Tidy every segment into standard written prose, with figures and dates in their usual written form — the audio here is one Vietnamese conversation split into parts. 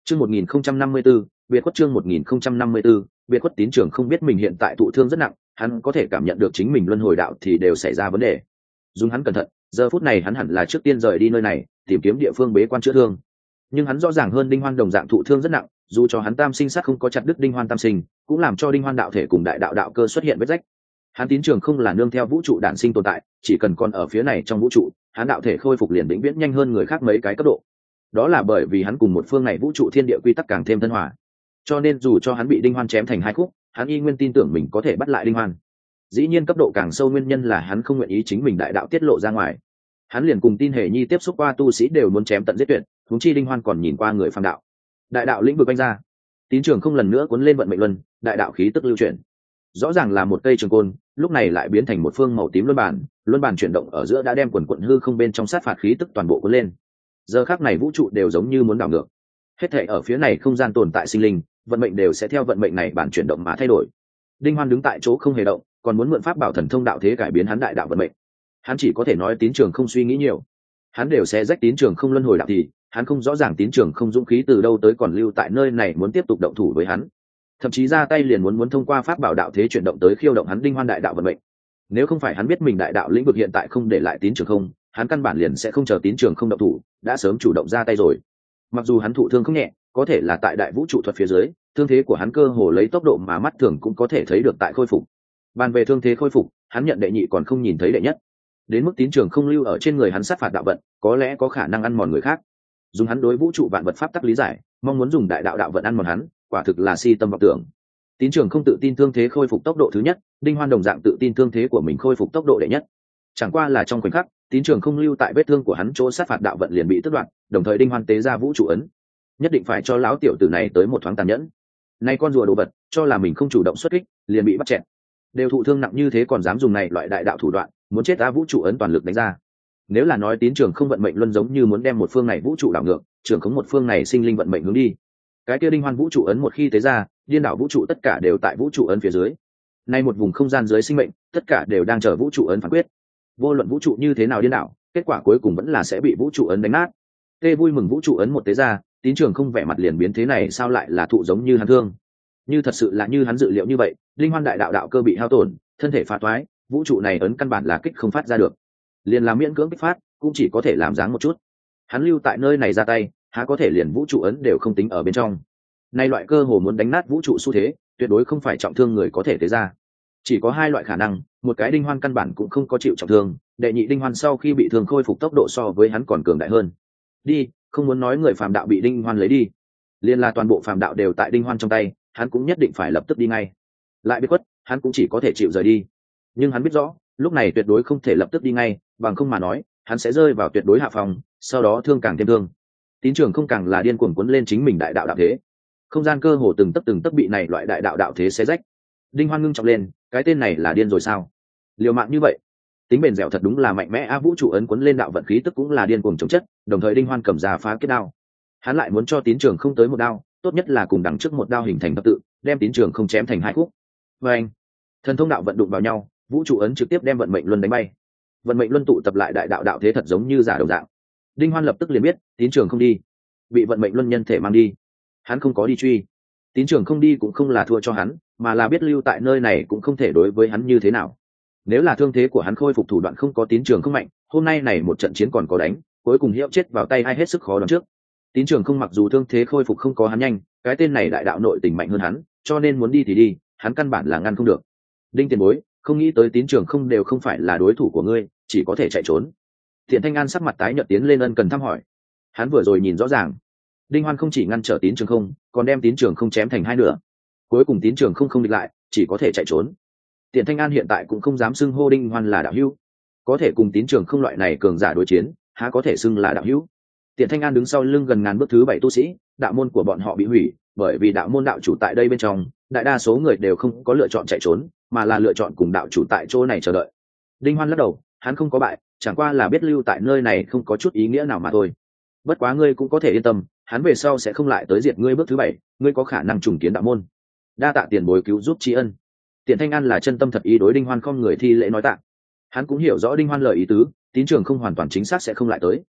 Chương 1054, Biệt khuất chương 1054, Biệt khuất Tín Trường không biết mình hiện tại thụ thương rất nặng, hắn có thể cảm nhận được chính mình luân hồi đạo thì đều xảy ra vấn đề. Dùng hắn cẩn thận, giờ phút này hắn hẳn là trước tiên rời đi nơi này, tìm kiếm địa phương bế quan chữa thương. Nhưng hắn rõ ràng hơn Đinh Hoan đồng dạng thụ thương rất nặng, dù cho hắn tam sinh sát không có chặt đứt Đinh Hoan tam sinh, cũng làm cho Đinh Hoan đạo thể cùng đại đạo đạo cơ xuất hiện vết rách. Hắn Tín Trường không là nương theo vũ trụ đản sinh tồn tại, chỉ cần còn ở phía này trong vũ trụ, hắn đạo thể khôi phục liền vĩnh viễn nhanh hơn người khác mấy cái cấp độ. Đó là bởi vì hắn cùng một phương này vũ trụ thiên địa quy tắc càng thêm thân hòa, cho nên dù cho hắn bị Đinh Hoan chém thành hai khúc, hắn y nguyên tin tưởng mình có thể bắt lại Đinh Hoan. Dĩ nhiên cấp độ càng sâu nguyên nhân là hắn không nguyện ý chính mình đại đạo tiết lộ ra ngoài. Hắn liền cùng Tin Hề Nhi tiếp xúc qua tu sĩ đều muốn chém tận giết tuyệt, huống chi Đinh Hoan còn nhìn qua người phàm đạo. Đại đạo lĩnh vực anh ra, Tín Trường không lần nữa cuốn lên vận mệnh luân, đại đạo khí tức lưu chuyển. Rõ ràng là một cây trường côn, lúc này lại biến thành một phương màu tím luân bản chuyển động ở giữa đã đem quần quần hư không bên trong sát phạt khí tức toàn bộ cuốn lên. Giờ khắc này vũ trụ đều giống như muốn đảo ngược. Hết thảy ở phía này không gian tồn tại sinh linh, vận mệnh đều sẽ theo vận mệnh này bản chuyển động mà thay đổi. Đinh Hoan đứng tại chỗ không hề động, còn muốn mượn pháp bảo thần thông đạo thế cải biến hắn đại đạo vận mệnh. Hắn chỉ có thể nói Tín Trường không suy nghĩ nhiều. Hắn đều sẽ rách Tín Trường không luân hồi đạo thì, hắn không rõ ràng Tín Trường không dũng khí từ đâu tới còn lưu tại nơi này muốn tiếp tục động thủ với hắn. Thậm chí ra tay liền muốn thông qua pháp bảo đạo thế chuyển động tới khiêu động hắn Đinh Hoan đại đạo vận mệnh. Nếu không phải hắn biết mình đại đạo lĩnh vực hiện tại không để lại Tín Trường không, hắn căn bản liền sẽ không chờ Tín Trường không động thủ, đã sớm chủ động ra tay rồi. Mặc dù hắn thụ thương không nhẹ, có thể là tại đại vũ trụ thuật phía dưới, thương thế của hắn cơ hồ lấy tốc độ mà mắt thường cũng có thể thấy được tại khôi phục. Bàn về thương thế khôi phục, hắn nhận đệ nhị còn không nhìn thấy đệ nhất. Đến mức Tín Trường không lưu ở trên người hắn sát phạt đạo vận, có lẽ có khả năng ăn mòn người khác. Dùng hắn đối vũ trụ vạn vật pháp tắc lý giải, mong muốn dùng đại đạo đạo vận ăn mòn hắn, quả thực là si tâm vọng tưởng. Tín Trường không tự tin thương thế khôi phục tốc độ thứ nhất, Đinh Hoan đồng dạng tự tin thương thế của mình khôi phục tốc độ đệ nhất. Chẳng qua là trong khoảnh khắc, Tín Trường không lưu tại vết thương của hắn chỗ sát phạt đạo vận liền bị tước đoạt, đồng thời Đinh Hoan tế ra vũ trụ ấn. Nhất định phải cho lão tiểu tử này tới một thoáng tàn nhẫn. Nay con rùa đồ vật, cho là mình không chủ động xuất kích, liền bị bắt chẹn. Đều thụ thương nặng như thế còn dám dùng này loại đại đạo thủ đoạn, muốn chết ta vũ trụ ấn toàn lực đánh ra. Nếu là nói Tín Trường không vận mệnh luân giống như muốn đem một phương này vũ trụ đảo ngược, trường không một phương này sinh linh vận mệnh hướng đi. Cái kia Đinh Hoan vũ trụ ấn một khi tế ra, điên đảo vũ trụ tất cả đều tại vũ trụ ấn phía dưới. Nay một vùng không gian dưới sinh mệnh, tất cả đều đang chờ vũ trụ ấn phán quyết. Vô luận vũ trụ như thế nào điên đảo, kết quả cuối cùng vẫn là sẽ bị vũ trụ ấn đánh nát. Tê vui mừng vũ trụ ấn một tế ra, Tín Trường không vẻ mặt liền biến thế này sao lại là thụ giống như hắn thương. Như thật sự là như hắn dự liệu như vậy, Linh Hoan đại đạo đạo cơ bị hao tổn, thân thể phá toái, vũ trụ này ấn căn bản là kích không phát ra được. Liền làm miễn cưỡng kích phát, cũng chỉ có thể làm dáng một chút. Hắn lưu tại nơi này ra tay, há có thể liền vũ trụ ấn đều không tính ở bên trong. Nay loại cơ hồ muốn đánh nát vũ trụ xu thế, tuyệt đối không phải trọng thương người có thể tế ra. Chỉ có hai loại khả năng, một cái Đinh Hoan căn bản cũng không có chịu trọng thương, đệ nhị Đinh Hoan sau khi bị thương khôi phục tốc độ so với hắn còn cường đại hơn. Đi, không muốn nói người phàm đạo bị Đinh Hoan lấy đi, liền là toàn bộ phàm đạo đều tại Đinh Hoan trong tay, hắn cũng nhất định phải lập tức đi ngay. Lại biết quất, hắn cũng chỉ có thể chịu rời đi. Nhưng hắn biết rõ, lúc này tuyệt đối không thể lập tức đi ngay, bằng không mà nói, hắn sẽ rơi vào tuyệt đối hạ phòng, sau đó thương càng thêm thương. Tín Trường không càng là điên cuồng cuốn lên chính mình đại đạo đạo thế. Không gian cơ hồ từng tấc bị này loại đại đạo đạo thế xé rách. Đinh Hoan ngưng trọng lên, cái tên này là điên rồi sao? Liều mạng như vậy, tính bền dẻo thật đúng là mạnh mẽ a. Vũ trụ ấn cuốn lên đạo vận khí tức cũng là điên cuồng chống chất, đồng thời Đinh Hoan cầm ra phá kết đao. Hắn lại muốn cho Tín Trường không tới một đao, tốt nhất là cùng đằng trước một đao hình thành thập tự, đem Tín Trường không chém thành hai khúc. Và anh, thần thông đạo vận đụng vào nhau, vũ trụ ấn trực tiếp đem vận mệnh luân đánh bay. Vận mệnh luân tụ tập lại đại đạo đạo thế thật giống như giả đồng dạng. Đinh Hoan lập tức liền biết, Tín Trường không đi, bị vận mệnh luân nhân thể mang đi. Hắn không có đi truy. Tín Trường không đi cũng không là thua cho hắn, mà là biết lưu tại nơi này cũng không thể đối với hắn như thế nào. Nếu là thương thế của hắn khôi phục thủ đoạn không có Tín Trường không mạnh, hôm nay này một trận chiến còn có đánh, cuối cùng hiệu chết vào tay ai hết sức khó đoán trước. Tín Trường không mặc dù thương thế khôi phục không có hắn nhanh, cái tên này đại đạo nội tình mạnh hơn hắn, cho nên muốn đi thì đi, hắn căn bản là ngăn không được. Đinh tiền bối, không nghĩ tới Tín Trường không đều không phải là đối thủ của ngươi, chỉ có thể chạy trốn. Thiện Thanh An sắc mặt tái nhợt tiến lên ân cần thăm hỏi. Hắn vừa rồi nhìn rõ ràng, Đinh Hoan không chỉ ngăn trở Tín Trường không, còn đem Tín Trường không chém thành hai nửa. Cuối cùng Tín Trường không địch lại, chỉ có thể chạy trốn. Tiện Thanh An hiện tại cũng không dám xưng hô Đinh Hoan là đạo hữu, có thể cùng Tín Trường không loại này cường giả đối chiến, há có thể xưng là đạo hữu. Tiện Thanh An đứng sau lưng gần ngàn bước thứ 7 tu sĩ, đạo môn của bọn họ bị hủy, bởi vì đạo môn đạo chủ tại đây bên trong, đại đa số người đều không có lựa chọn chạy trốn, mà là lựa chọn cùng đạo chủ tại chỗ này chờ đợi. Đinh Hoan lắc đầu, hắn không có bại, chẳng qua là biết lưu tại nơi này không có chút ý nghĩa nào mà thôi. Bất quá ngươi cũng có thể yên tâm, hắn về sau sẽ không lại tới diệt ngươi bước thứ 7, ngươi có khả năng trùng kiến đạo môn. Đa tạ tiền bối cứu giúp tri ân. Tiện Thanh An là chân tâm thật ý đối Đinh Hoan không người thi lễ nói tạ. Hắn cũng hiểu rõ Đinh Hoan lời ý tứ, Tín Trường không hoàn toàn chính xác sẽ không lại tới.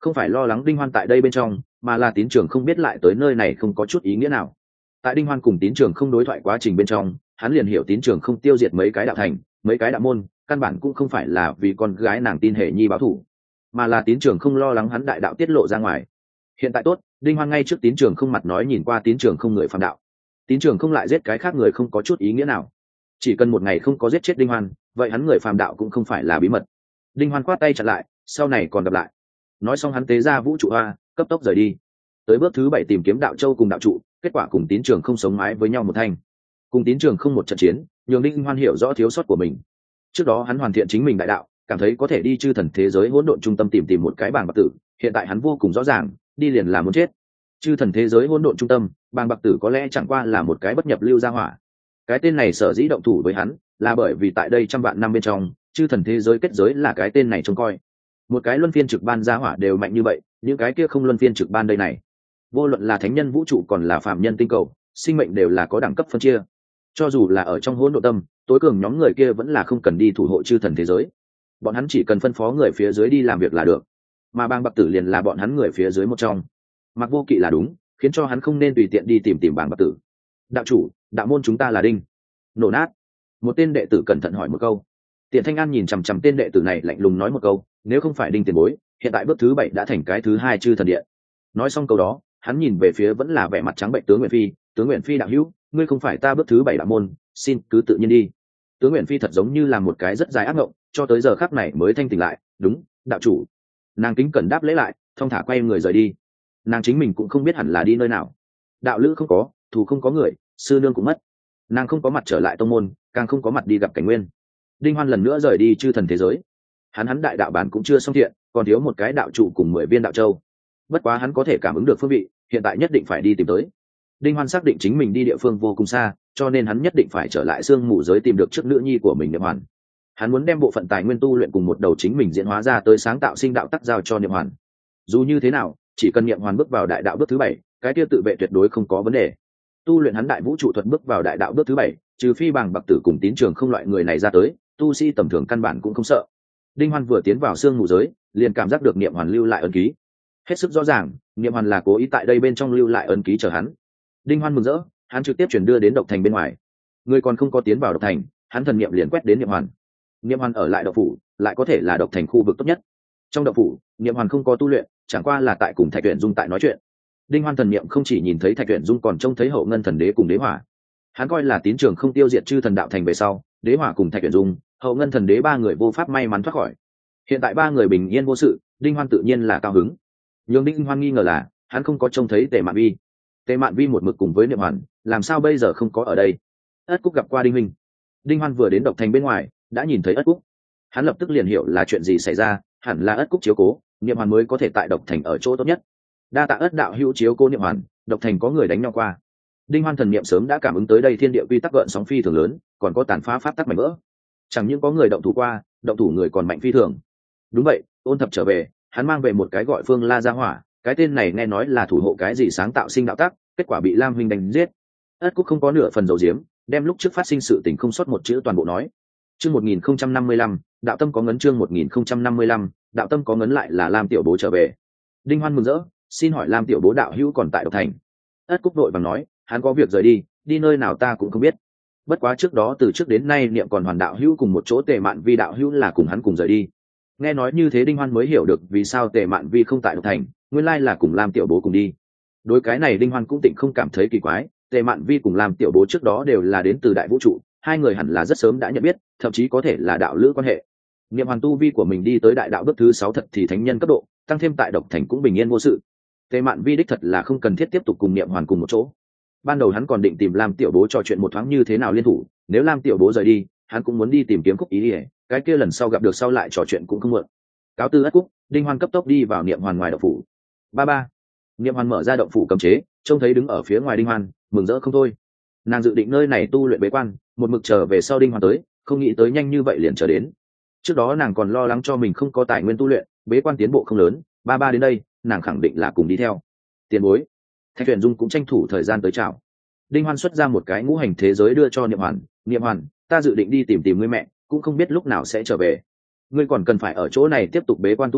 không phải lo lắng Đinh Hoan tại đây bên trong, mà là Tín Trường không biết lại tới nơi này không có chút ý nghĩa nào. Tại Đinh Hoan cùng Tín Trường không đối thoại quá trình bên trong, hắn liền hiểu Tín Trường không tiêu diệt mấy cái đạo thành, mấy cái đạo môn, căn bản cũng không phải là vì con gái nàng Tin Hề Nhi báo thù, mà là Tín Trường không lo lắng hắn đại đạo tiết lộ ra ngoài. Hiện tại tốt, Đinh Hoan ngay trước Tín Trường không mặt nói nhìn qua Tín Trường không người phàm đạo. Tín Trường không lại giết cái khác người không có chút ý nghĩa nào. Chỉ cần một ngày không có giết chết Đinh Hoan, vậy hắn người phàm đạo cũng không phải là bí mật. Đinh Hoan quát tay chặn lại, sau này còn gặp lại. Nói xong hắn tế ra vũ trụ hoa, cấp tốc rời đi. Tới bước thứ 7 tìm kiếm đạo châu cùng đạo trụ, kết quả cùng Tín Trường không sống mái với nhau một thanh. Cùng Tín Trường không một trận chiến, nhường Đinh Hoan hiểu rõ thiếu sót của mình. Trước đó hắn hoàn thiện chính mình đại đạo, cảm thấy có thể đi chư thần thế giới hỗn độn trung tâm tìm một cái bảng bạc tử, hiện tại hắn vô cùng rõ ràng, đi liền là muốn chết. Chư thần thế giới hỗn độn trung tâm, bảng bạc tử có lẽ chẳng qua là một cái bất nhập lưu gia hỏa. Cái tên này sở dĩ động thủ với hắn, là bởi vì tại đây trăm vạn năm bên trong, chư thần thế giới kết giới là cái tên này trông coi. Một cái luân phiên trực ban gia hỏa đều mạnh như vậy, những cái kia không luân phiên trực ban đây này, vô luận là thánh nhân vũ trụ còn là phạm nhân tinh cầu, sinh mệnh đều là có đẳng cấp phân chia. Cho dù là ở trong hỗn độn tâm, tối cường nhóm người kia vẫn là không cần đi thủ hộ chư thần thế giới, bọn hắn chỉ cần phân phó người phía dưới đi làm việc là được. Mà bang bạc tử liền là bọn hắn người phía dưới một trong. Mặc Vô Kỵ là đúng, khiến cho hắn không nên tùy tiện đi tìm bang bạc tử. Đạo chủ, đạo môn chúng ta là đinh nổ nát. Một tên đệ tử cẩn thận hỏi một câu. Tiện Thanh An nhìn chằm chằm tên đệ tử này lạnh lùng nói một câu, nếu không phải đinh tiền bối, hiện tại bước thứ 7 đã thành cái thứ 2 chư thần điện. Nói xong câu đó, hắn nhìn về phía vẫn là vẻ mặt trắng bệnh tướng Nguyện Phi. Tướng Nguyện Phi đạo hữu, ngươi không phải ta bước thứ 7 đạo môn, xin cứ tự nhiên đi. Tướng Nguyện Phi thật giống như là một cái rất dài ác mộng, cho tới giờ khắc này mới thanh tỉnh lại. Đúng, đạo chủ. Nàng kính cẩn đáp lễ lại, thong thả quay người rời đi. Nàng chính mình cũng không biết hẳn là đi nơi nào. Đạo lữ không có, thù không có người, sư nương cũng mất. Nàng không có mặt trở lại tông môn, càng không có mặt đi gặp Cảnh Nguyên. Đinh Hoan lần nữa rời đi chư thần thế giới. Hắn đại đạo bản cũng chưa xong thiện, còn thiếu một cái đạo trụ cùng 10 viên đạo châu. Bất quá hắn có thể cảm ứng được phương vị, hiện tại nhất định phải đi tìm tới. Đinh Hoan xác định chính mình đi địa phương vô cùng xa, cho nên hắn nhất định phải trở lại xương mù giới tìm được trước nữ nhi của mình Niệm Hoàn. Hắn muốn đem bộ phận tài nguyên tu luyện cùng một đầu chính mình diễn hóa ra tới sáng tạo sinh đạo tắc giao cho Niệm Hoàn. Dù như thế nào, chỉ cần Niệm Hoàn bước vào đại đạo bước thứ 7, cái kia tự vệ tuyệt đối không có vấn đề. Tu luyện hắn đại vũ trụ thuật bước vào đại đạo bước thứ 7, trừ phi bàng bạc tử cùng Tín Trường không loại người này ra tới, tu sĩ tầm thường căn bản cũng không sợ. Đinh Hoan vừa tiến vào xương mù giới, liền cảm giác được Niệm Hoàn lưu lại ấn ký. Hết sức rõ ràng, Niệm Hoàn là cố ý tại đây bên trong lưu lại ấn ký chờ hắn. Đinh Hoan mừng rỡ, hắn trực tiếp chuyển đưa đến độc thành bên ngoài. Người còn không có tiến vào độc thành, hắn thần niệm liền quét đến Niệm Hoàn. Niệm Hoàn ở lại độc phủ, lại có thể là độc thành khu vực tốt nhất. Trong độc phủ, Niệm Hoàn không có tu luyện, chẳng qua là tại cùng Thạch Uyển Dung tại nói chuyện. Đinh Hoan thần niệm không chỉ nhìn thấy Thạch Uyển Dung còn trông thấy Hậu Ngân thần đế cùng Đế Hỏa. Hắn coi là Tín Trường không tiêu diệt chư thần đạo thành về sau, Đế Hỏa cùng Thạch Uyển Dung, Hậu Ngân thần đế ba người vô pháp may mắn thoát khỏi. Hiện tại ba người bình yên vô sự, Đinh Hoan tự nhiên là cao hứng. Nhưng Đinh Hoan nghi ngờ là, hắn không có trông thấy Tề Mạn Vi. Tề Mạn Vi một mực cùng với Niệm Hoàn, làm sao bây giờ không có ở đây? Ất Cúc gặp qua Đinh Minh. Đinh Hoan vừa đến độc thành bên ngoài, đã nhìn thấy Ất Cúc. Hắn lập tức liền hiểu là chuyện gì xảy ra, hẳn là Ất Cúc chiếu cố, Niệm Hoàn mới có thể tại độc thành ở chỗ tốt nhất. Đa tạ Ất đạo hữu chiếu cố Niệm Hoàn, độc thành có người đánh nhau qua. Đinh Hoan thần niệm sớm đã cảm ứng tới đây thiên địa quy tắc gợn sóng phi thường lớn, còn có tàn phá pháp tắc mảnh vỡ. Chẳng những có người động thủ qua, động thủ người còn mạnh phi thường. Đúng vậy, Ôn Thập trở về, hắn mang về một cái gọi Phương La Gia Hỏa, cái tên này nghe nói là thủ hộ cái gì sáng tạo sinh đạo tắc, kết quả bị Lam huynh đánh giết. Ất Cúc không có nửa phần dầu diếm, đem lúc trước phát sinh sự tình không sót một chữ toàn bộ nói. Chương 1055, đạo tâm có ngấn chương 1055, đạo tâm có ngấn lại là Lam tiểu bố trở về. Đinh Hoan mừng rỡ, xin hỏi Lam tiểu bố đạo hữu còn tại độc thành? Ất Cúc đội vàng nói, hắn có việc rời đi nơi nào ta cũng không biết. Bất quá trước đó từ trước đến nay niệm còn hoàn đạo hữu cùng một chỗ Tề Mạn Vi đạo hữu là cùng hắn cùng rời đi. Nghe nói như thế Đinh Hoan mới hiểu được vì sao Tề Mạn Vi không tại độc thành, nguyên lai là cùng Lam tiểu bố cùng đi. Đối cái này Đinh Hoan cũng tịnh không cảm thấy kỳ quái, Tề Mạn Vi cùng Lam tiểu bố trước đó đều là đến từ đại vũ trụ, hai người hẳn là rất sớm đã nhận biết, thậm chí có thể là đạo lữ quan hệ. Niệm Hoàn tu vi của mình đi tới đại đạo bước thứ 6 thật thì thánh nhân cấp độ, tăng thêm tại độc thành cũng bình yên vô sự. Tề Mạn Vi đích thật là không cần thiết tiếp tục cùng Niệm Hoàn cùng một chỗ. Ban đầu hắn còn định tìm Lam tiểu bố trò chuyện một thoáng như thế nào liên thủ, nếu Lam tiểu bố rời đi, hắn cũng muốn đi tìm kiếm Cúc Ý Ý, cái kia lần sau gặp được sau lại trò chuyện cũng không muộn. Cáo từ Ất Cúc, Đinh Hoan cấp tốc đi vào Niệm Hoàn ngoài động phủ. Ba. Niệm Hoàn mở ra động phủ cấm chế, trông thấy đứng ở phía ngoài Đinh Hoan, mừng rỡ không thôi. Nàng dự định nơi này tu luyện bế quan, một mực chờ về sau Đinh Hoan tới, không nghĩ tới nhanh như vậy liền trở đến. Trước đó nàng còn lo lắng cho mình không có tài nguyên tu luyện, bế quan tiến bộ không lớn, ba đến đây, nàng khẳng định là cùng đi theo. Tiền bối. Thạch Uyển Dung cũng tranh thủ thời gian tới chào. Đinh Hoan xuất ra một cái ngũ hành thế giới đưa cho Niệm Hoàn, Niệm Hoàn, ta dự định đi tìm ngươi mẹ, cũng không biết lúc nào sẽ trở về. Ngươi còn cần phải ở chỗ này tiếp tục bế quan tu luyện,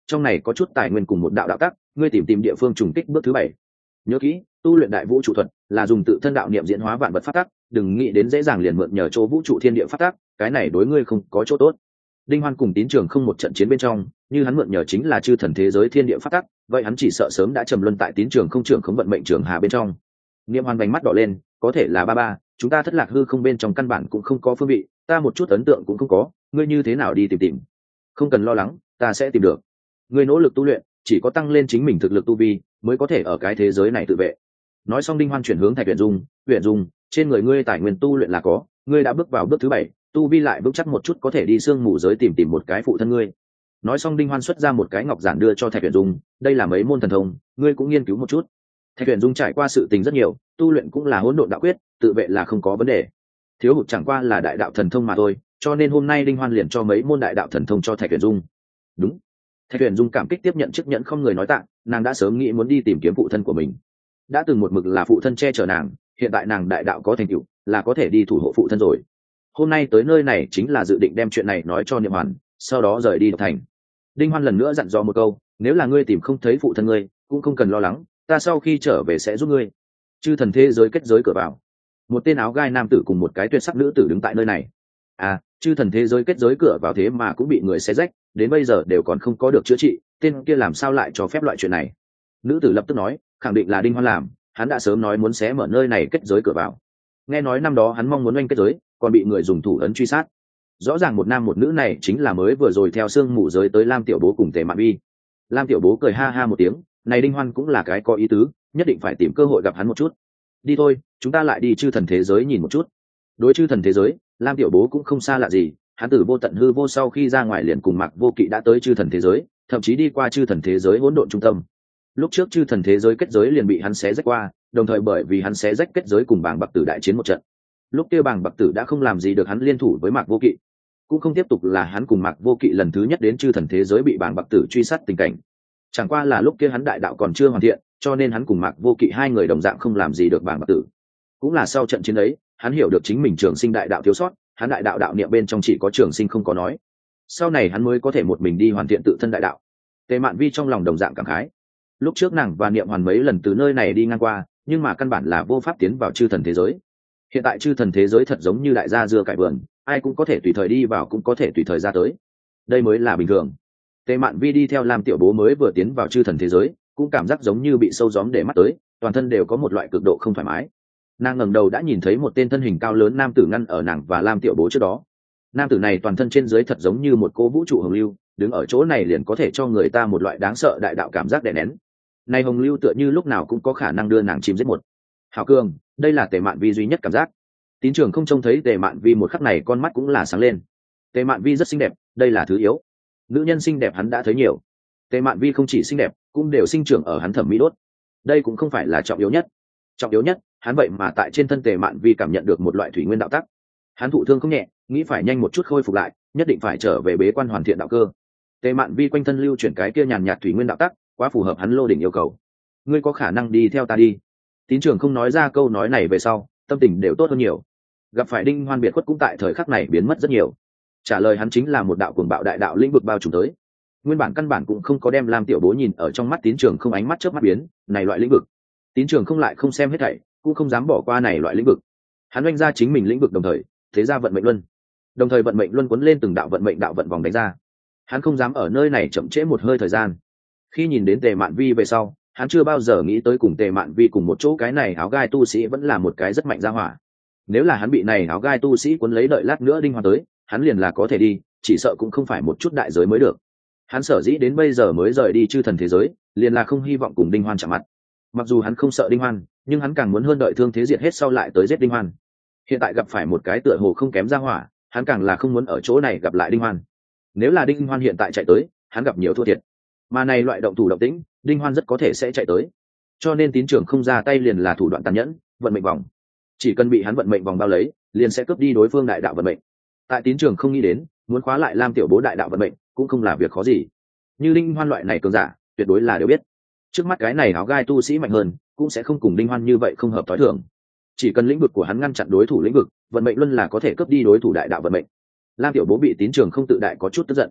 trong này có chút tài nguyên cùng một đạo đạo tắc, ngươi tìm tìm địa phương trùng kích bước thứ 7. Nhớ kỹ, tu luyện đại vũ trụ thuật là dùng tự thân đạo niệm diễn hóa vạn vật pháp tắc, đừng nghĩ đến dễ dàng liền mượn nhờ chỗ vũ trụ thiên địa pháp tắc, cái này đối ngươi không có chỗ tốt. Đinh Hoan cùng Tín Trường không một trận chiến bên trong, như hắn mượn nhờ chính là chư thần thế giới thiên địa pháp tắc, vậy hắn chỉ sợ sớm đã trầm luân tại Tín Trường không trưởng không vận mệnh trường hà bên trong. Niệm Hoan vành mắt đỏ lên, có thể là ba, chúng ta thất lạc hư không bên trong căn bản cũng không có phương vị, ta một chút ấn tượng cũng không có, ngươi như thế nào đi tìm? Không cần lo lắng, ta sẽ tìm được. Ngươi nỗ lực tu luyện, chỉ có tăng lên chính mình thực lực tu vi, mới có thể ở cái thế giới này tự vệ. Nói xong Đinh Hoan chuyển hướng Thạch Huyền Dung, trên người ngươi tài nguyên tu luyện là có, ngươi đã bước vào bước thứ 7, tu vi lại vững chắc một chút có thể đi xương mù giới tìm một cái phụ thân ngươi. Nói xong Đinh Hoan xuất ra một cái ngọc giản đưa cho Thạch Huyền Dung, đây là mấy môn thần thông, ngươi cũng nghiên cứu một chút. Thạch Huyền Dung trải qua sự tình rất nhiều, tu luyện cũng là hỗn độn đạo quyết, tự vệ là không có vấn đề. Thiếu hụt chẳng qua là đại đạo thần thông mà thôi, cho nên hôm nay Đinh Hoan liền cho mấy môn đại đạo thần thông cho Thạch Huyền Dung. Đúng. Thạch Huyền Dung cảm kích tiếp nhận chức nhận không người nói tạ, nàng đã sớm nghĩ muốn đi tìm kiếm phụ thân của mình. Đã từng một mực là phụ thân che chở nàng, hiện tại nàng đại đạo có thành tựu, là có thể đi thủ hộ phụ thân rồi. Hôm nay tới nơi này chính là dự định đem chuyện này nói cho Niệm Hoàn, sau đó rời đi Độc Thành. Đinh Hoan lần nữa dặn dò một câu, nếu là ngươi tìm không thấy phụ thân ngươi, cũng không cần lo lắng, ta sau khi trở về sẽ giúp ngươi. Chư thần thế giới kết giới cửa vào, một tên áo gai nam tử cùng một cái tuyệt sắc nữ tử đứng tại nơi này. Chư thần thế giới kết giới cửa vào thế mà cũng bị người xé rách, đến bây giờ đều còn không có được chữa trị, tên kia làm sao lại cho phép loại chuyện này? Nữ tử lập tức nói, khẳng định là Đinh Hoan làm, hắn đã sớm nói muốn xé mở nơi này kết giới cửa vào. Nghe nói năm đó hắn mong muốn oanh kết giới, còn bị người dùng thủ ấn truy sát. Rõ ràng một nam một nữ này chính là mới vừa rồi theo xương mù giới tới Lam Tiểu Bố cùng Tề Mạn Vi. Lam Tiểu Bố cười ha ha một tiếng, này Đinh Hoan cũng là cái có ý tứ, nhất định phải tìm cơ hội gặp hắn một chút. Đi thôi, chúng ta lại đi chư thần thế giới nhìn một chút. Đối chư thần thế giới, Lam Tiểu Bố cũng không xa lạ gì, hắn từ vô tận hư vô sau khi ra ngoài liền cùng Mạc Vô Kỵ đã tới chư thần thế giới, thậm chí đi qua chư thần thế giới hỗn độn trung tâm. Lúc trước chư thần thế giới kết giới liền bị hắn xé rách qua, đồng thời bởi vì hắn xé rách kết giới cùng Bàng Bạc Tử đại chiến một trận. Lúc kia Bàng Bạc Tử đã không làm gì được hắn, liên thủ với Mạc Vô Kỵ. Cũng không tiếp tục là hắn cùng Mạc Vô Kỵ lần thứ nhất đến chư thần thế giới bị Bàng Bạc Tử truy sát tình cảnh. Chẳng qua là lúc kia hắn đại đạo còn chưa hoàn thiện, cho nên hắn cùng Mạc Vô Kỵ hai người đồng dạng không làm gì được Bàng Bạc Tử. Cũng là sau trận chiến ấy, hắn hiểu được chính mình trường sinh đại đạo thiếu sót, hắn đại đạo đạo niệm bên trong chỉ có trường sinh không có nói. Sau này hắn mới có thể một mình đi hoàn thiện tự thân đại đạo. Tề Mạn Vi trong lòng đồng dạng cảm khái. Lúc trước nàng và Niệm Hoàn mấy lần từ nơi này đi ngang qua, nhưng mà căn bản là vô pháp tiến vào chư thần thế giới. Hiện tại chư thần thế giới thật giống như đại gia dưa cải vườn, ai cũng có thể tùy thời đi vào, cũng có thể tùy thời ra tới. Đây mới là bình thường. Tề Mạn Vi đi theo Lam Tiểu Bố mới vừa tiến vào chư thần thế giới, cũng cảm giác giống như bị sâu gióm để mắt tới, toàn thân đều có một loại cực độ không thoải mái. Nàng ngẩng đầu đã nhìn thấy một tên thân hình cao lớn nam tử ngăn ở nàng và Lam Tiểu Bố trước đó. Nam tử này toàn thân trên dưới thật giống như một cô vũ trụ hồng lưu, đứng ở chỗ này liền có thể cho người ta một loại đáng sợ đại đạo cảm giác đè nén. Này hồng lưu tựa như lúc nào cũng có khả năng đưa nàng chìm giết một. Hảo cường, đây là Tề Mạn Vi duy nhất cảm giác. Tín Trường không trông thấy Tề Mạn Vi một khắc này con mắt cũng là sáng lên. Tề Mạn Vi rất xinh đẹp, đây là thứ yếu. Nữ nhân xinh đẹp hắn đã thấy nhiều. Tề Mạn Vi không chỉ xinh đẹp, cũng đều sinh trưởng ở hắn thẩm mỹ đốt. Đây cũng không phải là trọng yếu nhất. Trọng yếu nhất, hắn vậy mà tại trên thân Tề Mạn Vi cảm nhận được một loại thủy nguyên đạo tắc. Hắn thụ thương không nhẹ, nghĩ phải nhanh một chút khôi phục lại, nhất định phải trở về bế quan hoàn thiện đạo cơ. Tề Mạn Vi quanh thân lưu chuyển cái kia nhàn nhạt thủy nguyên đạo tắc, quá phù hợp hắn lô đỉnh yêu cầu. Ngươi có khả năng đi theo ta đi. Tín Trường không nói ra câu nói này về sau, tâm tình đều tốt hơn nhiều. Gặp phải Đinh Hoan biệt khuất cũng tại thời khắc này biến mất rất nhiều. Trả lời hắn chính là một đạo cuồng bạo đại đạo lĩnh vực bao trùm tới. Nguyên bản căn bản cũng không có đem Lam Tiểu Bố nhìn ở trong mắt Tín Trường không, ánh mắt chớp mắt biến, này loại lĩnh vực. Tín Trường không lại không xem hết thảy, cũng không dám bỏ qua này loại lĩnh vực. Hắn oanh ra chính mình lĩnh vực, đồng thời thế ra vận mệnh luân, đồng thời vận mệnh luân cuốn lên từng đạo vận mệnh đạo vận vòng đánh ra. Hắn không dám ở nơi này chậm trễ một hơi thời gian. Khi nhìn đến Tề Mạn Vi về sau, hắn chưa bao giờ nghĩ tới cùng Tề Mạn Vi cùng một chỗ, cái này áo gai tu sĩ vẫn là một cái rất mạnh ra hỏa. Nếu là hắn bị này áo gai tu sĩ cuốn lấy, đợi lát nữa Đinh Hoan tới, hắn liền là có thể đi, chỉ sợ cũng không phải một chút đại giới mới được. Hắn sở dĩ đến bây giờ mới rời đi chư thần thế giới, liền là không hy vọng cùng Đinh Hoan chạm mặt. Mặc dù hắn không sợ Đinh Hoan, nhưng hắn càng muốn hơn đợi thương thế diệt hết sau lại tới giết Đinh Hoan. Hiện tại gặp phải một cái tựa hồ không kém ra hỏa, hắn càng là không muốn ở chỗ này gặp lại Đinh Hoan. Nếu là Đinh Hoan hiện tại chạy tới, hắn gặp nhiều thua thiệt. Mà này loại động thủ động tĩnh, Đinh Hoan rất có thể sẽ chạy tới. Cho nên Tín Trường không ra tay liền là thủ đoạn tàn nhẫn, vận mệnh vòng. Chỉ cần bị hắn vận mệnh vòng bao lấy, liền sẽ cướp đi đối phương đại đạo vận mệnh. Tại Tín Trường không nghĩ đến, muốn khóa lại Lam Tiểu Bố đại đạo vận mệnh, cũng không là việc khó gì. Như Đinh Hoan loại này cường giả, tuyệt đối là đều biết. Trước mắt cái này áo gai tu sĩ mạnh hơn, cũng sẽ không cùng Đinh Hoan như vậy không hợp thói thường. Chỉ cần lĩnh vực của hắn ngăn chặn đối thủ lĩnh vực, vận mệnh luân là có thể cướp đi đối thủ đại đạo vận mệnh. Lam Tiểu Bố bị Tín Trường không tự đại có chút tức giận.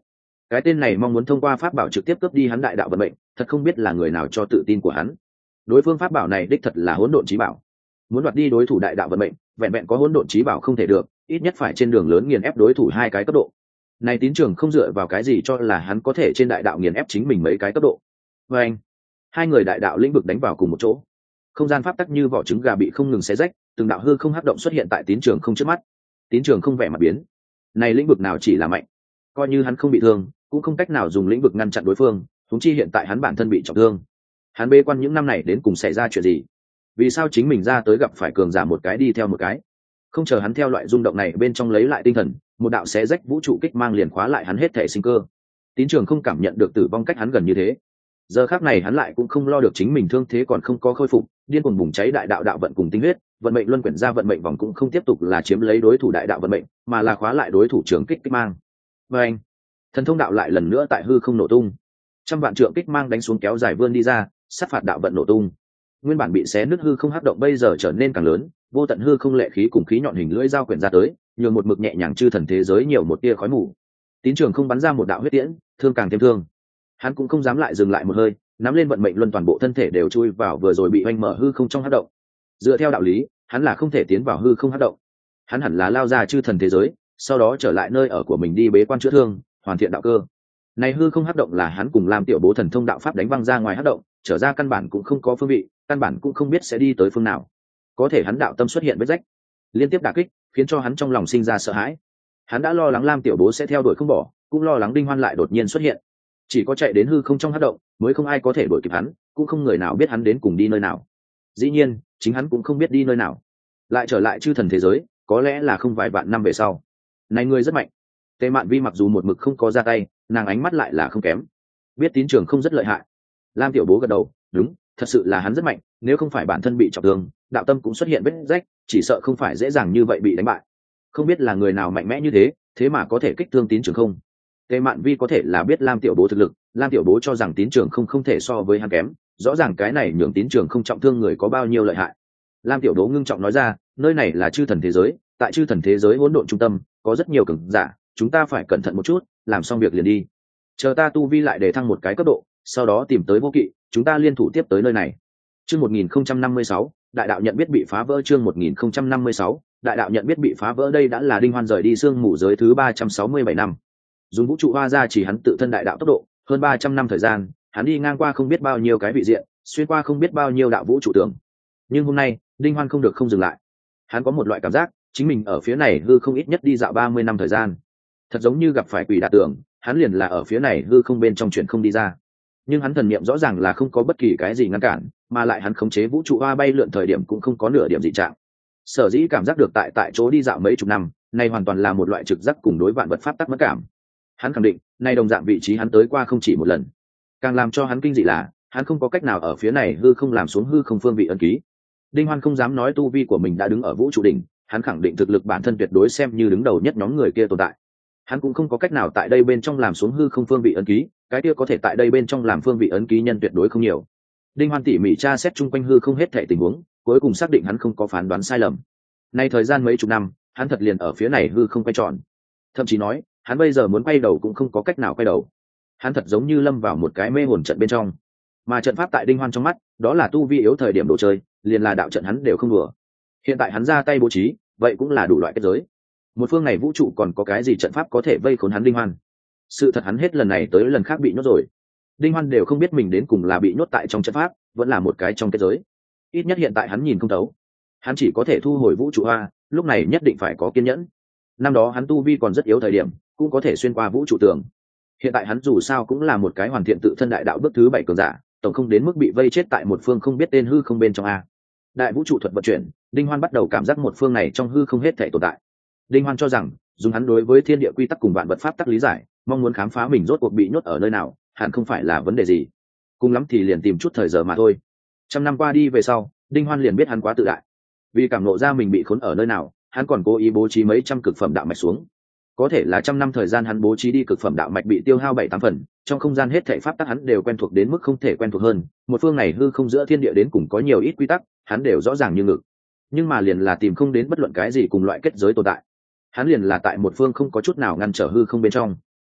Cái tên này mong muốn thông qua pháp bảo trực tiếp cướp đi hắn đại đạo vận mệnh, thật không biết là người nào cho tự tin của hắn. Đối phương pháp bảo này đích thật là hỗn độn chí bảo, muốn đoạt đi đối thủ đại đạo vận mệnh, vẹn vẹn có hỗn độn chí bảo không thể được, ít nhất phải trên đường lớn nghiền ép đối thủ hai cái cấp độ. Này Tín Trường không dựa vào cái gì cho là hắn có thể trên đại đạo nghiền ép chính mình mấy cái cấp độ. Và anh, hai người đại đạo lĩnh vực đánh vào cùng một chỗ, không gian pháp tắc như vỏ trứng gà bị không ngừng xé rách, từng đạo hư không hắc động xuất hiện tại Tín Trường không trước mắt. Tín Trường không vẻ mặt biến, này lĩnh vực nào chỉ là mạnh, coi như hắn không bị thương cũng không cách nào dùng lĩnh vực ngăn chặn đối phương, huống chi hiện tại hắn bản thân bị trọng thương. Hắn bế quan những năm này đến cùng xảy ra chuyện gì? Vì sao chính mình ra tới gặp phải cường giả một cái đi theo một cái? Không chờ hắn theo loại rung động này bên trong lấy lại tinh thần, một đạo xé rách vũ trụ kích mang liền khóa lại hắn hết thể sinh cơ. Tín Trường không cảm nhận được tử vong cách hắn gần như thế. Giờ khắc này hắn lại cũng không lo được chính mình thương thế còn không có khôi phục, điên cuồng bùng cháy đại đạo đạo vận cùng tinh huyết, vận mệnh luân quyển ra vận mệnh vòng cũng không tiếp tục là chiếm lấy đối thủ đại đạo vận mệnh, mà là khóa lại đối thủ trường kích kích mang. Và anh, thần thông đạo lại lần nữa tại hư không nổ tung, trăm vạn trượng kích mang đánh xuống kéo dài vươn đi ra, sát phạt đạo vận nổ tung. Nguyên bản bị xé nứt hư không hấp động bây giờ trở nên càng lớn, vô tận hư không lệ khí cùng khí nhọn hình lưỡi dao quyển ra tới, nhường một mực nhẹ nhàng chư thần thế giới nhiều một tia khói mù. Tín Trường không bắn ra một đạo huyết tiễn, thương càng thêm thương. Hắn cũng không dám lại dừng lại một hơi, nắm lên vận mệnh luân toàn bộ thân thể đều chui vào vừa rồi bị oanh mở hư không trong hấp động. Dựa theo đạo lý, hắn là không thể tiến vào hư không hấp động. Hắn hẳn là lao ra chư thần thế giới, sau đó trở lại nơi ở của mình đi bế quan chữa thương, hoàn thiện đạo cơ. Này hư không hấp động là hắn cùng làm tiểu bố thần thông đạo pháp đánh văng ra ngoài hấp động, trở ra căn bản cũng không có phương vị, căn bản cũng không biết sẽ đi tới phương nào. Có thể hắn đạo tâm xuất hiện vết rách, liên tiếp đả kích, khiến cho hắn trong lòng sinh ra sợ hãi. Hắn đã lo lắng Lam tiểu bố sẽ theo đuổi không bỏ, cũng lo lắng Đinh Hoan lại đột nhiên xuất hiện. Chỉ có chạy đến hư không trong hấp động, mới không ai có thể đuổi kịp hắn, cũng không người nào biết hắn đến cùng đi nơi nào. Dĩ nhiên, chính hắn cũng không biết đi nơi nào. Lại trở lại chư thần thế giới, có lẽ là không vài vạn năm về sau. Này người rất mạnh. Tề Mạn Vi mặc dù một mực không có ra tay, nàng ánh mắt lại là không kém. Biết Tín Trường không rất lợi hại. Lam tiểu bố gật đầu, đúng, thật sự là hắn rất mạnh, nếu không phải bản thân bị trọng thương, đạo tâm cũng xuất hiện vết rách, chỉ sợ không phải dễ dàng như vậy bị đánh bại. Không biết là người nào mạnh mẽ như thế, thế mà có thể kích thương Tín Trường không. Tề Mạn Vi có thể là biết Lam tiểu bố thực lực, Lam tiểu bố cho rằng Tín Trường không thể so với hắn kém, rõ ràng cái này nhường Tín Trường không trọng thương người có bao nhiêu lợi hại. Lam tiểu bố ngưng trọng nói ra, nơi này là chư thần thế giới, tại chư thần thế giới hỗn độn trung tâm, có rất nhiều cường giả, chúng ta phải cẩn thận một chút, làm xong việc liền đi. Chờ ta tu vi lại để thăng một cái cấp độ, sau đó tìm tới Vô Kỵ, chúng ta liên thủ tiếp tới nơi này. Chương 1056, đại đạo nhận biết bị phá vỡ. Chương 1056, đại đạo nhận biết bị phá vỡ. Đây đã là Đinh Hoan rời đi sương mù giới thứ 367 năm. Dùng vũ trụ hoa ra chỉ hắn tự thân đại đạo tốc độ, hơn 300 năm thời gian, hắn đi ngang qua không biết bao nhiêu cái vị diện, xuyên qua không biết bao nhiêu đạo vũ trụ tưởng. Nhưng hôm nay, Đinh Hoan không được không dừng lại. Hắn có một loại cảm giác, chính mình ở phía này hư không ít nhất đi dạo 30 năm thời gian. Thật giống như gặp phải quỷ đả tưởng, hắn liền là ở phía này hư không bên trong chuyện không đi ra. Nhưng hắn thần niệm rõ ràng là không có bất kỳ cái gì ngăn cản, mà lại hắn khống chế vũ trụ hoa bay lượn thời điểm cũng không có nửa điểm dị trạng. Sở dĩ cảm giác được tại chỗ đi dạo mấy chục năm, này hoàn toàn là một loại trực giác cùng đối vạn vật pháp tắc mất cảm. Hắn khẳng định, này đồng dạng vị trí hắn tới qua không chỉ một lần. Càng làm cho hắn kinh dị là, hắn không có cách nào ở phía này hư không làm xuống hư không phương vị ấn ký. Đinh Hoan không dám nói tu vi của mình đã đứng ở vũ trụ đỉnh, hắn khẳng định thực lực bản thân tuyệt đối xem như đứng đầu nhất nhóm người kia tồn tại. Hắn cũng không có cách nào tại đây bên trong làm xuống hư không phương vị ấn ký, cái kia có thể tại đây bên trong làm phương vị ấn ký nhân tuyệt đối không nhiều. Đinh Hoan tỉ mỉ tra xét chung quanh hư không hết thảy tình huống, cuối cùng xác định hắn không có phán đoán sai lầm. Nay thời gian mấy chục năm, hắn thật liền ở phía này hư không quay tròn. Thậm chí nói, hắn bây giờ muốn quay đầu cũng không có cách nào quay đầu. Hắn thật giống như lâm vào một cái mê hồn trận bên trong. Mà trận pháp tại Đinh Hoan trong mắt, đó là tu vi yếu thời điểm đồ chơi, liền là đạo trận hắn đều không đùa. Hiện tại hắn ra tay bố trí, vậy cũng là đủ loại kết giới. Một phương này vũ trụ còn có cái gì trận pháp có thể vây khốn hắn Đinh Hoan? Sự thật hắn hết lần này tới lần khác bị nhốt rồi. Đinh Hoan đều không biết mình đến cùng là bị nhốt tại trong trận pháp, vẫn là một cái trong kết giới. Ít nhất hiện tại hắn nhìn không thấu. Hắn chỉ có thể thu hồi vũ trụ hoa, lúc này nhất định phải có kiên nhẫn. Năm đó hắn tu vi còn rất yếu thời điểm, cũng có thể xuyên qua vũ trụ tường. Hiện tại hắn dù sao cũng là một cái hoàn thiện tự thân đại đạo bước thứ 7 cường giả, tổng không đến mức bị vây chết tại một phương không biết tên hư không bên trong a. Đại vũ trụ thuật vận chuyển, Đinh Hoan bắt đầu cảm giác một phương này trong hư không hết thể tồn tại. Đinh Hoan cho rằng, dùng hắn đối với thiên địa quy tắc cùng vạn vật pháp tắc lý giải, mong muốn khám phá mình rốt cuộc bị nhốt ở nơi nào, hẳn không phải là vấn đề gì. Cùng lắm thì liền tìm chút thời giờ mà thôi. Trăm năm qua đi về sau, Đinh Hoan liền biết hắn quá tự đại. Vì cảm ngộ ra mình bị khốn ở nơi nào, hắn còn cố ý bố trí mấy trăm cực phẩm đạo mạch xuống. Có thể là trăm năm thời gian hắn bố trí đi cực phẩm đạo mạch bị tiêu hao 7-8 phần, trong không gian hết thảy pháp tắc hắn đều quen thuộc đến mức không thể quen thuộc hơn, một phương này hư không giữa thiên địa đến cùng có nhiều ít quy tắc, hắn đều rõ ràng như ngực. Nhưng mà liền là tìm không đến bất luận cái gì cùng loại kết giới tồn tại. Hắn liền là tại một phương không có chút nào ngăn trở hư không bên trong.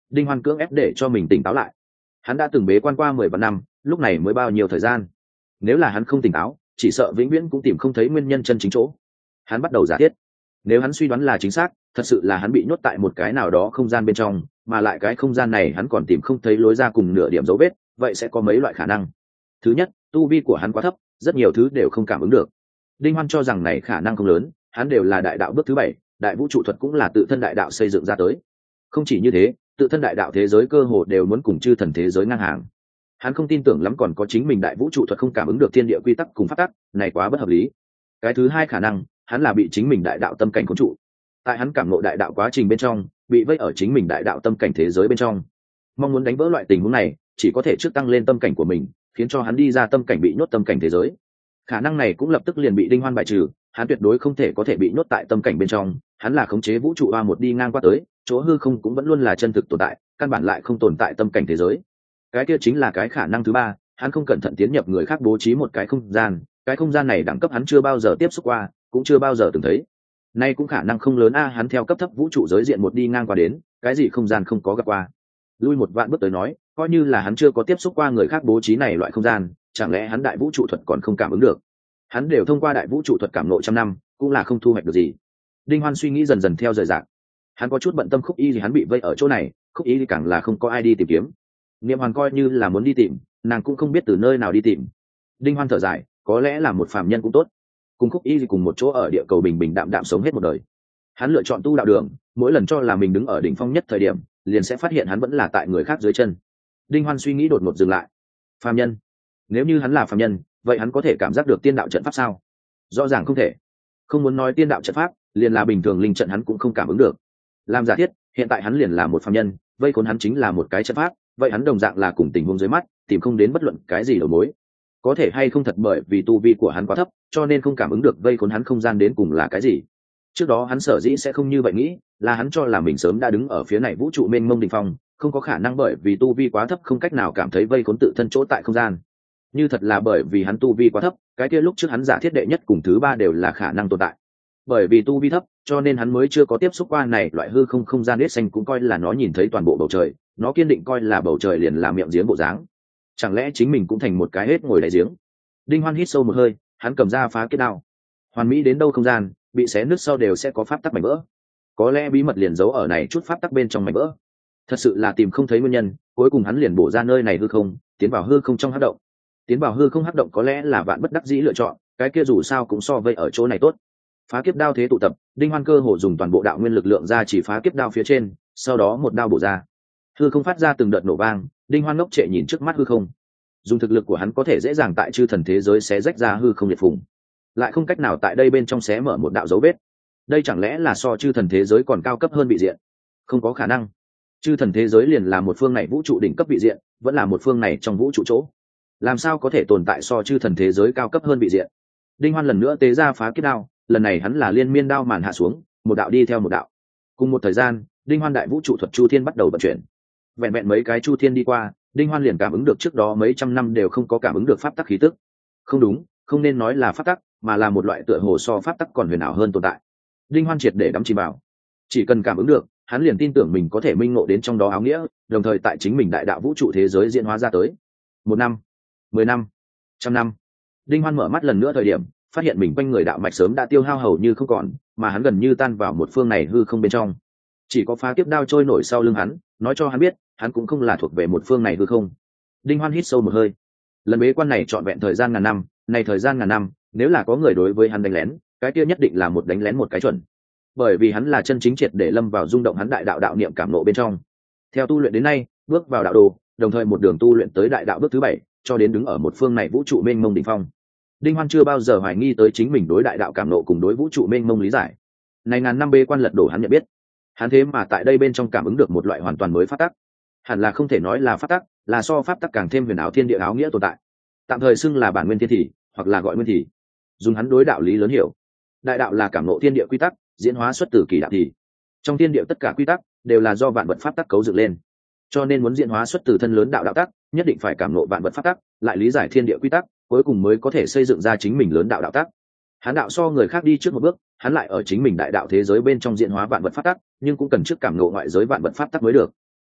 Đinh Hoan cưỡng ép để cho mình tỉnh táo lại. Hắn đã từng bế quan qua 10 vạn năm, lúc này mới bao nhiêu thời gian? Nếu là hắn không tỉnh táo, chỉ sợ vĩnh viễn cũng tìm không thấy nguyên nhân chân chính chỗ. Hắn bắt đầu giả thiết. Nếu hắn suy đoán là chính xác, thật sự là hắn bị nhốt tại một cái nào đó không gian bên trong, mà lại cái không gian này hắn còn tìm không thấy lối ra cùng nửa điểm dấu vết, vậy sẽ có mấy loại khả năng. Thứ nhất, tu vi của hắn quá thấp, rất nhiều thứ đều không cảm ứng được. Đinh Hoan cho rằng này khả năng không lớn, hắn đều là đại đạo bước thứ 7, đại vũ trụ thuật cũng là tự thân đại đạo xây dựng ra tới. Không chỉ như thế, tự thân đại đạo thế giới cơ hồ đều muốn cùng chư thần thế giới ngang hàng. Hắn không tin tưởng lắm còn có chính mình đại vũ trụ thuật không cảm ứng được thiên địa quy tắc cùng pháp tắc, này quá bất hợp lý. Cái thứ hai khả năng, hắn là bị chính mình đại đạo tâm cảnh khống trụ. Tại hắn cảm ngộ đại đạo quá trình bên trong, bị vây ở chính mình đại đạo tâm cảnh thế giới bên trong. Mong muốn đánh vỡ loại tình huống này, chỉ có thể trước tăng lên tâm cảnh của mình, khiến cho hắn đi ra tâm cảnh bị nhốt tâm cảnh thế giới. Khả năng này cũng lập tức liền bị Đinh Hoan bài trừ, hắn tuyệt đối không thể có thể bị nhốt tại tâm cảnh bên trong, hắn là khống chế vũ trụ A một đi ngang qua tới, chỗ hư không cũng vẫn luôn là chân thực tồn tại, căn bản lại không tồn tại tâm cảnh thế giới. Cái kia chính là cái khả năng thứ ba, hắn không cẩn thận tiến nhập người khác bố trí một cái không gian, cái không gian này đẳng cấp hắn chưa bao giờ tiếp xúc qua, cũng chưa bao giờ từng thấy. Nay cũng khả năng không lớn a, hắn theo cấp thấp vũ trụ giới diện một đi ngang qua đến, cái gì không gian không có gặp qua. Lui một vạn bước tới nói, coi như là hắn chưa có tiếp xúc qua người khác bố trí này loại không gian, chẳng lẽ hắn đại vũ trụ thuật còn không cảm ứng được? Hắn đều thông qua đại vũ trụ thuật cảm ngộ trăm năm, cũng là không thu hoạch được gì. Đinh Hoan suy nghĩ dần dần theo rời rạc. Hắn có chút bận tâm Khúc Y thì hắn bị vây ở chỗ này, Khúc Y thì càng là không có ai đi tìm kiếm. Niệm Hoàn coi như là muốn đi tìm, nàng cũng không biết từ nơi nào đi tìm. Đinh Hoan thở dài, có lẽ là một phàm nhân cũng tốt, cùng Khúc Y thì cùng một chỗ ở địa cầu bình bình đạm đạm sống hết một đời. Hắn lựa chọn tu đạo đường, mỗi lần cho là mình đứng ở đỉnh phong nhất thời điểm, liền sẽ phát hiện hắn vẫn là tại người khác dưới chân. Đinh Hoan suy nghĩ đột ngột dừng lại. Phàm nhân? Nếu như hắn là phàm nhân, vậy hắn có thể cảm giác được tiên đạo trận pháp sao? Rõ ràng không thể. Không muốn nói tiên đạo trận pháp, liền là bình thường linh trận hắn cũng không cảm ứng được. Làm giả thiết, hiện tại hắn liền là một phàm nhân, vây khốn hắn chính là một cái trận pháp, vậy hắn đồng dạng là cùng tình huống dưới mắt, tìm không đến bất luận cái gì đầu mối. Có thể hay không thật bởi vì tu vi của hắn quá thấp, cho nên không cảm ứng được vây khốn hắn không gian đến cùng là cái gì. Trước đó hắn sở dĩ sẽ không như vậy nghĩ, là hắn cho là mình sớm đã đứng ở phía này vũ trụ mênh mông đỉnh phong, không có khả năng bởi vì tu vi quá thấp không cách nào cảm thấy vây khốn tự thân chỗ tại không gian. Như thật là bởi vì hắn tu vi quá thấp, cái kia lúc trước hắn giả thiết đệ nhất cùng thứ ba đều là khả năng tồn tại. Bởi vì tu vi thấp, cho nên hắn mới chưa có tiếp xúc qua này loại hư không không gian hết xanh, cũng coi là nó nhìn thấy toàn bộ bầu trời, nó kiên định coi là bầu trời liền là miệng giếng bộ dáng. Chẳng lẽ chính mình cũng thành một cái hết ngồi đáy giếng? Đinh Hoan hít sâu một hơi, hắn cầm ra phá kiếp đao. Hoàn mỹ đến đâu không gian, bị xé nứt sau đều sẽ có pháp tắc mảnh vỡ. Có lẽ bí mật liền giấu ở này chút pháp tắc bên trong mảnh vỡ. Thật sự là tìm không thấy nguyên nhân, cuối cùng hắn liền bổ ra nơi này hư không, tiến vào hư không trong hắc động. Tiến vào hư không hắc động có lẽ là vạn bất đắc dĩ lựa chọn, cái kia dù sao cũng so vây ở chỗ này tốt. Phá kiếp đao thế tụ tập, Đinh Hoan cơ hồ dùng toàn bộ đạo nguyên lực lượng ra chỉ phá kiếp đao phía trên, sau đó một đao bổ ra. Hư không phát ra từng đợt nổ vang, Đinh Hoan ngốc trệ nhìn trước mắt hư không. Dùng thực lực của hắn có thể dễ dàng tại chư thần thế giới xé rách ra hư không liệt phùng, lại không cách nào tại đây bên trong xé mở một đạo dấu vết. Đây chẳng lẽ là so chư thần thế giới còn cao cấp hơn vị diện? Không có khả năng. Chư thần thế giới liền là một phương này vũ trụ đỉnh cấp vị diện, vẫn là một phương này trong vũ trụ chỗ. Làm sao có thể tồn tại so chư thần thế giới cao cấp hơn vị diện? Đinh Hoan lần nữa tế ra phá kiếp đao, lần này hắn là liên miên đao màn hạ xuống, một đạo đi theo một đạo. Cùng một thời gian, Đinh Hoan đại vũ trụ thuật chu thiên bắt đầu vận chuyển. Vẹn vẹn mấy cái chu thiên đi qua, Đinh Hoan liền cảm ứng được trước đó mấy trăm năm đều không có cảm ứng được pháp tắc khí tức. Không đúng, không nên nói là pháp tắc, mà là một loại tựa hồ so pháp tắc còn huyền ảo hơn tồn tại. Đinh Hoan triệt để đắm chìm vào. Chỉ cần cảm ứng được, hắn liền tin tưởng mình có thể minh ngộ đến trong đó áo nghĩa, đồng thời tại chính mình đại đạo vũ trụ thế giới diễn hóa ra tới. 1 năm, 10 năm, 100 năm. Đinh Hoan mở mắt lần nữa thời điểm, phát hiện mình quanh người đạo mạch sớm đã tiêu hao hầu như không còn, mà hắn gần như tan vào một phương này hư không bên trong. Chỉ có phá kiếp đao trôi nổi sau lưng hắn, nói cho hắn biết, hắn cũng không là thuộc về một phương này hư không. Đinh Hoan hít sâu một hơi. Lần bế quan này trọn vẹn thời gian ngàn năm, này thời gian ngàn năm, nếu là có người đối với hắn đánh lén, cái kia nhất định là một đánh lén một cái chuẩn. Bởi vì hắn là chân chính triệt để lâm vào rung động hắn đại đạo đạo niệm cảm nộ bên trong. Theo tu luyện đến nay, bước vào đạo đồ, đồng thời một đường tu luyện tới đại đạo bước thứ 7, cho đến đứng ở một phương này vũ trụ mênh mông đỉnh phong. Đinh Hoan chưa bao giờ hoài nghi tới chính mình đối đại đạo cảm nộ cùng đối vũ trụ mênh mông lý giải. Này ngàn năm bế quan lật đổ hắn nhận biết, hắn thế mà tại đây bên trong cảm ứng được một loại hoàn toàn mới pháp tắc. Hẳn là không thể nói là pháp tắc, là so pháp tắc càng thêm huyền ảo thiên địa áo nghĩa tồn tại. Tạm thời xưng là bản nguyên thiên thị, hoặc là gọi nguyên thị. Dùng hắn đối đạo lý lớn hiểu, đại đạo là cảm nộ thiên địa quy tắc, diễn hóa xuất từ kỳ đạo thì. Trong thiên địa tất cả quy tắc đều là do vạn vật pháp tắc cấu dựng lên. Cho nên muốn diễn hóa xuất từ thân lớn đạo đạo tắc, nhất định phải cảm nộ vạn vật pháp tắc, lại lý giải thiên địa quy tắc, cuối cùng mới có thể xây dựng ra chính mình lớn đạo đạo tắc. Hắn đạo so người khác đi trước một bước, hắn lại ở chính mình đại đạo thế giới bên trong diễn hóa vạn vật pháp tắc, nhưng cũng cần trước cảm ngộ ngoại giới vạn vật pháp tắc mới được.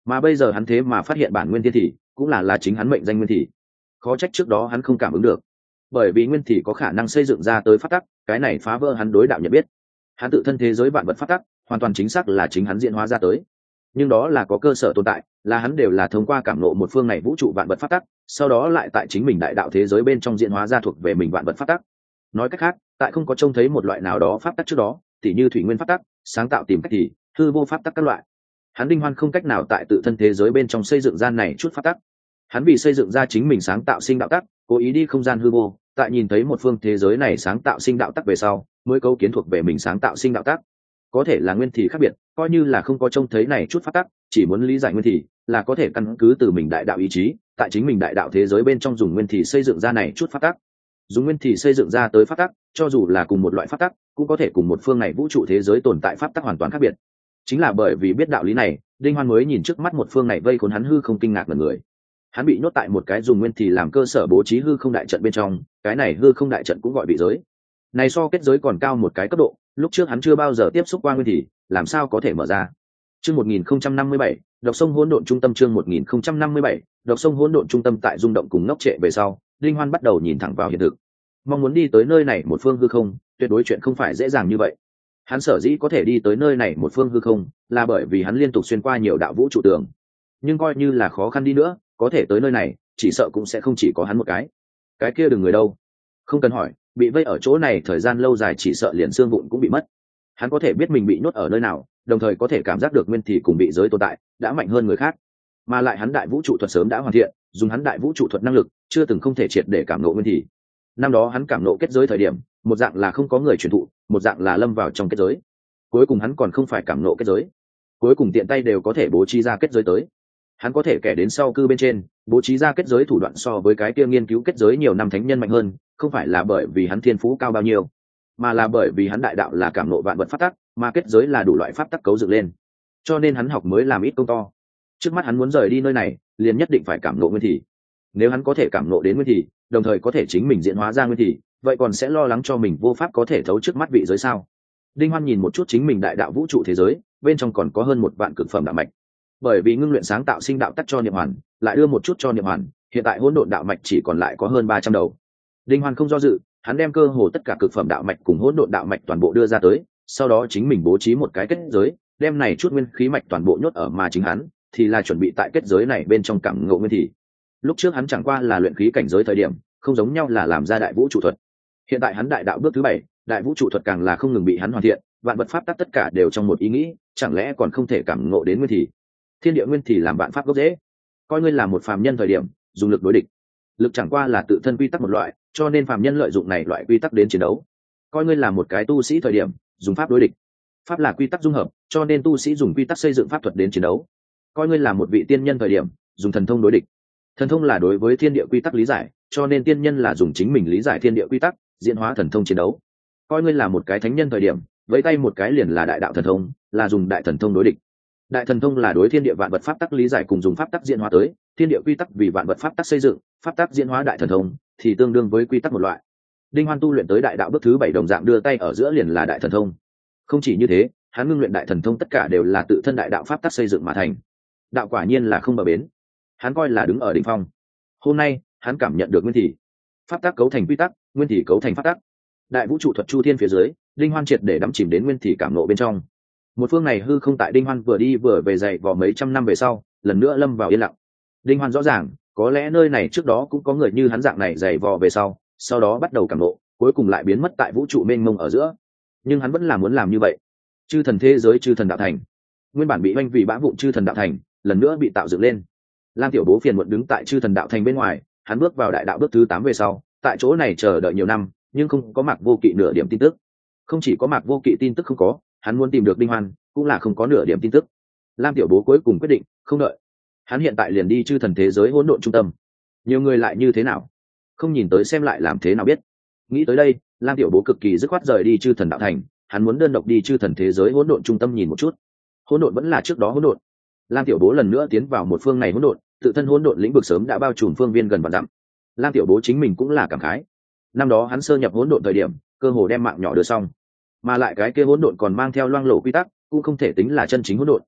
mà bây giờ hắn thế mà phát hiện bản nguyên thiên thì cũng là chính hắn mệnh danh nguyên thì. Khó trách trước đó hắn không cảm ứng được, bởi vì nguyên thì có khả năng xây dựng ra tới pháp tắc, cái này phá vỡ hắn đối đạo nhận biết. Hắn tự thân thế giới vạn vật pháp tắc hoàn toàn chính xác là chính hắn diễn hóa ra tới, nhưng đó là có cơ sở tồn tại, là hắn đều là thông qua cảm nộ một phương này vũ trụ vạn vật pháp tắc, sau đó lại tại chính mình đại đạo thế giới bên trong diễn hóa ra thuộc về mình vạn vật pháp tắc. Nói cách khác, tại không có trông thấy một loại nào đó pháp tắc trước đó, tỉ như thủy nguyên pháp tắc, sáng tạo tìm cách thì hư vô pháp tắc các loại, hắn Đinh Hoan không cách nào tại tự thân thế giới bên trong xây dựng gian này chút pháp tắc. Hắn vì xây dựng ra chính mình sáng tạo sinh đạo tắc, cố ý đi không gian hư vô, tại nhìn thấy một phương thế giới này sáng tạo sinh đạo tắc về sau, mới cấu kiến thuộc về mình sáng tạo sinh đạo tắc. Có thể là nguyên thì khác biệt, coi như là không có trông thấy này chút pháp tắc, chỉ muốn lý giải nguyên thì là có thể căn cứ từ mình đại đạo ý chí, tại chính mình đại đạo thế giới bên trong dùng nguyên thì xây dựng ra này chút pháp tắc. Dùng nguyên thì xây dựng ra tới pháp tắc, cho dù là cùng một loại pháp tắc, cũng có thể cùng một phương này vũ trụ thế giới tồn tại pháp tắc hoàn toàn khác biệt. Chính là bởi vì biết đạo lý này, Đinh Hoan mới nhìn trước mắt một phương này vây khốn hắn hư không kinh ngạc mọi người. Hắn bị nhốt tại một cái dùng nguyên thì làm cơ sở bố trí hư không đại trận bên trong, cái này hư không đại trận cũng gọi bị giới. Này so kết giới còn cao một cái cấp độ, lúc trước hắn chưa bao giờ tiếp xúc qua nguyên thì, làm sao có thể mở ra. Chương 1057, độc sông hỗn độn trung tâm. Chương 1057, độc sông hỗn độn trung tâm. Tại rung động cùng ngốc trệ về sau, Đinh Hoan bắt đầu nhìn thẳng vào hiện thực. Mong muốn đi tới nơi này một phương hư không, tuyệt đối chuyện không phải dễ dàng như vậy. Hắn sở dĩ có thể đi tới nơi này một phương hư không, là bởi vì hắn liên tục xuyên qua nhiều đạo vũ trụ tường. Nhưng coi như là khó khăn đi nữa, có thể tới nơi này, chỉ sợ cũng sẽ không chỉ có hắn một cái kia đừng người đâu. Không cần hỏi, bị vây ở chỗ này thời gian lâu dài chỉ sợ liền xương vụn cũng bị mất. Hắn có thể biết mình bị nhốt ở nơi nào, đồng thời có thể cảm giác được nguyên thì cùng bị giới tồn tại đã mạnh hơn người khác, mà lại hắn đại vũ trụ thuật sớm đã hoàn thiện, dùng hắn đại vũ trụ thuật năng lực chưa từng không thể triệt để cảm nộ nguyên thì. Năm đó hắn cảm nộ kết giới thời điểm, một dạng là không có người truyền thụ, một dạng là lâm vào trong kết giới. Cuối cùng hắn còn không phải cảm nộ kết giới, cuối cùng tiện tay đều có thể bố trí ra kết giới tới. Hắn có thể kể đến sau cư bên trên bố trí ra kết giới thủ đoạn so với cái kia nghiên cứu kết giới nhiều năm thánh nhân mạnh hơn, không phải là bởi vì hắn thiên phú cao bao nhiêu, mà là bởi vì hắn đại đạo là cảm nộ vạn vật pháp tắc, mà kết giới là đủ loại pháp tắc cấu dựng lên, cho nên hắn học mới làm ít công to. Trước mắt hắn muốn rời đi nơi này, liền nhất định phải cảm nộ nguyên thì. Nếu hắn có thể cảm nộ đến nguyên thì, đồng thời có thể chính mình diễn hóa ra nguyên thì, vậy còn sẽ lo lắng cho mình vô pháp có thể thấu trước mắt vị giới sao? Đinh Hoan nhìn một chút chính mình đại đạo vũ trụ thế giới, bên trong còn có hơn 1 vạn cực phẩm đạo mạch. Bởi vì ngưng luyện sáng tạo sinh đạo tắc cho niệm hoàn, lại đưa một chút cho niệm hoàn, hiện tại hỗn độn đạo mạch chỉ còn lại có hơn 300 đầu. Đinh Hoan không do dự, hắn đem cơ hồ tất cả cực phẩm đạo mạch cùng hỗn độn đạo mạch toàn bộ đưa ra tới, sau đó chính mình bố trí một cái kết giới, đem này chút nguyên khí mạch toàn bộ nhốt ở, mà chính hắn thì là chuẩn bị tại kết giới này bên trong cảm ngộ nguyên thì. Lúc trước hắn chẳng qua là luyện khí cảnh giới thời điểm, không giống nhau là làm ra đại vũ trụ thuật. Hiện tại hắn đại đạo bước thứ 7, đại vũ trụ thuật càng là không ngừng bị hắn hoàn thiện, vạn vật pháp tắc tất cả đều trong một ý nghĩ, chẳng lẽ còn không thể cảm ngộ đến nguyên thì. Thiên địa nguyên thì làm vạn pháp gốc rễ, coi ngươi là một phàm nhân thời điểm, dùng lực đối địch. Lực chẳng qua là tự thân quy tắc một loại, cho nên phàm nhân lợi dụng này loại quy tắc đến chiến đấu. Coi ngươi là một cái tu sĩ thời điểm, dùng pháp đối địch. Pháp là quy tắc dung hợp, cho nên tu sĩ dùng quy tắc xây dựng pháp thuật đến chiến đấu. Coi ngươi là một vị tiên nhân thời điểm, dùng thần thông đối địch. Thần thông là đối với thiên địa quy tắc lý giải, cho nên tiên nhân là dùng chính mình lý giải thiên địa quy tắc, diễn hóa thần thông chiến đấu. Coi ngươi là một cái thánh nhân thời điểm, vẫy tay một cái liền là đại đạo thần thông, là dùng đại thần thông đối địch. Đại thần thông là đối thiên địa vạn vật pháp tắc lý giải cùng dùng pháp tắc diễn hóa tới, thiên địa quy tắc vì vạn vật pháp tắc xây dựng, pháp tắc diễn hóa đại thần thông thì tương đương với quy tắc một loại. Đinh Hoan tu luyện tới đại đạo bước thứ 7 đồng dạng đưa tay ở giữa liền là đại thần thông. Không chỉ như thế, hắn ngưng luyện đại thần thông tất cả đều là tự thân đại đạo pháp tắc xây dựng mà thành. Đạo quả nhiên là không bờ bến. Hắn coi là đứng ở đỉnh phong. Hôm nay, hắn cảm nhận được nguyên thì. Pháp tắc cấu thành quy tắc, nguyên thì cấu thành pháp tắc. Đại vũ trụ thuật chu thiên phía dưới, Đinh Hoan triệt để đắm chìm đến nguyên thì cảm ngộ bên trong. Một phương này hư không tại Đinh Hoan vừa đi vừa về dày vò mấy trăm năm về sau, lần nữa lâm vào yên lặng. Đinh Hoan rõ ràng, có lẽ nơi này trước đó cũng có người như hắn dạng này dày vò về sau đó bắt đầu cảm ngộ, cuối cùng lại biến mất tại vũ trụ mênh mông ở giữa. Nhưng hắn vẫn là muốn làm như vậy. Chư thần thế giới, chư thần đạo thành, nguyên bản bị oanh vì bã vụn chư thần đạo thành, lần nữa bị tạo dựng lên. Lam Tiểu Bố phiền muộn đứng tại chư thần đạo thành bên ngoài, hắn bước vào đại đạo bước thứ 8 về sau, tại chỗ này chờ đợi nhiều năm, nhưng không có Mạc Vô Kỵ nửa điểm tin tức. Không chỉ có Mạc Vô Kỵ tin tức không có, hắn muốn tìm được Đinh Hoan, cũng là không có nửa điểm tin tức. Lam Tiểu Bố cuối cùng quyết định không đợi, hắn hiện tại liền đi chư thần thế giới hỗn độn trung tâm. Nhiều người lại như thế nào, không nhìn tới xem lại làm thế nào biết. Nghĩ tới đây, Lam Tiểu Bố cực kỳ dứt khoát rời đi chư thần đạo thành, hắn muốn đơn độc đi chư thần thế giới hỗn độn trung tâm nhìn một chút. Hỗn độn vẫn là trước đó hỗn độn. Lam Tiểu Bố lần nữa tiến vào một phương này hỗn độn, tự thân hỗn độn lĩnh vực sớm đã bao trùm phương viên gần vạn dặm. Lam Tiểu Bố chính mình cũng là cảm khái. Năm đó hắn sơ nhập hỗn độn thời điểm, cơ hồ đem mạng nhỏ đưa xong, mà lại cái kia hỗn độn còn mang theo loang lổ quy tắc, cũng không thể tính là chân chính hỗn độn.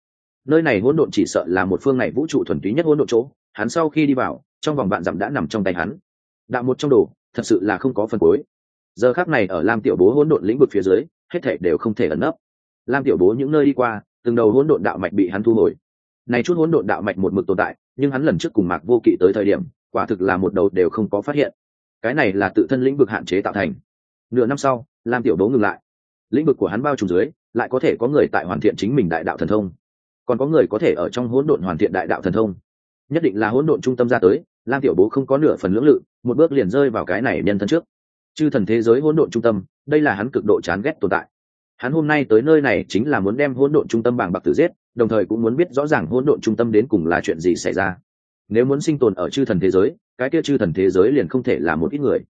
Nơi này hỗn độn chỉ sợ là một phương này vũ trụ thuần túy nhất hỗn độn chỗ, hắn sau khi đi vào trong vòng vạn dặm đã nằm trong tay hắn. Đạo một trong đồ thật sự là không có phần cuối. Giờ khắc này ở Lam Tiểu Bố hỗn độn lĩnh vực phía dưới, hết thảy đều không thể ẩn nấp. Lam Tiểu Bố những nơi đi qua, từng đầu hỗn độn đạo mạch bị hắn thu hồi. Này chút hỗn độn đạo mạch một mực tồn tại, nhưng hắn lần trước cùng Mạc Vô Kỵ tới thời điểm, quả thực là một đầu đều không có phát hiện. Cái này là tự thân lĩnh vực hạn chế tạo thành. Nửa năm sau, Lam Tiểu Bố ngừng lại. Lĩnh vực của hắn bao trùm dưới, lại có thể có người tại hoàn thiện chính mình đại đạo thần thông, còn có người có thể ở trong hỗn độn hoàn thiện đại đạo thần thông. Nhất định là hỗn độn trung tâm ra tới, Lam Tiểu Bố không có nửa phần lưỡng lự, một bước liền rơi vào cái này nhân thân trước. Chư thần thế giới hỗn độn trung tâm, đây là hắn cực độ chán ghét tồn tại. Hắn hôm nay tới nơi này chính là muốn đem hỗn độn trung tâm bảng bạc tử giết, đồng thời cũng muốn biết rõ ràng hỗn độn trung tâm đến cùng là chuyện gì xảy ra. Nếu muốn sinh tồn ở chư thần thế giới, cái kia chư thần thế giới liền không thể là một ít người.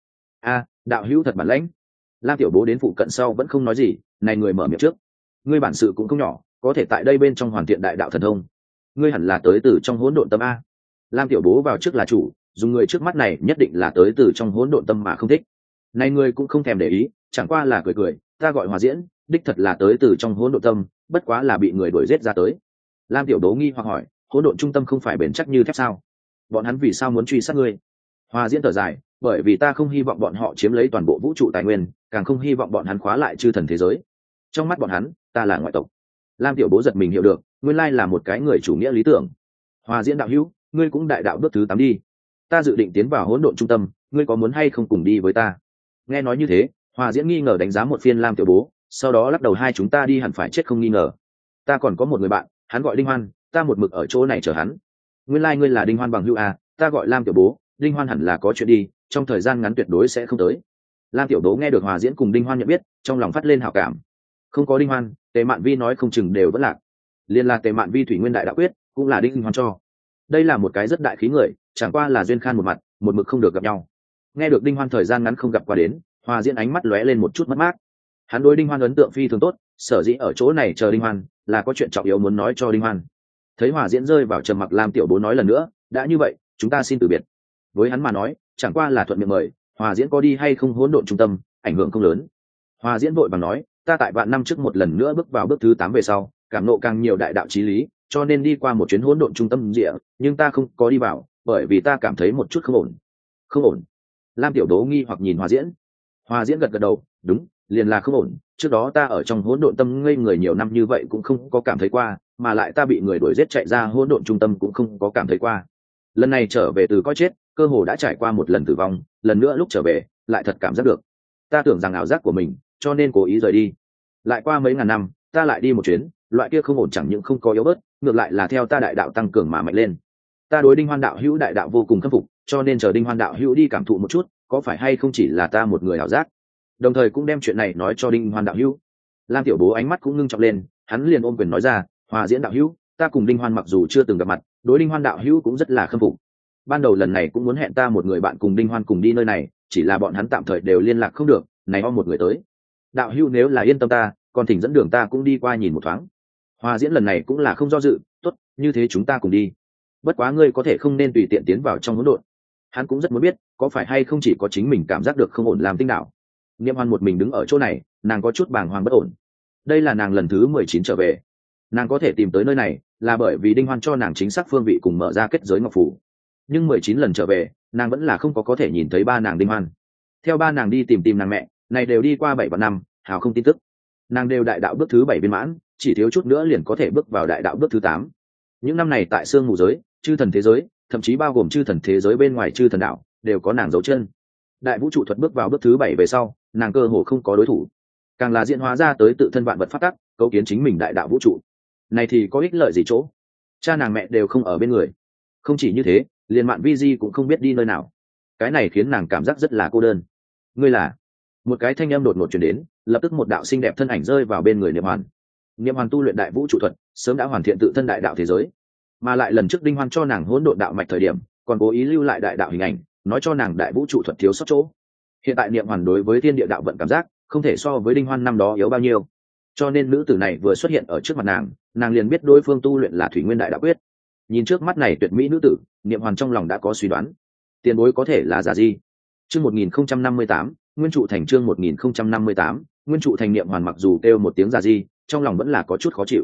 Đạo hữu thật bản lãnh. Lam Tiểu Bố đến phụ cận sau vẫn không nói gì, này người mở miệng trước. Ngươi bản sự cũng không nhỏ, có thể tại đây bên trong hoàn thiện đại đạo thần thông. Ngươi hẳn là tới từ trong hỗn độn tâm a. Lam Tiểu Bố vào trước là chủ, dùng người trước mắt này nhất định là tới từ trong hỗn độn tâm mà không thích. Này người cũng không thèm để ý, chẳng qua là cười cười, ta gọi Hòa Diễn, đích thật là tới từ trong hỗn độn tâm, bất quá là bị người đuổi giết ra tới. Lam Tiểu Bố nghi hoặc hỏi, hỗn độn trung tâm không phải bền chắc như thép sao? Bọn hắn vì sao muốn truy sát ngươi? Hòa Diễn thở dài, bởi vì ta không hy vọng bọn họ chiếm lấy toàn bộ vũ trụ tài nguyên, càng không hy vọng bọn hắn khóa lại chư thần thế giới. Trong mắt bọn hắn, ta là ngoại tộc. Lam Tiểu Bố giật mình hiểu được, nguyên lai là một cái người chủ nghĩa lý tưởng. Hòa Diễn đạo hữu, ngươi cũng đại đạo bước thứ 8 đi. Ta dự định tiến vào hỗn độn trung tâm, ngươi có muốn hay không cùng đi với ta? Nghe nói như thế, Hòa Diễn nghi ngờ đánh giá một phiên Lam Tiểu Bố, sau đó lắc đầu, hai chúng ta đi hẳn phải chết không nghi ngờ. Ta còn có một người bạn, hắn gọi Đinh Hoan, ta một mực ở chỗ này chờ hắn. Nguyên lai ngươi là Đinh Hoan bằng hữu à? Ta gọi Lam Tiểu Bố, Đinh Hoan hẳn là có chuyện đi, trong thời gian ngắn tuyệt đối sẽ không tới. Lam Tiểu Bố nghe được Hòa Diễn cùng Đinh Hoan nhận biết, trong lòng phát lên hảo cảm. Không có Đinh Hoan, Tề Mạn Vi nói không chừng đều vẫn lạc. Liên là Tề Mạn Vi thủy nguyên đại đạo quyết, cũng là Đinh Hoan cho. Đây là một cái rất đại khí người, chẳng qua là duyên khan một mặt, một mực không được gặp nhau. Nghe được Đinh Hoan thời gian ngắn không gặp qua đến, Hòa Diễn ánh mắt lóe lên một chút mất mát. Hắn đối Đinh Hoan ấn tượng phi thường tốt, sở dĩ ở chỗ này chờ Đinh Hoan, là có chuyện trọng yếu muốn nói cho Đinh Hoan. Thấy Hòa Diễn rơi vào trầm mặc, Lam Tiểu Bố nói lần nữa, đã như vậy, chúng ta xin từ biệt. Với hắn mà nói, chẳng qua là thuận miệng mời, Hòa Diễn có đi hay không hỗn độn trung tâm, ảnh hưởng không lớn. Hòa Diễn vội vàng nói, ta tại vạn năm trước một lần nữa bước vào bước thứ 8 về sau, cảm nộ càng nhiều đại đạo chí lý, cho nên đi qua một chuyến hỗn độn trung tâm địa, nhưng ta không có đi vào, bởi vì ta cảm thấy một chút không ổn. Không ổn? Lam Tiểu Bố nghi hoặc nhìn Hòa Diễn. Hòa Diễn gật gật đầu, đúng, liền là không ổn. Trước đó ta ở trong hỗn độn tâm ngây người nhiều năm như vậy cũng không có cảm thấy qua, mà lại ta bị người đuổi giết chạy ra hỗn độn trung tâm cũng không có cảm thấy qua. Lần này trở về từ coi chết, cơ hồ đã trải qua một lần tử vong, lần nữa lúc trở về, lại thật cảm giác được. Ta tưởng rằng ảo giác của mình, cho nên cố ý rời đi. Lại qua mấy ngàn năm, ta lại đi một chuyến, loại kia không ổn chẳng những không có yếu bớt, ngược lại là theo ta đại đạo tăng cường mà mạnh lên. Ta đối Đinh Hoan đạo hữu đại đạo vô cùng khâm phục, cho nên chờ Đinh Hoan đạo hữu đi cảm thụ một chút, có phải hay không chỉ là ta một người ảo giác. Đồng thời cũng đem chuyện này nói cho Đinh Hoan đạo hữu. Lam Tiểu Bố ánh mắt cũng ngưng trọng lên, hắn liền ôm quyền nói ra, Hòa Diễn đạo hữu, ta cùng Đinh Hoan mặc dù chưa từng gặp mặt, đối Đinh Hoan đạo hữu cũng rất là khâm phục. Ban đầu lần này cũng muốn hẹn ta một người bạn cùng Đinh Hoan cùng đi nơi này, chỉ là bọn hắn tạm thời đều liên lạc không được, này ho một người tới. Đạo hữu nếu là yên tâm ta, còn thỉnh dẫn đường ta cũng đi qua nhìn một thoáng. Hòa Diễn lần này cũng là không do dự, tốt, như thế chúng ta cùng đi. Bất quá ngươi có thể không nên tùy tiện tiến vào trong hỗn độn. Hắn cũng rất muốn biết, có phải hay không chỉ có chính mình cảm giác được không ổn làm tinh đạo. Niệm Hoan một mình đứng ở chỗ này, nàng có chút bàng hoàng bất ổn. Đây là nàng lần thứ 19 trở về. Nàng có thể tìm tới nơi này, là bởi vì Đinh Hoan cho nàng chính xác phương vị cùng mở ra kết giới ngọc phủ. Nhưng 19 lần trở về, nàng vẫn là không có thể nhìn thấy ba nàng Đinh Hoan. Theo ba nàng đi tìm nàng mẹ, này đều đi qua 7 và năm, hào không tin tức. Nàng đều đại đạo bước thứ 7 viên mãn, chỉ thiếu chút nữa liền có thể bước vào đại đạo bước thứ 8. Những năm này tại Sương Mù giới, chư thần thế giới, thậm chí bao gồm chư thần thế giới bên ngoài chư thần đạo, đều có nàng dấu chân. Đại vũ trụ thuật bước vào bước thứ 7 về sau, nàng cơ hồ không có đối thủ. Càng là diễn hóa ra tới tự thân vạn vật phát tắc, cấu kiến chính mình đại đạo vũ trụ. Này thì có ích lợi gì chỗ? Cha nàng mẹ đều không ở bên người. Không chỉ như thế, liền Mạn Vi Di cũng không biết đi nơi nào. Cái này khiến nàng cảm giác rất là cô đơn. Ngươi là? Một cái thanh âm đột ngột truyền đến, lập tức một đạo xinh đẹp thân ảnh rơi vào bên người Niệm Hoàn. Niệm Hoàn tu luyện đại vũ trụ thuật, sớm đã hoàn thiện tự thân đại đạo thế giới, mà lại lần trước Đinh Hoan cho nàng hỗn độn đạo mạch thời điểm, còn cố ý lưu lại đại đạo hình ảnh, nói cho nàng đại vũ trụ thuật thiếu sót chỗ. Hiện tại Niệm Hoàn đối với thiên địa đạo vận cảm giác không thể so với Đinh Hoan năm đó yếu bao nhiêu, cho nên nữ tử này vừa xuất hiện ở trước mặt nàng liền biết đối phương tu luyện là thủy nguyên đại đạo quyết. Nhìn trước mắt này tuyệt mỹ nữ tử, Niệm Hoàn trong lòng đã có suy đoán, tiền bối có thể là giả di. Chương 1058, Nguyên trụ thành. Chương 1058, Nguyên trụ thành. Niệm Hoàn mặc dù kêu một tiếng giả di, trong lòng vẫn là có chút khó chịu.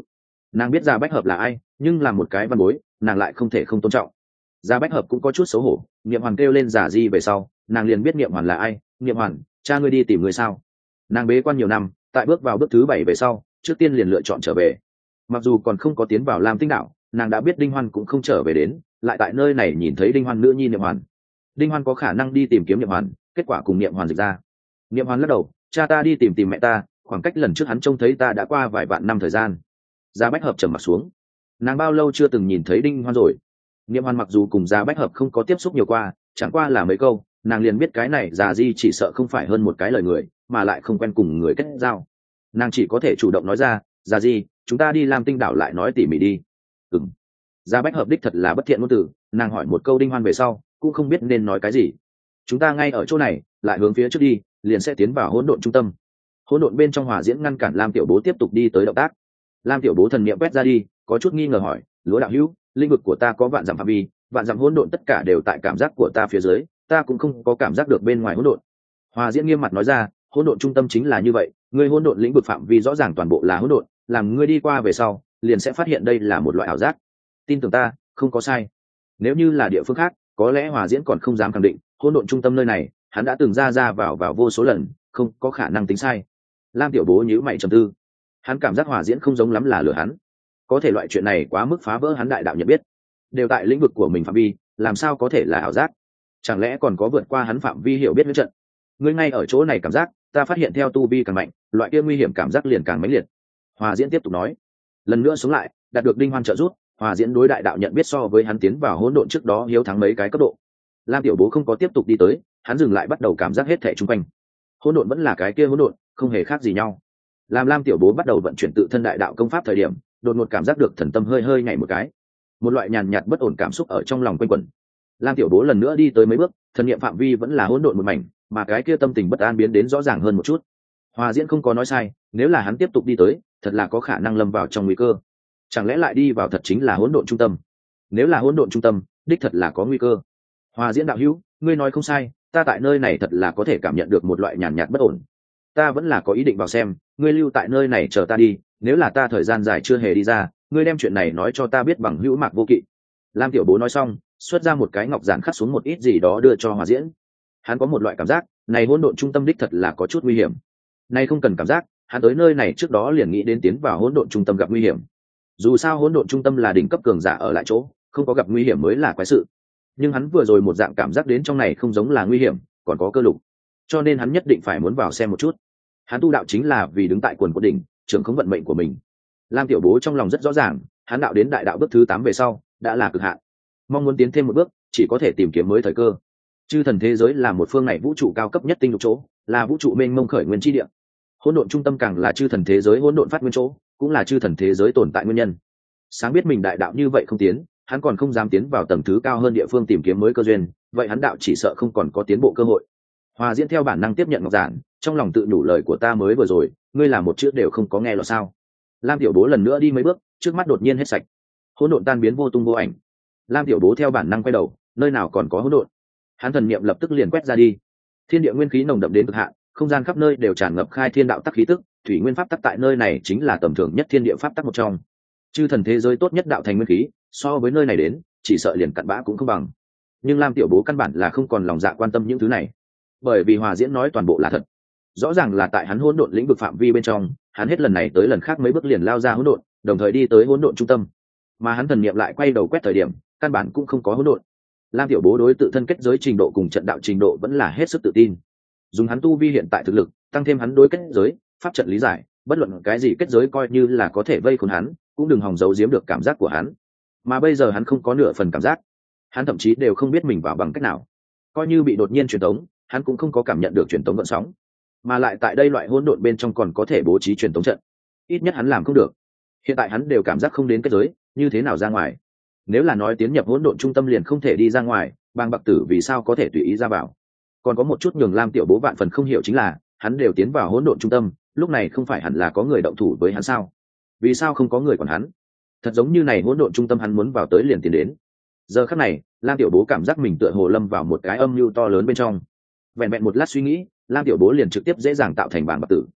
Nàng biết Gia Bách Hợp là ai, nhưng là một cái văn bối, nàng lại không thể không tôn trọng. Gia Bách Hợp cũng có chút xấu hổ, Niệm Hoàn kêu lên Giả Di về sau, nàng liền biết Niệm Hoàn là ai. Niệm Hoàn, cha ngươi đi tìm người sao? Nàng bế quan nhiều năm, tại bước vào bước thứ 7 về sau, trước tiên liền lựa chọn trở về. Mặc dù còn không có tiến vào Lam Tinh Đạo, nàng đã biết Đinh Hoan cũng không trở về đến, lại tại nơi này nhìn thấy Đinh Hoan nữ nhi Niệm Hoàn. Đinh Hoan có khả năng đi tìm kiếm Niệm Hoàn, kết quả cùng Niệm Hoàn dịch ra. Niệm Hoàn lắc đầu, cha ta đi tìm mẹ ta, khoảng cách lần trước hắn trông thấy ta đã qua vài vạn năm thời gian. Gia Bách Hợp trầm mặt xuống. Nàng bao lâu chưa từng nhìn thấy Đinh Hoan rồi? Niệm Hoàn mặc dù cùng Gia Bách Hợp không có tiếp xúc nhiều qua, chẳng qua là mấy câu, nàng liền biết cái này Già Di chỉ sợ không phải hơn một cái lời người, mà lại không quen cùng người kết giao. Nàng chỉ có thể chủ động nói ra, Già Di, chúng ta đi Lam Tinh Đảo lại nói tỉ mỉ đi. Ừm. Gia Bách Hợp đích thật là bất thiện ngôn từ, nàng hỏi một câu Đinh Hoan về sau, cũng không biết nên nói cái gì. Chúng ta ngay ở chỗ này, lại hướng phía trước đi, liền sẽ tiến vào hỗn độn trung tâm. Hỗn độn bên trong hòa diễn ngăn cản Lam Tiểu Bố tiếp tục đi tới động tác. Lam Tiểu Bố thần niệm quét ra đi, có chút nghi ngờ hỏi, Lúa đạo hữu, lĩnh vực của ta có vạn dặm phạm vi, vạn dặm hỗn độn tất cả đều tại cảm giác của ta phía dưới, ta cũng không có cảm giác được bên ngoài hỗn độn. Hòa diễn nghiêm mặt nói ra, hỗn độn trung tâm chính là như vậy, ngươi hỗn độn lĩnh vực phạm vi rõ ràng toàn bộ là hỗn độn, làm ngươi đi qua về sau, liền sẽ phát hiện đây là một loại ảo giác. Tin tưởng ta, không có sai. Nếu như là địa phương khác, có lẽ Hòa diễn còn không dám khẳng định, hỗn độn trung tâm nơi này, hắn đã từng ra vào vô số lần, không có khả năng tính sai. Lam Tiểu Bố nhíu mày trầm tư, hắn cảm giác Hòa diễn không giống lắm là lừa hắn, có thể loại chuyện này quá mức phá vỡ hắn đại đạo nhận biết, đều tại lĩnh vực của mình phạm vi, làm sao có thể là ảo giác? Chẳng lẽ còn có vượt qua hắn phạm vi hiểu biết huyễn trận? Ngươi ngay ở chỗ này cảm giác, ta phát hiện theo tu vi càng mạnh, loại kia nguy hiểm cảm giác liền càng mãnh liệt. Hòa diễn tiếp tục nói, lần nữa xuống lại, đạt được Đinh Hoan trợ giúp, Hòa diễn đối đại đạo nhận biết so với hắn tiến vào hỗn độn trước đó hiếu thắng mấy cái cấp độ. Lam Tiểu Bố không có tiếp tục đi tới, hắn dừng lại bắt đầu cảm giác hết thảy xung quanh. Hỗn độn vẫn là cái kia hỗn độn, không hề khác gì nhau. Làm Lam Tiểu Bố bắt đầu vận chuyển tự thân đại đạo công pháp thời điểm, đột ngột cảm giác được thần tâm hơi hơi nhảy một cái, một loại nhàn nhạt bất ổn cảm xúc ở trong lòng quanh quẩn. Lam Tiểu Bố lần nữa đi tới mấy bước, thần niệm phạm vi vẫn là hỗn độn một mảnh, mà cái kia tâm tình bất an biến đến rõ ràng hơn một chút. Hòa diễn không có nói sai, nếu là hắn tiếp tục đi tới, thật là có khả năng lâm vào trong nguy cơ. Chẳng lẽ lại đi vào thật chính là hỗn độn trung tâm? Nếu là hỗn độn trung tâm, đích thật là có nguy cơ. Hòa diễn đạo hữu, ngươi nói không sai, ta tại nơi này thật là có thể cảm nhận được một loại nhàn nhạt bất ổn. Ta vẫn là có ý định vào xem, ngươi lưu tại nơi này chờ ta đi, nếu là ta thời gian dài chưa hề đi ra, ngươi đem chuyện này nói cho ta biết bằng hữu Mạc Vô Kỵ. Lam Tiểu Bố nói xong, xuất ra một cái ngọc giản khắc xuống một ít gì đó đưa cho Hòa diễn. Hắn có một loại cảm giác, này hỗn độn trung tâm đích thật là có chút nguy hiểm. Này không cần cảm giác, hắn tới nơi này trước đó liền nghĩ đến tiến vào hỗn độn trung tâm gặp nguy hiểm. Dù sao hỗn độn trung tâm là đỉnh cấp cường giả ở lại chỗ, không có gặp nguy hiểm mới là quái sự. Nhưng hắn vừa rồi một dạng cảm giác đến trong này không giống là nguy hiểm, còn có cơ lục, cho nên hắn nhất định phải muốn vào xem một chút. Hắn tu đạo chính là vì đứng tại quần của đỉnh, trưởng khống vận mệnh của mình. Lam Tiểu Bố trong lòng rất rõ ràng, hắn đạo đến đại đạo bước thứ 8 về sau, đã là cực hạn. Mong muốn tiến thêm một bước, chỉ có thể tìm kiếm mới thời cơ. Chư thần thế giới là một phương này vũ trụ cao cấp nhất tinh lục chỗ, là vũ trụ mênh mông khởi nguyên chi địa. Hỗn độn trung tâm càng là chư thần thế giới hỗn độn phát nguyên chỗ, cũng là chư thần thế giới tồn tại nguyên nhân. Sáng biết mình đại đạo như vậy không tiến, hắn còn không dám tiến vào tầng thứ cao hơn địa phương tìm kiếm mới cơ duyên, vậy hắn đạo chỉ sợ không còn có tiến bộ cơ hội. Hòa diễn theo bản năng tiếp nhận ngọc giản, trong lòng tự nhủ lời của ta mới vừa rồi, ngươi là một chữ đều không có nghe lọt sao? Lam Tiểu Bố lần nữa đi mấy bước, trước mắt đột nhiên hết sạch, hỗn độn tan biến vô tung vô ảnh. Lam Tiểu Bố theo bản năng quay đầu, nơi nào còn có hỗn độn? Hắn thần niệm lập tức liền quét ra đi. Thiên địa nguyên khí nồng đậm đến cực hạn, không gian khắp nơi đều tràn ngập khai thiên đạo tắc khí tức, thủy nguyên pháp tắc tại nơi này chính là tầm thường nhất thiên địa pháp tắc một trong. Chư thần thế giới tốt nhất đạo thành nguyên khí, so với nơi này đến, chỉ sợ liền cặn bã cũng không bằng. Nhưng Lam Tiểu Bố căn bản là không còn lòng dạ quan tâm những thứ này, bởi vì Hòa diễn nói toàn bộ là thật. Rõ ràng là tại hắn hỗn độn lĩnh vực phạm vi bên trong, hắn hết lần này tới lần khác mấy bước liền lao ra hỗn độn, đồng thời đi tới hỗn độn trung tâm. Mà hắn thần niệm lại quay đầu quét thời điểm, căn bản cũng không có hỗn độn. Lam Tiểu Bố đối tự thân kết giới trình độ cùng trận đạo trình độ vẫn là hết sức tự tin. Dùng hắn tu vi hiện tại thực lực, tăng thêm hắn đối kết giới, pháp trận lý giải, bất luận cái gì kết giới coi như là có thể vây khốn hắn, cũng đừng hòng giấu giếm được cảm giác của hắn. Mà bây giờ hắn không có nửa phần cảm giác, hắn thậm chí đều không biết mình vào bằng cách nào. Coi như bị đột nhiên truyền tống, hắn cũng không có cảm nhận được truyền tống gợn sóng. Mà lại tại đây loại hỗn độn bên trong còn có thể bố trí truyền tống trận, ít nhất hắn làm không được. Hiện tại hắn đều cảm giác không đến kết giới, như thế nào ra ngoài? Nếu là nói tiến nhập hỗn độn trung tâm liền không thể đi ra ngoài, Bàng Bạc Tử vì sao có thể tùy ý ra vào? Còn có một chút nhường Lam Tiểu Bố vạn phần không hiểu chính là, hắn đều tiến vào hỗn độn trung tâm, lúc này không phải hẳn là có người động thủ với hắn sao? Vì sao không có người quản hắn? Thật giống như này hỗn độn trung tâm hắn muốn vào tới liền tiến đến. Giờ khắc này, Lam Tiểu Bố cảm giác mình tựa hồ lâm vào một cái âm mưu to lớn bên trong. Vẹn vẹn một lát suy nghĩ, Lam Tiểu Bố liền trực tiếp dễ dàng tạo thành Bàng Bạc Tử.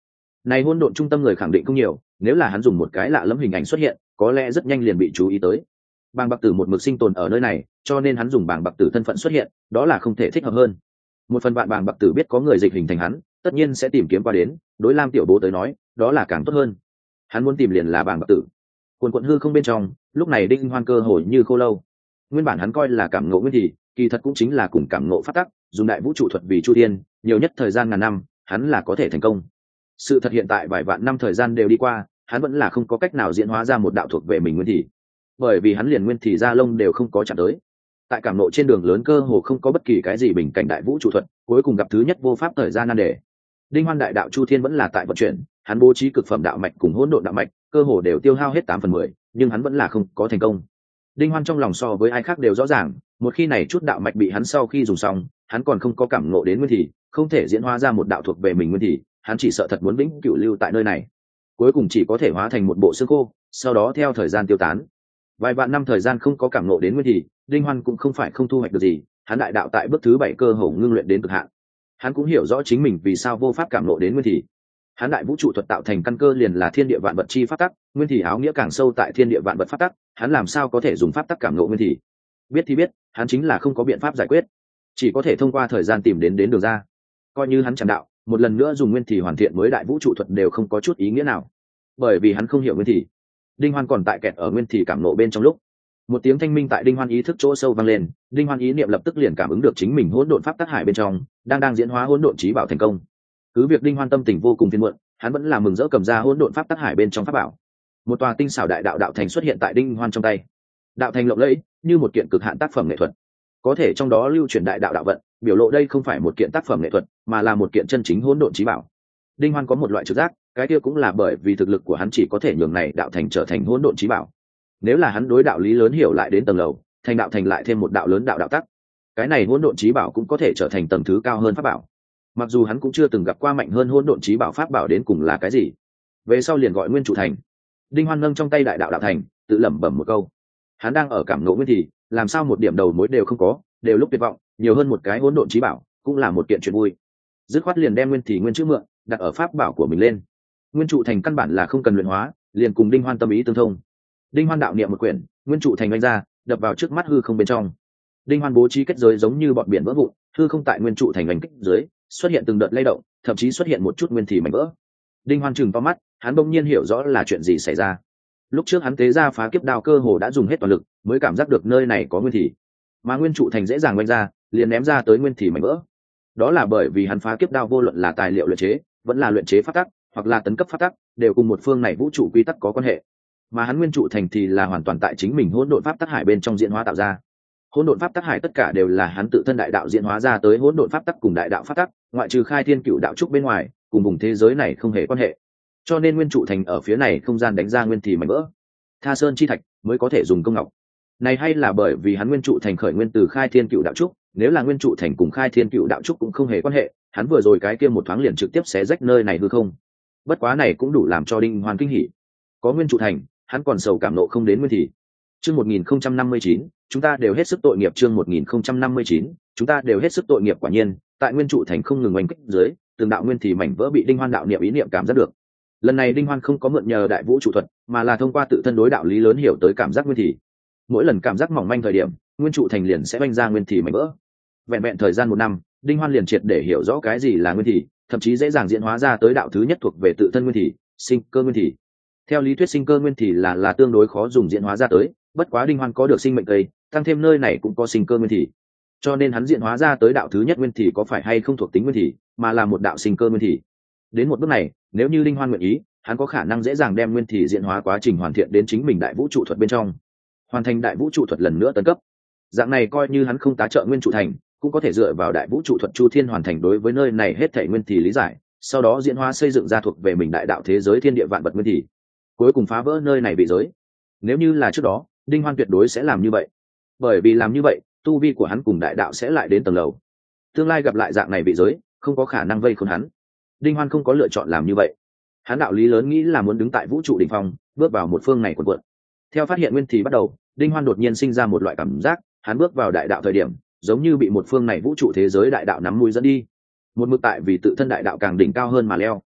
Này hỗn độn trung tâm người khẳng định không nhiều, nếu là hắn dùng một cái lạ lẫm hình ảnh xuất hiện, có lẽ rất nhanh liền bị chú ý tới. Bàng Bạc Tử một mực sinh tồn ở nơi này, cho nên hắn dùng Bàng Bạc Tử thân phận xuất hiện, đó là không thể thích hợp hơn. Một phần bạn Bàng Bạc Tử biết có người dịch hình thành hắn, tất nhiên sẽ tìm kiếm qua đến, đối Lam Tiểu Bố tới nói, đó là càng tốt hơn. Hắn muốn tìm liền là Bàng Bạc Tử. Quần quần hư không bên trong, lúc này Đinh Hoan cơ hội như khô lâu. Nguyên bản hắn coi là cảm ngộ nguyên thì, kỳ thật cũng chính là cùng cảm ngộ phát tắc, dùng đại vũ trụ thuật vì chu thiên, nhiều nhất thời gian ngàn năm, hắn là có thể thành công. Sự thật hiện tại vài vạn năm thời gian đều đi qua, hắn vẫn là không có cách nào diễn hóa ra một đạo thuộc về mình nguyên thì, bởi vì hắn liền nguyên thì ra lông đều không có chạm tới. Tại cảm nộ trên đường lớn cơ hồ không có bất kỳ cái gì bình cảnh đại vũ trụ thuật, cuối cùng gặp thứ nhất vô pháp thời gian nan đề. Đinh Hoan đại đạo chu thiên vẫn là tại vận chuyển, hắn bố trí cực phẩm đạo mạch cùng hỗn độn đạo mạch, cơ hồ đều tiêu hao hết 8/10, nhưng hắn vẫn là không có thành công. Đinh Hoan trong lòng so với ai khác đều rõ ràng, một khi này chút đạo mạch bị hắn sau khi dùng xong, hắn còn không có cảm ngộ đến nguyên thì, không thể diễn hóa ra một đạo thuộc về mình nguyên thì, hắn chỉ sợ thật muốn vĩnh cửu lưu tại nơi này. Cuối cùng chỉ có thể hóa thành một bộ xương khô, sau đó theo thời gian tiêu tán. Vài vạn năm thời gian không có cảm ngộ đến nguyên thì, Đinh Hoan cũng không phải không thu hoạch được gì, hắn đại đạo tại bước thứ 7 cơ hồ ngưng luyện đến cực hạn. Hắn cũng hiểu rõ chính mình vì sao vô pháp cảm ngộ đến nguyên thì. Hắn đại vũ trụ thuật tạo thành căn cơ liền là thiên địa vạn vật chi pháp tắc, nguyên thì áo nghĩa càng sâu tại thiên địa vạn vật pháp tắc, hắn làm sao có thể dùng pháp tắc cảm ngộ nguyên thì? Biết thì biết, hắn chính là không có biện pháp giải quyết, chỉ có thể thông qua thời gian tìm đến đường ra. Coi như hắn chẳng đạo, một lần nữa dùng nguyên thì hoàn thiện mới đại vũ trụ thuật đều không có chút ý nghĩa nào, bởi vì hắn không hiểu nguyên thì. Đinh Hoan còn tại kẹt ở nguyên thì cảm ngộ bên trong lúc, một tiếng thanh minh tại Đinh Hoan ý thức chỗ sâu vang lên, Đinh Hoan ý niệm lập tức liền cảm ứng được chính mình hỗn độn pháp tắc hải bên trong đang diễn hóa hỗn độn chí bảo thành công. Cứ việc Đinh Hoan tâm tình vô cùng phiền muộn, hắn vẫn là mừng rỡ cầm ra hỗn độn pháp tắc hải bên trong pháp bảo. Một tòa tinh xảo đại đạo đạo thành xuất hiện tại Đinh Hoan trong tay. Đạo thành lộng lẫy, như một kiện cực hạn tác phẩm nghệ thuật. Có thể trong đó lưu truyền đại đạo đạo vận, biểu lộ đây không phải một kiện tác phẩm nghệ thuật, mà là một kiện chân chính hỗn độn chí bảo. Đinh Hoan có một loại trực giác, cái kia cũng là bởi vì thực lực của hắn chỉ có thể nhường này đạo thành trở thành hỗn độn chí bảo. Nếu là hắn đối đạo lý lớn hiểu lại đến tầng lầu, thành đạo thành lại thêm một đạo lớn đạo đạo tắc, cái này hỗn độn chí bảo cũng có thể trở thành tầng thứ cao hơn pháp bảo. Mặc dù hắn cũng chưa từng gặp qua mạnh hơn hỗn độn chí bảo pháp bảo đến cùng là cái gì, về sau liền gọi nguyên trụ thành. Đinh Hoan nâng trong tay đại đạo đạo thành, tự lẩm bẩm một câu. Hắn đang ở cảm ngộ nguyên thì, làm sao một điểm đầu mối đều không có, đều lúc tuyệt vọng, nhiều hơn một cái hỗn độn chí bảo, cũng là một kiện chuyện vui. Dứt khoát liền đem nguyên thì nguyên chữ mượn, đặt ở pháp bảo của mình lên. Nguyên trụ thành căn bản là không cần luyện hóa, liền cùng Đinh Hoan tâm ý tương thông. Đinh Hoan đạo niệm một quyển, nguyên trụ thành vành ra, đập vào trước mắt hư không bên trong. Đinh Hoan bố trí kết giới giống như bọn biển vỡ vụn, hư không tại nguyên trụ thành vành kích dưới, xuất hiện từng đợt lay động, thậm chí xuất hiện một chút nguyên thì mảnh vỡ. Đinh Hoan chừng to mắt, hắn bỗng nhiên hiểu rõ là chuyện gì xảy ra. Lúc trước hắn tế ra phá kiếp đao cơ hồ đã dùng hết toàn lực, mới cảm giác được nơi này có nguyên thì, mà nguyên trụ thành dễ dàng vành ra, liền ném ra tới nguyên thì mảnh vỡ. Đó là bởi vì hắn phá kiếp đao vô luận là tài liệu luyện chế, vẫn là luyện chế pháp tắc, hoặc là tấn cấp pháp tắc, đều cùng một phương này vũ trụ quy tắc có quan hệ. Mà hắn nguyên trụ thành thì là hoàn toàn tại chính mình hỗn độn pháp tắc hải bên trong diễn hóa tạo ra. Hỗn độn pháp tắc hải tất cả đều là hắn tự thân đại đạo diễn hóa ra tới hỗn độn pháp tắc cùng đại đạo pháp tắc, ngoại trừ khai thiên cựu đạo trúc bên ngoài, cùng vùng thế giới này không hề quan hệ. Cho nên nguyên trụ thành ở phía này không gian đánh ra nguyên thì mảnh vỡ. Tha sơn chi thạch mới có thể dùng công ngọc. Này hay là bởi vì hắn nguyên trụ thành khởi nguyên từ khai thiên cựu đạo trúc, nếu là nguyên trụ thành cùng khai thiên cựu đạo trúc cũng không hề quan hệ, hắn vừa rồi cái kia một thoáng liền trực tiếp xé rách nơi này hư không. Bất quá này cũng đủ làm cho Đinh Hoan kinh hỉ. Có nguyên trụ thành, hắn còn sầu cảm nộ không đến nguyên thì. Chương 1059, chúng ta đều hết sức tội nghiệp. Chương 1059, chúng ta đều hết sức tội nghiệp. Quả nhiên, tại nguyên trụ thành không ngừng oanh kích dưới, từng đạo nguyên thì mảnh vỡ bị Đinh Hoan đạo niệm ý niệm cảm giác được. Lần này Đinh Hoan không có mượn nhờ đại vũ trụ thuật, mà là thông qua tự thân đối đạo lý lớn hiểu tới cảm giác nguyên thì. Mỗi lần cảm giác mỏng manh thời điểm, nguyên trụ thành liền sẽ oanh ra nguyên thì mảnh vỡ. Vẹn vẹn thời gian 1 năm, Đinh Hoan liền triệt để hiểu rõ cái gì là nguyên thì, thậm chí dễ dàng diễn hóa ra tới đạo thứ nhất thuộc về tự thân nguyên thì, sinh cơ nguyên thì. Theo lý thuyết sinh cơ nguyên thì là tương đối khó dùng diễn hóa ra tới, bất quá Đinh Hoan có được sinh mệnh cây, tăng thêm nơi này cũng có sinh cơ nguyên thì, cho nên hắn diễn hóa ra tới đạo thứ nhất nguyên thì có phải hay không thuộc tính nguyên thì, mà là một đạo sinh cơ nguyên thì. Đến một bước này, nếu như Đinh Hoan nguyện ý, hắn có khả năng dễ dàng đem nguyên thì diễn hóa quá trình hoàn thiện đến chính mình đại vũ trụ thuật bên trong, hoàn thành đại vũ trụ thuật lần nữa tấn cấp. Dạng này coi như hắn không tá trợ nguyên trụ thành, cũng có thể dựa vào đại vũ trụ thuật chu thiên hoàn thành đối với nơi này hết thảy nguyên thì lý giải, sau đó diễn hóa xây dựng ra thuộc về mình đại đạo thế giới thiên địa vạn vật nguyên thì, cuối cùng phá vỡ nơi này bị giới. Nếu như là trước đó, Đinh Hoan tuyệt đối sẽ làm như vậy, bởi vì làm như vậy, tu vi của hắn cùng đại đạo sẽ lại đến tầng lầu. Tương lai gặp lại dạng này bị giới, không có khả năng vây khốn hắn. Đinh Hoan không có lựa chọn làm như vậy. Hắn đạo lý lớn nghĩ là muốn đứng tại vũ trụ đỉnh phong, bước vào một phương này quần quật. Theo phát hiện nguyên thì bắt đầu, Đinh Hoan đột nhiên sinh ra một loại cảm giác, hắn bước vào đại đạo thời điểm, giống như bị một phương này vũ trụ thế giới đại đạo nắm mũi dẫn đi. Một mực tại vì tự thân đại đạo càng đỉnh cao hơn mà leo.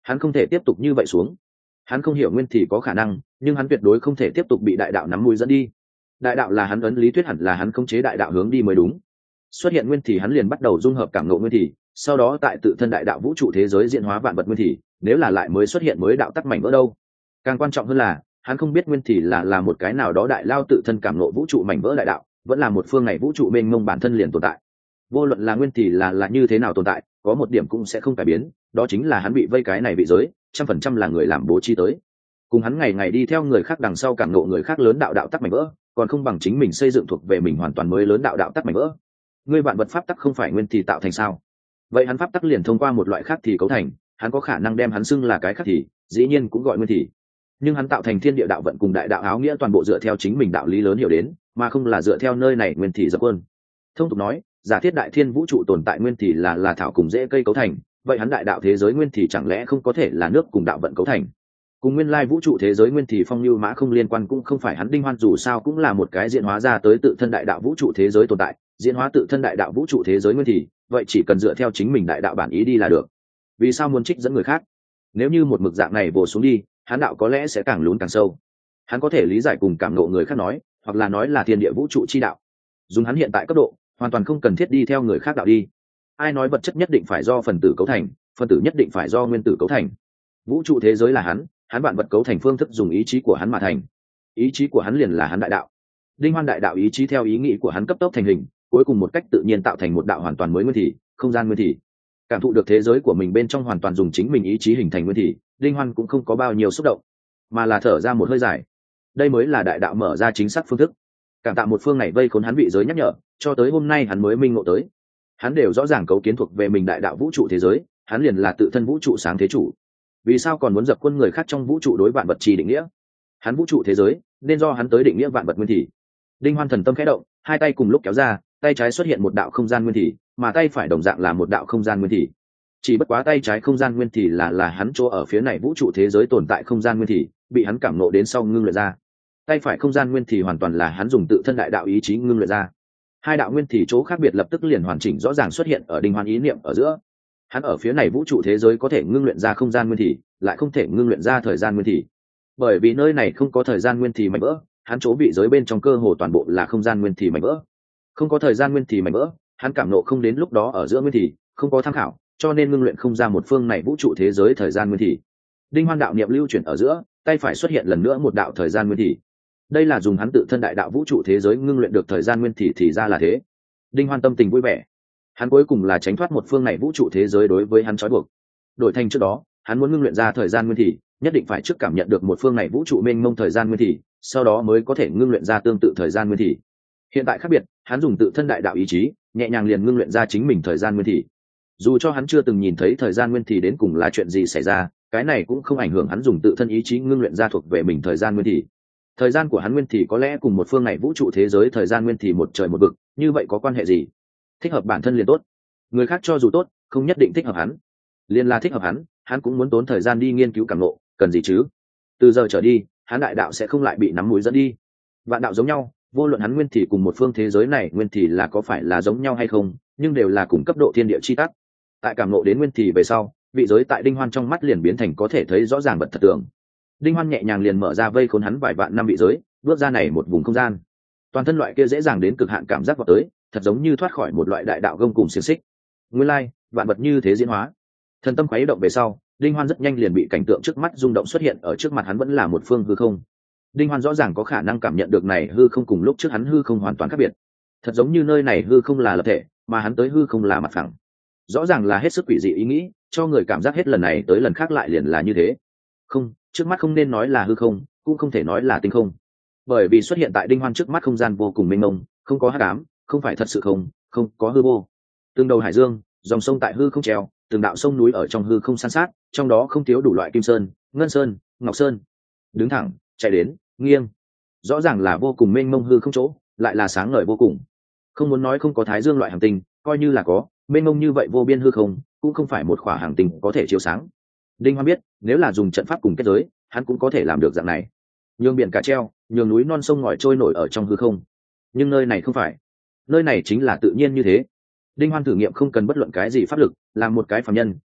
Hắn không thể tiếp tục như vậy xuống. Hắn không hiểu nguyên thì có khả năng, nhưng hắn tuyệt đối không thể tiếp tục bị đại đạo nắm mũi dẫn đi. Đại đạo là hắn ấn lý thuyết, hẳn là hắn khống chế đại đạo hướng đi mới đúng. Xuất hiện nguyên thì hắn liền bắt đầu dung hợp cảm ngộ nguyên thì, sau đó tại tự thân đại đạo vũ trụ thế giới diễn hóa vạn vật nguyên thì, nếu là lại mới xuất hiện mới đạo tắc mảnh vỡ đâu. Càng quan trọng hơn là hắn không biết nguyên thì là một cái nào đó đại lao tự thân cảm ngộ vũ trụ mảnh vỡ đại đạo, vẫn là một phương này vũ trụ mênh mông bản thân liền tồn tại. Vô luận là nguyên thì là như thế nào tồn tại, có một điểm cũng sẽ không cải biến, đó chính là hắn bị vây cái này vị giới, 100% là người làm bố trí tới. Cùng hắn ngày ngày đi theo người khác đằng sau cảm ngộ người khác lớn đạo đạo tắc mảnh vỡ, còn không bằng chính mình xây dựng thuộc về mình hoàn toàn mới lớn đạo đạo tắc mảnh vỡ. Ngươi vạn vật pháp tắc không phải nguyên thì tạo thành sao? Vậy hắn pháp tắc liền thông qua một loại khác thì cấu thành, hắn có khả năng đem hắn xưng là cái khác thì, dĩ nhiên cũng gọi nguyên thì. Nhưng hắn tạo thành thiên địa đạo vận cùng đại đạo áo nghĩa toàn bộ dựa theo chính mình đạo lý lớn hiểu đến, mà không là dựa theo nơi này nguyên thì dập quân. Thông tục nói, giả thiết đại thiên vũ trụ tồn tại nguyên thì là thảo cùng rễ cây cấu thành, vậy hắn đại đạo thế giới nguyên thì chẳng lẽ không có thể là nước cùng đạo vận cấu thành? Cùng nguyên lai vũ trụ thế giới nguyên thì phong lưu mã không liên quan, cũng không phải hắn Đinh Hoan dù sao cũng là một cái diễn hóa ra tới tự thân đại đạo vũ trụ thế giới tồn tại, diễn hóa tự thân đại đạo vũ trụ thế giới nguyên thì, vậy chỉ cần dựa theo chính mình đại đạo bản ý đi là được. Vì sao muốn trích dẫn người khác? Nếu như một mực dạng này bổ xuống đi, hắn đạo có lẽ sẽ càng lún càng sâu. Hắn có thể lý giải cùng cảm ngộ người khác nói, hoặc là nói là thiên địa vũ trụ chi đạo. Dùng hắn hiện tại cấp độ, hoàn toàn không cần thiết đi theo người khác đạo đi. Ai nói vật chất nhất định phải do phần tử cấu thành, phần tử nhất định phải do nguyên tử cấu thành? Vũ trụ thế giới là hắn vạn vật cấu thành phương thức dùng ý chí của hắn mà thành. Ý chí của hắn liền là hắn đại đạo. Đinh Hoan đại đạo ý chí theo ý nghĩ của hắn cấp tốc thành hình, cuối cùng một cách tự nhiên tạo thành một đạo hoàn toàn mới nguyên thị, không gian nguyên thị. Cảm thụ được thế giới của mình bên trong hoàn toàn dùng chính mình ý chí hình thành nguyên thị, Đinh Hoan cũng không có bao nhiêu xúc động, mà là thở ra một hơi dài. Đây mới là đại đạo mở ra chính xác phương thức. Cảm tạ một phương này vây khốn hắn vị giới nhắc nhở, cho tới hôm nay hắn mới minh ngộ tới. Hắn đều rõ ràng cấu kiến thuộc về mình đại đạo vũ trụ thế giới, hắn liền là tự thân vũ trụ sáng thế chủ. Vì sao còn muốn dập quân người khác trong vũ trụ đối vạn vật trì định nghĩa? Hắn vũ trụ thế giới nên do hắn tới định nghĩa vạn vật nguyên thị. Đinh Hoan thần tâm khẽ động, hai tay cùng lúc kéo ra, tay trái xuất hiện một đạo không gian nguyên thị, mà tay phải đồng dạng là một đạo không gian nguyên thị. Chỉ bất quá tay trái không gian nguyên thị là hắn chỗ ở phía này vũ trụ thế giới tồn tại không gian nguyên thị, bị hắn cảm ngộ đến sau ngưng luyện ra. Tay phải không gian nguyên thị hoàn toàn là hắn dùng tự thân đại đạo ý chí ngưng luyện ra. Hai đạo nguyên thị chỗ khác biệt lập tức liền hoàn chỉnh rõ ràng xuất hiện ở Đinh Hoan ý niệm ở giữa. Hắn ở phía này vũ trụ thế giới có thể ngưng luyện ra không gian nguyên thị, lại không thể ngưng luyện ra thời gian nguyên thị. Bởi vì nơi này không có thời gian nguyên thị mảnh vỡ, hắn chỗ vị giới bên trong cơ hồ toàn bộ là không gian nguyên thị mảnh vỡ. Không có thời gian nguyên thị mảnh vỡ, hắn cảm nộ không đến lúc đó ở giữa nguyên thị, không có tham khảo, cho nên ngưng luyện không ra một phương này vũ trụ thế giới thời gian nguyên thị. Đinh Hoan đạo niệm lưu chuyển ở giữa, tay phải xuất hiện lần nữa một đạo thời gian nguyên thị. Đây là dùng hắn tự thân đại đạo vũ trụ thế giới ngưng luyện được thời gian nguyên thị thì ra là thế. Đinh Hoan tâm tình vui vẻ. Hắn cuối cùng là tránh thoát một phương này vũ trụ thế giới đối với hắn trói buộc. Đổi thành trước đó, hắn muốn ngưng luyện ra thời gian nguyên thị, nhất định phải trước cảm nhận được một phương này vũ trụ mênh mông thời gian nguyên thị, sau đó mới có thể ngưng luyện ra tương tự thời gian nguyên thị. Hiện tại khác biệt, hắn dùng tự thân đại đạo ý chí, nhẹ nhàng liền ngưng luyện ra chính mình thời gian nguyên thị. Dù cho hắn chưa từng nhìn thấy thời gian nguyên thị đến cùng là chuyện gì xảy ra, cái này cũng không ảnh hưởng hắn dùng tự thân ý chí ngưng luyện ra thuộc về mình thời gian nguyên thị. Thời gian của hắn nguyên thị có lẽ cùng một phương này vũ trụ thế giới thời gian nguyên thị một trời một vực, như vậy có quan hệ gì? Thích hợp bản thân liền tốt. Người khác cho dù tốt, không nhất định thích hợp hắn. Liên là thích hợp hắn cũng muốn tốn thời gian đi nghiên cứu cảm ngộ, cần gì chứ? Từ giờ trở đi, hắn đại đạo sẽ không lại bị nắm mũi dẫn đi. Vạn đạo giống nhau, vô luận hắn nguyên thì cùng một phương thế giới này nguyên thì là có phải là giống nhau hay không, nhưng đều là cùng cấp độ thiên địa chi tắc. Tại cảm ngộ đến nguyên thì về sau, vị giới tại Đinh Hoan trong mắt liền biến thành có thể thấy rõ ràng vật thật tưởng. Đinh Hoan nhẹ nhàng liền mở ra vây khốn hắn vài vạn năm vị giới, bước ra này một vùng không gian. Toàn thân loại kia dễ dàng đến cực hạn cảm giác vọt tới, thật giống như thoát khỏi một loại đại đạo gông cùng xiềng xích. Nguyên lai, vạn vật như thế diễn hóa. Thần tâm khuấy động về sau, Đinh Hoan rất nhanh liền bị cảnh tượng trước mắt rung động xuất hiện ở trước mặt hắn vẫn là một phương hư không. Đinh Hoan rõ ràng có khả năng cảm nhận được này hư không cùng lúc trước hắn hư không hoàn toàn khác biệt. Thật giống như nơi này hư không là lập thể, mà hắn tới hư không là mặt phẳng. Rõ ràng là hết sức quỷ dị ý nghĩ, cho người cảm giác hết lần này tới lần khác lại liền là như thế. Không, trước mắt không nên nói là hư không, cũng không thể nói là tinh không. Bởi vì xuất hiện tại Đinh Hoan trước mắt không gian vô cùng mênh mông, không có hắc ám, không phải thật sự không có hư vô. Từng đầu hải dương, dòng sông tại hư không treo, từng đạo sông núi ở trong hư không san sát, trong đó không thiếu đủ loại kim sơn, ngân sơn, ngọc sơn. Đứng thẳng, chạy đến, nghiêng. Rõ ràng là vô cùng mênh mông hư không chỗ, lại là sáng ngời vô cùng. Không muốn nói không có thái dương loại hành tinh, coi như là có, mênh mông như vậy vô biên hư không, cũng không phải một khỏa hành tinh có thể chiếu sáng. Đinh Hoan biết, nếu là dùng trận pháp cùng kết giới, hắn cũng có thể làm được dạng này. Nhường biển cả treo, nhường núi non sông ngòi trôi nổi ở trong hư không. Nhưng nơi này không phải. Nơi này chính là tự nhiên như thế. Đinh Hoan thử nghiệm không cần bất luận cái gì pháp lực, làm một cái phàm nhân,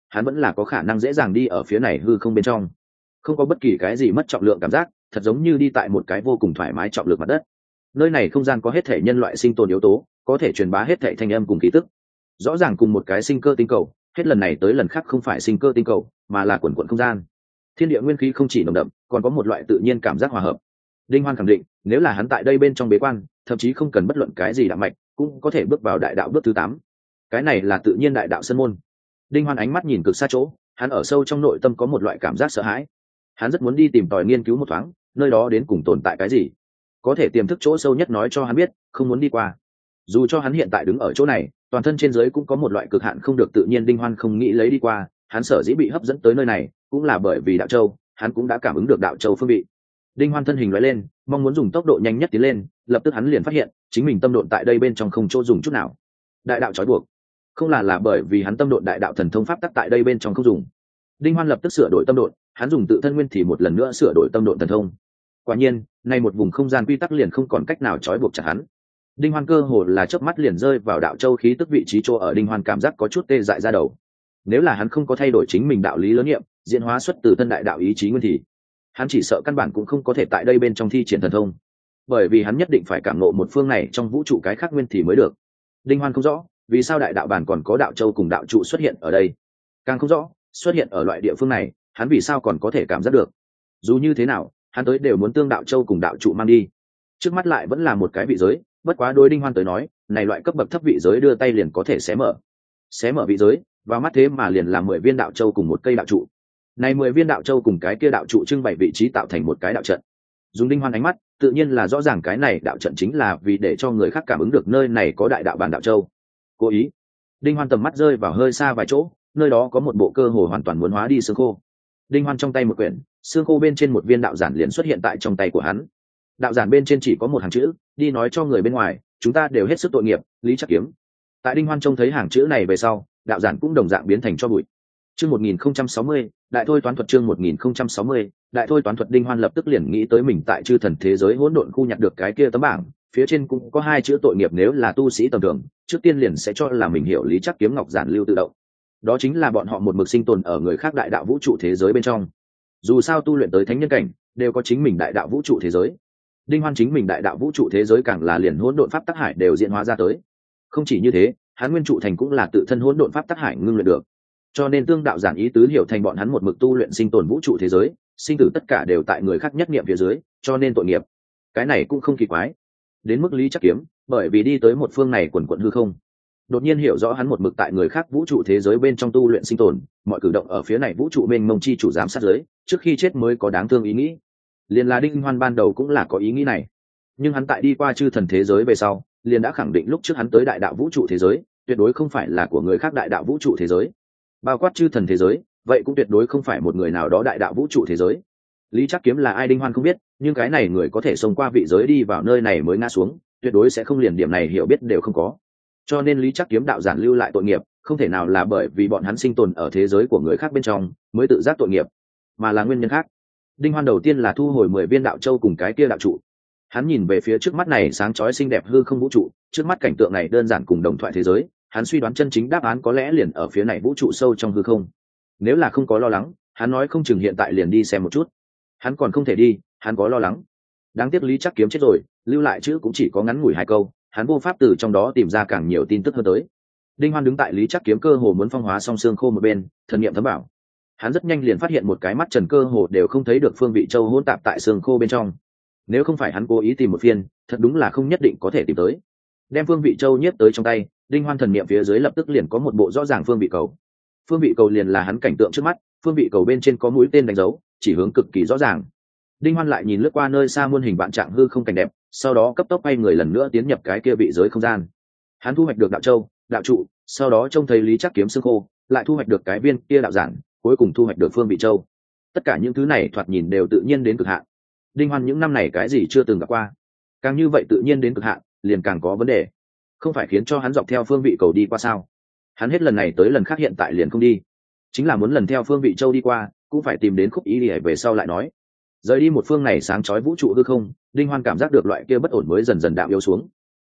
hắn vẫn là có khả năng dễ dàng đi ở phía này hư không bên trong, không có bất kỳ cái gì mất trọng lượng cảm giác, thật giống như đi tại một cái vô cùng thoải mái trọng lực mặt đất. Nơi này không gian có hết thể nhân loại sinh tồn yếu tố, có thể truyền bá hết thể thanh âm cùng khí tức. Rõ ràng cùng một cái sinh cơ tinh cầu, hết lần này tới lần khác không phải sinh cơ tinh cầu, mà là quần quần không gian. Thiên địa nguyên khí không chỉ nồng đậm, còn có một loại tự nhiên cảm giác hòa hợp. Đinh Hoan khẳng định, nếu là hắn tại đây bên trong bế quan, thậm chí không cần bất luận cái gì đạo mạch, cũng có thể bước vào đại đạo bước thứ 8. Cái này là tự nhiên đại đạo sơn môn. Đinh Hoan ánh mắt nhìn cực xa chỗ, hắn ở sâu trong nội tâm có một loại cảm giác sợ hãi. Hắn rất muốn đi tìm tòi nghiên cứu một thoáng, nơi đó đến cùng tồn tại cái gì. Có thể tiềm thức chỗ sâu nhất nói cho hắn biết, không muốn đi qua. Dù cho hắn hiện tại đứng ở chỗ này, toàn thân trên dưới cũng có một loại cực hạn không được tự nhiên. Đinh Hoan không nghĩ lấy đi qua, hắn sở dĩ bị hấp dẫn tới nơi này, cũng là bởi vì đạo châu, hắn cũng đã cảm ứng được đạo châu phương vị. Đinh Hoan thân hình lóe lên, mong muốn dùng tốc độ nhanh nhất tiến lên, lập tức hắn liền phát hiện, chính mình tâm độn tại đây bên trong không chỗ dùng chút nào. Đại đạo trói buộc, không là bởi vì hắn tâm độn đại đạo thần thông pháp tắc tại đây bên trong không dùng. Đinh Hoan lập tức sửa đổi tâm độn, hắn dùng tự thân nguyên thì một lần nữa sửa đổi tâm độn thần thông. Quả nhiên, nay một vùng không gian quy tắc liền không còn cách nào trói buộc chặt hắn. Đinh Hoan cơ hồ là chớp mắt liền rơi vào đạo châu khí tức vị trí chỗ ở. Đinh Hoan cảm giác có chút tê dại ra đầu. Nếu là hắn không có thay đổi chính mình đạo lý lớn nghiệm, diễn hóa xuất từ thân đại đạo ý chí nguyên thì, hắn chỉ sợ căn bản cũng không có thể tại đây bên trong thi triển thần thông, bởi vì hắn nhất định phải cảm ngộ một phương này trong vũ trụ cái khác nguyên thì mới được. Đinh Hoan không rõ vì sao đại đạo bản còn có đạo châu cùng đạo trụ xuất hiện ở đây, càng không rõ xuất hiện ở loại địa phương này hắn vì sao còn có thể cảm giác được. Dù như thế nào hắn tới đều muốn tương đạo châu cùng đạo trụ mang đi. Trước mắt lại vẫn là một cái vị giới, bất quá đối Đinh Hoan tới nói, này loại cấp bậc thấp vị giới đưa tay liền có thể xé mở vị giới, vào mắt thế mà liền làm 10 viên đạo châu cùng một cây đạo trụ. Này 10 viên đạo châu cùng cái kia đạo trụ trưng bày vị trí tạo thành một cái đạo trận. Dùng Đinh Hoan ánh mắt, tự nhiên là rõ ràng cái này đạo trận chính là vì để cho người khác cảm ứng được nơi này có đại đạo bản đạo châu. Cố ý, Đinh Hoan tầm mắt rơi vào hơi xa vài chỗ, nơi đó có một bộ cơ hồ hoàn toàn muốn hóa đi xương khô. Đinh Hoan trong tay một quyển, xương khô bên trên một viên đạo giản liền xuất hiện tại trong tay của hắn. Đạo giản bên trên chỉ có một hàng chữ, đi nói cho người bên ngoài, chúng ta đều hết sức tội nghiệp, Lý Trắc Kiếm. Tại Đinh Hoan trông thấy hàng chữ này về sau, đạo giản cũng đồng dạng biến thành cho bụi. Chương 1060, đại thôi toán thuật. Chương 1060, đại thôi toán thuật. Đinh Hoan lập tức liền nghĩ tới mình tại chư thần thế giới hỗn độn khu nhặt được cái kia tấm bảng, phía trên cũng có 2 chữ tội nghiệp. Nếu là tu sĩ tầm thường, trước tiên liền sẽ cho là mình hiểu Lý Trắc Kiếm ngọc giản lưu tự động. Đó chính là bọn họ một mực sinh tồn ở người khác đại đạo vũ trụ thế giới bên trong. Dù sao tu luyện tới thánh nhân cảnh, đều có chính mình đại đạo vũ trụ thế giới. Đinh Hoan chính mình đại đạo vũ trụ thế giới càng là liền hỗn độn pháp tắc hải đều diễn hóa ra tới. Không chỉ như thế, hắn nguyên trụ thành cũng là tự thân hỗn độn pháp tắc hải ngưng luyện được. Cho nên tương đạo giản ý tứ hiểu thành bọn hắn một mực tu luyện sinh tồn vũ trụ thế giới, sinh tử tất cả đều tại người khác nhất niệm phía dưới, cho nên tội nghiệp. Cái này cũng không kỳ quái. Đến mức Lý Trắc Kiếm, bởi vì đi tới một phương này quần quần hư không, đột nhiên hiểu rõ hắn một mực tại người khác vũ trụ thế giới bên trong tu luyện sinh tồn, mọi cử động ở phía này vũ trụ mênh mông chi chủ giám sát giới, trước khi chết mới có đáng thương ý nghĩ. Liền là Đinh Hoan ban đầu cũng là có ý nghĩ này, nhưng hắn tại đi qua chư thần thế giới về sau, liền đã khẳng định lúc trước hắn tới đại đạo vũ trụ thế giới, tuyệt đối không phải là của người khác đại đạo vũ trụ thế giới. Bao quát chư thần thế giới, vậy cũng tuyệt đối không phải một người nào đó đại đạo vũ trụ thế giới. Lý Trắc Kiếm là ai Đinh Hoan không biết, nhưng cái này người có thể xông qua vị giới đi vào nơi này mới ngã xuống, tuyệt đối sẽ không liền điểm này hiểu biết đều không có. Cho nên Lý Trắc Kiếm đạo giản lưu lại tội nghiệp, không thể nào là bởi vì bọn hắn sinh tồn ở thế giới của người khác bên trong mới tự giác tội nghiệp, mà là nguyên nhân khác. Đinh Hoan đầu tiên là thu hồi 10 viên đạo châu cùng cái kia đạo trụ. Hắn nhìn về phía trước mắt này sáng chói xinh đẹp hư không vũ trụ, trước mắt cảnh tượng này đơn giản cùng đồng thoại thế giới, hắn suy đoán chân chính đáp án có lẽ liền ở phía này vũ trụ sâu trong hư không. Nếu là không có lo lắng, hắn nói không chừng hiện tại liền đi xem một chút. Hắn còn không thể đi, hắn có lo lắng. Đáng tiếc Lý Trắc Kiếm chết rồi, lưu lại chữ cũng chỉ có ngắn ngủi 2 câu, hắn vô pháp từ trong đó tìm ra càng nhiều tin tức hơn tới. Đinh Hoan đứng tại Lý Trắc Kiếm cơ hồ muốn phong hóa song xương khô một bên, thần niệm thấm bảo. Hắn rất nhanh liền phát hiện một cái mắt trần cơ hồ đều không thấy được phương vị châu hỗn tạp tại xương khô bên trong. Nếu không phải hắn cố ý tìm một phiên, thật đúng là không nhất định có thể tìm tới. Đem phương vị châu nhiếp tới trong tay, Đinh Hoan thần niệm phía dưới lập tức liền có một bộ rõ ràng phương vị cầu. Phương vị cầu liền là hắn cảnh tượng trước mắt, phương vị cầu bên trên có mũi tên đánh dấu, chỉ hướng cực kỳ rõ ràng. Đinh Hoan lại nhìn lướt qua nơi xa muôn hình vạn trạng hư không cảnh đẹp, sau đó cấp tốc quay người lần nữa tiến nhập cái kia vị giới không gian. Hắn thu hoạch được đạo châu, đạo trụ, sau đó trông thấy Lý Trắc Kiếm xương khô, lại thu hoạch được cái viên kia đạo giản, cuối cùng thu hoạch được phương vị châu. Tất cả những thứ này thoạt nhìn đều tự nhiên đến cực hạn. Đinh Hoan những năm này cái gì chưa từng gặp qua, càng như vậy tự nhiên đến cực hạn, liền càng có vấn đề. Không phải khiến cho hắn dọc theo phương vị cầu đi qua sao? Hắn hết lần này tới lần khác hiện tại liền không đi, chính là muốn lần theo phương vị châu đi qua, cũng phải tìm đến khúc ý để về sau lại nói. Rời đi một phương này sáng chói vũ trụ hư không, Đinh Hoan cảm giác được loại kia bất ổn mới dần dần đạm yếu xuống.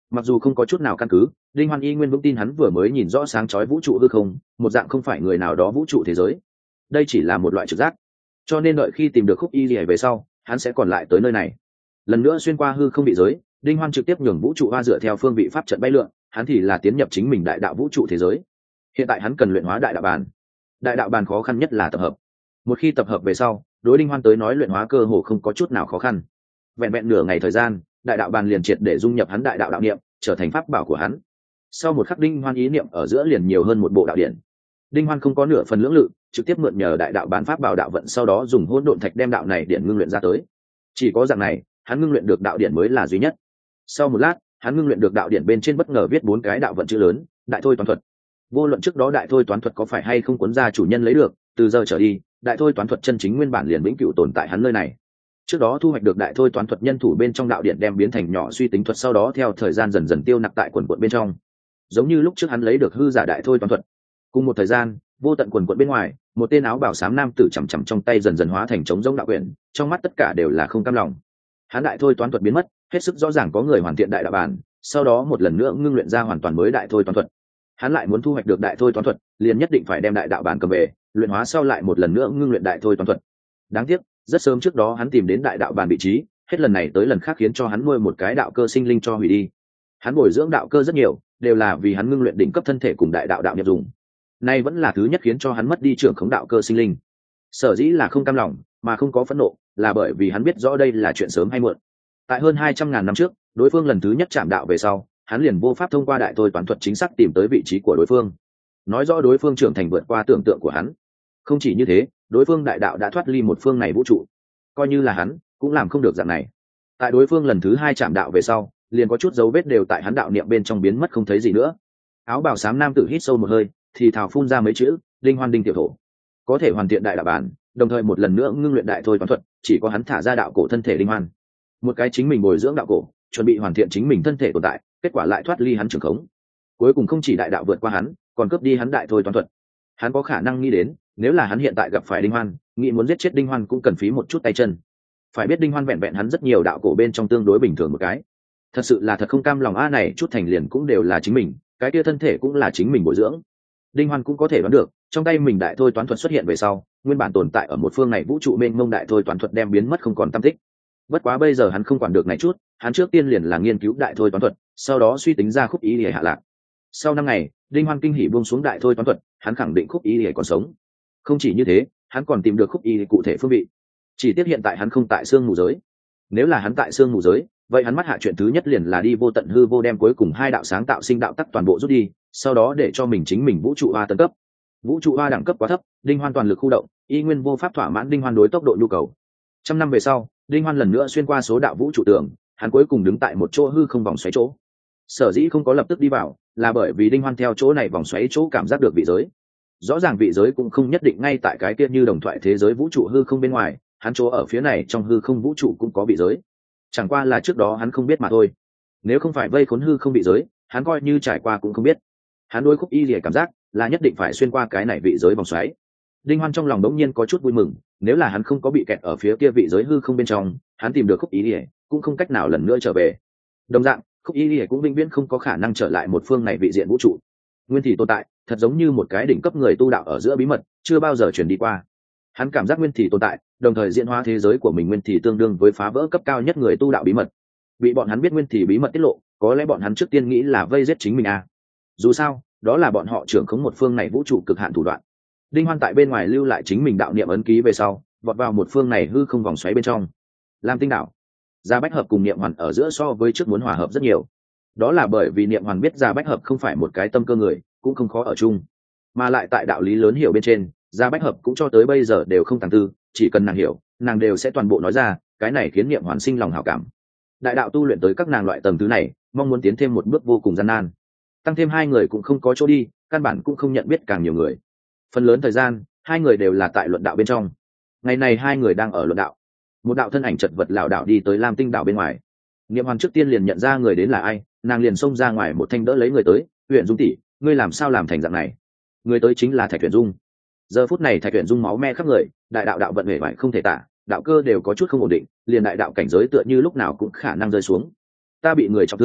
Mặc dù không có chút nào căn cứ, Đinh Hoan y nguyên vững tin hắn vừa mới nhìn rõ sáng chói vũ trụ hư không, một dạng không phải người nào đó vũ trụ thế giới. Đây chỉ là một loại trực giác, cho nên đợi khi tìm được Khúc Y Lìa về sau, hắn sẽ còn lại tới nơi này. Lần nữa xuyên qua hư không vị giới, Đinh Hoan trực tiếp nhường vũ trụ hoa dựa theo phương vị pháp trận bay lượn, hắn thì là tiến nhập chính mình đại đạo vũ trụ thế giới. Hiện tại hắn cần luyện hóa đại đạo bàn. Đại đạo bàn khó khăn nhất là tập hợp. Một khi tập hợp về sau, đối Đinh Hoan tới nói luyện hóa cơ hồ không có chút nào khó khăn. Vẹn vẹn nửa ngày thời gian, đại đạo bàn liền triệt để dung nhập hắn đại đạo đạo niệm, trở thành pháp bảo của hắn. Sau một khắc, Đinh Hoan ý niệm ở giữa liền nhiều hơn một bộ đạo điển. Đinh Hoan không có nửa phần lưỡng lự, trực tiếp mượn nhờ đại đạo bán pháp bảo đạo vận, sau đó dùng hỗn độn thạch đem đạo này điển ngưng luyện ra tới. Chỉ có dạng này, hắn ngưng luyện được đạo điển mới là duy nhất. Sau một lát, hắn ngưng luyện được đạo điển bên trên bất ngờ viết 4 cái đạo vận chữ lớn: Đại Thôi Toán Thuật. Vô luận trước đó Đại Thôi Toán Thuật có phải hay không cuốn ra chủ nhân lấy được, từ giờ trở đi, Đại Thôi Toán Thuật chân chính nguyên bản liền vĩnh cửu tồn tại hắn nơi này. Trước đó thu hoạch được Đại Thôi Toán Thuật nhân thủ bên trong đạo điển đem biến thành nhỏ suy tính thuật, sau đó theo thời gian dần dần tiêu nặc tại quần quần bên trong. Giống như lúc trước hắn lấy được hư giả Đại Thôi Toán Thuật. Cùng một thời gian, vô tận quần quần bên ngoài, một tên áo bào xám nam tử chằm chằm trong tay dần dần hóa thành trống rỗng đạo quyển, trong mắt tất cả đều là không cam lòng. Hắn Đại Thôi Toán Thuật biến mất, hết sức rõ ràng có người hoàn thiện đại đạo bản, sau đó một lần nữa ngưng luyện ra hoàn toàn mới Đại Thôi Toán Thuật. Hắn lại muốn thu hoạch được Đại Thôi Toán Thuật, liền nhất định phải đem đại đạo bản cầm về, luyện hóa sau lại một lần nữa ngưng luyện Đại Thôi Toán Thuật. Đáng tiếc, rất sớm trước đó hắn tìm đến đại đạo bản vị trí, hết lần này tới lần khác khiến cho hắn nuôi một cái đạo cơ sinh linh cho hủy đi. Hắn bồi dưỡng đạo cơ rất nhiều, đều là vì hắn ngưng luyện đỉnh cấp thân thể cùng đại đạo đạo nhập dùng. Nay vẫn là thứ nhất khiến cho hắn mất đi trưởng khống đạo cơ sinh linh. Sở dĩ là không cam lòng, mà không có phẫn nộ, là bởi vì hắn biết rõ đây là chuyện sớm hay muộn. Tại hơn 200.000 năm trước, đối phương lần thứ nhất chạm đạo về sau, hắn liền vô pháp thông qua Đại Thôi Toán Thuật chính xác tìm tới vị trí của đối phương. Nói rõ đối phương trưởng thành vượt qua tưởng tượng của hắn. Không chỉ như thế, đối phương đại đạo đã thoát ly một phương này vũ trụ. Coi như là hắn, cũng làm không được dạng này. Tại đối phương lần thứ 2 chạm đạo về sau, liền có chút dấu vết đều tại hắn đạo niệm bên trong biến mất không thấy gì nữa. Áo bào xám nam tử hít sâu một hơi, thì thào phun ra mấy chữ: Đinh Hoan Đinh tiểu thổ. Có thể hoàn thiện đại đạo bản, đồng thời một lần nữa ngưng luyện Đại Thôi Toán Thuật, chỉ có hắn thả ra đạo cổ thân thể Đinh Hoan. Một cái chính mình bồi dưỡng đạo cổ, chuẩn bị hoàn thiện chính mình thân thể tồn tại, kết quả lại thoát ly hắn trường khống. Cuối cùng không chỉ đại đạo vượt qua hắn, còn cướp đi hắn Đại Thôi Toán Thuật. Hắn có khả năng nghĩ đến, nếu là hắn hiện tại gặp phải Đinh Hoan, nghĩ muốn giết chết Đinh Hoan cũng cần phí một chút tay chân. Phải biết Đinh Hoan vẹn vẹn hắn rất nhiều đạo cổ bên trong tương đối bình thường một cái. Thật sự là thật không cam lòng a, này chút thành liền cũng đều là chính mình, cái kia thân thể cũng là chính mình bồi dưỡng. Đinh Hoan cũng có thể đoán được, trong tay mình Đại Thôi Toán Thuật xuất hiện về sau, nguyên bản tồn tại ở một phương này vũ trụ mênh mông Đại Thôi Toán Thuật đem biến mất không còn tăm tích. Bất quá bây giờ hắn không quản được này chút, hắn trước tiên liền là nghiên cứu Đại Thôi Toán Thuật, sau đó suy tính ra Khúc Y Lìa hạ lạc. Sau 5 ngày, Đinh Hoan kinh hỉ buông xuống Đại Thôi Toán Thuật, hắn khẳng định Khúc Y Lìa còn sống. Không chỉ như thế, hắn còn tìm được Khúc Y cụ thể phương vị. Chỉ tiếc hiện tại hắn không tại xương mù giới. Nếu là hắn tại xương mù giới, vậy hắn mắt hạ chuyện thứ nhất liền là đi vô tận hư vô đem cuối cùng 2 đạo sáng tạo sinh đạo tắc toàn bộ rút đi, sau đó để cho mình chính mình vũ trụ hoa tấn cấp. Vũ trụ hoa đẳng cấp quá thấp, Đinh Hoan toàn lực khu động, y nguyên vô pháp thỏa mãn Đinh Hoan đối tốc độ nhu cầu. 100 năm về sau, Đinh Hoan lần nữa xuyên qua số đạo vũ trụ tường, hắn cuối cùng đứng tại một chỗ hư không vòng xoáy chỗ. Sở dĩ không có lập tức đi vào, là bởi vì Đinh Hoan theo chỗ này vòng xoáy chỗ cảm giác được vị giới. Rõ ràng vị giới cũng không nhất định ngay tại cái kia như đồng thoại thế giới vũ trụ hư không bên ngoài, hắn chỗ ở phía này trong hư không vũ trụ cũng có vị giới. Chẳng qua là trước đó hắn không biết mà thôi. Nếu không phải vây khốn hư không vị giới, hắn coi như trải qua cũng không biết. Hắn đối Khúc Y Lìa cảm giác là nhất định phải xuyên qua cái này vị giới vòng xoáy. Đinh Hoan trong lòng đống nhiên có chút vui mừng, nếu là hắn không có bị kẹt ở phía kia vị giới hư không bên trong, hắn tìm được Khúc Y Lìa cũng không cách nào lần nữa trở về. Đồng dạng, Khúc Y Lìa cũng vĩnh viễn không có khả năng trở lại một phương này vị diện vũ trụ. Nguyên Thì tồn tại, thật giống như một cái đỉnh cấp người tu đạo ở giữa bí mật, chưa bao giờ truyền đi qua. Hắn cảm giác Nguyên Thì tồn tại, đồng thời diễn hóa thế giới của mình Nguyên Thì tương đương với phá vỡ cấp cao nhất người tu đạo bí mật. Bị bọn hắn biết Nguyên Thì bí mật tiết lộ, có lẽ bọn hắn trước tiên nghĩ là vây giết chính mình à. Dù sao, đó là bọn họ trưởng khống một phương này vũ trụ cực hạn thủ đoạn. Đinh Hoan tại bên ngoài lưu lại chính mình đạo niệm ấn ký về sau, vọt vào một phương này hư không vòng xoáy bên trong. Lam Tinh đảo, Gia Bách Hợp cùng Niệm Hoàn ở giữa so với trước muốn hòa hợp rất nhiều. Đó là bởi vì Niệm Hoàn biết Gia Bách Hợp không phải một cái tâm cơ người, cũng không khó ở chung, mà lại tại đạo lý lớn hiểu bên trên, Gia Bách Hợp cũng cho tới bây giờ đều không tàng tư, chỉ cần nàng hiểu, nàng đều sẽ toàn bộ nói ra, cái này khiến Niệm Hoàn sinh lòng hảo cảm. Đại đạo tu luyện tới các nàng loại tầng thứ này, mong muốn tiến thêm một bước vô cùng gian nan. Tăng thêm 2 người cũng không có chỗ đi, căn bản cũng không nhận biết càng nhiều người. Phần lớn thời gian, 2 người đều là tại luận đạo bên trong. Ngày này 2 người đang ở luận đạo. Một đạo thân ảnh chật vật lảo đảo đi tới Lam Tinh đảo bên ngoài. Niệm Hoàn trước tiên liền nhận ra người đến là ai, nàng liền xông ra ngoài một thanh đỡ lấy người tới, "Huyền Dung tỷ, ngươi làm sao làm thành dạng này?" Người tới chính là Thạch Huyền Dung. Giờ phút này Thạch Huyền Dung máu me khắp người, đại đạo đạo vận hề bại không thể tả, đạo cơ đều có chút không ổn định, liền đại đạo cảnh giới tựa như lúc nào cũng khả năng rơi xuống. "Ta bị người trọng thương,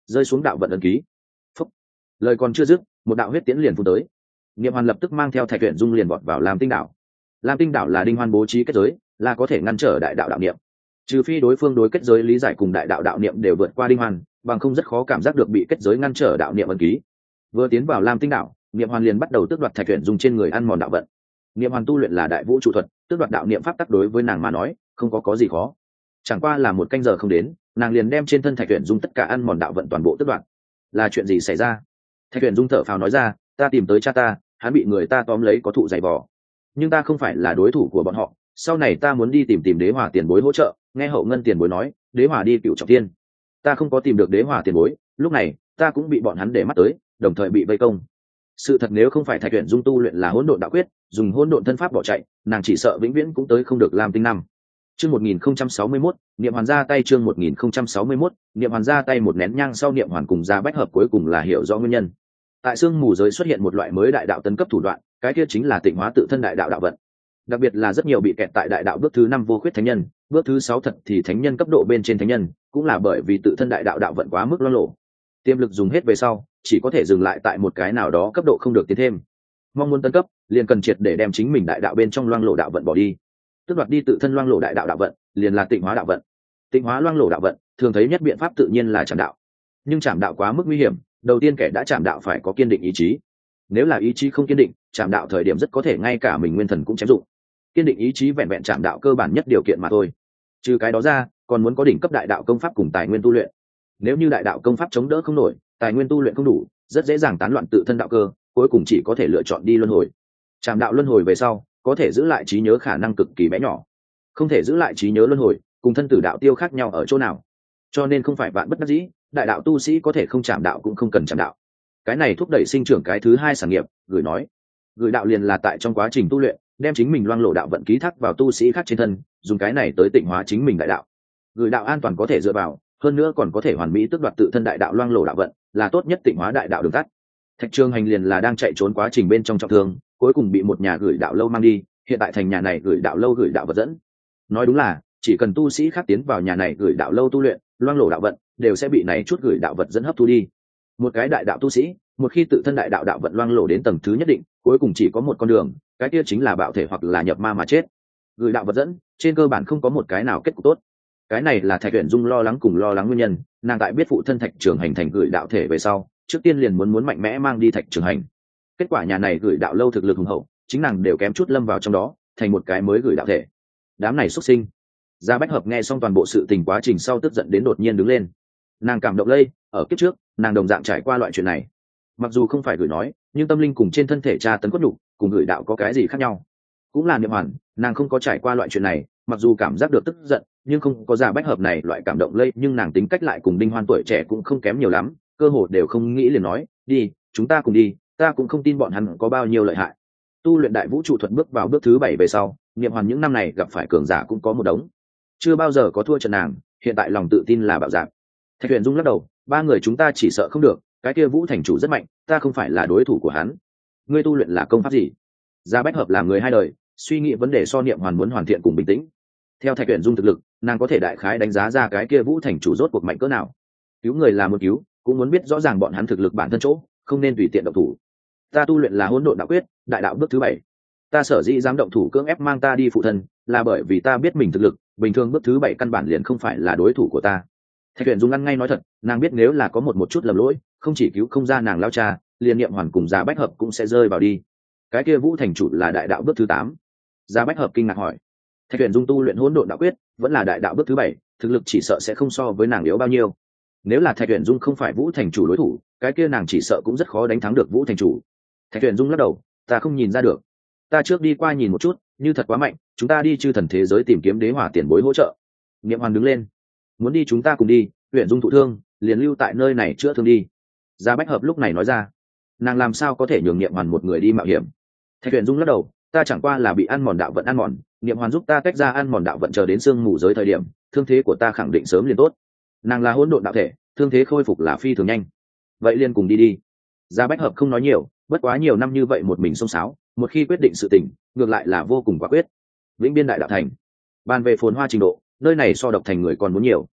rơi xuống đạo vận ấn ký. Phúc. Lời còn chưa dứt, một đạo huyết tiễn liền phun tới. Niệm Hoàn lập tức mang theo Thạch Uyển Dung liền vọt vào Lam Tinh đảo. Lam Tinh đảo là Đinh Hoan bố trí kết giới, là có thể ngăn trở đại đạo đạo niệm. Trừ phi đối phương đối kết giới lý giải cùng đại đạo đạo niệm đều vượt qua Đinh Hoan, bằng không rất khó cảm giác được bị kết giới ngăn trở đạo niệm ấn ký. Vừa tiến vào Lam Tinh đảo, Niệm Hoàn liền bắt đầu tước đoạt Thạch Uyển Dung trên người ăn mòn đạo vận. Niệm Hoàn tu luyện là đại vũ trụ thuật, tước đoạt đạo niệm pháp tắc đối với nàng mà nói, không có gì khó. Chẳng qua là một canh giờ không đến, nàng liền đem trên thân Thạch Uyển Dung tất cả ăn mòn đạo vận toàn bộ tước đoạt. Là chuyện gì xảy ra? Thạch Uyển Dung thở phào nói ra, ta tìm tới cha ta, hắn bị người ta tóm lấy có thụ dày vò, nhưng ta không phải là đối thủ của bọn họ. Sau này ta muốn đi tìm Đế Hòa tiền bối hỗ trợ. Nghe Hậu Ngân tiền bối nói, Đế Hòa đi Cựu Trọng Thiên, ta không có tìm được Đế Hòa tiền bối, lúc này ta cũng bị bọn hắn để mắt tới, đồng thời bị vây công. Sự thật nếu không phải Thạch Uyển Dung tu luyện là hỗn độn đạo quyết, dùng hỗn độn thân pháp bỏ chạy, nàng chỉ sợ vĩnh viễn cũng tới không được Lam Tinh năm. Chương 1061, Niệm Hoàn ra tay. Chương 1061, Niệm Hoàn ra tay. Một nén nhang sau, Niệm Hoàn cùng Gia Bách Hợp cuối cùng là hiểu rõ nguyên nhân. Tại xương mù giới xuất hiện một loại mới đại đạo tấn cấp thủ đoạn, cái kia chính là tịnh hóa tự thân đại đạo đạo vận. Đặc biệt là rất nhiều bị kẹt tại đại đạo bước thứ 5 vô khuyết thánh nhân, bước thứ 6 thật thì thánh nhân cấp độ bên trên thánh nhân, cũng là bởi vì tự thân đại đạo đạo vận quá mức loang lổ. Tiềm lực dùng hết về sau, chỉ có thể dừng lại tại một cái nào đó cấp độ, không được tiến thêm. Mong muốn tấn cấp, liền cần triệt để đem chính mình đại đạo bên trong loang lổ đạo vận bỏ đi. Tước đoạt đi tự thân loang lổ đại đạo đạo vận, liền là tịnh hóa đạo vận. Tịnh hóa loang lổ đạo vận, thường thấy nhất biện pháp tự nhiên là trảm đạo. Nhưng trảm đạo quá mức nguy hiểm, đầu tiên kẻ đã trảm đạo phải có kiên định ý chí. Nếu là ý chí không kiên định, trảm đạo thời điểm rất có thể ngay cả mình nguyên thần cũng chém dụng. Kiên định ý chí vẹn vẹn trảm đạo cơ bản nhất điều kiện mà thôi. Trừ cái đó ra, còn muốn có đỉnh cấp đại đạo công pháp cùng tài nguyên tu luyện. Nếu như đại đạo công pháp chống đỡ không nổi, tài nguyên tu luyện không đủ, rất dễ dàng tán loạn tự thân đạo cơ, cuối cùng chỉ có thể lựa chọn đi luân hồi. Trảm đạo luân hồi về sau, có thể giữ lại trí nhớ khả năng cực kỳ bé nhỏ. Không thể giữ lại trí nhớ luân hồi, cùng thân tử đạo tiêu khác nhau ở chỗ nào? Cho nên không phải vạn bất đắc dĩ, đại đạo tu sĩ có thể không trảm đạo cũng không cần trảm đạo. Cái này thúc đẩy sinh trưởng cái thứ hai sản nghiệp, gửi nói. Gửi đạo liền là tại trong quá trình tu luyện, đem chính mình loang lổ đạo vận ký thác vào tu sĩ khác trên thân, dùng cái này tới tịnh hóa chính mình đại đạo. Gửi đạo an toàn có thể dựa vào, hơn nữa còn có thể hoàn mỹ tước đoạt tự thân đại đạo loang lổ đạo vận, là tốt nhất tịnh hóa đại đạo đường tắt. Thạch Trường Hành liền là đang chạy trốn quá trình bên trong trọng thương, cuối cùng bị một nhà gửi đạo lâu mang đi, hiện tại thành nhà này gửi đạo lâu gửi đạo vật dẫn. Nói đúng là, chỉ cần tu sĩ khác tiến vào nhà này gửi đạo lâu tu luyện, loang lổ đạo vận đều sẽ bị này chút gửi đạo vật dẫn hấp thu đi. Một cái đại đạo tu sĩ, một khi tự thân đại đạo đạo vận loang lổ đến tầng thứ nhất định, cuối cùng chỉ có một con đường, cái kia chính là bạo thể hoặc là nhập ma mà chết. Gửi đạo vật dẫn, trên cơ bản không có một cái nào kết cục tốt. Cái này là Thạch Uyển Dung lo lắng nguyên nhân, nàng tại biết phụ thân Thạch Trường Hành thành gửi đạo thể về sau, trước tiên liền muốn mạnh mẽ mang đi Thạch Trường Hành. Kết quả nhà này gửi đạo lâu thực lực hùng hậu, chính nàng đều kém chút lâm vào trong đó, thành một cái mới gửi đạo thể. Đám này xuất sinh. Gia Bách Hợp nghe xong toàn bộ sự tình quá trình sau tức giận đến đột nhiên đứng lên. Nàng cảm động lây, ở kiếp trước, nàng đồng dạng trải qua loại chuyện này. Mặc dù không phải gửi nói, nhưng tâm linh cùng trên thân thể tra tấn cốt nhục, cùng gửi đạo có cái gì khác nhau? Cũng là Niệm Hoàn, nàng không có trải qua loại chuyện này, mặc dù cảm giác được tức giận, nhưng không có Gia Bách Hợp này loại cảm động lây, nhưng nàng tính cách lại cùng Đinh Hoan tuổi trẻ cũng không kém nhiều lắm, cơ hồ đều không nghĩ liền nói, đi, chúng ta cùng đi, ta cũng không tin bọn hắn có bao nhiêu lợi hại. Tu luyện đại vũ trụ thuật bước vào bước thứ 7 về sau, Niệm Hoàn những năm này gặp phải cường giả cũng có một đống, chưa bao giờ có thua trận nàng, hiện tại lòng tự tin là bạo dạn. Thạch Uyển Dung lắc đầu, ba người chúng ta chỉ sợ không được, cái kia Vũ thành chủ rất mạnh, ta không phải là đối thủ của hắn. Ngươi tu luyện là công pháp gì? Gia Bách Hợp là người hai đời, suy nghĩ vấn đề so Niệm Hoàn muốn hoàn thiện cùng bình tĩnh. Theo Thạch Uyển Dung thực lực, nàng có thể đại khái đánh giá ra cái kia Vũ thành chủ rốt cuộc mạnh cỡ nào. Cứu người là một cứu, cũng muốn biết rõ ràng bọn hắn thực lực bản thân chỗ, không nên tùy tiện động thủ. Ta tu luyện là hỗn độn đạo quyết, đại đạo bước thứ 7. Ta sở dĩ dám động thủ cưỡng ép mang ta đi phụ thân, là bởi vì ta biết mình thực lực, bình thường bước thứ 7 căn bản liền không phải là đối thủ của ta. Thạch Uyển Dung ăn ngay nói thật, nàng biết nếu là có một chút lầm lỗi, không chỉ cứu không ra nàng lao cha, liền Niệm Hoàn cùng Gia Bách Hợp cũng sẽ rơi vào đi. Cái kia Vũ thành chủ là đại đạo bước thứ 8. Gia Bách Hợp kinh ngạc hỏi. Thạch Uyển Dung tu luyện hỗn độn đạo quyết, vẫn là đại đạo bước thứ 7, thực lực chỉ sợ sẽ không so với nàng yếu bao nhiêu. Nếu là Thạch Uyển Dung không phải Vũ thành chủ đối thủ, cái kia nàng chỉ sợ cũng rất khó đánh thắng được Vũ thành chủ. Thạch Uyển Dung lắc đầu, ta không nhìn ra được. Ta trước đi qua nhìn một chút, như thật quá mạnh, chúng ta đi chư thần thế giới tìm kiếm Đế Hỏa tiền bối hỗ trợ. Niệm Hoàn đứng lên, muốn đi chúng ta cùng đi. Uyển Dung thụ thương, liền lưu tại nơi này chữa thương đi. Gia Bách Hợp lúc này nói ra, nàng làm sao có thể nhường Niệm Hoàn một người đi mạo hiểm? Thạch Uyển Dung lắc đầu, ta chẳng qua là bị ăn mòn đạo vận ăn mòn, Niệm Hoàn giúp ta tách ra ăn mòn đạo vận, chờ đến sương mù giới thời điểm, thương thế của ta khẳng định sớm liền tốt. Nàng là hỗn độn đạo thể, thương thế khôi phục là phi thường nhanh. Vậy liền cùng đi đi. Gia Bách Hợp không nói nhiều, bất quá nhiều năm như vậy một mình xông xáo, một khi quyết định sự tình, ngược lại là vô cùng quả quyết. Vĩnh Biên đại đạo thành, bàn về phồn hoa trình độ, nơi này so độc thành người còn muốn nhiều.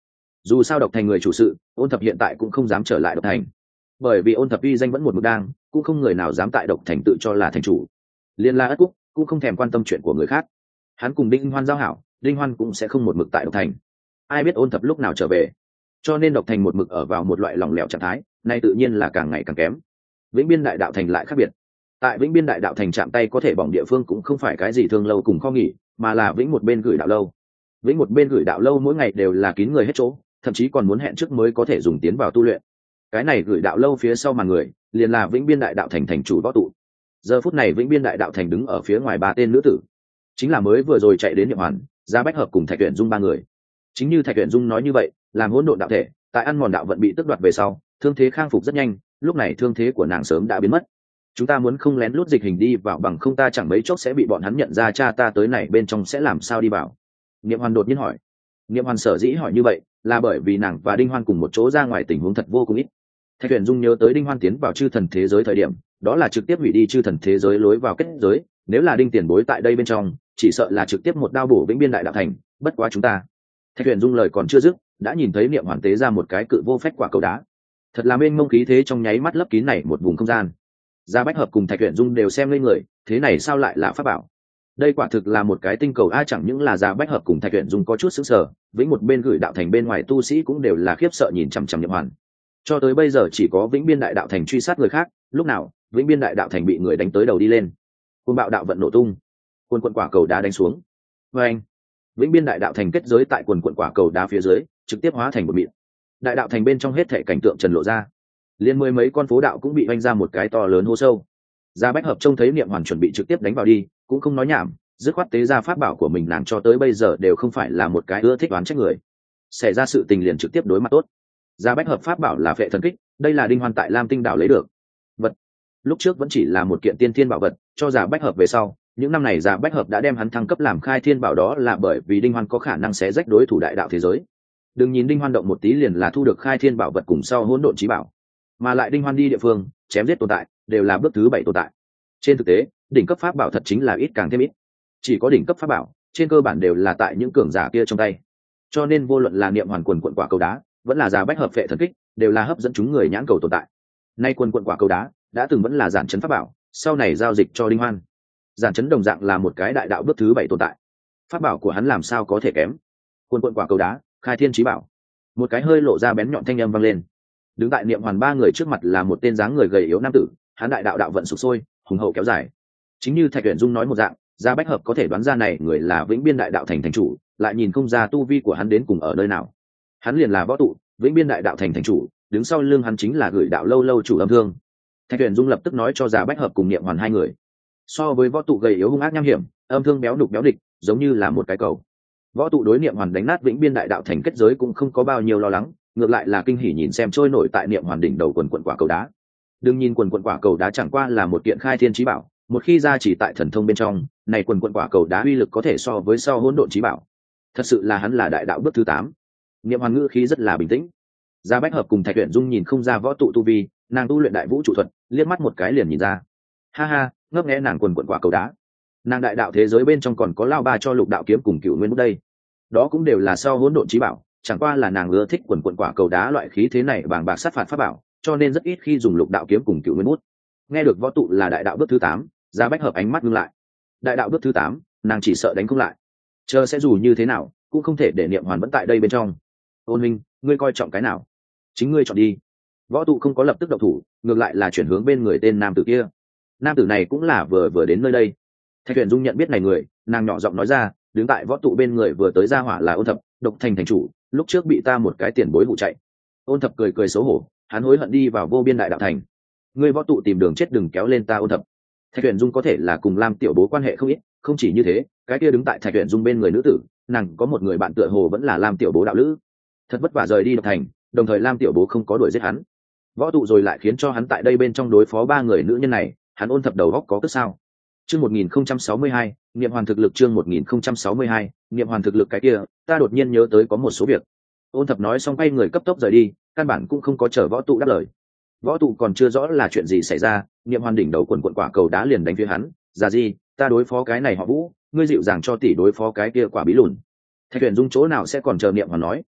Dù sao độc thành người chủ sự, Ôn Thập hiện tại cũng không dám trở lại độc thành, bởi vì Ôn Thập uy danh vẫn một mực đang, cũng không người nào dám tại độc thành tự cho là thành chủ. Liên La Ất Cúc cũng không thèm quan tâm chuyện của người khác, hắn cùng Đinh Hoan giao hảo, Đinh Hoan cũng sẽ không một mực tại độc thành. Ai biết Ôn Thập lúc nào trở về, cho nên độc thành một mực ở vào một loại lỏng lẻo trạng thái, nay tự nhiên là càng ngày càng kém. Vĩnh Biên Đại Đạo Thành lại khác biệt. Tại Vĩnh Biên Đại Đạo Thành chạm tay có thể bỏng địa phương cũng không phải cái gì thương lâu cùng kho nghỉ, mà là Vĩnh một bên gửi đạo lâu. Vĩnh một bên gửi đạo lâu mỗi ngày đều là kín người hết chỗ, thậm chí còn muốn hẹn trước mới có thể dùng tiến vào tu luyện. Cái này gửi đạo lâu phía sau màn người liền là Vĩnh Biên Đại Đạo Thành thành chủ Võ Tụ. Giờ phút này Vĩnh Biên Đại Đạo Thành đứng ở phía ngoài ba tên nữ tử, chính là mới vừa rồi chạy đến Niệm Hoàn, Gia Bách Hợp cùng Thạch Uyển Dung ba người. Chính như Thạch Uyển Dung nói như vậy, làm hỗn độn đạo thể, tại ăn mòn đạo vận bị tước đoạt về sau, thương thế khang phục rất nhanh, lúc này thương thế của nàng sớm đã biến mất. Chúng ta muốn không lén lút dịch hình đi vào, bằng không ta chẳng mấy chốc sẽ bị bọn hắn nhận ra cha ta tới này bên trong sẽ làm sao đi vào. Niệm Hoàn đột nhiên hỏi. Niệm Hoàn sở dĩ hỏi như vậy là bởi vì nàng và Đinh Hoan cùng một chỗ ra ngoài tình huống thật vô cùng ít. Thạch Uyển Dung nhớ tới Đinh Hoan tiến vào chư thần thế giới thời điểm, đó là trực tiếp hủy đi chư thần thế giới lối vào kết giới, nếu là Đinh tiền bối tại đây bên trong, chỉ sợ là trực tiếp một đao bổ Vĩnh Biên Đại Đạo Thành, bất quá chúng ta. Thạch Uyển Dung lời còn chưa dứt, đã nhìn thấy Niệm Hoàn tế ra một cái cự vô phách quả cầu đá. Thật là mênh mông khí thế trong nháy mắt lấp kín này một vùng không gian. Gia Bách Hợp cùng Thạch Uyển Dung đều xem lên người, thế này sao lại là pháp bảo? Đây quả thực là một cái tinh cầu a, chẳng những là Gia Bách Hợp cùng Thạch Uyển Dung có chút sững sờ, Vĩnh một bên gửi đạo thành bên ngoài tu sĩ cũng đều là khiếp sợ nhìn chằm chằm Niệm Hoàn. Cho tới bây giờ chỉ có Vĩnh Biên Đại Đạo Thành truy sát người khác, lúc nào Vĩnh Biên Đại Đạo Thành bị người đánh tới đầu đi lên. Côn bạo đạo vận nổ tung, quần quần quả cầu đá đánh xuống. Và anh, Vĩnh Biên Đại Đạo Thành kết giới tại quần quần quả cầu đá phía dưới, trực tiếp hóa thành một mịn. Đại đạo thành bên trong hết thảy cảnh tượng trần lộ ra, liên mười mấy con phố đạo cũng bị vanh ra một cái to lớn hố sâu. Gia Bách Hợp trông thấy Niệm Hoàn chuẩn bị trực tiếp đánh vào đi, cũng không nói nhảm, dứt khoát tế ra pháp bảo của mình, nàng cho tới bây giờ đều không phải là một cái ưa thích đoán trách người. Xảy ra sự tình liền trực tiếp đối mặt tốt. Gia Bách Hợp pháp bảo là Phệ Thần Kích, đây là Đinh Hoan tại Lam Tinh đảo lấy được vật, lúc trước vẫn chỉ là một kiện tiên thiên bảo vật, cho Gia Bách Hợp về sau, những năm này Gia Bách Hợp đã đem hắn thăng cấp làm Khai Thiên Bảo, đó là bởi vì Đinh Hoan có khả năng xé rách đối thủ đại đạo thế giới. Đừng nhìn Đinh Hoan động một tí liền là thu được Khai Thiên Bảo vật cùng sau Hỗn Độn Chí Bảo, mà lại Đinh Hoan đi địa phương chém giết tồn tại đều là bước thứ 7 tồn tại. Trên thực tế, đỉnh cấp pháp bảo thật chính là ít càng thêm ít, chỉ có đỉnh cấp pháp bảo trên cơ bản đều là tại những cường giả kia trong tay. Cho nên vô luận là Niệm Hoàn quần quần quả cầu đá, vẫn là Gia Bách Hợp Phệ Thần Kích, đều là hấp dẫn chúng người nhãn cầu tồn tại. Nay quần quần quả cầu đá đã từng vẫn là giản chấn pháp bảo, sau này giao dịch cho Đinh Hoan. Giản chấn đồng dạng là một cái đại đạo bước thứ 7 tồn tại, pháp bảo của hắn làm sao có thể kém. Quần quần quả cầu đá, Khai Thiên Chí Bảo. Một cái hơi lộ ra bén nhọn thanh âm vang lên. Đứng tại Niệm Hoàn ba người trước mặt là một tên dáng người gầy yếu nam tử, hắn đại đạo đạo vận sục sôi, hùng hậu kéo dài. Chính như Thạch Uyển Dung nói một dạng, Gia Bách Hợp có thể đoán ra này người là Vĩnh Biên Đại Đạo Thành thành chủ, lại nhìn không ra tu vi của hắn đến cùng ở nơi nào. Hắn liền là Võ Tụ, Vĩnh Biên Đại Đạo Thành thành chủ, đứng sau lưng hắn chính là gửi đạo lâu lâu chủ Âm Thương. Thạch Uyển Dung lập tức nói cho Gia Bách Hợp cùng Niệm Hoàn hai người. So với Võ Tụ gầy yếu hung ác nham hiểm, Âm Thương béo đục béo địch, giống như là một cái cầu. Võ Tụ đối Niệm Hoàn đánh nát Vĩnh Biên Đại Đạo Thành kết giới cũng không có bao nhiêu lo lắng, ngược lại là kinh hỉ nhìn xem trôi nổi tại Niệm Hoàn đỉnh đầu quần quần quả cầu đá. Đừng nhìn quần quần quả cầu đá chẳng qua là một kiện Khai Thiên Chí Bảo, một khi ra chỉ tại thần thông bên trong, này quần quần quả cầu đá uy lực có thể so với sau Hỗn Độn Chí Bảo. Thật sự là hắn là đại đạo bước thứ 8. Niệm Hoàn ngữ khí rất là bình tĩnh. Gia Bách Hợp cùng Thạch Uyển Dung nhìn không ra Võ Tụ tu vi, nàng tu luyện đại vũ trụ thuật, liếc mắt một cái liền nhìn ra. Ha ha, ngấp nghé nàng quần quần quả cầu đá. Nàng đại đạo thế giới bên trong còn có lao ba cho Lục Đạo Kiếm cùng Cửu Nguyên Bút đây. Đó cũng đều là sau Hỗn Độn Chí Bảo, chẳng qua là nàng ưa thích quần quần quả cầu đá loại khí thế này bàng bạc sát phạt pháp bảo, cho nên rất ít khi dùng Lục Đạo Kiếm cùng Cửu Nguyên Bút. Nghe được Võ Tụ là đại đạo bước thứ 8, Gia Bách Hợp ánh mắt ngưng lại. Đại đạo bước thứ 8, nàng chỉ sợ đánh không lại. Chờ sẽ dù như thế nào, cũng không thể để Niệm Hoàn vẫn tại đây bên trong. Ôn Minh, ngươi coi trọng cái nào? Chính ngươi chọn đi. Võ Tụ không có lập tức động thủ, ngược lại là chuyển hướng bên người tên nam tử kia. Nam tử này cũng là vừa đến nơi đây. Thạch Uyển Dung nhận biết này người, nàng nhỏ giọng nói ra, đứng tại Võ Tụ bên người vừa tới ra hỏa là Ôn Thập, Độc Thành thành chủ, lúc trước bị ta một cái tiền bối vụ chạy. Ôn Thập cười cười xấu hổ, hắn hối hận đi vào vô biên đại đạo thành. Ngươi Võ Tụ tìm đường chết đừng kéo lên ta Ôn Thập. Thạch Uyển Dung có thể là cùng Lam tiểu bố quan hệ không ít, không chỉ như thế, cái kia đứng tại Thạch Uyển Dung bên người nữ tử, nàng có một người bạn tựa hồ vẫn là Lam tiểu bố đạo lữ. Thật vất vả rời đi Độc Thành, đồng thời Lam tiểu bố không có đuổi giết hắn. Võ Tụ rồi lại khiến cho hắn tại đây bên trong đối phó ba người nữ nhân này, hắn Ôn Thập đầu óc có tức sao? Chương 1062, Niệm Hoàn thực lực chương 1062, Niệm Hoàn thực lực cái kia, ta đột nhiên nhớ tới có một số việc. Ôn Thập nói xong quay người cấp tốc rời đi, căn bản cũng không có chờ Võ Tụ đáp lời. Võ Tụ còn chưa rõ là chuyện gì xảy ra, Niệm Hoàn đỉnh đầu quần quần quả cầu đá liền đánh phía hắn, "Già gì, ta đối phó cái này họ Vũ, ngươi dịu dàng cho tỷ đối phó cái kia quả bí lùn." Thạch Uyển Dung chỗ nào sẽ còn chờ Niệm Hoàn nói,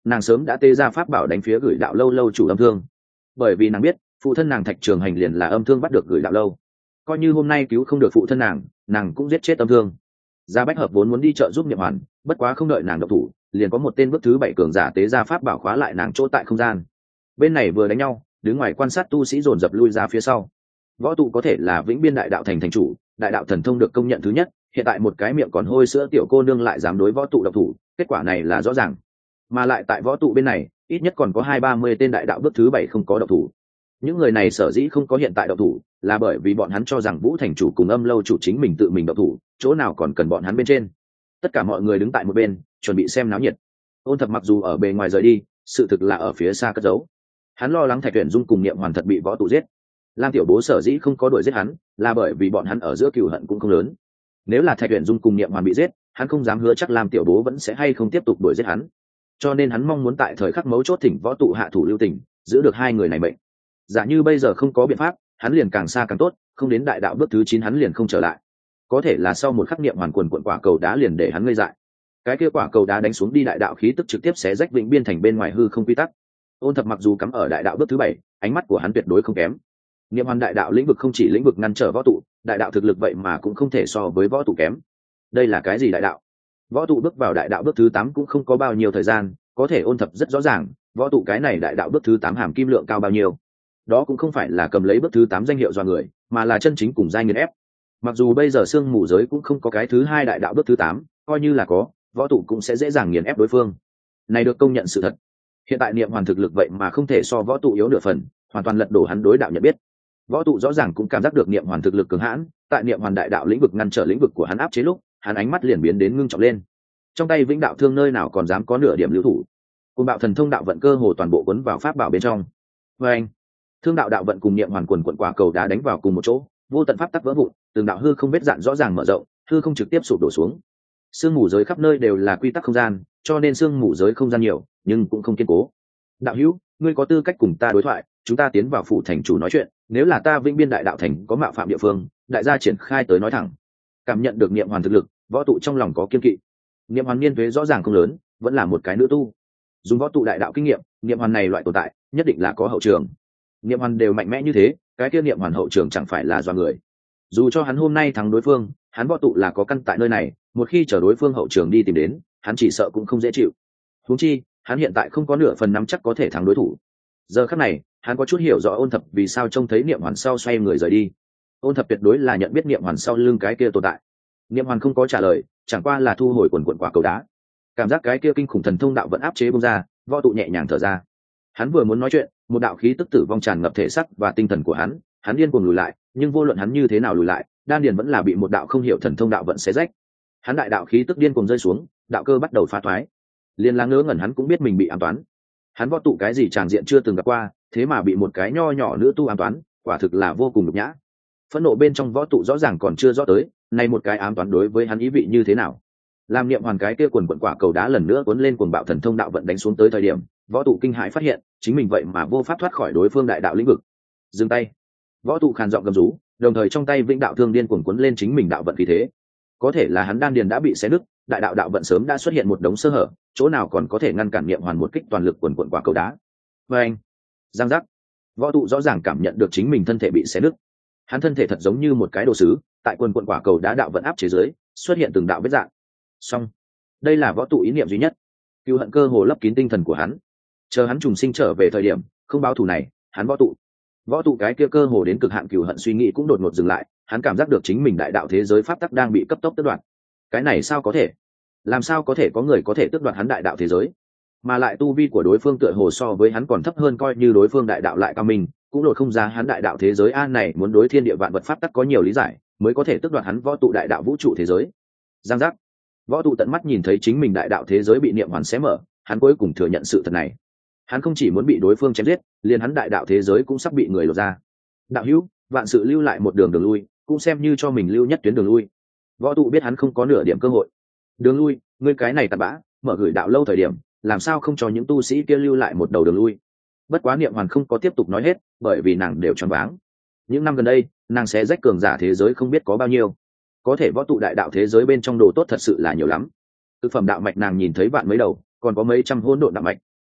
nàng sớm đã tê ra pháp bảo đánh phía gửi đạo lâu lâu chủ âm thương, bởi vì nàng biết phụ thân nàng Thạch Trường Hành liền là âm thương bắt được gửi đạo lâu, coi như hôm nay cứu không được phụ thân nàng cũng giết chết âm thương. Gia Bách Hợp vốn muốn đi trợ giúp Niệm Hoàn, bất quá không đợi nàng động thủ, liền có một tên bước thứ 7 cường giả tế ra pháp bảo khóa lại nàng chỗ tại không gian. Bên này vừa đánh nhau, đứng ngoài quan sát tu sĩ dồn dập lui ra phía sau. Võ tụ có thể là Vĩnh Biên đại đạo thành thành chủ, đại đạo thần thông được công nhận thứ nhất, hiện tại một cái miệng còn hôi sữa tiểu cô nương lại dám đối võ tụ động thủ, kết quả này là rõ ràng. Mà lại tại võ tụ bên này, ít nhất còn có 20-30 tên đại đạo bước thứ 7 không có động thủ. Những người này sở dĩ không có hiện tại động thủ, là bởi vì bọn hắn cho rằng Vũ thành chủ cùng Âm lâu chủ chính mình tự mình động thủ, chỗ nào còn cần bọn hắn bên trên. Tất cả mọi người đứng tại một bên, chuẩn bị xem náo nhiệt. Ôn Thập mặc dù ở bề ngoài rời đi, sự thực là ở phía xa cất giấu. Hắn lo lắng Thạch Tuyển Dung cùng Niệm Hoàn thật bị võ tụ giết. Lam Tiểu Bố sở dĩ không có đuổi giết hắn, là bởi vì bọn hắn ở giữa cừu hận cũng không lớn. Nếu là Thạch Tuyển Dung cùng Niệm Hoàn bị giết, hắn không dám hứa chắc Lam Tiểu Bố vẫn sẽ hay không tiếp tục đuổi giết hắn. Cho nên hắn mong muốn tại thời khắc mấu chốt thỉnh võ tụ hạ thủ lưu tình, giữ được hai người này mệnh. Giả như bây giờ không có biện pháp, hắn liền càng xa càng tốt, không đến đại đạo bước thứ 9 hắn liền không trở lại. Có thể là sau một khắc Niệm Hoàn quần quần quả cầu đá liền để hắn ngây dại. Cái kia quả cầu đá đánh xuống đi đại đạo khí tức trực tiếp xé rách Vĩnh Biên thành bên ngoài hư không quy tắc. Ôn Thập mặc dù cắm ở đại đạo bước thứ 7, ánh mắt của hắn tuyệt đối không kém. Niệm Hoàn đại đạo lĩnh vực không chỉ lĩnh vực ngăn trở võ tụ, đại đạo thực lực vậy mà cũng không thể so với võ tụ kém. Đây là cái gì đại đạo? Võ tụ bước vào đại đạo bước thứ 8 cũng không có bao nhiêu thời gian, có thể Ôn Thập rất rõ ràng, võ tụ cái này đại đạo bước thứ 8 hàm kim lượng cao bao nhiêu. Đó cũng không phải là cầm lấy bước thứ 8 danh hiệu do người, mà là chân chính cùng giai nghiền ép. Mặc dù bây giờ Sương Mù Giới cũng không có cái thứ 2 đại đạo bước thứ 8, coi như là có, võ tụ cũng sẽ dễ dàng nghiền ép đối phương. Này được công nhận sự thật. Hiện tại Niệm Hoàn thực lực vậy mà không thể so võ tụ yếu nửa phần, hoàn toàn lật đổ hắn đối đạo nhận biết. Võ tụ rõ ràng cũng cảm giác được Niệm Hoàn thực lực cường hãn, tại Niệm Hoàn đại đạo lĩnh vực ngăn trở lĩnh vực của hắn áp chế lúc, hắn ánh mắt liền biến đến ngưng trọng lên. Trong tay Vĩnh Đạo Thương nơi nào còn dám có nửa điểm lưu thủ. Cùng bạo thần thông đạo vận cơ hồ toàn bộ cuốn vào pháp bảo bên trong. Và anh, Thương đạo đạo vận cùng Niệm Hoàn quần quần quả cầu đá đánh vào cùng một chỗ, vô tận pháp tắc vỡ vụn, từng đạo hư không vết dạn rõ ràng mở rộng, hư không trực tiếp sụp đổ xuống. Sương mù giới khắp nơi đều là quy tắc không gian, cho nên sương mù giới không gian nhiều, nhưng cũng không kiên cố. Đạo hữu, ngươi có tư cách cùng ta đối thoại, chúng ta tiến vào phủ thành chủ nói chuyện, nếu là ta Vĩnh Biên đại đạo thành có mạo phạm địa phương, đại gia triển khai tới nói thẳng. Cảm nhận được Niệm Hoàn thực lực, võ tụ trong lòng có kiên kỵ. Niệm Hoàn niên thuế rõ ràng không lớn, vẫn là một cái nữ tu. Dùng võ tụ đại đạo kinh nghiệm, Niệm Hoàn này loại tồn tại, nhất định là có hậu trường. Niệm Hoàn đều mạnh mẽ như thế, cái kia Niệm Hoàn hậu trường chẳng phải là do người. Dù cho hắn hôm nay thắng đối phương, hắn võ tụ là có căn tại nơi này, một khi chờ đối phương hậu trường đi tìm đến, hắn chỉ sợ cũng không dễ chịu. Huống chi, hắn hiện tại không có nửa phần nắm chắc có thể thắng đối thủ. Giờ khắc này, hắn có chút hiểu rõ Ôn Thập vì sao trông thấy Niệm Hoàn sau xoay người rời đi. Ôn Thập tuyệt đối là nhận biết Niệm Hoàn sau lưng cái kia tồn tại. Niệm Hoàn không có trả lời, chẳng qua là thu hồi quần quần quả cầu đá. Cảm giác cái kia kinh khủng thần thông đạo vẫn áp chế bung ra, võ tụ nhẹ nhàng thở ra. Hắn vừa muốn nói chuyện, một đạo khí tức tử vong tràn ngập thể xác và tinh thần của hắn điên cuồng lùi lại, nhưng vô luận hắn như thế nào lùi lại, đan điền vẫn là bị một đạo không hiểu thần thông đạo vận xé rách. Hắn đại đạo khí tức điên cuồng rơi xuống, đạo cơ bắt đầu phá thoái. Liên lang ngớ ngẩn hắn cũng biết mình bị ám toán. Hắn võ tụ cái gì tràn diện chưa từng gặp qua, thế mà bị một cái nho nhỏ nữ tu ám toán, quả thực là vô cùng nhục nhã. Phẫn nộ bên trong võ tụ rõ ràng còn chưa rõ tới, này một cái ám toán đối với hắn ý vị như thế nào. Làm Niệm Hoàn cái kia quần quần quả cầu đá lần nữa cuốn lên cuồng bạo thần thông đạo vận đánh xuống tới thời điểm, võ tụ kinh hãi phát hiện, chính mình vậy mà vô pháp thoát khỏi đối phương đại đạo lĩnh vực. Dừng tay. Võ tụ khàn giọng gầm rú, đồng thời trong tay Vĩnh Đạo Thương điên cuồng cuốn lên chính mình đạo vận khí thế. Có thể là hắn đan điền đã bị xé nứt, đại đạo đạo vận sớm đã xuất hiện một đống sơ hở, chỗ nào còn có thể ngăn cản Niệm Hoàn một kích toàn lực quần quần quả cầu đá. Và anh, giang giác. Võ tụ rõ ràng cảm nhận được chính mình thân thể bị xé nứt. Hắn thân thể thật giống như một cái đồ sứ, tại quần quần quả cầu đá đạo vận áp chế dưới, xuất hiện từng đạo vết rạn. Xong, đây là võ tụ ý niệm duy nhất. Cừu hận cơ hồ lấp kín tinh thần của hắn. Chờ hắn trùng sinh trở về thời điểm, không báo thù này, hắn võ tụ cái kia cơ hồ đến cực hạn cừu hận suy nghĩ cũng đột ngột dừng lại, hắn cảm giác được chính mình đại đạo thế giới pháp tắc đang bị cấp tốc tước đoạt. Cái này sao có thể? Làm sao có thể có người có thể tước đoạt hắn đại đạo thế giới? Mà lại tu vi của đối phương tựa hồ so với hắn còn thấp hơn, coi như đối phương đại đạo lại cao mình, cũng đột không ra hắn đại đạo thế giới an này muốn đối thiên địa vạn vật pháp tắc có nhiều lý giải, mới có thể tước đoạt hắn võ tụ đại đạo vũ trụ thế giới. Giang giác. Võ tụ tận mắt nhìn thấy chính mình đại đạo thế giới bị Niệm Hoàn xé mở, hắn cuối cùng thừa nhận sự thật này. Hắn không chỉ muốn bị đối phương chém giết, liền hắn đại đạo thế giới cũng sắp bị người lột ra. Đạo hữu, vạn sự lưu lại một đường lui, cũng xem như cho mình lưu nhất tuyến đường lui. Võ tụ biết hắn không có nửa điểm cơ hội. Đường lui, ngươi cái này tạt bã, mở gửi đạo lâu thời điểm, làm sao không cho những tu sĩ kia lưu lại một đầu đường lui? Bất quá Niệm Hoàn không có tiếp tục nói hết, bởi vì nàng đều choáng váng. Những năm gần đây, nàng sẽ rách cường giả thế giới không biết có bao nhiêu. Có thể võ tụ đại đạo thế giới bên trong đồ tốt thật sự là nhiều lắm. Thực phẩm đạo mạch nàng nhìn thấy vạn mấy đầu, còn có mấy trăm hỗn độn đạo mạch,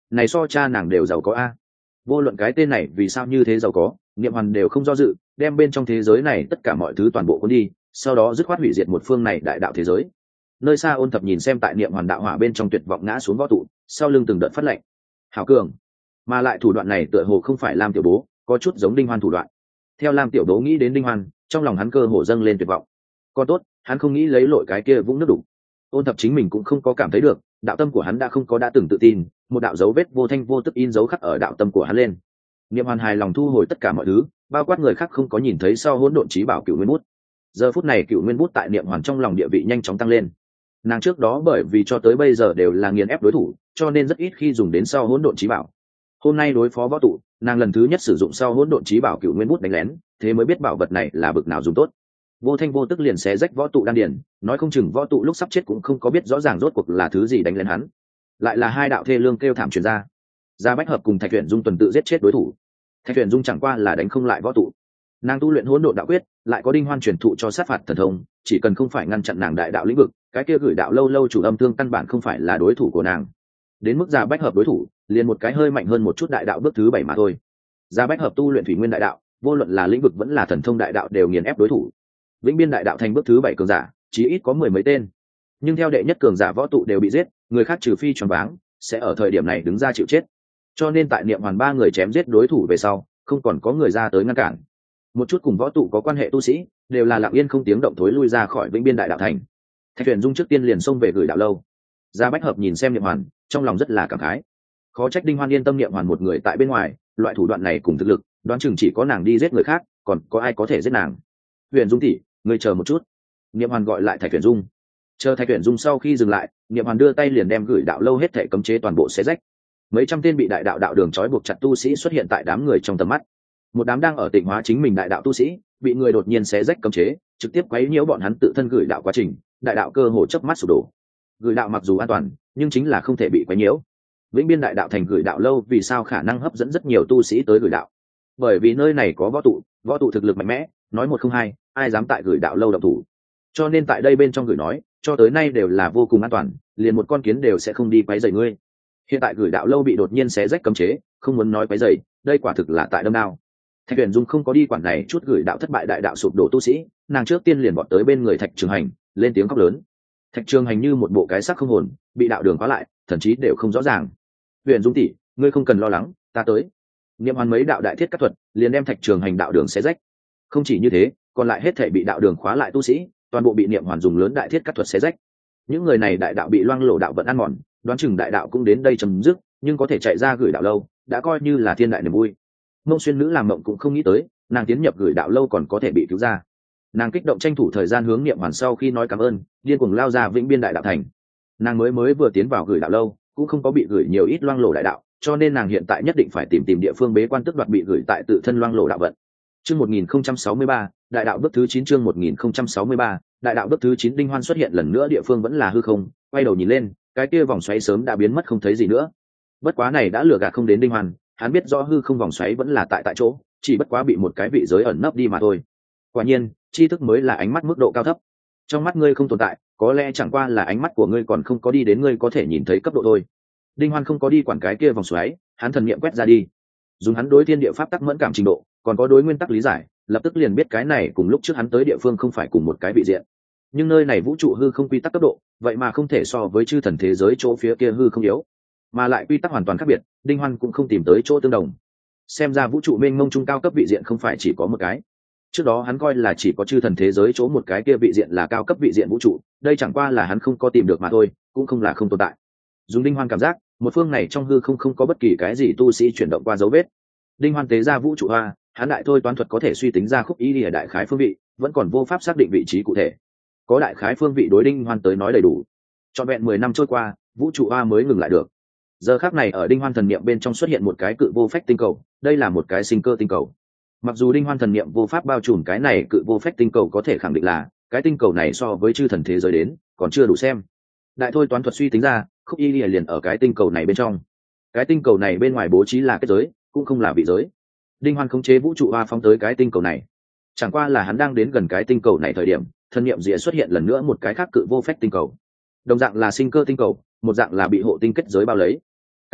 này so cha nàng đều giàu có a. Vô luận cái tên này vì sao như thế giàu có, Niệm Hoàn đều không do dự, đem bên trong thế giới này tất cả mọi thứ toàn bộ cuốn đi, sau đó dứt khoát hủy diệt một phương này đại đạo thế giới. Nơi xa Ôn Thập nhìn xem tại Niệm Hoàn đạo hỏa bên trong tuyệt vọng ngã xuống võ tụ, sau lưng từng đợt phát lệnh. Hảo cường, mà lại thủ đoạn này tựa hồ không phải Lam Tiểu Bố, có chút giống Đinh Hoan thủ đoạn. Theo Lam Tiểu Bố nghĩ đến Đinh Hoan, trong lòng hắn cơ hồ dâng lên tuyệt vọng. Còn tốt, hắn không nghĩ lấy lội cái kia vũng nước đủ. Ôn Thập chính mình cũng không có cảm thấy được, đạo tâm của hắn đã không có đã từng tự tin, một đạo dấu vết vô thanh vô tức in dấu khắc ở đạo tâm của hắn lên. Niệm Hoàn hài lòng thu hồi tất cả mọi thứ, bao quát người khác không có nhìn thấy sau hỗn độn chí bảo Cựu Nguyên Bút. Giờ phút này Cựu Nguyên Bút tại Niệm Hoàn trong lòng địa vị nhanh chóng tăng lên. Nàng trước đó bởi vì cho tới bây giờ đều là nghiền ép đối thủ, cho nên rất ít khi dùng đến sau hỗn độn chí bảo. Hôm nay đối phó võ tụ, nàng lần thứ nhất sử dụng sau hỗn độn chí bảo Cựu Nguyên Bút đánh lén, thế mới biết bảo vật này là bực nào dùng tốt. Vô thanh vô tức liền xé rách võ tụ đan điền, nói không chừng võ tụ lúc sắp chết cũng không có biết rõ ràng rốt cuộc là thứ gì đánh lén hắn. Lại là hai đạo thê lương kêu thảm truyền ra. Gia Bách Hợp cùng Thạch Tuyển Dung tuần tự giết chết đối thủ. Thạch Tuyển Dung chẳng qua là đánh không lại võ tụ. Nàng tu luyện hỗn độn đạo quyết, lại có Đinh Hoan truyền thụ cho sát phạt thần thông, chỉ cần không phải ngăn chặn nàng đại đạo lĩnh vực, cái kia gửi đạo lâu lâu chủ âm thương căn bản không phải là đối thủ của nàng. Đến mức Gia Bách Hợp đối thủ, liền một cái hơi mạnh hơn một chút đại đạo bước thứ 7 mà thôi. Gia Bách Hợp tu luyện thủy nguyên đại đạo, vô luận là lĩnh vực vẫn là thần thông đại đạo đều nghiền ép đối thủ. Vĩnh Biên đại đạo thành bước thứ 7 cường giả, chí ít có 10 mấy tên. Nhưng theo đệ nhất cường giả võ tụ đều bị giết, người khác trừ phi choáng váng, sẽ ở thời điểm này đứng ra chịu chết. Cho nên tại Niệm Hoàn ba người chém giết đối thủ về sau, không còn có người ra tới ngăn cản. Một chút cùng võ tụ có quan hệ tu sĩ, đều là lặng yên không tiếng động thối lui ra khỏi Vĩnh Biên đại đạo thành. Thạch Tuyển Dung trước tiên liền xông về gửi đạo lâu. Gia Bách Hợp nhìn xem Niệm Hoàn, trong lòng rất là cảm khái. Khó trách Đinh Hoan yên tâm Niệm Hoàn một người tại bên ngoài, loại thủ đoạn này cùng thực lực, đoán chừng chỉ có nàng đi giết người khác, còn có ai có thể giết nàng. Huyền Dung tỷ, ngươi chờ một chút. Niệm Hoàn gọi lại Thạch Tuyển Dung. Chờ Thạch Tuyển Dung sau khi dừng lại, Niệm Hoàn đưa tay liền đem gửi đạo lâu hết thảy cấm chế toàn bộ xé rách. Mấy trăm tên bị đại đạo đạo đường trói buộc chặt tu sĩ xuất hiện tại đám người trong tầm mắt. Một đám đang ở tịnh hóa chính mình đại đạo tu sĩ, bị người đột nhiên xé rách cấm chế, trực tiếp quấy nhiễu bọn hắn tự thân gửi đạo quá trình, đại đạo cơ hồ chớp mắt sụp đổ. Gửi đạo mặc dù an toàn, nhưng chính là không thể bị quấy nhiễu. Vĩnh Biên đại đạo thành gửi đạo lâu vì sao khả năng hấp dẫn rất nhiều tu sĩ tới gửi đạo? Bởi vì nơi này có võ tụ thực lực mạnh mẽ, nói một không hai, ai dám tại gửi đạo lâu động thủ. Cho nên tại đây bên trong gửi nói, cho tới nay đều là vô cùng an toàn, liền một con kiến đều sẽ không đi quấy rầy ngươi. Hiện tại gửi đạo lâu bị đột nhiên xé rách cấm chế, không muốn nói quấy rầy, đây quả thực là tại đâm đao. Thạch Tuyển Dung không có đi quản này chút gửi đạo thất bại đại đạo sụp đổ tu sĩ, nàng trước tiên liền vọt tới bên người Thạch Trường Hành, lên tiếng khóc lớn. Thạch Trường Hành như một bộ cái xác không hồn, bị đạo đường khóa lại, thậm chí đều không rõ ràng. Huyền Dung tỷ, ngươi không cần lo lắng, ta tới. Niệm Hoàn mấy đạo đại thiết các thuật, liền đem Thạch Trường Hành đạo đường xé rách. Không chỉ như thế, còn lại hết thảy bị đạo đường khóa lại tu sĩ, toàn bộ bị Niệm Hoàn dùng lớn đại thiết các thuật xé rách. Những người này đại đạo bị loang lổ đạo vận ăn mòn, đoán chừng đại đạo cũng đến đây chấm dứt, nhưng có thể chạy ra gửi đạo lâu, đã coi như là thiên đại niềm vui. Mông Xuyên nữ làm mộng cũng không nghĩ tới, nàng tiến nhập gửi đạo lâu còn có thể bị cứu ra. Nàng kích động tranh thủ thời gian hướng Niệm Hoàn sau khi nói cảm ơn, điên cuồng lao ra Vĩnh Biên đại đạo thành. Nàng mới vừa tiến vào gửi đạo lâu, cũng không có bị gửi nhiều ít loang lổ đại đạo, cho nên nàng hiện tại nhất định phải tìm địa phương bế quan tước đoạt bị gửi tại tự thân loang lổ đạo vận. Chương 1063, đại đạo bước thứ 9 chương 1063, đại đạo bước thứ 9 Đinh Hoan xuất hiện lần nữa địa phương vẫn là hư không, quay đầu nhìn lên, cái kia vòng xoáy sớm đã biến mất không thấy gì nữa. Bất quá này đã lừa gạt không đến Đinh Hoan, hắn biết rõ hư không vòng xoáy vẫn là tại chỗ, chỉ bất quá bị một cái vị giới ẩn nấp đi mà thôi. Quả nhiên, tri thức mới là ánh mắt mức độ cao thấp. Trong mắt ngươi không tồn tại, có lẽ chẳng qua là ánh mắt của ngươi còn không có đi đến ngươi có thể nhìn thấy cấp độ thôi. Đinh Hoan không có đi quản cái kia vòng xoáy, hắn thần niệm quét ra đi. Dùng hắn đối thiên địa pháp tắc mẫn cảm trình độ, còn có đối nguyên tắc lý giải, lập tức liền biết cái này cùng lúc trước hắn tới địa phương không phải cùng một cái vị diện. Nhưng nơi này vũ trụ hư không quy tắc cấp độ, vậy mà không thể so với chư thần thế giới chỗ phía kia hư không yếu, mà lại quy tắc hoàn toàn khác biệt, Đinh Hoan cũng không tìm tới chỗ tương đồng. Xem ra vũ trụ mênh mông trung cao cấp vị diện không phải chỉ có một cái. Trước đó hắn coi là chỉ có chư thần thế giới chỗ một cái kia vị diện là cao cấp vị diện vũ trụ, đây chẳng qua là hắn không có tìm được mà thôi, cũng không là không tồn tại. Dùng Đinh Hoan cảm giác, một phương này trong hư không có bất kỳ cái gì tu sĩ chuyển động qua dấu vết. Đinh Hoan tế ra vũ trụ hoa, hắn đại thôi toán thuật có thể suy tính ra khúc ý lìa đại khái phương vị, vẫn còn vô pháp xác định vị trí cụ thể. Có đại khái phương vị đối Đinh Hoan tới nói đầy đủ. Trọn vẹn 10 năm trôi qua, vũ trụ hoa mới ngừng lại được. Giờ khắc này ở Đinh Hoan thần niệm bên trong xuất hiện một cái cự vô phách tinh cầu, đây là một cái sinh cơ tinh cầu. Mặc dù Đinh Hoan thần niệm vô pháp bao trùm cái này cự vô phách tinh cầu, có thể khẳng định là cái tinh cầu này so với chư thần thế giới đến còn chưa đủ xem. Đại thôi toán thuật suy tính ra, khúc y liền ở cái tinh cầu này bên trong. Cái tinh cầu này bên ngoài bố trí là kết giới, cũng không là vị giới. Đinh Hoan khống chế vũ trụ hoa phóng tới cái tinh cầu này. Chẳng qua là hắn đang đến gần cái tinh cầu này thời điểm, thần niệm rìa xuất hiện lần nữa một cái khác cự vô phách tinh cầu. Đồng dạng là sinh cơ tinh cầu, một dạng là bị hộ tinh kết giới bao lấy.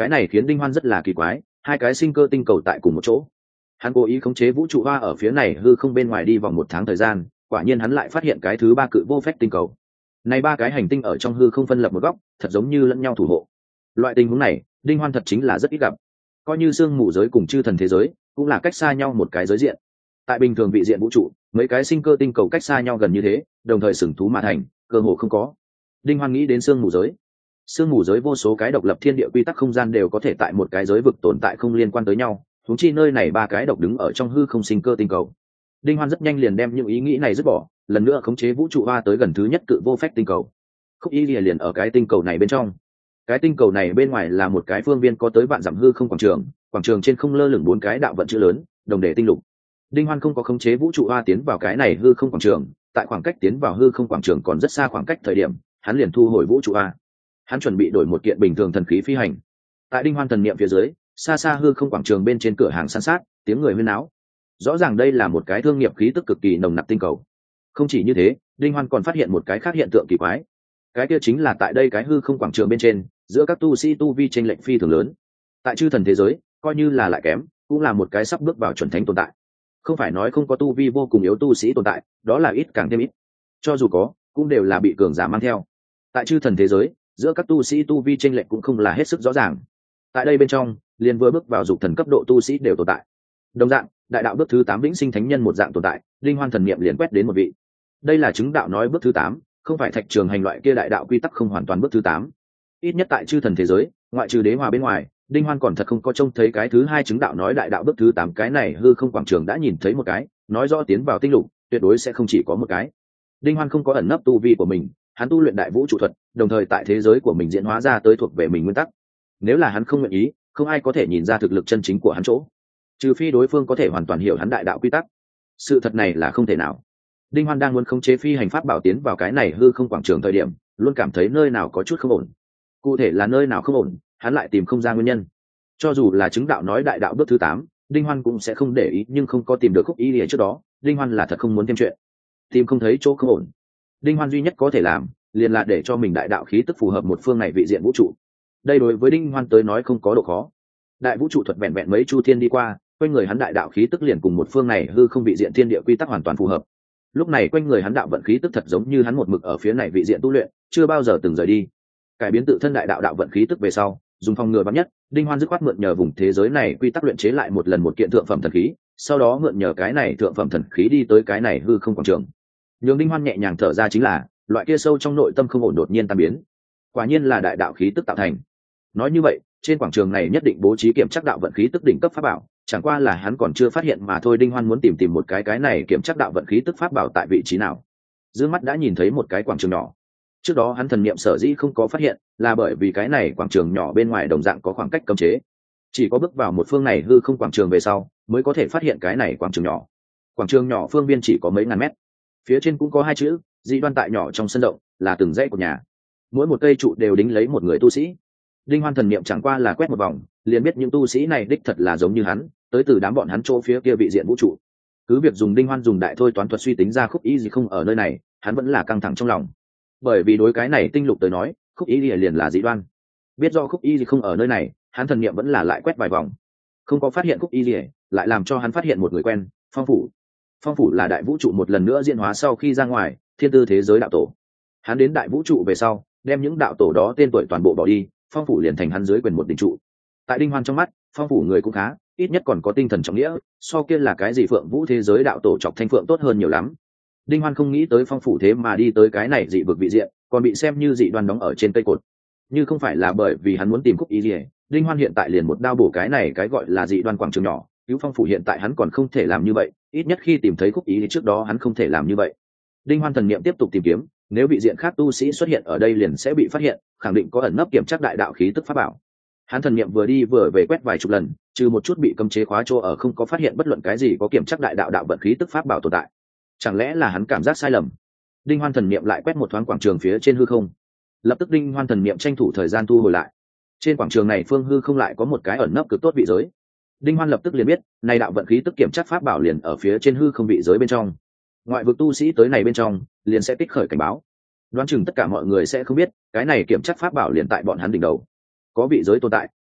Cái này khiến Đinh Hoan rất là kỳ quái, hai cái sinh cơ tinh cầu tại cùng một chỗ. Hắn cố ý khống chế vũ trụ hoa ở phía này hư không bên ngoài đi vòng 1 tháng thời gian, quả nhiên hắn lại phát hiện cái thứ 3 cự vô phách tinh cầu. Này 3 cái hành tinh ở trong hư không phân lập một góc, thật giống như lẫn nhau thủ hộ. Loại tình huống này, Đinh Hoan thật chính là rất ít gặp. Coi như xương mù giới cùng chư thần thế giới, cũng là cách xa nhau một cái giới diện. Tại bình thường vị diện vũ trụ, mấy cái sinh cơ tinh cầu cách xa nhau gần như thế, đồng thời sừng thú mà thành, cơ hồ không có. Đinh Hoan nghĩ đến xương mù giới. Xương mù giới vô số cái độc lập thiên địa quy tắc không gian đều có thể tại một cái giới vực tồn tại không liên quan tới nhau, huống chi nơi này 3 cái độc đứng ở trong hư không sinh cơ tinh cầu. Đinh Hoan rất nhanh liền đem những ý nghĩ này dứt bỏ, lần nữa khống chế vũ trụ hoa tới gần thứ nhất cự vô phách tinh cầu. Khúc Y liền ở cái tinh cầu này bên trong. Cái tinh cầu này bên ngoài là một cái phương viên có tới vạn dặm hư không quảng trường trên không lơ lửng 4 cái đạo vận chữ lớn, đồng đề tinh lục. Đinh Hoan không có khống chế vũ trụ hoa tiến vào cái này hư không quảng trường, tại khoảng cách tiến vào hư không quảng trường còn rất xa khoảng cách thời điểm, hắn liền thu hồi vũ trụ hoa. Hắn chuẩn bị đổi một kiện bình thường thần khí phi hành. Tại Đinh Hoan thần niệm phía dưới, xa xa hư không quảng trường bên trên cửa hàng san sát, tiếng người huyên náo. Rõ ràng đây là một cái thương nghiệp khí tức cực kỳ nồng nặc tinh cầu. Không chỉ như thế, Đinh Hoan còn phát hiện một cái khác hiện tượng kỳ quái. Cái kia chính là tại đây cái hư không quảng trường bên trên, giữa các tu sĩ tu vi chênh lệch phi thường lớn. Tại chư thần thế giới, coi như là lại kém, cũng là một cái sắp bước vào chuẩn thánh tồn tại. Không phải nói không có tu vi vô cùng yếu tu sĩ tồn tại, đó là ít càng thêm ít. Cho dù có, cũng đều là bị cường giả mang theo. Tại chư thần thế giới, giữa các tu sĩ tu vi chênh lệch cũng không là hết sức rõ ràng. Tại đây bên trong, liền vừa bước vào dục thần cấp độ tu sĩ đều tồn tại. Đồng dạng, đại đạo bước thứ 8 vĩnh sinh thánh nhân một dạng tồn tại, Linh Hoan thần niệm liền quét đến một vị. Đây là chứng đạo nói bước thứ 8, không phải thạch trường hành loại kia đại đạo quy tắc không hoàn toàn bước thứ 8. Ít nhất tại chư thần thế giới, ngoại trừ đế hòa bên ngoài, Đinh Hoan còn thật không có trông thấy cái thứ 2 chứng đạo nói đại đạo bước thứ 8, cái này hư không quảng trường đã nhìn thấy một cái, nói rõ tiến vào tinh lục, tuyệt đối sẽ không chỉ có một cái. Đinh Hoan không có ẩn nấp tu vi của mình, hắn tu luyện đại vũ trụ thuật, đồng thời tại thế giới của mình diễn hóa ra tới thuộc về mình nguyên tắc. Nếu là hắn không nguyện ý, không ai có thể nhìn ra thực lực chân chính của hắn chỗ, trừ phi đối phương có thể hoàn toàn hiểu hắn đại đạo quy tắc. Sự thật này là không thể nào. Đinh Hoan đang muốn khống chế phi hành pháp bảo tiến vào cái này hư không quảng trường thời điểm, luôn cảm thấy nơi nào có chút không ổn. Cụ thể là nơi nào không ổn, hắn lại tìm không ra nguyên nhân. Cho dù là chứng đạo nói đại đạo bước thứ 8, Đinh Hoan cũng sẽ không để ý, nhưng không có tìm được Khúc Y Lìa trước đó, Đinh Hoan là thật không muốn thêm chuyện. Tìm không thấy chỗ không ổn. Đinh Hoan duy nhất có thể làm, liền là để cho mình đại đạo khí tức phù hợp một phương này vị diện vũ trụ. Đây đối với Đinh Hoan tới nói không có độ khó. Đại vũ trụ thuật vẹn vẹn mấy chu thiên đi qua, quanh người hắn đại đạo khí tức liền cùng một phương này hư không vị diện thiên địa quy tắc hoàn toàn phù hợp. Lúc này quanh người hắn đạo vận khí tức thật giống như hắn một mực ở phía này vị diện tu luyện, chưa bao giờ từng rời đi. Cải biến tự thân đại đạo đạo vận khí tức về sau, dùng phòng ngừa bắn nhất, Đinh Hoan dứt khoát mượn nhờ vùng thế giới này quy tắc luyện chế lại một lần một kiện thượng phẩm thần khí, sau đó mượn nhờ cái này thượng phẩm thần khí đi tới cái này hư không quảng trường. Nhưng Đinh Hoan nhẹ nhàng thở ra chính là, loại kia sâu trong nội tâm không ổn đột nhiên tan biến. Quả nhiên là đại đạo khí tức tạo thành. Nói như vậy, trên quảng trường này nhất định bố trí kiểm chắc đạo vận khí tức đỉnh cấp pháp bảo, chẳng qua là hắn còn chưa phát hiện mà thôi. Đinh Hoan muốn tìm một cái này kiểm chắc đạo vận khí tức pháp bảo tại vị trí nào. Dương mắt đã nhìn thấy một cái quảng trường nhỏ. Trước đó hắn thần niệm sở dĩ không có phát hiện, là bởi vì cái này quảng trường nhỏ bên ngoài đồng dạng có khoảng cách cấm chế. Chỉ có bước vào một phương này hư không quảng trường về sau, mới có thể phát hiện cái này quảng trường nhỏ. Quảng trường nhỏ phương viên chỉ có mấy ngàn mét. Phía trên cũng có 2 chữ, dị đoan tại nhỏ trong sân động, là từng dãy của nhà. Mỗi một cây trụ đều đính lấy một người tu sĩ. Đinh Hoan thần niệm chẳng qua là quét một vòng, liền biết những tu sĩ này đích thật là giống như hắn, tới từ đám bọn hắn chỗ phía kia vị diện vũ trụ. Cứ việc dùng Đinh Hoan dùng đại thôi toán thuật suy tính ra Khúc Y gì không ở nơi này, hắn vẫn là căng thẳng trong lòng. Bởi vì đối cái này tinh lục tới nói, Khúc Y liền là dị đoan. Biết do Khúc Y gì không ở nơi này, hắn thần niệm vẫn là lại quét vài vòng, không có phát hiện Khúc Y gì, lại làm cho hắn phát hiện một người quen, Phong Phủ. Phong Phủ là đại vũ trụ một lần nữa diễn hóa sau khi ra ngoài, thiên tư thế giới đạo tổ. Hắn đến đại vũ trụ về sau, đem những đạo tổ đó tên tuổi toàn bộ bỏ đi, Phong Phủ liền thành hắn dưới quyền một đỉnh trụ. Tại Đinh Hoan trong mắt, Phong Phủ người cũng khá, ít nhất còn có tinh thần trọng nghĩa, so kia là cái gì Phượng Vũ thế giới đạo tổ Chọc Thanh Phượng tốt hơn nhiều lắm. Đinh Hoan không nghĩ tới Phong Phủ thế mà đi tới cái này dị vực vị diện, còn bị xem như dị đoan đóng ở trên cây cột. Như không phải là bởi vì hắn muốn tìm Khúc Y Lìa, Đinh Hoan hiện tại liền một đao bổ cái này cái gọi là dị đoan quảng trường nhỏ, cứu Phong Phủ hiện tại hắn còn không thể làm như vậy, ít nhất khi tìm thấy Khúc Y thì trước đó hắn không thể làm như vậy. Đinh Hoan thần niệm tiếp tục tìm kiếm, nếu vị diện khác tu sĩ xuất hiện ở đây liền sẽ bị phát hiện, khẳng định có ẩn nấp kiểm chắc đại đạo khí tức pháp bảo. Hắn thần niệm vừa đi vừa về quét vài chục lần, trừ một chút bị cấm chế khóa chỗ ở không có phát hiện bất luận cái gì có kiểm chắc đại đạo đạo vận khí tức pháp bảo tồn tại. Chẳng lẽ là hắn cảm giác sai lầm? Đinh Hoan thần niệm lại quét một thoáng quảng trường phía trên hư không. Lập tức Đinh Hoan thần niệm tranh thủ thời gian thu hồi lại. Trên quảng trường này phương hư không lại có một cái ẩn nấp cực tốt vị giới. Đinh Hoan lập tức liền biết, này đạo vận khí tức kiểm chắc pháp bảo liền ở phía trên hư không vị giới bên trong. Ngoại vực tu sĩ tới này bên trong, liền sẽ kích khởi cảnh báo. Đoán chừng tất cả mọi người sẽ không biết, cái này kiểm chắc pháp bảo liền tại bọn hắn đỉnh đầu. Có vị giới tồn tại,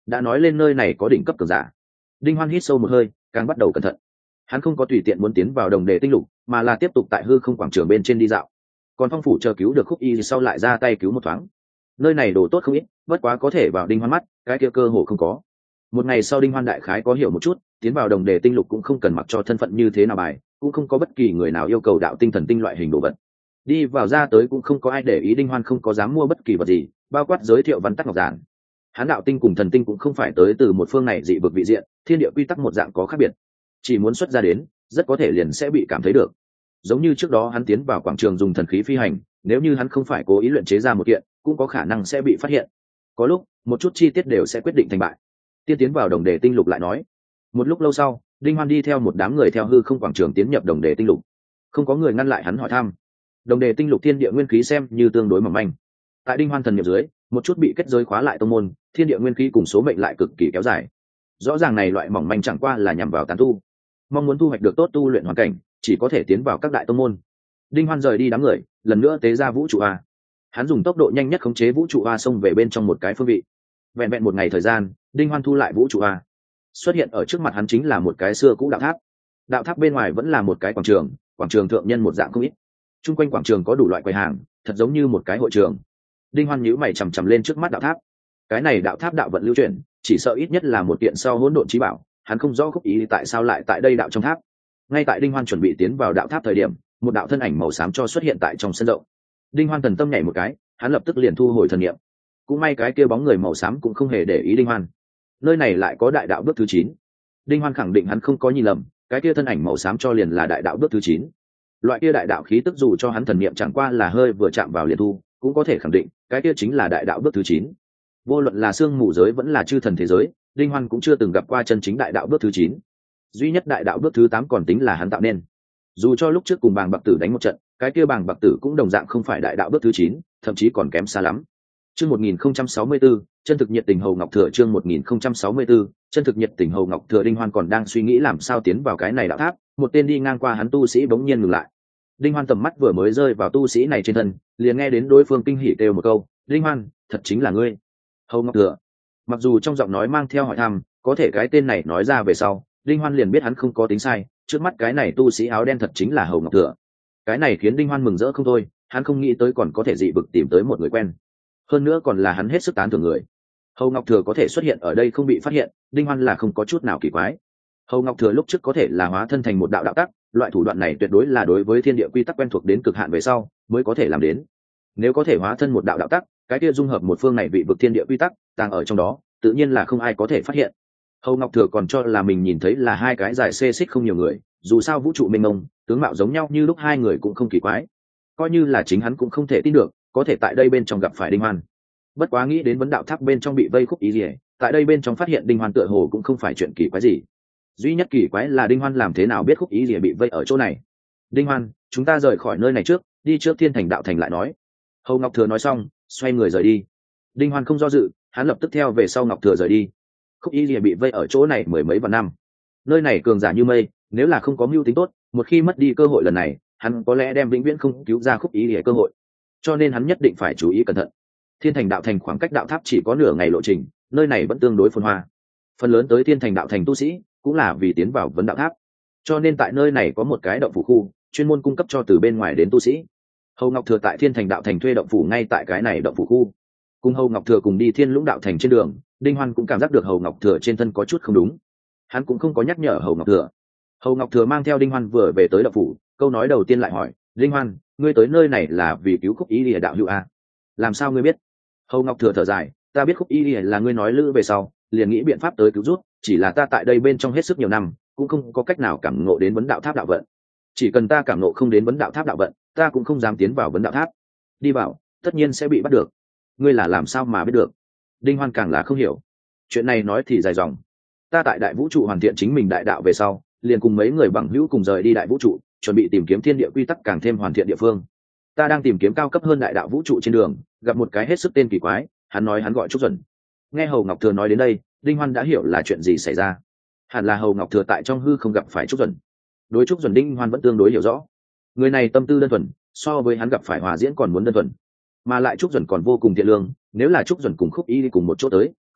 đã nói lên nơi này có đỉnh cấp cường giả. Đinh Hoan hít sâu một hơi, càng bắt đầu cẩn thận. Hắn không có tùy tiện muốn tiến vào đồng đề tinh lục, mà là tiếp tục tại hư không quảng trường bên trên đi dạo. Còn Phong phủ chờ cứu được Khúc Y sau lại ra tay cứu một thoáng. Nơi này đồ tốt không ít, bất quá có thể vào Đinh Hoan mắt, cái kia cơ hồ không có. Một ngày sau Đinh Hoan đại khái có hiểu một chút, tiến vào đồng đề tinh lục cũng không cần mặc cho thân phận như thế nào bài, cũng không có bất kỳ người nào yêu cầu đạo tinh thần tinh loại hình đồ vật. Đi vào ra tới cũng không có ai để ý. Đinh Hoan không có dám mua bất kỳ vật gì, bao quát giới thiệu văn tắc ngọc giản. Hắn đạo tinh cùng thần tinh cũng không phải tới từ một phương này dị vực vị diện, thiên địa quy tắc một dạng có khác biệt, chỉ muốn xuất ra đến rất có thể liền sẽ bị cảm thấy được. Giống như trước đó hắn tiến vào quảng trường dùng thần khí phi hành, nếu như hắn không phải cố ý luyện chế ra một kiện, cũng có khả năng sẽ bị phát hiện. Có lúc một chút chi tiết đều sẽ quyết định thành bại. Tiên tiến vào đồng đề tinh lục lại nói. Một lúc lâu sau, Đinh Hoan đi theo một đám người theo hư không quảng trường tiến nhập đồng đề tinh lục. Không có người ngăn lại hắn hỏi thăm. Đồng đề tinh lục thiên địa nguyên khí xem như tương đối mỏng manh. Tại Đinh Hoan thần niệm dưới, một chút bị kết giới khóa lại tông môn, thiên địa nguyên khí cùng số mệnh lại cực kỳ kéo dài. Rõ ràng này loại mỏng manh chẳng qua là nhằm vào tán tu. Mong muốn thu hoạch được tốt tu luyện hoàn cảnh, chỉ có thể tiến vào các đại tông môn. Đinh Hoan rời đi đám người, lần nữa tế ra vũ trụ a. Hắn dùng tốc độ nhanh nhất khống chế vũ trụ a xông về bên trong một cái phương vị. Vẹn vẹn một ngày thời gian, Đinh Hoan thu lại vũ trụ a. Xuất hiện ở trước mặt hắn chính là một cái xưa cũ đạo tháp. Đạo tháp bên ngoài vẫn là một cái quảng trường thượng nhân một dạng không ít. Trung quanh quảng trường có đủ loại quầy hàng, thật giống như một cái hội trường. Đinh Hoan nhíu mày chằm chằm lên trước mắt đạo tháp. Cái này đạo tháp đạo vận lưu chuyển, chỉ sợ ít nhất là một kiện sau hỗn độn chí bảo. Hắn không rõ Khúc Ý tại sao lại tại đây đạo trong tháp. Ngay tại Đinh Hoan chuẩn bị tiến vào đạo tháp thời điểm, một đạo thân ảnh màu xám cho xuất hiện tại trong sân rộng. Đinh Hoan thần tâm nhảy một cái, hắn lập tức liền thu hồi thần niệm. Cũng may cái kia bóng người màu xám cũng không hề để ý Đinh Hoan. Nơi này lại có đại đạo bước thứ 9. Đinh Hoan khẳng định hắn không có nhìn lầm, cái kia thân ảnh màu xám cho liền là đại đạo bước thứ 9. Loại kia đại đạo khí tức dù cho hắn thần niệm chẳng qua là hơi vừa chạm vào liền thu, cũng có thể khẳng định, cái kia chính là đại đạo bước thứ 9. Vô luận là xương mù giới vẫn là chư thần thế giới, Đinh Hoan cũng chưa từng gặp qua chân chính đại đạo bước thứ 9. Duy nhất đại đạo bước thứ 8 còn tính là hắn tạo nên. Dù cho lúc trước cùng Bàng Bạc Tử đánh một trận, cái kia Bàng Bạc Tử cũng đồng dạng không phải đại đạo bước thứ 9, thậm chí còn kém xa lắm. Chương 1064, chân thực nhiệt tình Hầu Ngọc Thừa. Chương 1064, chân thực nhiệt tình Hầu Ngọc Thừa. Đinh Hoan còn đang suy nghĩ làm sao tiến vào cái này đạo tháp, một tên đi ngang qua hắn tu sĩ bỗng nhiên ngừng lại. Đinh Hoan tầm mắt vừa mới rơi vào tu sĩ này trên thân, liền nghe đến đối phương kinh hỉ kêu một câu: "Đinh Hoan, thật chính là ngươi?" Hầu Ngọc Thừa. Mặc dù trong giọng nói mang theo hỏi thăm, có thể cái tên này nói ra về sau, Đinh Hoan liền biết hắn không có tính sai, trước mắt cái này tu sĩ áo đen thật chính là Hầu Ngọc Thừa. Cái này khiến Đinh Hoan mừng rỡ không thôi, hắn không nghĩ tới còn có thể dị vực tìm tới một người quen, hơn nữa còn là hắn hết sức tán thưởng người. Hầu Ngọc Thừa có thể xuất hiện ở đây không bị phát hiện, Đinh Hoan là không có chút nào kỳ quái. Hầu Ngọc Thừa lúc trước có thể là hóa thân thành một đạo đạo tắc, loại thủ đoạn này tuyệt đối là đối với thiên địa quy tắc quen thuộc đến cực hạn về sau mới có thể làm đến. Nếu có thể hóa thân một đạo đạo tắc, cái kia dung hợp một phương này vị vực thiên địa quy tắc tàng ở trong đó, tự nhiên là không ai có thể phát hiện. Hầu Ngọc Thừa còn cho là mình nhìn thấy là hai cái dài xê xích không nhiều người, dù sao vũ trụ mênh mông, tướng mạo giống nhau như lúc hai người cũng không kỳ quái. Coi như là chính hắn cũng không thể tin được, có thể tại đây bên trong gặp phải Đinh Hoan. Bất quá nghĩ đến vấn đạo tháp bên trong bị vây Khúc Ý Liễu, tại đây bên trong phát hiện Đinh Hoan tựa hồ cũng không phải chuyện kỳ quái gì. Duy nhất kỳ quái là Đinh Hoan làm thế nào biết Khúc Ý Liễu bị vây ở chỗ này. Đinh Hoan, chúng ta rời khỏi nơi này trước, đi trước Thiên Thành đạo thành lại nói. Hầu Ngọc Thừa nói xong, xoay người rời đi. Đinh Hoan không do dự, hắn lập tức theo về sau Ngọc Thừa rời đi. Khúc Y Liễu bị vây ở chỗ này mười mấy vạn năm, nơi này cường giả như mây, nếu là không có mưu tính tốt, một khi mất đi cơ hội lần này, hắn có lẽ đem vĩnh viễn không cứu ra Khúc Y Liễu cơ hội. Cho nên hắn nhất định phải chú ý cẩn thận. Thiên Thành đạo thành khoảng cách đạo tháp chỉ có nửa ngày lộ trình, nơi này vẫn tương đối phồn hoa. Phần lớn tới Thiên Thành đạo thành tu sĩ cũng là vì tiến vào vấn đạo tháp, cho nên tại nơi này có một cái động phủ khu, chuyên môn cung cấp cho từ bên ngoài đến tu sĩ. Hầu Ngọc Thừa tại Thiên Thành đạo thành thuê động phủ ngay tại cái này động phủ khu. Cùng Hầu Ngọc Thừa cùng đi Thiên Lũng đạo thành trên đường, Đinh Hoan cũng cảm giác được Hầu Ngọc Thừa trên thân có chút không đúng. Hắn cũng không có nhắc nhở Hầu Ngọc Thừa. Hầu Ngọc Thừa mang theo Đinh Hoan vừa về tới động phủ, câu nói đầu tiên lại hỏi: "Đinh Hoan, ngươi tới nơi này là vì cứu Khúc Y Liễu đạo hữu a? Làm sao ngươi biết?" Hầu Ngọc Thừa thở dài: "Ta biết Khúc Y Liễu là ngươi nói lữ về sau, liền nghĩ biện pháp tới cứu rút, chỉ là ta tại đây bên trong hết sức nhiều năm, cũng không có cách nào cảm ngộ đến vấn đạo tháp đạo vận. Chỉ cần ta cảm ngộ không đến vấn đạo tháp đạo vận, ta cũng không dám tiến vào vấn đạo tháp. Đi vào, tất nhiên sẽ bị bắt được." "Ngươi là làm sao mà biết được?" Đinh Hoan càng là không hiểu. Chuyện này nói thì dài dòng. Ta tại đại vũ trụ hoàn thiện chính mình đại đạo về sau, liền cùng mấy người bằng hữu cùng rời đi đại vũ trụ, chuẩn bị tìm kiếm thiên địa quy tắc càng thêm hoàn thiện địa phương. Ta đang tìm kiếm cao cấp hơn đại đạo vũ trụ trên đường, gặp một cái hết sức tên kỳ quái, hắn nói hắn gọi Trúc Duẩn. Nghe Hầu Ngọc Thừa nói đến đây, Đinh Hoan đã hiểu là chuyện gì xảy ra. Hẳn là Hầu Ngọc Thừa tại trong hư không gặp phải Trúc Duẩn. Đối Trúc Duẩn Đinh Hoan vẫn tương đối hiểu rõ. Người này tâm tư đơn thuần, so với hắn gặp phải Hòa Diễn còn muốn đơn thuần, mà lại Trúc Duẩn còn vô cùng thiện lương. Nếu là Trúc Duẩn cùng Khúc Y đi cùng một chỗ tới,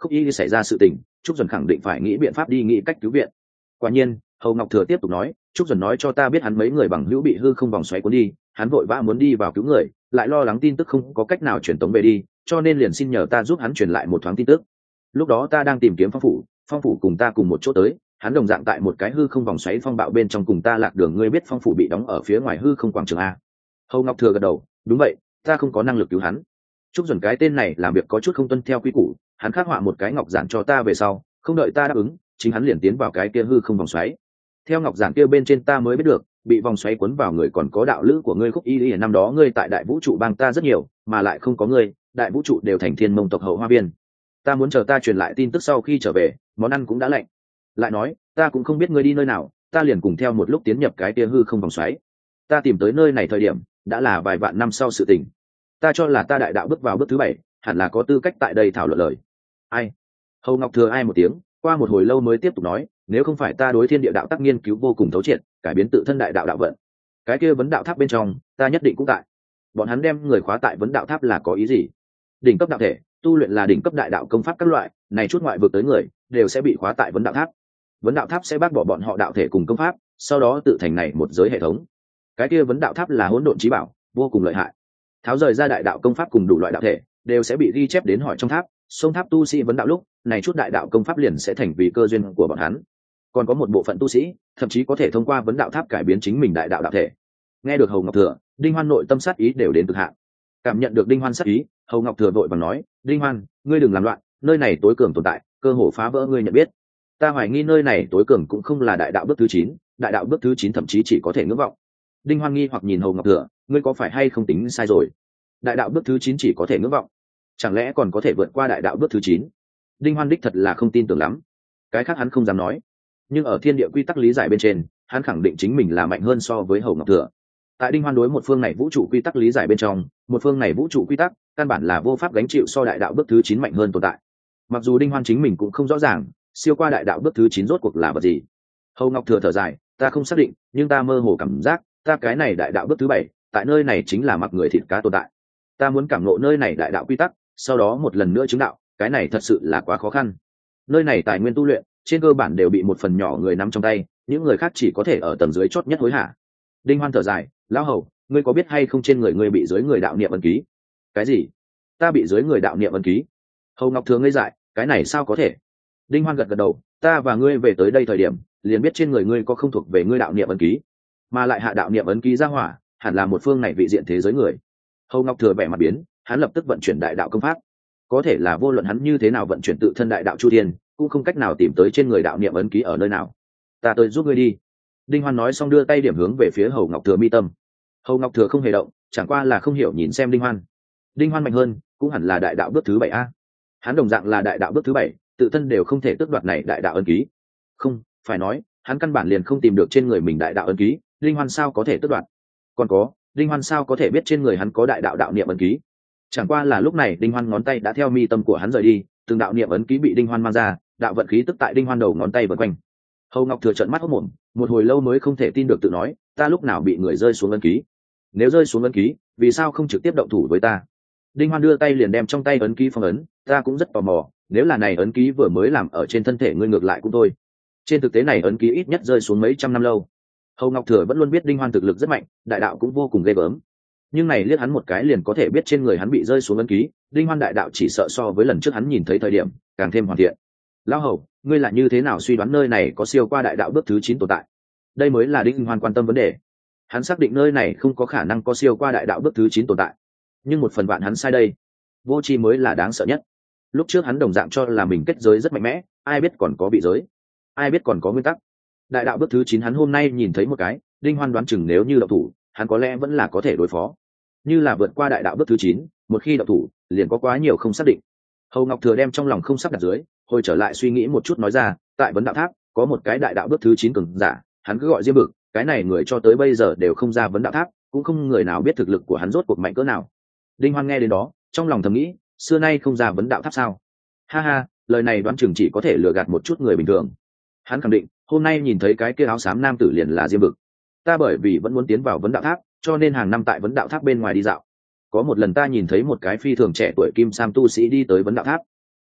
Khúc Y xảy ra sự tình, Trúc Duẩn khẳng định phải nghĩ biện pháp đi nghĩ cách cứu viện. Quả nhiên, Hầu Ngọc Thừa tiếp tục nói, Trúc Duẩn nói cho ta biết hắn mấy người bằng hữu bị hư không vòng xoáy cuốn đi, hắn vội vã muốn đi vào cứu người, lại lo lắng tin tức không có cách nào truyền tống về đi, cho nên liền xin nhờ ta giúp hắn truyền lại một thoáng tin tức. Lúc đó ta đang tìm kiếm Phong phủ cùng ta cùng một chỗ tới, hắn đồng dạng tại một cái hư không vòng xoáy phong bạo bên trong cùng ta lạc đường. Ngươi biết Phong phủ bị đóng ở phía ngoài hư không quảng trường a? Hầu Ngọc Thừa gật đầu, đúng vậy, ta không có năng lực cứu hắn. Trúc Duẩn cái tên này làm việc có chút không tuân theo quy củ, hắn khắc họa một cái ngọc giản cho ta về sau, không đợi ta đáp ứng, chính hắn liền tiến vào cái kia hư không vòng xoáy. Theo ngọc giản kia bên trên ta mới biết được, bị vòng xoáy cuốn vào người còn có đạo lữ của ngươi Khúc Y. Năm đó ngươi tại đại vũ trụ bang ta rất nhiều, mà lại không có ngươi, đại vũ trụ đều thành Thiên Mông tộc hậu hoa viên. Ta muốn chờ ta truyền lại tin tức sau khi trở về, món ăn cũng đã lạnh. Lại nói, ta cũng không biết ngươi đi nơi nào, ta liền cùng theo một lúc tiến nhập cái kia hư không vòng xoáy. Ta tìm tới nơi này thời điểm, đã là vài vạn năm sau sự tình. Ta cho là ta đại đạo bước vào bước thứ 7, hẳn là có tư cách tại đây thảo luận lời. Ai? Hầu Ngọc Thừa ai một tiếng, qua một hồi lâu mới tiếp tục nói, nếu không phải ta đối thiên địa đạo tác nghiên cứu vô cùng thấu triệt, cải biến tự thân đại đạo đạo vận, cái kia vấn đạo tháp bên trong ta nhất định cũng tại. Bọn hắn đem người khóa tại vấn đạo tháp là có ý gì? Đỉnh cấp đạo thể tu luyện là đỉnh cấp đại đạo công pháp các loại, này chút ngoại vực tới người đều sẽ bị khóa tại vấn đạo tháp. Vấn đạo tháp sẽ bác bỏ bọn họ đạo thể cùng công pháp, sau đó tự thành này một giới hệ thống. Cái kia vấn đạo tháp là hỗn độn chí bảo, vô cùng lợi hại. Tháo rời ra đại đạo công pháp cùng đủ loại đạo thể đều sẽ bị ghi chép đến hỏi trong tháp. Sông tháp tu sĩ vấn đạo lúc này chút đại đạo công pháp liền sẽ thành vì cơ duyên của bọn hắn. Còn có một bộ phận tu sĩ thậm chí có thể thông qua vấn đạo tháp cải biến chính mình đại đạo đạo thể. Nghe được Hầu Ngọc Thừa, Đinh Hoan nội tâm sát ý đều đến cực hạn. Cảm nhận được Đinh Hoan sát ý, Hầu Ngọc Thừa vội vàng nói, Đinh Hoan, ngươi đừng làm loạn, nơi này tối cường tồn tại, cơ hồ phá vỡ ngươi nhận biết. Ta hoài nghi nơi này tối cường cũng không là đại đạo bước thứ 9, đại đạo bước thứ 9 thậm chí chỉ có thể ngưỡng vọng. Đinh Hoan nghi hoặc nhìn Hầu Ngọc Thừa, ngươi có phải hay không tính sai rồi? Đại đạo bước thứ 9 chỉ có thể ngưỡng vọng, chẳng lẽ còn có thể vượt qua đại đạo bước thứ 9? Đinh Hoan đích thật là không tin tưởng lắm. Cái khác hắn không dám nói, nhưng ở thiên địa quy tắc lý giải bên trên, hắn khẳng định chính mình là mạnh hơn so với Hầu Ngọc Thừa. Tại Đinh Hoan đối một phương này vũ trụ quy tắc lý giải bên trong, một phương này vũ trụ quy tắc căn bản là vô pháp gánh chịu so đại đạo bước thứ 9 mạnh hơn tồn tại. Mặc dù Đinh Hoan chính mình cũng không rõ ràng, siêu qua đại đạo bước thứ 9 rốt cuộc là vật gì. Hầu Ngọc Thừa thở dài, ta không xác định, nhưng ta mơ hồ cảm giác, ta cái này đại đạo bước thứ 7, tại nơi này chính là mặc người thịt cá tồn tại. Ta muốn cảm ngộ nơi này đại đạo quy tắc, sau đó một lần nữa chứng đạo, cái này thật sự là quá khó khăn. Nơi này tài nguyên tu luyện trên cơ bản đều bị một phần nhỏ người nắm trong tay, những người khác chỉ có thể ở tầng dưới chót nhất hối hả. Đinh Hoan thở dài, lão Hầu, ngươi có biết hay không trên người ngươi bị dưới người đạo niệm ấn ký? Cái gì? Ta bị dưới người đạo niệm ấn ký? Hầu Ngọc Thừa ngây dại, cái này sao có thể? Đinh Hoan gật gật đầu, ta và ngươi về tới đây thời điểm, liền biết trên người ngươi có không thuộc về ngươi đạo niệm ấn ký, mà lại hạ đạo niệm ấn ký ra hỏa, hẳn là một phương này vị diện thế giới người. Hầu Ngọc Thừa vẻ mặt biến, hắn lập tức vận chuyển đại đạo công pháp. Có thể là vô luận hắn như thế nào vận chuyển tự thân đại đạo chu thiên, cũng không cách nào tìm tới trên người đạo niệm ấn ký ở nơi nào. Ta tới giúp ngươi đi. Đinh Hoan nói xong đưa tay điểm hướng về phía Hầu Ngọc Thừa mi tâm. Hầu Ngọc Thừa không hề động, chẳng qua là không hiểu nhìn xem Đinh Hoan. Đinh Hoan mạnh hơn, cũng hẳn là đại đạo bước thứ 7 a. Hắn đồng dạng là đại đạo bước thứ 7, tự thân đều không thể tước đoạt này đại đạo ấn ký. Không, phải nói, hắn căn bản liền không tìm được trên người mình đại đạo ấn ký, Đinh Hoan sao có thể tước đoạt? Còn có, Đinh Hoan sao có thể biết trên người hắn có đại đạo đạo niệm ấn ký? Chẳng qua là lúc này Đinh Hoan ngón tay đã theo mi tâm của hắn rời đi, từng đạo niệm ấn ký bị Đinh Hoan mang ra, đạo vận khí tức tại Đinh Hoan đầu ngón tay vần quanh. Hầu Ngọc Thừa trợn mắt hốt mồm, một hồi lâu mới không thể tin được tự nói, ta lúc nào bị người rơi xuống ấn ký? Nếu rơi xuống ấn ký, vì sao không trực tiếp động thủ với ta? Đinh Hoan đưa tay liền đem trong tay ấn ký phong ấn, ta cũng rất tò mò, nếu là này ấn ký vừa mới làm ở trên thân thể ngươi ngược lại cũng thôi. Trên thực tế này ấn ký ít nhất rơi xuống mấy trăm năm lâu. Hầu Ngọc Thừa vẫn luôn biết Đinh Hoan thực lực rất mạnh, đại đạo cũng vô cùng ghê gớm. Nhưng này liếc hắn một cái liền có thể biết trên người hắn bị rơi xuống ấn ký, Đinh Hoan đại đạo chỉ sợ so với lần trước hắn nhìn thấy thời điểm, càng thêm hoàn thiện. Lão Hầu, ngươi là như thế nào suy đoán nơi này có siêu qua đại đạo bước thứ 9 tồn tại? Đây mới là Đinh Hoan quan tâm vấn đề. Hắn xác định nơi này không có khả năng có siêu qua đại đạo bước thứ 9 tồn tại. Nhưng một phần vạn hắn sai đây. Vô tri mới là đáng sợ nhất. Lúc trước hắn đồng dạng cho là mình kết giới rất mạnh mẽ, ai biết còn có bị giới, ai biết còn có nguyên tắc. Đại đạo bước thứ 9 hắn hôm nay nhìn thấy một cái, Đinh Hoan đoán chừng nếu như động thủ, hắn có lẽ vẫn là có thể đối phó. Như là vượt qua đại đạo bước thứ 9, một khi động thủ, liền có quá nhiều không xác định. Hầu Ngọc Thừa đem trong lòng không sắp đặt dưới, hồi trở lại suy nghĩ một chút nói ra, tại vấn đạo tháp có một cái đại đạo bước thứ 9 cường giả, hắn cứ gọi Diêm Bực, cái này người cho tới bây giờ đều không ra vấn đạo tháp, cũng không người nào biết thực lực của hắn rốt cuộc mạnh cỡ nào. Đinh Hoan nghe đến đó, trong lòng thầm nghĩ, xưa nay không ra vấn đạo tháp sao? Ha ha, lời này đoán chừng chỉ có thể lừa gạt một chút người bình thường. Hắn khẳng định, hôm nay nhìn thấy cái kia áo xám nam tử liền là Diêm Bực. Ta bởi vì vẫn muốn tiến vào vấn đạo tháp, cho nên hàng năm tại vấn đạo tháp bên ngoài đi dạo. Có một lần ta nhìn thấy một cái phi thường trẻ tuổi kim sam tu sĩ đi tới vấn đạo tháp.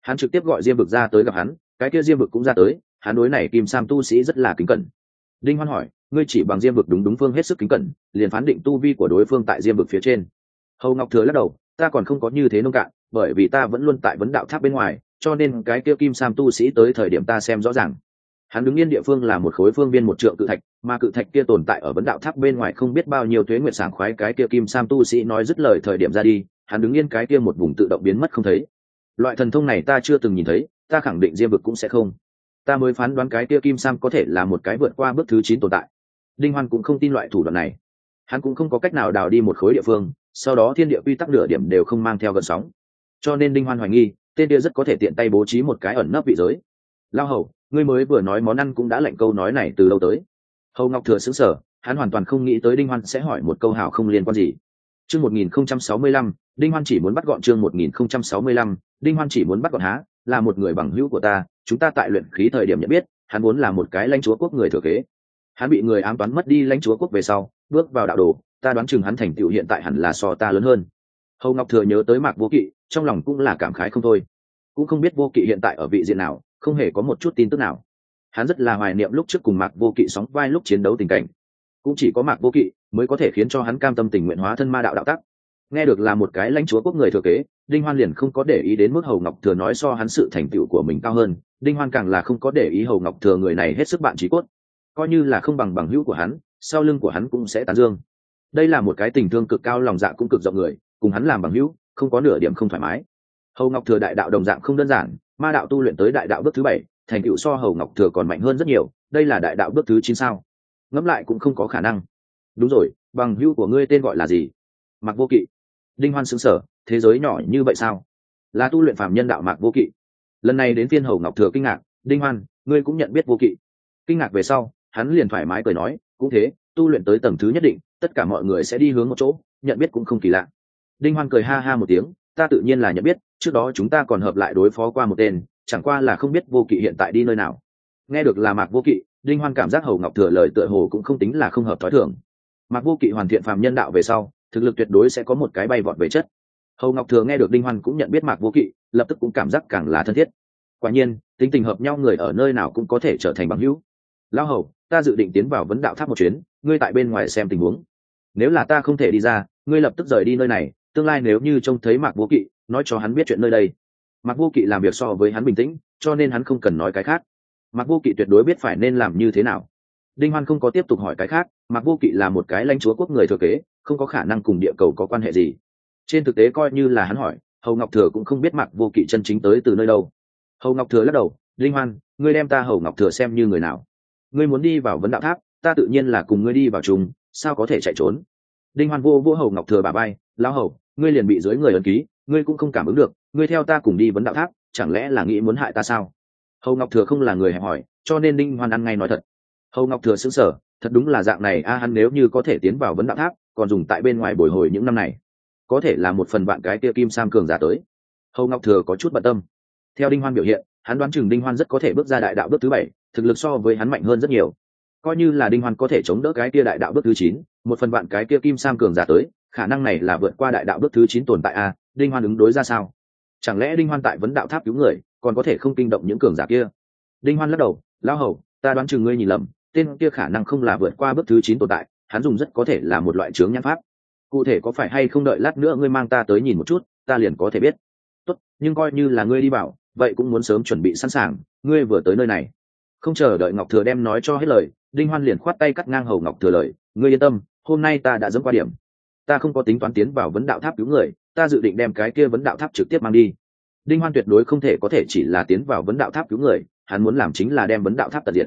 Hắn trực tiếp gọi diêm vực ra tới gặp hắn, cái kia diêm vực cũng ra tới, hắn đối này kim sam tu sĩ rất là kính cẩn. Đinh Hoan hỏi, ngươi chỉ bằng diêm vực đúng phương hết sức kính cẩn, liền phán định tu vi của đối phương tại diêm vực phía trên. Hầu Ngọc Thừa lắc đầu, ta còn không có như thế nông cạn, bởi vì ta vẫn luôn tại vấn đạo tháp bên ngoài, cho nên cái kia kim sam tu sĩ tới thời điểm ta xem rõ ràng. Hắn đứng yên địa phương là một khối phương viên một trượng cự thạch, mà cự thạch kia tồn tại ở vấn đạo tháp bên ngoài không biết bao nhiêu tuế nguyệt sảng khoái. Cái kia kim sam tu sĩ nói dứt lời thời điểm ra đi, hắn đứng yên cái kia một vùng tự động biến mất không thấy. Loại thần thông này ta chưa từng nhìn thấy, ta khẳng định diêm vực cũng sẽ không. Ta mới phán đoán cái kia kim sam có thể là một cái vượt qua bước thứ 9 tồn tại. Đinh Hoan cũng không tin loại thủ đoạn này, hắn cũng không có cách nào đào đi một khối địa phương, sau đó thiên địa quy tắc nửa điểm đều không mang theo gợn sóng, cho nên Đinh Hoan hoài nghi tên kia rất có thể tiện tay bố trí một cái ẩn nấp vị giới. Lao Hầu, ngươi mới vừa nói món ăn cũng đã lệnh câu nói này từ lâu tới. Hầu Ngọc Thừa sững sờ, hắn hoàn toàn không nghĩ tới Đinh Hoan sẽ hỏi một câu hào không liên quan gì. Chương 1065, Đinh Hoan chỉ muốn bắt gọn. Chương 1065, Đinh Hoan chỉ muốn bắt gọn há, là một người bằng hữu của ta, chúng ta tại luyện khí thời điểm nhận biết, hắn vốn là một cái lãnh chúa quốc người thừa kế. Hắn bị người ám toán mất đi lãnh chúa quốc về sau, bước vào đạo đồ, ta đoán chừng hắn thành tựu hiện tại hẳn là so ta lớn hơn. Hầu Ngọc Thừa nhớ tới Mạc Vô Kỵ, trong lòng cũng là cảm khái không thôi. Cũng không biết Vô Kỵ hiện tại ở vị diện nào, không hề có một chút tin tức nào. Hắn rất là hoài niệm lúc trước cùng Mạc Vô Kỵ sóng vai lúc chiến đấu tình cảnh. Cũng chỉ có Mạc Vô Kỵ mới có thể khiến cho hắn cam tâm tình nguyện hóa thân ma đạo đạo tắc. Nghe được là một cái lãnh chúa quốc người thừa kế, Đinh Hoan liền không có để ý đến mức Hầu Ngọc Thừa nói so hắn sự thành tựu của mình cao hơn. Đinh Hoan càng là không có để ý Hầu Ngọc Thừa người này hết sức bạn chí cốt, coi như là không bằng bằng hữu của hắn, sau lưng của hắn cũng sẽ tán dương. Đây là một cái tình thương cực cao lòng dạ cũng cực rộng người, cùng hắn làm bằng hữu không có nửa điểm không thoải mái. Hầu Ngọc Thừa đại đạo đồng dạng không đơn giản, ma đạo tu luyện tới đại đạo bước thứ 7, thành tựu so Hầu Ngọc Thừa còn mạnh hơn rất nhiều, đây là đại đạo bước thứ 9 sao? Ngẫm lại cũng không có khả năng. Đúng rồi, bằng hữu của ngươi tên gọi là gì? Mạc Vô Kỵ. Đinh Hoan sững sờ, thế giới nhỏ như vậy sao? Là tu luyện phàm nhân đạo Mạc Vô Kỵ. Lần này đến phiên Hầu Ngọc Thừa kinh ngạc, Đinh Hoan, ngươi cũng nhận biết Vô Kỵ? Kinh ngạc về sau, hắn liền thoải mái cười nói, cũng thế, tu luyện tới tầng thứ nhất định, tất cả mọi người sẽ đi hướng một chỗ, nhận biết cũng không kỳ lạ. Đinh Hoan cười ha ha một tiếng, ta tự nhiên là nhận biết, trước đó chúng ta còn hợp lại đối phó qua một tên, chẳng qua là không biết Vô Kỵ hiện tại đi nơi nào. Nghe được là Mạc Vô Kỵ, Đinh Hoan cảm giác Hầu Ngọc Thừa lời tựa hồ cũng không tính là không hợp thói thường. Mạc Vô Kỵ hoàn thiện phàm nhân đạo về sau, thực lực tuyệt đối sẽ có một cái bay vọt về chất. Hầu Ngọc Thừa nghe được Đinh Hoan cũng nhận biết Mạc Vô Kỵ, lập tức cũng cảm giác càng là thân thiết. Quả nhiên, tính tình hợp nhau người ở nơi nào cũng có thể trở thành bằng hữu. Lão Hầu, ta dự định tiến vào vấn đạo tháp một chuyến, ngươi tại bên ngoài xem tình huống. Nếu là ta không thể đi ra, ngươi lập tức rời đi nơi này, tương lai nếu như trông thấy Mạc Vô Kỵ, nói cho hắn biết chuyện nơi đây. Mạc Vô Kỵ làm việc so với hắn bình tĩnh, cho nên hắn không cần nói cái khác. Mạc Vô Kỵ tuyệt đối biết phải nên làm như thế nào. Đinh Hoan không có tiếp tục hỏi cái khác, Mạc Vô Kỵ là một cái lãnh chúa quốc người thừa kế, không có khả năng cùng địa cầu có quan hệ gì. Trên thực tế coi như là hắn hỏi, Hầu Ngọc Thừa cũng không biết Mạc Vô Kỵ chân chính tới từ nơi đâu. Hầu Ngọc Thừa lắc đầu, Đinh Hoan, ngươi đem ta Hầu Ngọc Thừa xem như người nào? Ngươi muốn đi vào vấn đạo tháp, ta tự nhiên là cùng ngươi đi vào chung, sao có thể chạy trốn? Đinh Hoan vô Hầu Ngọc Thừa bả vai, lão Hầu, ngươi liền bị dưới người ấn ký, ngươi cũng không cảm ứng được, ngươi theo ta cùng đi vấn đạo tháp, chẳng lẽ là nghĩ muốn hại ta sao? Hầu Ngọc Thừa không là người hẹp hòi, cho nên Đinh Hoan ăn ngay nói thật. Hầu Ngọc Thừa sững sờ, thật đúng là dạng này a, hắn nếu như có thể tiến vào vấn đạo tháp, còn dùng tại bên ngoài bồi hồi những năm này, có thể là một phần bạn cái kia kim sam cường giả tới. Hầu Ngọc Thừa có chút bận tâm. Theo Đinh Hoan biểu hiện, hắn đoán chừng Đinh Hoan rất có thể bước ra đại đạo bước thứ 7, thực lực so với hắn mạnh hơn rất nhiều. Coi như là Đinh Hoan có thể chống đỡ cái kia đại đạo bước thứ 9, một phần bạn cái kia kim sam cường giả tới, khả năng này là vượt qua đại đạo bước thứ 9 tồn tại a, Đinh Hoan ứng đối ra sao? Chẳng lẽ Đinh Hoan tại vấn đạo tháp cứu người, còn có thể không kinh động những cường giả kia? Đinh Hoan lắc đầu, lão Hầu, ta đoán chừng ngươi nhìn lầm, tên kia khả năng không là vượt qua bước thứ 9 tồn tại, hắn dùng rất có thể là một loại chướng nhãn pháp. Cụ thể có phải hay không đợi lát nữa ngươi mang ta tới nhìn một chút, ta liền có thể biết. Tốt, nhưng coi như là ngươi đi bảo, vậy cũng muốn sớm chuẩn bị sẵn sàng, ngươi vừa tới nơi này. Không chờ đợi Ngọc Thừa đem nói cho hết lời, Đinh Hoan liền khoát tay cắt ngang Hầu Ngọc Thừa lời, ngươi yên tâm, hôm nay ta đã dẫm qua điểm. Ta không có tính toán tiến vào vấn đạo tháp cứu người, ta dự định đem cái kia vấn đạo tháp trực tiếp mang đi. Đinh Hoan tuyệt đối không thể có thể chỉ là tiến vào vấn đạo tháp cứu người, hắn muốn làm chính là đem vấn đạo tháp tận diệt.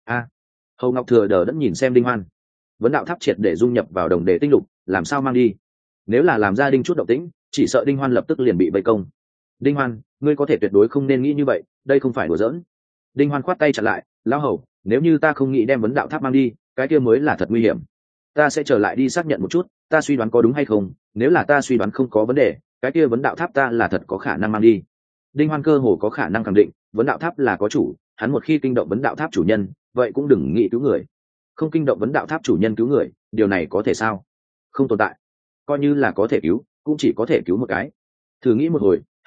Hầu Ngọc Thừa đờ đẫn nhìn xem Đinh Hoan. Vấn đạo tháp triệt để dung nhập vào đồng đề tinh lục, làm sao mang đi? Nếu là làm ra Đinh chút động tĩnh, chỉ sợ Đinh Hoan lập tức liền bị vây công. Đinh Hoan, ngươi có thể tuyệt đối không nên nghĩ như vậy, đây không phải đùa giỡn. Đinh Hoan khoát tay chặn lại, lão Hầu, nếu như ta không nghĩ đem vấn đạo tháp mang đi, cái kia mới là thật nguy hiểm. Ta sẽ trở lại đi xác nhận một chút, ta suy đoán có đúng hay không, nếu là ta suy đoán không có vấn đề, cái kia vấn đạo tháp ta là thật có khả năng mang đi. Đinh Hoan cơ hồ có khả năng khẳng định, vấn đạo tháp là có chủ, hắn một khi kinh động vấn đạo tháp chủ nhân, vậy cũng đừng nghĩ cứu người. Không kinh động vấn đạo tháp chủ nhân cứu người, điều này có thể sao? Không tồn tại. Coi như là có thể cứu, cũng chỉ có thể cứu một cái. Thử nghĩ một hồi,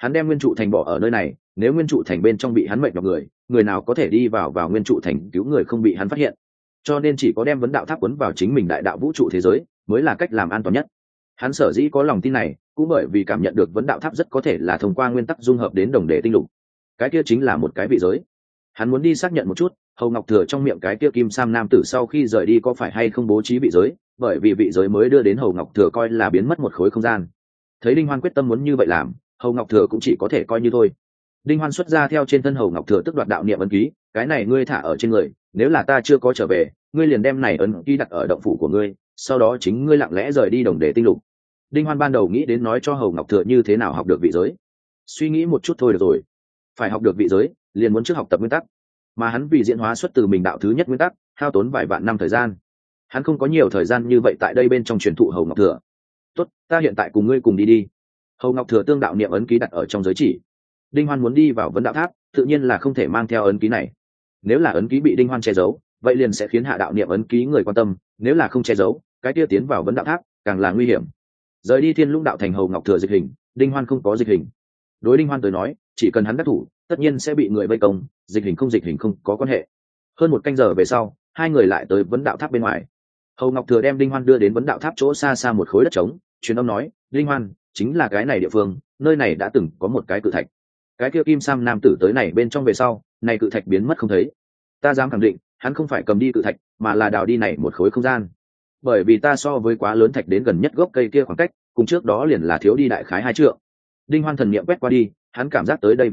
Hắn đem nguyên trụ thành bỏ ở nơi này, nếu nguyên trụ thành bên trong bị hắn mệt nhọc người nào có thể đi vào nguyên trụ thành cứu người không bị hắn phát hiện. Cho nên chỉ có đem vấn đạo tháp cuốn vào chính mình đại đạo vũ trụ thế giới mới là cách làm an toàn nhất. Hắn sở dĩ có lòng tin này cũng bởi vì cảm nhận được vấn đạo tháp rất có thể là thông qua nguyên tắc dung hợp đến đồng đề tinh lục, cái kia chính là một cái vị giới. Hắn muốn đi xác nhận một chút Hầu Ngọc Thừa trong miệng cái kia kim sam nam tử sau khi rời đi có phải hay không bố trí vị giới, bởi vì vị giới mới đưa đến Hầu Ngọc Thừa coi là biến mất một khối không gian. Thấy Đinh Hoan quyết tâm muốn như vậy làm, Hầu Ngọc Thừa cũng chỉ có thể coi như thôi. Đinh Hoan xuất ra theo trên thân Hầu Ngọc Thừa tức đoạt đạo niệm ấn ký, cái này ngươi thả ở trên người, nếu là ta chưa có trở về, ngươi liền đem này ấn ký đặt ở động phủ của ngươi, sau đó chính ngươi lặng lẽ rời đi đồng đề tinh lục. Đinh Hoan ban đầu nghĩ đến nói cho Hầu Ngọc Thừa như thế nào học được vị giới, suy nghĩ một chút thôi được rồi, phải học được vị giới liền muốn trước học tập nguyên tắc, mà hắn vì diễn hóa xuất từ mình đạo thứ nhất nguyên tắc hao tốn vài vạn năm thời gian, hắn không có nhiều thời gian như vậy tại đây bên trong truyền thụ Hầu Ngọc Thừa. Tốt, ta hiện tại cùng ngươi cùng đi đi. Hầu Ngọc Thừa tương đạo niệm ấn ký đặt ở trong giới chỉ. Đinh Hoan muốn đi vào vấn đạo tháp tự nhiên là không thể mang theo ấn ký này, nếu là ấn ký bị Đinh Hoan che giấu vậy liền sẽ khiến hạ đạo niệm ấn ký người quan tâm, nếu là không che giấu cái kia tiến vào vấn đạo tháp càng là nguy hiểm. Rời đi Thiên Lũng đạo thành, Hầu Ngọc Thừa dịch hình, Đinh Hoan không có dịch hình. Đối Đinh Hoan tới nói, chỉ cần hắn đắc thủ tất nhiên sẽ bị người vây công, dịch hình không có quan hệ. Hơn một canh giờ về sau, hai người lại tới vấn đạo tháp bên ngoài. Hầu Ngọc Thừa đem Đinh Hoan đưa đến vấn đạo tháp chỗ xa xa một khối đất trống, truyền âm nói, Đinh Hoan, chính là cái này địa phương, nơi này đã từng có một cái cự thạch, cái kia kim sam nam tử tới này bên trong về sau, này cự thạch biến mất không thấy. Ta dám khẳng định hắn không phải cầm đi cự thạch mà là đào đi này một khối không gian, bởi vì ta so với quá lớn thạch đến gần nhất gốc cây kia khoảng cách cùng trước đó liền là thiếu đi đại khái 2 trượng. Đinh Hoan thần niệm quét qua đi, hắn cảm giác tới đây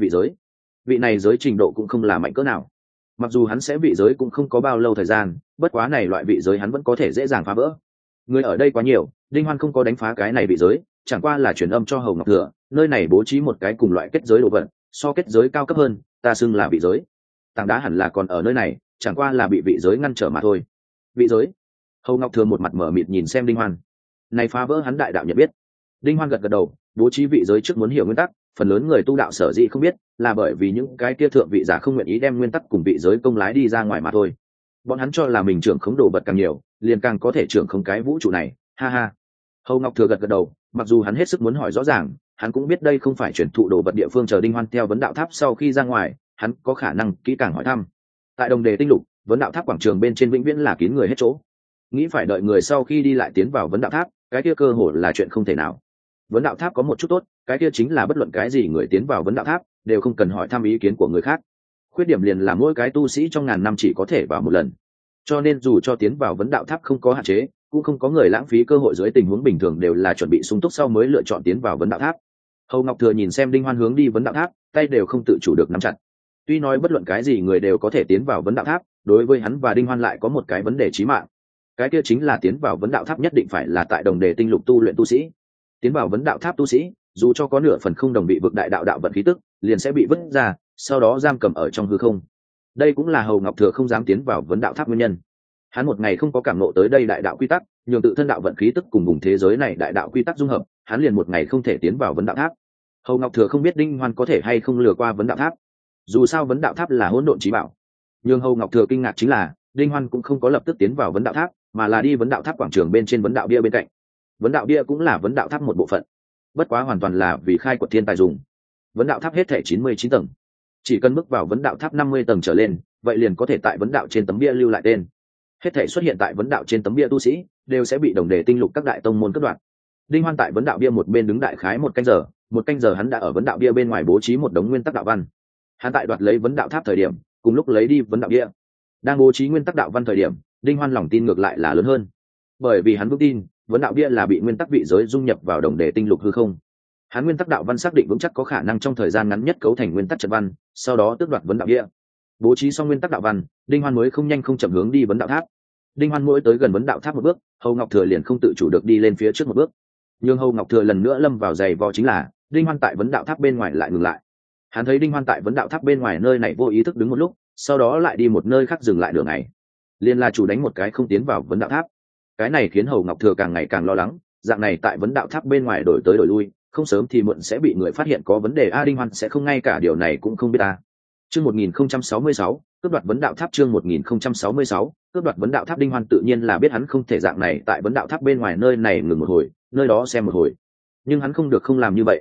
vị này giới trình độ cũng không là mạnh cỡ nào, mặc dù hắn sẽ vị giới cũng không có bao lâu thời gian, bất quá này loại vị giới hắn vẫn có thể dễ dàng phá vỡ. Người ở đây quá nhiều, Đinh Hoan không có đánh phá cái này vị giới, chẳng qua là truyền âm cho Hầu Ngọc Thừa, nơi này bố trí một cái cùng loại kết giới đồ vật, so kết giới cao cấp hơn, ta xưng là vị giới. Tảng đá hẳn là còn ở nơi này, chẳng qua là bị vị giới ngăn trở mà thôi. Vị giới? Hầu Ngọc Thừa một mặt mở mịt nhìn xem Đinh Hoan, này phá vỡ hắn đại đạo nhận biết. Đinh Hoan gật gật đầu, bố trí vị giới trước muốn hiểu nguyên tắc, phần lớn người tu đạo sở dĩ không biết là bởi vì những cái kia thượng vị giả không nguyện ý đem nguyên tắc cùng vị giới công lái đi ra ngoài mà thôi. Bọn hắn cho là mình trưởng khống đồ vật càng nhiều liền càng có thể trưởng khống cái vũ trụ này, ha ha. Hầu Ngọc Thừa gật gật đầu, mặc dù hắn hết sức muốn hỏi rõ ràng, hắn cũng biết đây không phải chuyển thụ đồ vật địa phương, chờ Đinh Hoan theo vấn đạo tháp sau khi ra ngoài hắn có khả năng kỹ càng hỏi thăm. Tại đồng đề tinh lục, vấn đạo tháp quảng trường bên trên vĩnh viễn là kín người hết chỗ, nghĩ phải đợi người sau khi đi lại tiến vào vấn đạo tháp, cái kia cơ hội là chuyện không thể nào. Vấn đạo tháp có một chút tốt, cái kia chính là bất luận cái gì người tiến vào vấn đạo tháp đều không cần hỏi thăm ý kiến của người khác. Khuyết điểm liền là mỗi cái tu sĩ trong ngàn năm chỉ có thể vào một lần, cho nên dù cho tiến vào vấn đạo tháp không có hạn chế, cũng không có người lãng phí cơ hội, dưới tình huống bình thường đều là chuẩn bị sung túc sau mới lựa chọn tiến vào vấn đạo tháp. Hầu Ngọc Thừa nhìn xem Đinh Hoan hướng đi vấn đạo tháp, tay đều không tự chủ được nắm chặt. Tuy nói bất luận cái gì người đều có thể tiến vào vấn đạo tháp, đối với hắn và Đinh Hoan lại có một cái vấn đề chí mạng, cái kia chính là tiến vào vấn đạo tháp nhất định phải là tại đồng đề tinh lục tu luyện tu sĩ. Tiến vào vấn đạo tháp tu sĩ dù cho có nửa phần không đồng bị vực đại đạo đạo vận khí tức liền sẽ bị vứt ra, sau đó giam cầm ở trong hư không. Đây cũng là Hầu Ngọc Thừa không dám tiến vào vấn đạo tháp nguyên nhân. Hắn một ngày không có cảm ngộ tới đây đại đạo quy tắc, nhường tự thân đạo vận khí tức cùng vùng thế giới này đại đạo quy tắc dung hợp, hắn liền một ngày không thể tiến vào vấn đạo tháp. Hầu Ngọc Thừa không biết Đinh Hoan có thể hay không lừa qua vấn đạo tháp, dù sao vấn đạo tháp là hỗn độn chí bảo. Nhưng Hầu Ngọc Thừa kinh ngạc chính là Đinh Hoan cũng không có lập tức tiến vào vấn đạo tháp, mà là đi vấn đạo tháp quảng trường bên trên vấn đạo bia bên cạnh. Vấn đạo bia cũng là vấn đạo tháp một bộ phận, bất quá hoàn toàn là vì khai quật thiên tài dùng. Vấn đạo tháp hết thảy 99 tầng, chỉ cần bước vào vấn đạo tháp 50 tầng trở lên, vậy liền có thể tại vấn đạo trên tấm bia lưu lại tên. Hết thảy xuất hiện tại vấn đạo trên tấm bia tu sĩ đều sẽ bị đồng đề tinh lục các đại tông môn cắt đoạn. Đinh Hoan tại vấn đạo bia một bên đứng đại khái một canh giờ hắn đã ở vấn đạo bia bên ngoài bố trí một đống nguyên tắc đạo văn. Hắn tại đoạt lấy vấn đạo tháp thời điểm cùng lúc lấy đi vấn đạo bia, đang bố trí nguyên tắc đạo văn thời điểm, Đinh Hoan lòng tin ngược lại là lớn hơn, bởi vì hắn vững tin vấn đạo bia là bị nguyên tắc vị giới dung nhập vào đồng đề tinh lục hư không. Hắn nguyên tắc đạo văn xác định vững chắc có khả năng trong thời gian ngắn nhất cấu thành nguyên tắc trận văn, sau đó tước đoạt vấn đạo bia. Bố trí xong nguyên tắc đạo văn, Đinh Hoan mới không nhanh không chậm hướng đi vấn đạo tháp. Đinh Hoan mỗi tới gần vấn đạo tháp một bước, Hầu Ngọc Thừa liền không tự chủ được đi lên phía trước một bước. Nhưng Hầu Ngọc Thừa lần nữa lâm vào giày vò chính là Đinh Hoan tại vấn đạo tháp bên ngoài lại ngừng lại. Hắn thấy Đinh Hoan tại vấn đạo tháp bên ngoài nơi này vô ý thức đứng một lúc, sau đó lại đi một nơi khác dừng lại đường này, liền là chủ đánh một cái không tiến vào vấn đạo tháp. Cái này khiến Hầu Ngọc Thừa càng ngày càng lo lắng, dạng này tại vấn đạo tháp bên ngoài đổi tới đổi lui, không sớm thì muộn sẽ bị người phát hiện có vấn đề. Đinh Hoan sẽ không ngay cả điều này cũng không biết ta. Chương 1066, cướp đoạt vấn đạo tháp. Chương 1066, cướp đoạt vấn đạo tháp. Đinh Hoan tự nhiên là biết hắn không thể dạng này tại vấn đạo tháp bên ngoài nơi này ngừng một hồi, nơi đó xem một hồi, nhưng hắn không được không làm như vậy.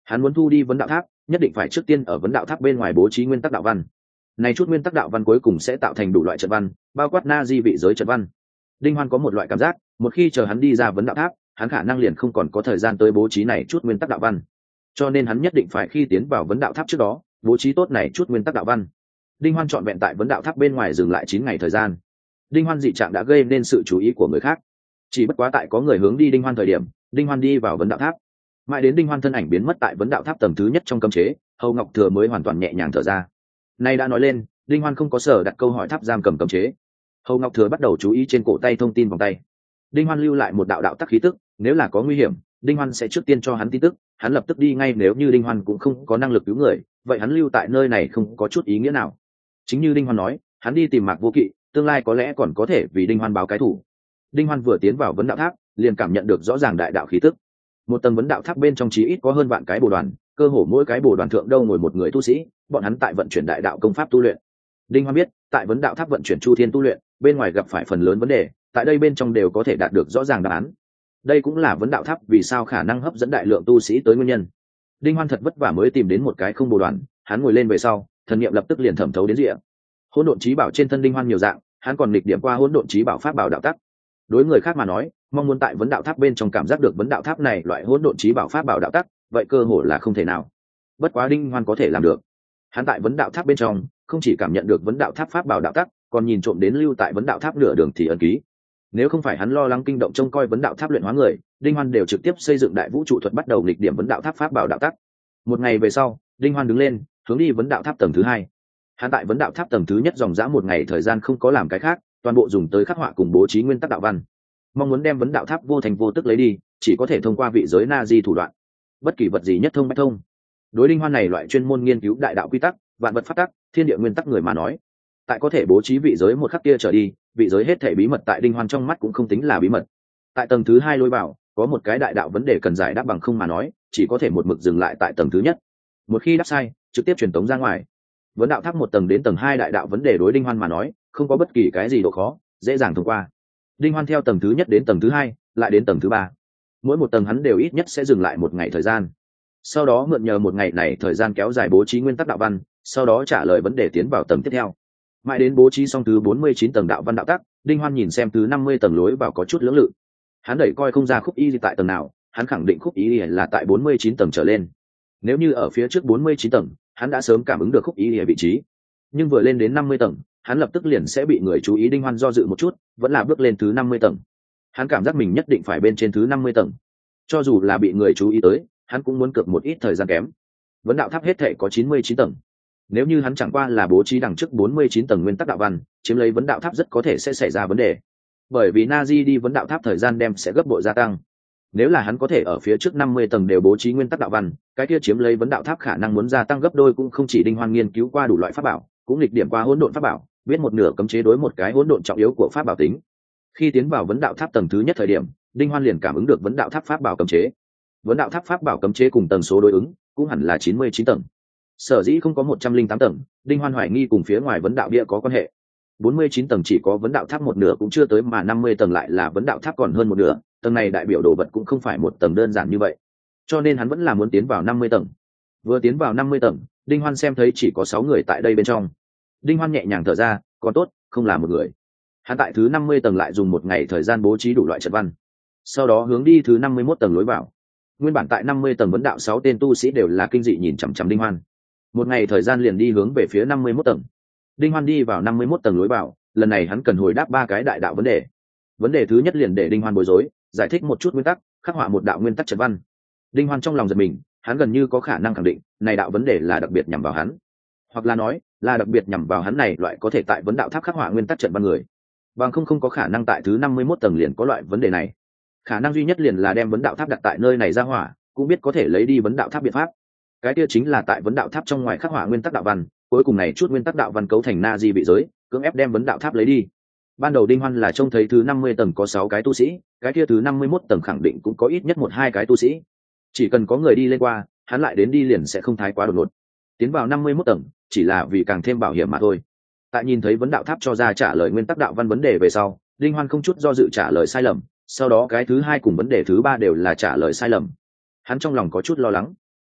Hắn muốn thu đi vấn đạo tháp, nhất định phải trước tiên ở vấn đạo tháp bên ngoài bố trí nguyên tắc đạo văn. Này chút nguyên tắc đạo văn cuối cùng sẽ tạo thành đủ loại trận văn, bao quát na di vị giới trận văn. Đinh Hoan có một loại cảm giác, một khi chờ hắn đi ra vấn đạo tháp, hắn khả năng liền không còn có thời gian tới bố trí này chút nguyên tắc đạo văn. Cho nên hắn nhất định phải khi tiến vào vấn đạo tháp trước đó, bố trí tốt này chút nguyên tắc đạo văn. Đinh Hoan trọn vẹn tại vấn đạo tháp bên ngoài dừng lại 9 ngày thời gian. Đinh Hoan dị trạng đã gây nên sự chú ý của người khác. Chỉ bất quá tại có người hướng đi Đinh Hoan thời điểm, Đinh Hoan đi vào vấn đạo tháp. Mãi đến Đinh Hoan thân ảnh biến mất tại vấn đạo tháp tầng thứ nhất trong cấm chế, Hầu Ngọc Thừa mới hoàn toàn nhẹ nhàng thở ra. Nay đã nói lên, Đinh Hoan không có sở đặt câu hỏi tháp giam cầm cấm chế. Hầu Ngọc Thừa bắt đầu chú ý trên cổ tay thông tin vòng tay. Đinh Hoan lưu lại một đạo đạo tắc khí tức, nếu là có nguy hiểm, Đinh Hoan sẽ trước tiên cho hắn tin tức, hắn lập tức đi ngay, nếu như Đinh Hoan cũng không có năng lực cứu người, vậy hắn lưu tại nơi này không có chút ý nghĩa nào. Chính như Đinh Hoan nói, hắn đi tìm Mạc Vô Kỵ, tương lai có lẽ còn có thể vì Đinh Hoan báo cái thủ. Đinh Hoan vừa tiến vào vấn đạo tháp, liền cảm nhận được rõ ràng đại đạo khí tức. Một tầng vấn đạo tháp bên trong chí ít có hơn vạn cái bồ đoàn, cơ hồ mỗi cái bồ đoàn thượng đâu ngồi một người tu sĩ, bọn hắn tại vận chuyển đại đạo công pháp tu luyện. Đinh Hoan biết, tại vấn đạo tháp vận chuyển chu thiên tu luyện, bên ngoài gặp phải phần lớn vấn đề, tại đây bên trong đều có thể đạt được rõ ràng đáp án. Đây cũng là vấn đạo tháp vì sao khả năng hấp dẫn đại lượng tu sĩ tới nguyên nhân. Đinh Hoan thật vất vả mới tìm đến một cái không bồ đoàn, hắn ngồi lên về sau, thần niệm lập tức liền thẩm thấu đến rìa. Hỗn độn chí bảo trên thân Đinh Hoan nhiều dạng, hắn còn nghịch điểm qua hỗn độn chí bảo pháp bảo đạo tắc. Đối người khác mà nói, mong muốn tại vấn đạo tháp bên trong cảm giác được vấn đạo tháp này loại hỗn độn chí bảo pháp bảo đạo tắc, vậy cơ hồ là không thể nào. Bất quá Đinh Hoan có thể làm được. Hắn tại vấn đạo tháp bên trong, không chỉ cảm nhận được vấn đạo tháp pháp bảo đạo tắc, còn nhìn trộm đến lưu tại vấn đạo tháp nửa đường thì ấn ký. Nếu không phải hắn lo lắng kinh động trông coi vấn đạo tháp luyện hóa người, Đinh Hoan đều trực tiếp xây dựng đại vũ trụ thuật bắt đầu nghịch điểm vấn đạo tháp pháp bảo đạo tắc. Một ngày về sau, Đinh Hoan đứng lên, hướng đi vấn đạo tháp tầng thứ 2. Hắn tại vấn đạo tháp tầng thứ nhất dòng dã một ngày thời gian không có làm cái khác, toàn bộ dùng tới khắc họa cùng bố trí nguyên tắc đạo văn. Mong muốn đem vấn đạo tháp vô thành vô tức lấy đi, chỉ có thể thông qua vị giới na di thủ đoạn. Bất kỳ vật gì nhất thông bách thông. Đối Đinh Hoan này loại chuyên môn nghiên cứu đại đạo quy tắc, vạn vật pháp tắc, thiên địa nguyên tắc người mà nói, tại có thể bố trí vị giới một khắc kia trở đi, vị giới hết thể bí mật tại Đinh Hoan trong mắt cũng không tính là bí mật. Tại tầng thứ 2 lối vào, có một cái đại đạo vấn đề cần giải đáp bằng không mà nói, chỉ có thể một mực dừng lại tại tầng thứ nhất. Một khi đáp sai, trực tiếp truyền tống ra ngoài. Vấn đạo tháp một tầng đến tầng 2 đại đạo vấn đề đối Đinh Hoan mà nói, không có bất kỳ cái gì độ khó, dễ dàng thông qua. Đinh Hoan theo tầng thứ nhất đến tầng thứ 2, lại đến tầng thứ 3. Mỗi một tầng hắn đều ít nhất sẽ dừng lại một ngày thời gian. Sau đó mượn nhờ một ngày này thời gian kéo dài bố trí nguyên tắc đạo văn, sau đó trả lời vấn đề tiến vào tầng tiếp theo. Mãi đến bố trí xong thứ 49 tầng đạo văn đạo tắc, Đinh Hoan nhìn xem thứ 50 tầng lối vào có chút lưỡng lự. Hắn đẩy coi không ra khúc y tại tầng nào, hắn khẳng định khúc y là tại 49 tầng trở lên. Nếu như ở phía trước 49 tầng, hắn đã sớm cảm ứng được khúc y ở vị trí. Nhưng vừa lên đến 50 tầng, hắn lập tức liền sẽ bị người chú ý. Đinh Hoan do dự một chút, vẫn là bước lên thứ 50 tầng. Hắn cảm giác mình nhất định phải bên trên thứ 50 tầng. Cho dù là bị người chú ý tới, hắn cũng muốn cược một ít thời gian kém. Vấn đạo tháp hết thể có 99 tầng. Nếu như hắn chẳng qua là bố trí đằng trước 49 tầng nguyên tắc đạo văn, chiếm lấy vấn đạo tháp rất có thể sẽ xảy ra vấn đề. Bởi vì Nazi đi vấn đạo tháp thời gian đem sẽ gấp bội gia tăng. Nếu là hắn có thể ở phía trước 50 tầng đều bố trí nguyên tắc đạo văn, cái kia chiếm lấy vấn đạo tháp khả năng muốn gia tăng gấp đôi. Cũng không chỉ Đinh Hoan nghiên cứu qua đủ loại pháp bảo, cũng lịch điểm qua hỗn độn pháp bảo, biết một nửa cấm chế đối một cái hỗn độn trọng yếu của pháp bảo tính. Khi tiến vào vấn đạo tháp tầng thứ nhất thời điểm, Đinh Hoan liền cảm ứng được vấn đạo tháp pháp bảo cấm chế. Vấn đạo tháp pháp bảo cấm chế cùng tầng số đối ứng, cũng hẳn là 99 tầng. Sở dĩ không có 108 tầng, Đinh Hoan hoài nghi cùng phía ngoài vấn đạo địa có quan hệ. 49 tầng chỉ có vấn đạo tháp một nửa cũng chưa tới, mà 50 tầng lại là vấn đạo tháp còn hơn một nửa, tầng này đại biểu đồ vật cũng không phải một tầng đơn giản như vậy. Cho nên hắn vẫn là muốn tiến vào 50 tầng. Vừa tiến vào 50 tầng, Đinh Hoan xem thấy chỉ có 6 người tại đây bên trong. Đinh Hoan nhẹ nhàng thở ra, còn tốt, không là một người. Hắn tại thứ 50 tầng lại dùng một ngày thời gian bố trí đủ loại trận văn. Sau đó hướng đi thứ 51 tầng lối vào. Nguyên bản tại 50 tầng vấn đạo 6 tên tu sĩ đều là kinh dị nhìn chằm chằm Đinh Hoan. Một ngày thời gian liền đi hướng về phía 51 tầng. Đinh Hoan đi vào 51 tầng lối vào, lần này hắn cần hồi đáp 3 cái đại đạo vấn đề. Vấn đề thứ nhất liền để Đinh Hoan bối rối, giải thích một chút nguyên tắc, khắc họa một đạo nguyên tắc trận văn. Đinh Hoan trong lòng giật mình, hắn gần như có khả năng khẳng định, này đạo vấn đề là đặc biệt nhằm vào hắn, hoặc là nói, là đặc biệt nhằm vào hắn này loại có thể tại vấn đạo tháp khắc họa nguyên tắc trận văn người. Bằng không có khả năng tại thứ 51 tầng liền có loại vấn đề này. Khả năng duy nhất liền là đem vấn đạo tháp đặt tại nơi này ra hỏa, cũng biết có thể lấy đi vấn đạo tháp biện pháp. Cái kia chính là tại vấn đạo tháp trong ngoài khắc họa nguyên tắc đạo văn, cuối cùng này chút nguyên tắc đạo văn cấu thành na di bị giới, cưỡng ép đem vấn đạo tháp lấy đi. Ban đầu Đinh Hoan là trông thấy thứ 50 tầng có 6 cái tu sĩ, cái kia thứ 51 tầng khẳng định cũng có ít nhất 1-2 cái tu sĩ. Chỉ cần có người đi lên qua, hắn lại đến đi liền sẽ không thái quá đột ngột. Tiến vào 51 tầng, chỉ là vì càng thêm bảo hiểm mà thôi. Tại nhìn thấy vấn đạo tháp cho ra trả lời nguyên tắc đạo văn vấn đề về sau, Đinh Hoan không chút do dự trả lời sai lầm, sau đó cái thứ 2 cùng vấn đề thứ 3 đều là trả lời sai lầm. Hắn trong lòng có chút lo lắng.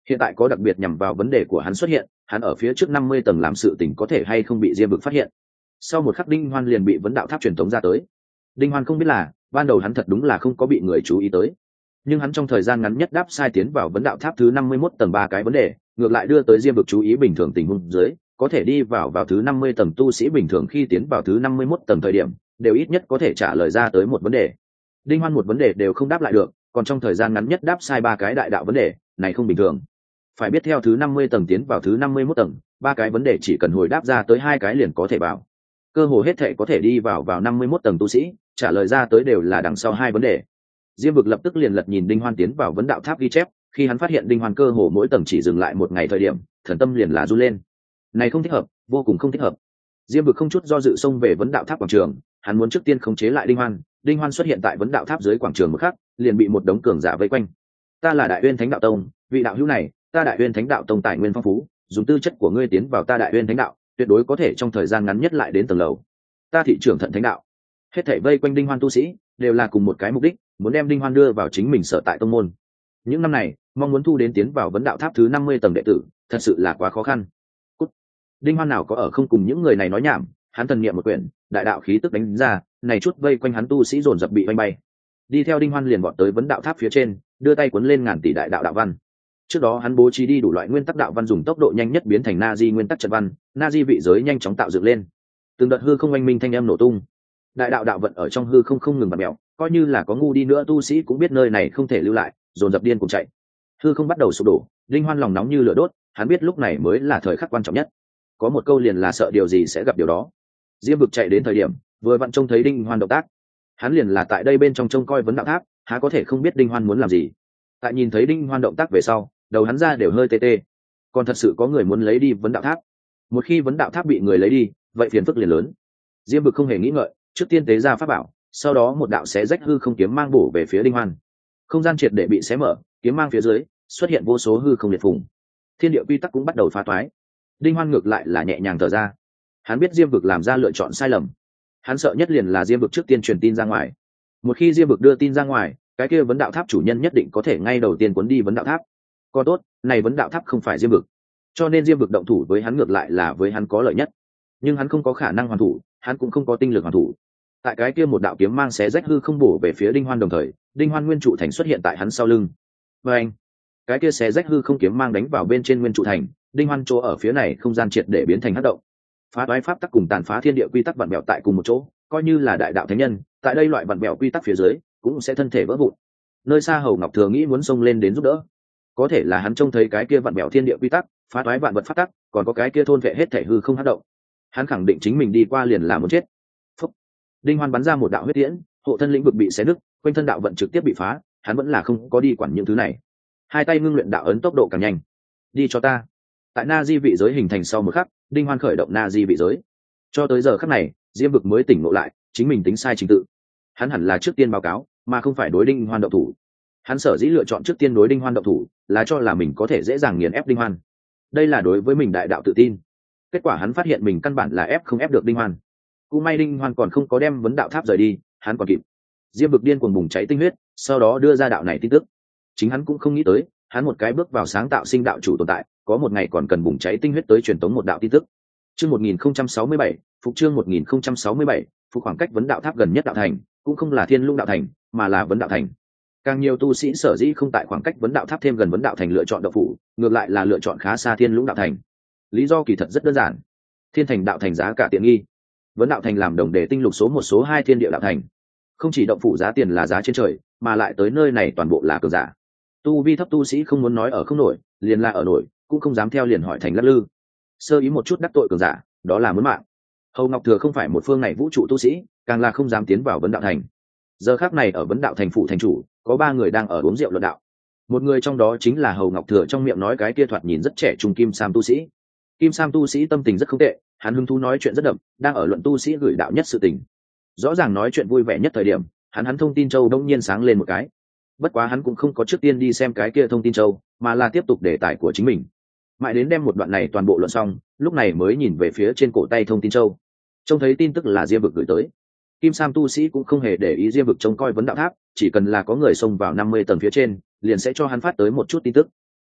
Hiện tại có đặc biệt nhằm vào vấn đề của hắn xuất hiện, hắn ở phía trước 50 tầng làm sự tình có thể hay không bị Diêm Vực phát hiện. Sau một khắc Đinh Hoan liền bị vấn đạo tháp truyền tống ra tới. Đinh Hoan không biết là ban đầu hắn thật đúng là không có bị người chú ý tới, nhưng hắn trong thời gian ngắn nhất đáp sai tiến vào vấn đạo tháp thứ 51 tầng 3 cái vấn đề, ngược lại đưa tới Diêm Vực chú ý bình thường tình huống dưới, có thể đi vào thứ 50 tầng tu sĩ bình thường khi tiến vào thứ 51 tầng thời điểm, đều ít nhất có thể trả lời ra tới một vấn đề. Đinh Hoan một vấn đề đều không đáp lại được, còn trong thời gian ngắn nhất đáp sai 3 cái đại đạo vấn đề, này không bình thường. Phải biết theo thứ 50 tầng tiến vào thứ 51 tầng, 3 cái vấn đề chỉ cần hồi đáp ra tới 2 cái liền có thể vào. Cơ hồ hết thể có thể đi vào 51 tầng tu sĩ, trả lời ra tới đều là đằng sau 2 vấn đề. Diêm Vực lập tức liền lật nhìn Đinh Hoan tiến vào vấn đạo tháp ghi chép, khi hắn phát hiện Đinh Hoan cơ hồ mỗi tầng chỉ dừng lại 1 ngày thời điểm, thần tâm liền là run lên. Này không thích hợp, vô cùng không thích hợp. Diêm Vực không chút do dự xông về vấn đạo tháp quảng trường, hắn muốn trước tiên khống chế lại Đinh Hoan. Đinh Hoan xuất hiện tại vấn đạo tháp dưới quảng trường một khắc, liền bị một đống cường giả vây quanh. Ta là Đại Uyên Thánh Đạo Tông, vị đạo hữu này, ta Đại Uyên Thánh Đạo Tông tài nguyên phong phú, dùng tư chất của ngươi tiến vào ta Đại Uyên Thánh Đạo, tuyệt đối có thể trong thời gian ngắn nhất lại đến tầng lầu. Ta thị trưởng Thận Thánh Đạo. Hết thảy vây quanh Đinh Hoan tu sĩ đều là cùng một cái mục đích, muốn đem Đinh Hoan đưa vào chính mình sở tại tông môn. Những năm này, mong muốn thu đến tiến vào vấn đạo tháp thứ 50 tầng đệ tử, thật sự là quá khó khăn. Cút. Đinh Hoan nào có ở không cùng những người này nói nhảm, hắn thần niệm một quyển, đại đạo khí tức đánh ra, này chút vây quanh hắn tu sĩ dồn dập bị vây bay. Đi theo Đinh Hoan liền vọt tới vấn đạo tháp phía trên, đưa tay cuốn lên ngàn tỷ đại đạo đạo văn. Trước đó hắn bố trí đi đủ loại nguyên tắc đạo văn dùng tốc độ nhanh nhất biến thành Nazi nguyên tắc trận văn, Nazi vị giới nhanh chóng tạo dựng lên. Từng đợt hư không oanh minh thanh âm nổ tung. Đại đạo đạo vận ở trong hư không ngừng bật mèo, coi như là có ngu đi nữa tu sĩ cũng biết nơi này không thể lưu lại, dồn dập điên cùng chạy. Hư không bắt đầu sụp đổ, Đinh Hoan lòng nóng như lửa đốt, hắn biết lúc này mới là thời khắc quan trọng nhất. Có một câu liền là sợ điều gì sẽ gặp điều đó. Diêm Vực chạy đến thời điểm, vừa vặn trông thấy Đinh Hoan động tác, hắn liền là tại đây bên trong trông coi vấn đạo tháp, há có thể không biết Đinh Hoan muốn làm gì. Tại nhìn thấy Đinh Hoan động tác về sau, đầu hắn ra đều hơi tê tê. Còn thật sự có người muốn lấy đi vấn đạo tháp. Một khi vấn đạo tháp bị người lấy đi, vậy phiền phức liền lớn. Diêm Vực không hề nghĩ ngợi, trước tiên tế ra pháp bảo, sau đó một đạo xé rách hư không kiếm mang bổ về phía Đinh Hoan. Không gian triệt để bị xé mở, kiếm mang phía dưới xuất hiện vô số hư không liệt phùng. Thiên địa quy tắc cũng bắt đầu phá toái. Đinh Hoan ngược lại là nhẹ nhàng thở ra. Hắn biết Diêm Vực làm ra lựa chọn sai lầm. Hắn sợ nhất liền là Diêm Vực trước tiên truyền tin ra ngoài. Một khi Diêm Vực đưa tin ra ngoài, cái kia vấn đạo tháp chủ nhân nhất định có thể ngay đầu tiên cuốn đi vấn đạo tháp. Còn tốt, này vấn đạo tháp không phải Diêm Vực, cho nên Diêm Vực động thủ với hắn ngược lại là với hắn có lợi nhất. Nhưng hắn không có khả năng hoàn thủ, hắn cũng không có tinh lực hoàn thủ. Tại cái kia một đạo kiếm mang xé rách hư không bổ về phía Đinh Hoan, đồng thời Đinh Hoan nguyên trụ thành xuất hiện tại hắn sau lưng. Và anh, cái kia xé rách hư không kiếm mang đánh vào bên trên nguyên trụ thành, Đinh Hoan chỗ ở phía này không gian triệt để biến thành hắc động. Phá toái pháp tắc cùng tàn phá thiên địa quy tắc vặn vẹo tại cùng một chỗ, coi như là đại đạo thánh nhân, tại đây loại vặn vẹo quy tắc phía dưới cũng sẽ thân thể vỡ vụn. Nơi xa Hầu Ngọc Thừa nghĩ muốn xông lên đến giúp đỡ, có thể là hắn trông thấy cái kia vặn vẹo thiên địa quy tắc, phá toái vạn vật pháp tắc, còn có cái kia thôn vệ hết thể hư không hắc động. Hắn khẳng định chính mình đi qua liền là muốn chết. Phúc. Đinh Hoan bắn ra một đạo huyết tiễn, hộ thân lĩnh vực bị xé nứt, quanh thân đạo vận trực tiếp bị phá, hắn vẫn là không có đi quản những thứ này. Hai tay ngưng luyện đạo ấn tốc độ càng nhanh. Đi cho ta. Tại Na Di vị giới hình thành sau một khắc, Đinh Hoan khởi động Na Di vị giới. Cho tới giờ khắc này, Diêm Vực mới tỉnh ngộ lại, chính mình tính sai trình tự. Hắn hẳn là trước tiên báo cáo, mà không phải đối Đinh Hoan động thủ. Hắn sở dĩ lựa chọn trước tiên đối Đinh Hoan động thủ, là cho là mình có thể dễ dàng nghiền ép Đinh Hoan. Đây là đối với mình đại đạo tự tin. Kết quả hắn phát hiện mình căn bản là ép không ép được Đinh Hoan. Cũng may Đinh Hoan còn không có đem vấn đạo tháp rời đi, hắn còn kịp. Diêm Vực điên cuồng bùng cháy tinh huyết, sau đó đưa ra đạo này tin tức. Chính hắn cũng không nghĩ tới, hắn một cái bước vào sáng tạo sinh đạo chủ tồn tại, có một ngày còn cần bùng cháy tinh huyết tới truyền tống một đạo tin tức. Chương 1067, phục chương 1067, phục khoảng cách vấn đạo tháp gần nhất đạo thành, cũng không là Thiên Lũng đạo thành, mà là vấn đạo thành. Càng nhiều tu sĩ sở dĩ không tại khoảng cách vấn đạo tháp thêm gần vấn đạo thành lựa chọn đạo phủ, ngược lại là lựa chọn khá xa Thiên Lũng đạo thành. Lý do kỳ thật rất đơn giản. Thiên Thành đạo thành giá cả tiện nghi, vấn đạo thành làm đồng để tinh lục số một số hai thiên địa đạo thành. Không chỉ động phủ giá tiền là giá trên trời, mà lại tới nơi này toàn bộ là cường giả. Tu vi thấp tu sĩ không muốn nói ở không nổi, liền là ở nổi, cũng không dám theo liền hỏi thành lắc lư. Sơ ý một chút đắc tội cường giả, đó là muốn mạng. Hầu Ngọc Thừa không phải một phương này vũ trụ tu sĩ, càng là không dám tiến vào vấn đạo thành. Giờ khắc này ở vấn đạo thành phủ thành chủ, có ba người đang ở uống rượu luận đạo. Một người trong đó chính là Hầu Ngọc Thừa trong miệng nói cái kia thoạt nhìn rất trẻ trung Kim Sam tu sĩ. Kim Sam tu sĩ tâm tình rất không tệ, hắn hứng thú nói chuyện rất đậm, đang ở luận tu sĩ gửi đạo nhất sự tình. Rõ ràng nói chuyện vui vẻ nhất thời điểm, hắn thông tin châu đông nhiên sáng lên một cái. Bất quá hắn cũng không có trước tiên đi xem cái kia thông tin châu, mà là tiếp tục đề tài của chính mình. Mãi đến đem một đoạn này toàn bộ luận xong, lúc này mới nhìn về phía trên cổ tay thông tin châu. Trông thấy tin tức là Diêm Vực gửi tới. Kim Sam tu sĩ cũng không hề để ý Diêm Vực trông coi vấn đạo tháp, chỉ cần là có người xông vào 50 tầng phía trên, liền sẽ cho hắn phát tới một chút tin tức.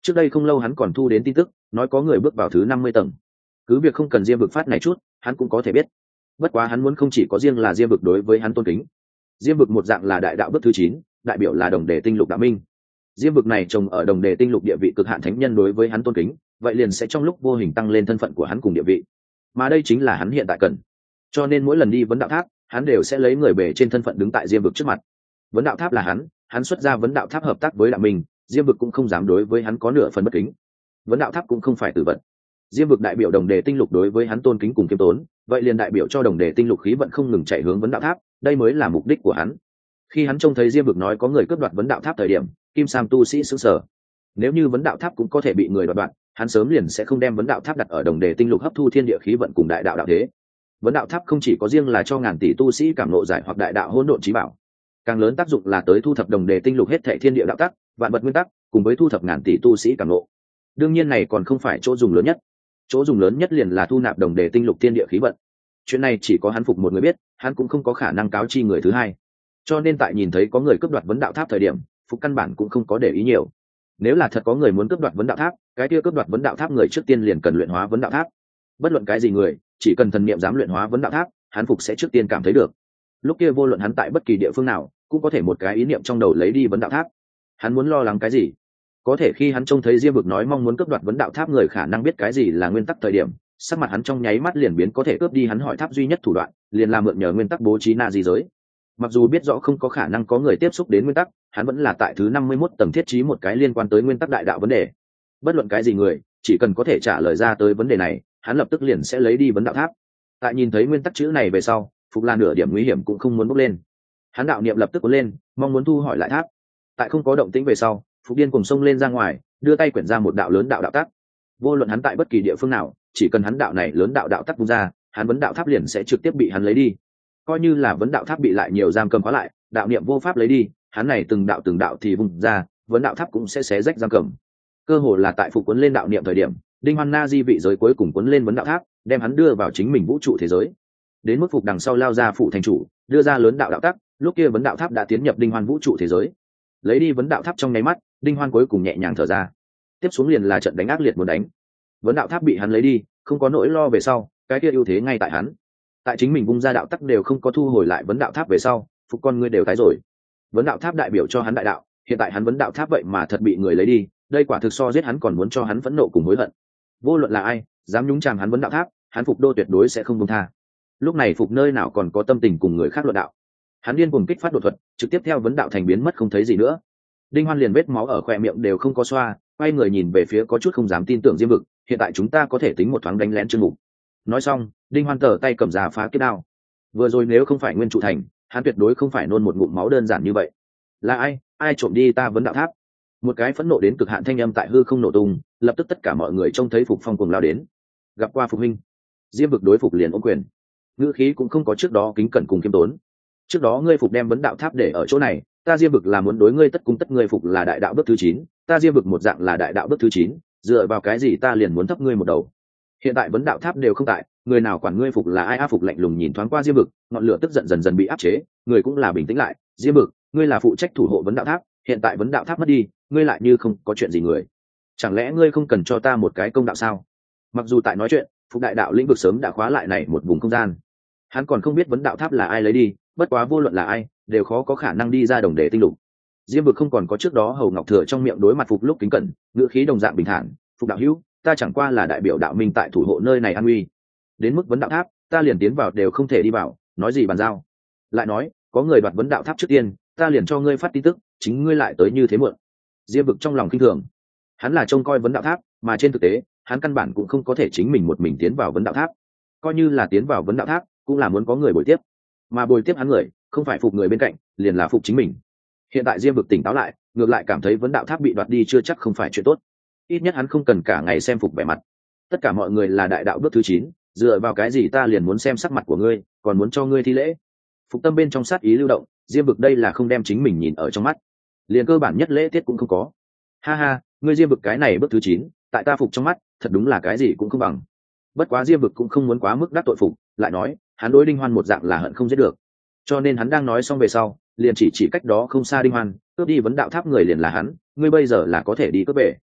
Trước đây không lâu hắn còn thu đến tin tức nói có người bước vào thứ 50 tầng. Cứ việc không cần diêm vực phát này chút hắn cũng có thể biết. Bất quá hắn muốn không chỉ có riêng là diêm vực đối với hắn tôn kính. Diêm vực một dạng là đại đạo bước thứ 9, đại biểu là đồng đề tinh lục đạo minh. Diêm vực này trồng ở đồng đề tinh lục địa vị cực hạn thánh nhân đối với hắn tôn kính, vậy liền sẽ trong lúc vô hình tăng lên thân phận của hắn cùng địa vị. Mà đây chính là hắn hiện tại cần. Cho nên mỗi lần đi vấn đạo tháp, hắn đều sẽ lấy người bề trên thân phận đứng tại diêm vực trước mặt. Vấn đạo tháp là hắn xuất ra vấn đạo tháp hợp tác với đạo minh, diêm vực cũng không dám đối với hắn có nửa phần bất kính. Vấn đạo tháp cũng không phải tử vật. Diêm vực đại biểu đồng đề tinh lục đối với hắn tôn kính cùng kiêm tốn, vậy liền đại biểu cho đồng đề tinh lục khí vận không ngừng chạy hướng vấn đạo tháp, đây mới là mục đích của hắn. Khi hắn trông thấy diêm vực nói có người cướp đoạt vấn đạo tháp thời điểm, kim sam tu sĩ sững sờ. Nếu như vấn đạo tháp cũng có thể bị người đoạt đoạn, hắn sớm liền sẽ không đem vấn đạo tháp đặt ở đồng đề tinh lục hấp thu thiên địa khí vận cùng đại đạo đạo thế. Vấn đạo tháp không chỉ có riêng là cho ngàn tỷ tu sĩ cảm ngộ giải hoặc đại đạo hỗn độn trí bảo, càng lớn tác dụng là tới thu thập đồng đề tinh lục hết thảy thiên địa đạo tắc, vạn vật nguyên tắc, cùng với thu thập ngàn tỷ tu sĩ cảm ngộ. Đương nhiên này còn không phải chỗ dùng lớn nhất. Chỗ dùng lớn nhất liền là thu nạp đồng đề tinh lục thiên địa khí vận. Chuyện này chỉ có hắn Phục một người biết, hắn cũng không có khả năng cáo chi người thứ hai. Cho nên tại nhìn thấy có người cướp đoạt vấn đạo tháp thời điểm, Phục căn bản cũng không có để ý nhiều. Nếu là thật có người muốn cướp đoạt vấn đạo tháp, cái kia cướp đoạt vấn đạo tháp người trước tiên liền cần luyện hóa vấn đạo tháp. Bất luận cái gì người, chỉ cần thần niệm dám luyện hóa vấn đạo tháp, hắn Phục sẽ trước tiên cảm thấy được. Lúc kia vô luận hắn tại bất kỳ địa phương nào, cũng có thể một cái ý niệm trong đầu lấy đi vấn đạo tháp. Hắn muốn lo lắng cái gì? Có thể khi hắn trông thấy diêm vực nói mong muốn cướp đoạt vấn đạo tháp người khả năng biết cái gì là nguyên tắc thời điểm, sắc mặt hắn trong nháy mắt liền biến, có thể cướp đi hắn hỏi tháp duy nhất thủ đoạn liền là mượn nhờ nguyên tắc bố trí nạ di giới. Mặc dù biết rõ không có khả năng có người tiếp xúc đến nguyên tắc, hắn vẫn là tại thứ 51 tầng thiết trí một cái liên quan tới nguyên tắc đại đạo vấn đề. Bất luận cái gì người, chỉ cần có thể trả lời ra tới vấn đề này, hắn lập tức liền sẽ lấy đi vấn đạo tháp. Tại nhìn thấy nguyên tắc chữ này về sau, Phục là nửa điểm nguy hiểm cũng không muốn bốc lên. Hắn đạo niệm lập tức cuốn lên, mong muốn thu hỏi lại tháp. Tại không có động tĩnh về sau, Phục điên cùng xông lên ra ngoài, đưa tay quyển ra một đạo lớn đạo đạo tắc. Vô luận hắn tại bất kỳ địa phương nào, chỉ cần hắn đạo này lớn đạo đạo tắc vung ra, hắn vấn đạo tháp liền sẽ trực tiếp bị hắn lấy đi. Coi như là vấn đạo tháp bị lại nhiều giam cầm khóa lại, đạo niệm vô pháp lấy đi, hắn này từng đạo thì vung ra, vấn đạo tháp cũng sẽ xé rách giam cầm. Cơ hồ là tại Phục cuốn lên đạo niệm thời điểm, Đinh Hoan Na Di vị giới cuối cùng cuốn lên vấn đạo tháp, đem hắn đưa vào chính mình vũ trụ thế giới. Đến mức Phục đằng sau lao ra phụ thành chủ, đưa ra lớn đạo đạo tắc, lúc kia vấn đạo tháp đã tiến nhập Đinh Hoan vũ trụ thế giới. Lấy đi vấn đạo tháp trong nháy mắt, Đinh Hoan cuối cùng nhẹ nhàng thở ra. Tiếp xuống liền là trận đánh ác liệt muốn đánh. Vấn đạo tháp bị hắn lấy đi, không có nỗi lo về sau, cái kia ưu thế ngay tại hắn. Tại chính mình vung ra đạo tắc đều không có thu hồi lại vấn đạo tháp về sau, Phục con ngươi đều tái rồi. Vấn đạo tháp đại biểu cho hắn đại đạo, hiện tại hắn vấn đạo tháp vậy mà thật bị người lấy đi, đây quả thực so giết hắn còn muốn cho hắn phẫn nộ cùng hối hận. Vô luận là ai dám nhúng chàm hắn vấn đạo tháp, hắn Phục đô tuyệt đối sẽ không buông tha. Lúc này Phục nơi nào còn có tâm tình cùng người khác luận đạo. Hắn điên cuồng kích phát đột thuật, trực tiếp theo vấn đạo thành biến mất không thấy gì nữa. Đinh Hoan liền vết máu ở khóe miệng đều không có xoa, quay người nhìn về phía có chút không dám tin tưởng diêm vực, hiện tại chúng ta có thể tính một thoáng đánh lén chương mục. Nói xong, Đinh Hoan tờ tay cầm ra phá kiếp đao. Vừa rồi nếu không phải nguyên trụ thành, hắn tuyệt đối không phải nôn một ngụm máu đơn giản như vậy. Là ai trộm đi ta vấn đạo tháp? Một cái phẫn nộ đến cực hạn thanh âm tại hư không nổ tung, lập tức tất cả mọi người trông thấy Phục phong cuồng lao đến. Gặp qua Phục huynh. Diêm vực đối Phục liền ôm quyền. Ngữ khí cũng không có trước đó kính cẩn cùng kiêm tốn. Trước đó ngươi Phục đem vấn đạo tháp để ở chỗ này, ta diêm vực là muốn đối ngươi tất cung tất ngươi Phục là đại đạo bước thứ 9, ta diêm vực một dạng là đại đạo bước thứ 9, dựa vào cái gì ta liền muốn thấp ngươi một đầu? Hiện tại vấn đạo tháp đều không tại, người nào quản ngươi Phục là ai? Phục lạnh lùng nhìn thoáng qua diêm vực, ngọn lửa tức giận dần dần bị áp chế, người cũng là bình tĩnh lại. Diêm vực, ngươi là phụ trách thủ hộ vấn đạo tháp, hiện tại vấn đạo tháp mất đi, ngươi lại như không có chuyện gì người. Chẳng lẽ ngươi không cần cho ta một cái công đạo sao? Mặc dù tại nói chuyện, Phục đại đạo lĩnh vực sớm đã khóa lại này một vùng không gian, hắn còn không biết vấn đạo tháp là ai lấy đi, bất quá vô luận là ai đều khó có khả năng đi ra đồng đề tinh lục. Diêm vực không còn có trước đó hầu ngọc thừa trong miệng đối mặt Phục lúc kính cẩn, ngữ khí đồng dạng bình thản. Phục đạo hữu, ta chẳng qua là đại biểu đạo minh tại thủ hộ nơi này an uy, đến mức vấn đạo tháp ta liền tiến vào đều không thể đi vào, nói gì bàn giao. Lại nói có người đoạt vấn đạo tháp trước tiên, ta liền cho ngươi phát tin tức, chính ngươi lại tới như thế muộn. Diêm vực trong lòng khinh thường, hắn là trông coi vấn đạo tháp, mà trên thực tế hắn căn bản cũng không có thể chính mình một mình tiến vào vấn đạo tháp. Coi như là tiến vào vấn đạo tháp cũng là muốn có người bồi tiếp, mà bồi tiếp hắn người không phải Phục người bên cạnh, liền là Phục chính mình. Hiện tại Diêm vực tỉnh táo lại, ngược lại cảm thấy vấn đạo tháp bị đoạt đi chưa chắc không phải chuyện tốt. Ít nhất hắn không cần cả ngày xem Phục vẻ mặt. Tất cả mọi người là đại đạo bước thứ 9, dựa vào cái gì ta liền muốn xem sắc mặt của ngươi, còn muốn cho ngươi thi lễ? Phục tâm bên trong sát ý lưu động, Diêm vực đây là không đem chính mình nhìn ở trong mắt, liền cơ bản nhất lễ tiết cũng không có. Ha ha, ngươi Diêm vực cái này bước thứ 9, tại ta Phục trong mắt thật đúng là cái gì cũng không bằng. Bất quá Diêm vực cũng không muốn quá mức đắc tội Phục, lại nói hắn đối Đinh Hoan một dạng là hận không giết được, cho nên hắn đang nói xong về sau liền chỉ cách đó không xa Đinh Hoan, cướp đi vấn đạo tháp người liền là hắn, ngươi bây giờ là có thể đi cướp về.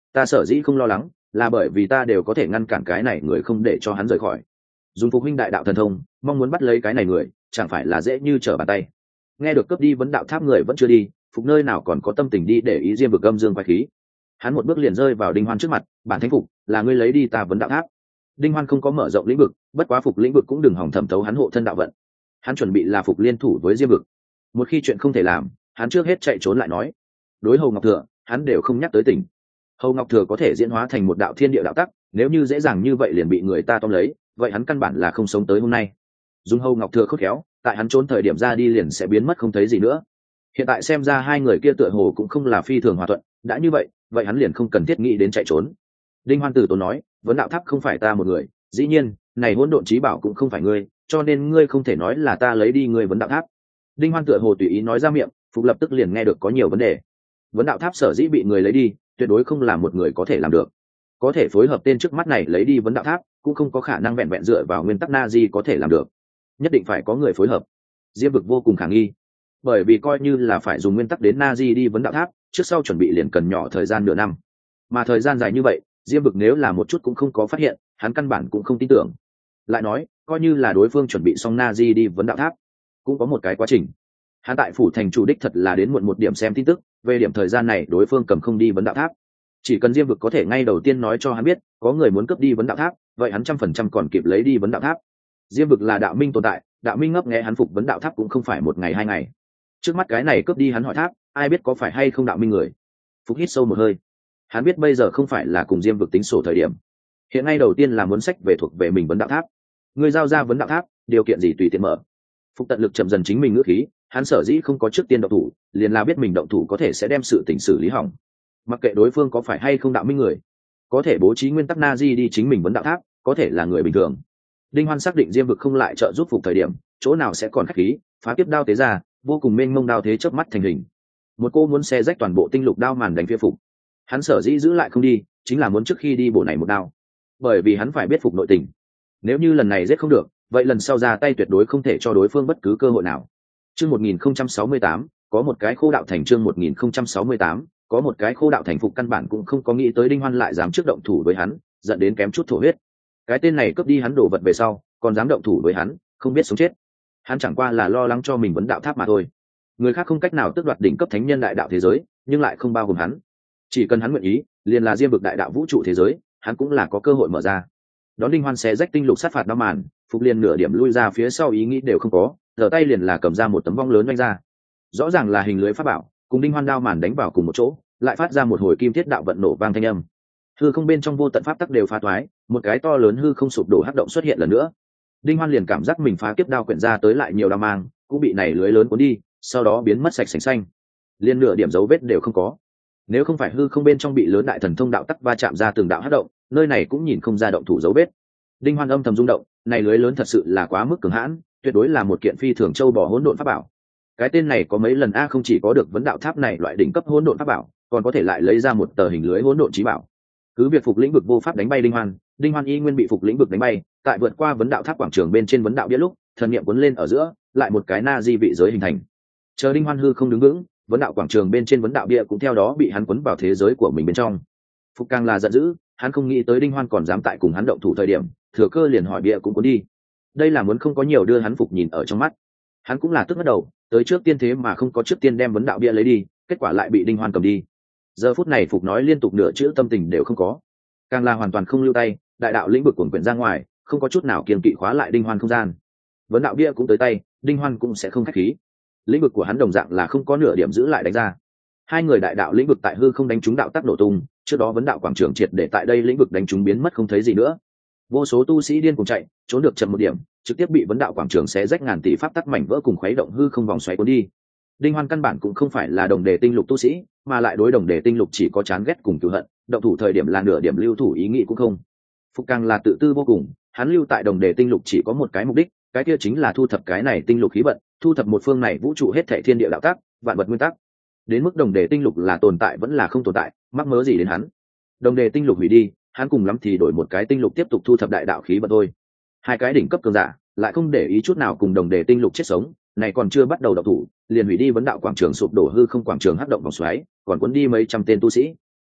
Ta sở dĩ không lo lắng là bởi vì ta đều có thể ngăn cản cái này người không để cho hắn rời khỏi. Dùng Phục huynh đại đạo thần thông mong muốn bắt lấy cái này người chẳng phải là dễ như trở bàn tay. Nghe được cướp đi vấn đạo tháp người vẫn chưa đi, Phục nơi nào còn có tâm tình đi để ý Diêm Vực âm dương quái khí. Hắn một bước liền rơi vào Đinh Hoan trước mặt. Bản thánh Phục, là ngươi lấy đi ta vấn đạo tháp. Đinh Hoan không có mở rộng lĩnh vực, bất quá Phục lĩnh vực cũng đừng hỏng thẩm thấu hắn hộ thân đạo vận. Hắn chuẩn bị là Phục liên thủ với Diêm Vực. Một khi chuyện không thể làm, hắn trước hết chạy trốn lại nói. Đối Hầu Ngọc Thừa, hắn đều không nhắc tới tình. Hầu Ngọc Thừa có thể diễn hóa thành một đạo thiên địa đạo tắc, nếu như dễ dàng như vậy liền bị người ta tóm lấy, vậy hắn căn bản là không sống tới hôm nay. Dùng Hầu Ngọc Thừa khôn khéo, tại hắn trốn thời điểm ra đi liền sẽ biến mất không thấy gì nữa. Hiện tại xem ra hai người kia tựa hồ cũng không là phi thường hòa thuận, đã như vậy, vậy hắn liền không cần thiết nghĩ đến chạy trốn. Đinh Hoan Tử tốn nói, vấn đạo tháp không phải ta một người, dĩ nhiên, này hỗn độn chí bảo cũng không phải ngươi, cho nên ngươi không thể nói là ta lấy đi ngươi vấn đạo tháp. Đinh Hoan tựa hồ tùy ý nói ra miệng, Phục lập tức liền nghe được có nhiều vấn đề. Vấn đạo tháp sở dĩ bị người lấy đi, tuyệt đối không là một người có thể làm được. Có thể phối hợp tên trước mắt này lấy đi vấn đạo tháp, cũng không có khả năng vẹn vẹn dựa vào nguyên tắc na di có thể làm được. Nhất định phải có người phối hợp. Diêm Vực vô cùng khả nghi, bởi vì coi như là phải dùng nguyên tắc đến na di đi vấn đạo tháp, trước sau chuẩn bị liền cần nhỏ thời gian nửa năm, mà thời gian dài như vậy, Diêm Vực nếu là một chút cũng không có phát hiện, hắn căn bản cũng không tin tưởng. Lại nói, coi như là đối phương chuẩn bị xong na di đi vấn đạo tháp, cũng có một cái quá trình. Hắn tại phủ thành chủ đích thật là đến muộn một điểm xem tin tức, về điểm thời gian này đối phương cầm không đi vấn đạo tháp. Chỉ cần Diêm Vực có thể ngay đầu tiên nói cho hắn biết có người muốn cướp đi vấn đạo tháp, vậy hắn 100% còn kịp lấy đi vấn đạo tháp. Diêm Vực là đạo minh tồn tại, đạo minh ngấp nghé hắn phục vấn đạo tháp cũng không phải một ngày hai ngày. Trước mắt cái này cướp đi hắn hỏi tháp, ai biết có phải hay không đạo minh người. Phục hít sâu một hơi, hắn biết bây giờ không phải là cùng Diêm Vực tính sổ thời điểm. Hiện ngay đầu tiên là muốn sách về thuộc về mình vấn đạo tháp. Người giao ra vấn đạo tháp, điều kiện gì tùy tiện mở. Phục tận lực chậm dần chính mình ngữ khí, hắn sở dĩ không có trước tiên động thủ, liền là biết mình động thủ có thể sẽ đem sự tình xử lý hỏng. Mặc kệ đối phương có phải hay không đạo minh người, có thể bố trí nguyên tắc na di đi chính mình vấn đạo tháp, có thể là người bình thường. Đinh Hoan xác định Diêm Vực không lại trợ giúp Phục thời điểm, chỗ nào sẽ còn khách khí, phá kiếp đao tế ra, vô cùng mênh mông đao thế chớp mắt thành hình. Một cô muốn xé rách toàn bộ tinh lục đao màn đánh phía Phục. Hắn sở dĩ giữ lại không đi, chính là muốn trước khi đi bổ này một đao, bởi vì hắn phải biết Phục nội tình. Nếu như lần này giết không được, vậy lần sau ra tay tuyệt đối không thể cho đối phương bất cứ cơ hội nào. Chương 1068, có một cái khô đạo thành. Chương 1068, có một cái khô đạo thành. Phục căn bản cũng không có nghĩ tới Đinh Hoan lại dám trước động thủ với hắn, dẫn đến kém chút thổ huyết. Cái tên này cướp đi hắn đồ vật về sau, còn dám động thủ với hắn, không biết sống chết. Hắn chẳng qua là lo lắng cho mình vấn đạo tháp mà thôi. Người khác không cách nào tước đoạt đỉnh cấp thánh nhân đại đạo thế giới, nhưng lại không bao gồm hắn. Chỉ cần hắn nguyện ý, liền là Diêm Vực đại đạo vũ trụ thế giới, hắn cũng là có cơ hội mở ra. Đón Đinh Hoan xé rách tinh lục sát phạt đao màn, Phục liền nửa điểm lui ra phía sau ý nghĩ đều không có, giở tay liền là cầm ra một tấm vong lớn đánh ra. Rõ ràng là hình lưới pháp bảo, cùng Đinh Hoan đao màn đánh vào cùng một chỗ, lại phát ra một hồi kim thiết đạo vận nổ vang thanh âm. Hư không bên trong vô tận pháp tắc đều phá toái, một cái to lớn hư không sụp đổ hắc động xuất hiện lần nữa. Đinh Hoan liền cảm giác mình phá kiếp đao quyển ra tới lại nhiều đao mang, cũng bị này lưới lớn cuốn đi, sau đó biến mất sạch sành xanh, liên nửa điểm dấu vết đều không có. Nếu không phải hư không bên trong bị lớn đại thần thông đạo tắc va chạm ra từng đạo hắc động, nơi này cũng nhìn không ra động thủ dấu vết. Đinh Hoan âm thầm rung động, này lưới lớn thật sự là quá mức cường hãn, tuyệt đối là một kiện phi thường châu bò hỗn độn pháp bảo. Cái tên này có mấy lần không chỉ có được vấn đạo tháp này loại đỉnh cấp hỗn độn pháp bảo, còn có thể lại lấy ra một tờ hình lưới hỗn độn chí bảo. Cứ việc Phục lĩnh vực vô pháp đánh bay Đinh Hoan y nguyên bị Phục lĩnh vực đánh bay, tại vượt qua vấn đạo tháp quảng trường bên trên vấn đạo bia lúc, thần niệm cuốn lên ở giữa, lại một cái na di vị giới hình thành. Chờ Đinh Hoan hư không đứng vững, vấn đạo quảng trường bên trên vấn đạo bia cũng theo đó bị hắn cuốn vào thế giới của mình bên trong. Phục càng là giận dữ, hắn không nghĩ tới Đinh Hoan còn dám tại cùng hắn động thủ thời điểm, thừa cơ liền hỏi bia cũng cuốn đi. Đây là muốn không có nhiều đưa hắn Phục nhìn ở trong mắt. Hắn cũng là tức bắt đầu, tới trước tiên thế mà không có trước tiên đem vấn đạo bia lấy đi, kết quả lại bị Đinh Hoan cầm đi. Giờ phút này Phục nói liên tục nửa chữ tâm tình đều không có, càng là hoàn toàn không lưu tay, đại đạo lĩnh vực cuồn quyển ra ngoài, không có chút nào kiêng kỵ khóa lại Đinh Hoan không gian. Vấn đạo bia cũng tới tay, Đinh Hoan cũng sẽ không khách khí. Lĩnh vực của hắn đồng dạng là không có nửa điểm giữ lại đánh ra. Hai người đại đạo lĩnh vực tại hư không đánh trúng đạo tắc nổ tung, trước đó vấn đạo quảng trường triệt để tại đây lĩnh vực đánh trúng biến mất không thấy gì nữa. Vô số tu sĩ điên cùng chạy, trốn được chậm một điểm, trực tiếp bị vấn đạo quảng trường xé rách ngàn tỷ pháp tắc mảnh vỡ cùng khuấy động hư không vòng xoáy cuốn đi. Đinh Hoan căn bản cũng không phải là đồng đề tinh lục tu sĩ, mà lại đối đồng đề tinh lục chỉ có chán ghét cùng cừu hận, động thủ thời điểm là nửa điểm lưu thủ ý nghĩ cũng không. Phục càng là tự tư vô cùng, hắn lưu tại đồng đề tinh lục chỉ có một cái mục đích, cái kia chính là thu thập cái này tinh lục khí vận, thu thập một phương này vũ trụ hết thảy thiên địa đạo tắc, vạn vật nguyên tắc. Đến mức đồng đề tinh lục là tồn tại vẫn là không tồn tại, mắc mớ gì đến hắn. Đồng đề tinh lục hủy đi, hắn cùng lắm thì đổi một cái tinh lục tiếp tục thu thập đại đạo khí vận thôi. Hai cái đỉnh cấp cường giả lại không để ý chút nào cùng đồng đề tinh lục chết sống, này còn chưa bắt đầu động thủ, liền hủy đi vấn đạo quảng trường sụp đổ hư không quảng trường hắc động vòng xoáy, còn cuốn đi mấy trăm tên tu sĩ.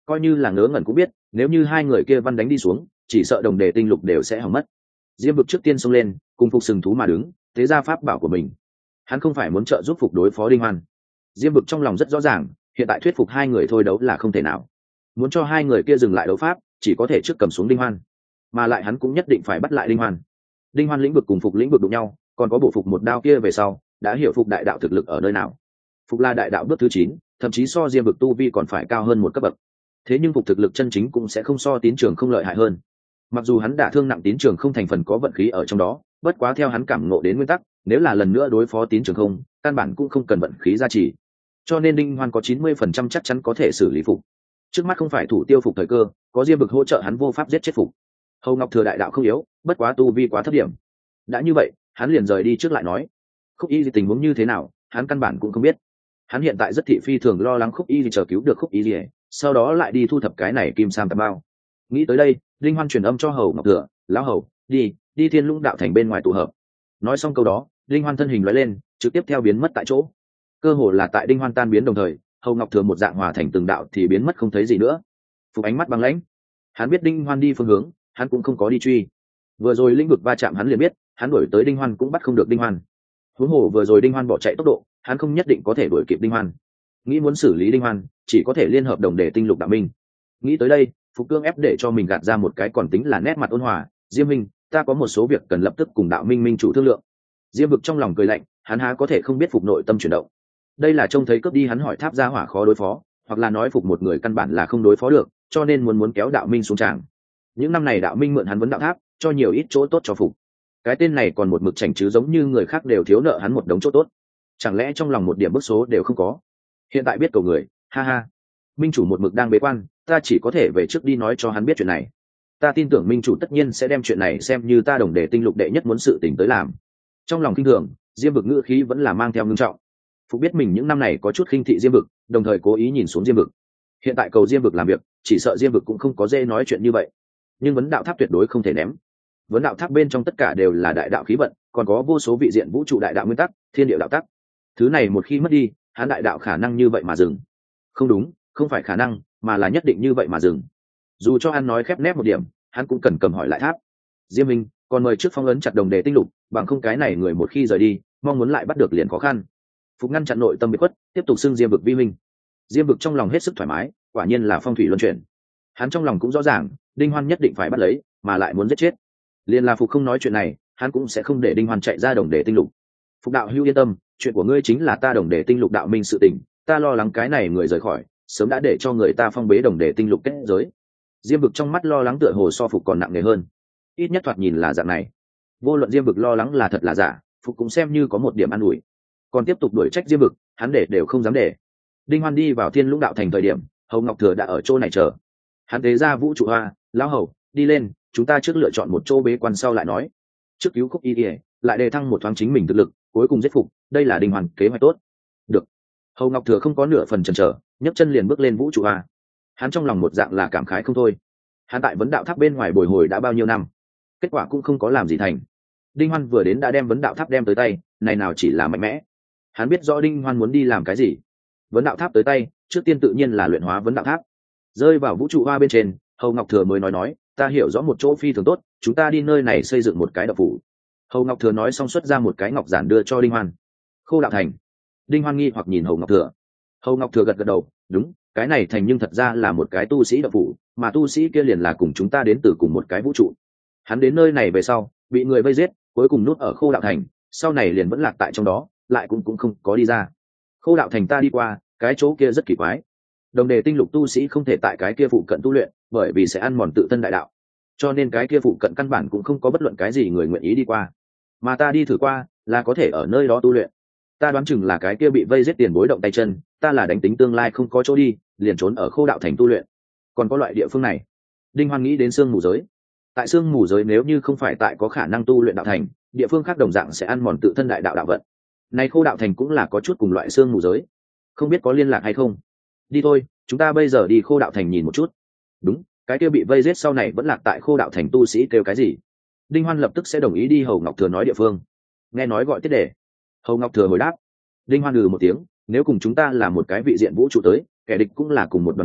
coi như là ngớ ngẩn cũng biết nếu như hai người kia văn đánh đi xuống chỉ sợ đồng đề tinh lục đều sẽ hỏng mất. Diêm Vực trước tiên xông lên cùng Phục sừng thú mà đứng, thế ra pháp bảo của mình. Hắn không phải muốn trợ giúp Phục đối phó Đinh Hoan. Diêm Vực trong lòng rất rõ ràng, hiện tại thuyết phục hai người thôi đấu là không thể nào. Muốn cho hai người kia dừng lại đấu pháp chỉ có thể trước cầm xuống Đinh Hoan, mà lại hắn cũng nhất định phải bắt lại Đinh Hoan. Đinh Hoan lĩnh vực cùng Phục lĩnh vực đụng nhau, còn có bộ Phục một đao kia về sau đã hiểu Phục đại đạo thực lực ở nơi nào. Phục là đại đạo bước thứ 9, thậm chí so Diêm Vực tu vi còn phải cao hơn một cấp bậc. Thế nhưng Phục thực lực chân chính cũng sẽ không so Tín Trường không lợi hại hơn. Mặc dù hắn đả thương nặng Tín Trường không thành phần có vận khí ở trong đó, bất quá theo hắn cảm ngộ đến nguyên tắc, nếu là lần nữa đối phó Tín Trường không, căn bản cũng không cần vận khí gia trì. Cho nên Đinh Hoan có 90% chắc chắn có thể xử lý Phục. Trước mắt không phải thủ tiêu Phục thời cơ, có Diêm Vực hỗ trợ hắn vô pháp giết chết Phục. Hầu Ngọc Thừa đại đạo không yếu, bất quá tu vi quá thấp điểm. Đã như vậy, hắn liền rời đi trước lại nói. Khúc Y tình huống như thế nào, hắn căn bản cũng không biết. Hắn hiện tại rất thị phi thường lo lắng Khúc Y chờ cứu được Khúc Y, sau đó lại đi thu thập cái này kim sam tạp bao. Nghĩ tới đây, Đinh Hoan truyền âm cho Hầu Ngọc Thừa, lão hầu, đi Thiên Lũng đạo thành bên ngoài tụ hợp. Nói xong câu đó, Đinh Hoan thân hình lóe lên, trực tiếp theo biến mất tại chỗ. Cơ hồ là tại Đinh Hoan tan biến đồng thời, Hầu Ngọc Thừa một dạng hòa thành từng đạo thì biến mất không thấy gì nữa. Phục ánh mắt băng lãnh, hắn biết Đinh Hoan đi phương hướng, hắn cũng không có đi truy. Vừa rồi lĩnh vực va chạm hắn liền biết, hắn đuổi tới Đinh Hoan cũng bắt không được Đinh Hoan. Huống hồ vừa rồi Đinh Hoan bỏ chạy tốc độ, hắn không nhất định có thể đuổi kịp Đinh Hoan. Nghĩ muốn xử lý Đinh Hoan, chỉ có thể liên hợp đồng để tinh lục đạo minh. Nghĩ tới đây, Phục cương ép để cho mình gạt ra một cái còn tính là nét mặt ôn hòa. Diêm Minh, ta có một số việc cần lập tức cùng đạo minh minh chủ thương lượng. Diêm Vực trong lòng cười lạnh, hắn há có thể không biết Phục nội tâm chuyển động. Đây là trông thấy cướp đi hắn hỏi tháp ra hỏa khó đối phó, hoặc là nói Phục một người căn bản là không đối phó được, cho nên muốn kéo đạo minh xuống tràng. Những năm này đạo minh mượn hắn vấn đạo tháp, cho nhiều ít chỗ tốt cho Phục. Cái tên này còn một mực chảnh chứ giống như người khác đều thiếu nợ hắn một đống chỗ tốt, chẳng lẽ trong lòng một điểm bức số đều không có. Hiện tại biết cầu người, ha ha. Minh chủ một mực đang bế quan, ta chỉ có thể về trước đi nói cho hắn biết chuyện này. Ta tin tưởng minh chủ tất nhiên sẽ đem chuyện này xem như ta đồng đề tinh lục đệ nhất muốn sự tình tới làm. Trong lòng kinh thường, Diêm Vực ngữ khí vẫn là mang theo ngưng trọng. Phục biết mình những năm này có chút khinh thị Diêm Vực, đồng thời cố ý nhìn xuống Diêm Vực. Hiện tại cầu Diêm Vực làm việc, chỉ sợ Diêm Vực cũng không có dễ nói chuyện như vậy. Nhưng vấn đạo tháp tuyệt đối không thể ném. Vấn đạo tháp bên trong tất cả đều là đại đạo khí vận, còn có vô số vị diện vũ trụ đại đạo nguyên tắc, thiên địa đạo tắc. Thứ này một khi mất đi, hắn đại đạo khả năng như vậy mà dừng. Không đúng, không phải khả năng, mà là nhất định như vậy mà dừng. Dù cho ăn nói khép nép một điểm, hắn cũng cần cầm hỏi lại tháp. Diêm Minh, còn mời trước phong ấn chặt đồng đề tinh lục, bằng không cái này người một khi rời đi, mong muốn lại bắt được liền khó khăn. Phục ngăn chặn nội tâm bị khuất, tiếp tục xưng Diêm Vực vi minh. Diêm Vực trong lòng hết sức thoải mái, quả nhiên là phong thủy luân chuyển. Hắn trong lòng cũng rõ ràng, Đinh Hoan nhất định phải bắt lấy, mà lại muốn giết chết. Liên là Phục không nói chuyện này, hắn cũng sẽ không để Đinh Hoan chạy ra đồng đề tinh lục. Phục đạo hữu yên tâm, chuyện của ngươi chính là ta đồng đề tinh lục đạo minh sự tình, ta lo lắng cái này người rời khỏi, sớm đã để cho người ta phong bế đồng đề tinh lục kết giới. Diêm Vực trong mắt lo lắng tựa hồ so Phục còn nặng nề hơn. Ít nhất thoạt nhìn là dạng này. Vô luận Diêm Vực lo lắng là thật là giả, Phục cũng xem như có một điểm an ủi. Còn tiếp tục đuổi trách Diêm Vực, hắn để đều không dám để. Đinh Hoan đi vào Thiên Lũng đạo thành thời điểm, Hầu Ngọc Thừa đã ở chỗ này chờ. Hắn tế ra vũ trụ hoa, lão hầu, đi lên, chúng ta trước lựa chọn một chỗ bế quan sau lại nói. Trước cứu Khúc Y, lại đề thăng một thoáng chính mình thực lực, cuối cùng giết Phục, đây là Đinh Hoan kế hoạch tốt. Được. Hầu Ngọc Thừa không có nửa phần chần chờ, nhấc chân liền bước lên vũ trụ hoa. Hắn trong lòng một dạng là cảm khái không thôi. Hắn tại vấn đạo tháp bên ngoài bồi hồi đã bao nhiêu năm, kết quả cũng không có làm gì thành. Đinh Hoan vừa đến đã đem vấn đạo tháp đem tới tay, này nào chỉ là mạnh mẽ. Hắn biết rõ Đinh Hoan muốn đi làm cái gì. Vấn đạo tháp tới tay, trước tiên tự nhiên là luyện hóa vấn đạo tháp. Rơi vào vũ trụ hoa bên trên, Hầu Ngọc Thừa mới nói, ta hiểu rõ một chỗ phi thường tốt, chúng ta đi nơi này xây dựng một cái đạo phủ. Hầu Ngọc Thừa nói xong xuất ra một cái ngọc giản đưa cho Đinh Hoan. Khô đạo thành. Đinh Hoan nghi hoặc nhìn Hầu Ngọc Thừa. Hầu Ngọc Thừa gật gật đầu, đúng, cái này thành nhưng thật ra là một cái tu sĩ đạo phủ, mà tu sĩ kia liền là cùng chúng ta đến từ cùng một cái vũ trụ. Hắn đến nơi này về sau, bị người vây giết, cuối cùng nút ở Khô đạo thành, sau này liền vẫn lạc tại trong đó, lại cũng không có đi ra. Khô đạo thành ta đi qua, cái chỗ kia rất kỳ quái. Đồng đề tinh lục tu sĩ không thể tại cái kia phụ cận tu luyện, bởi vì sẽ ăn mòn tự thân đại đạo, cho nên cái kia phụ cận căn bản cũng không có bất luận cái gì người nguyện ý đi qua. Mà ta đi thử qua, là có thể ở nơi đó tu luyện. Ta đoán chừng là cái kia bị vây giết tiền bối động tay chân, ta là đánh tính tương lai không có chỗ đi, liền trốn ở Khô đạo thành tu luyện. Còn có loại địa phương này. Đinh Hoan nghĩ đến sương mù giới. Tại sương mù giới nếu như không phải tại có khả năng tu luyện đạo thành, địa phương khác đồng dạng sẽ ăn mòn tự thân đại đạo đạo vận. Này Khô đạo thành cũng là có chút cùng loại sương mù giới, không biết có liên lạc hay không. Đi thôi, chúng ta bây giờ đi Khô đạo thành nhìn một chút. Đúng, cái kia bị vây giết sau này vẫn lạc tại Khô đạo thành tu sĩ kêu cái gì? Đinh Hoan lập tức sẽ đồng ý đi Hầu Ngọc Thừa nói địa phương. Nghe nói gọi tiết đề. Hầu Ngọc Thừa hồi đáp. Đinh Hoan một tiếng, nếu cùng chúng ta là một cái vị diện vũ trụ tới, kẻ địch cũng là cùng một đoàn người,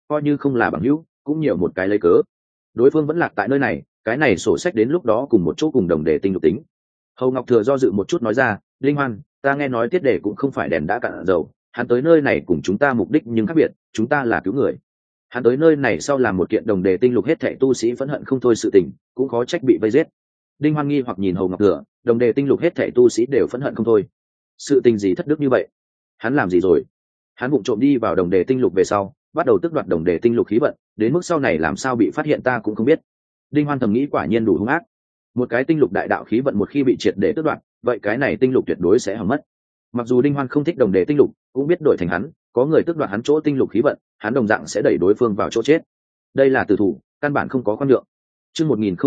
coi như không là bằng hữu cũng nhiều một cái lấy cớ. Đối phương vẫn lạc tại nơi này, cái này sổ sách đến lúc đó cùng một chỗ cùng đồng đề tinh lục tính. Hầu Ngọc Thừa do dự một chút nói ra, Linh Hoan, ta nghe nói Tiết Đề cũng không phải đèn đã cạn dầu, hắn tới nơi này cùng chúng ta mục đích nhưng khác biệt, chúng ta là cứu người. Hắn tới nơi này sau làm một kiện đồng đề tinh lục hết thảy tu sĩ phẫn hận không thôi sự tình, cũng khó trách bị vây giết. Đinh Hoan nghi hoặc nhìn Hầu Ngọc Thừa, đồng đề tinh lục hết thảy tu sĩ đều phẫn hận không thôi. Sự tình gì thất đức như vậy? Hắn làm gì rồi? Hắn vụng trộm đi vào đồng đề tinh lục về sau, bắt đầu tước đoạt đồng đề tinh lục khí vận, đến mức sau này làm sao bị phát hiện ta cũng không biết. Đinh Hoan thầm nghĩ quả nhiên đủ hung ác. Một cái tinh lục đại đạo khí vận một khi bị triệt để tước đoạt, vậy cái này tinh lục tuyệt đối sẽ hỏng mất. Mặc dù Đinh Hoan không thích đồng đề tinh lục, cũng biết đổi thành hắn, có người tước đoạt hắn chỗ tinh lục khí vận, hắn đồng dạng sẽ đẩy đối phương vào chỗ chết. Đây là tử thủ, căn bản không có khoan nhượng. Chương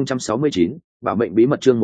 1069, bảo mệnh bí mật chương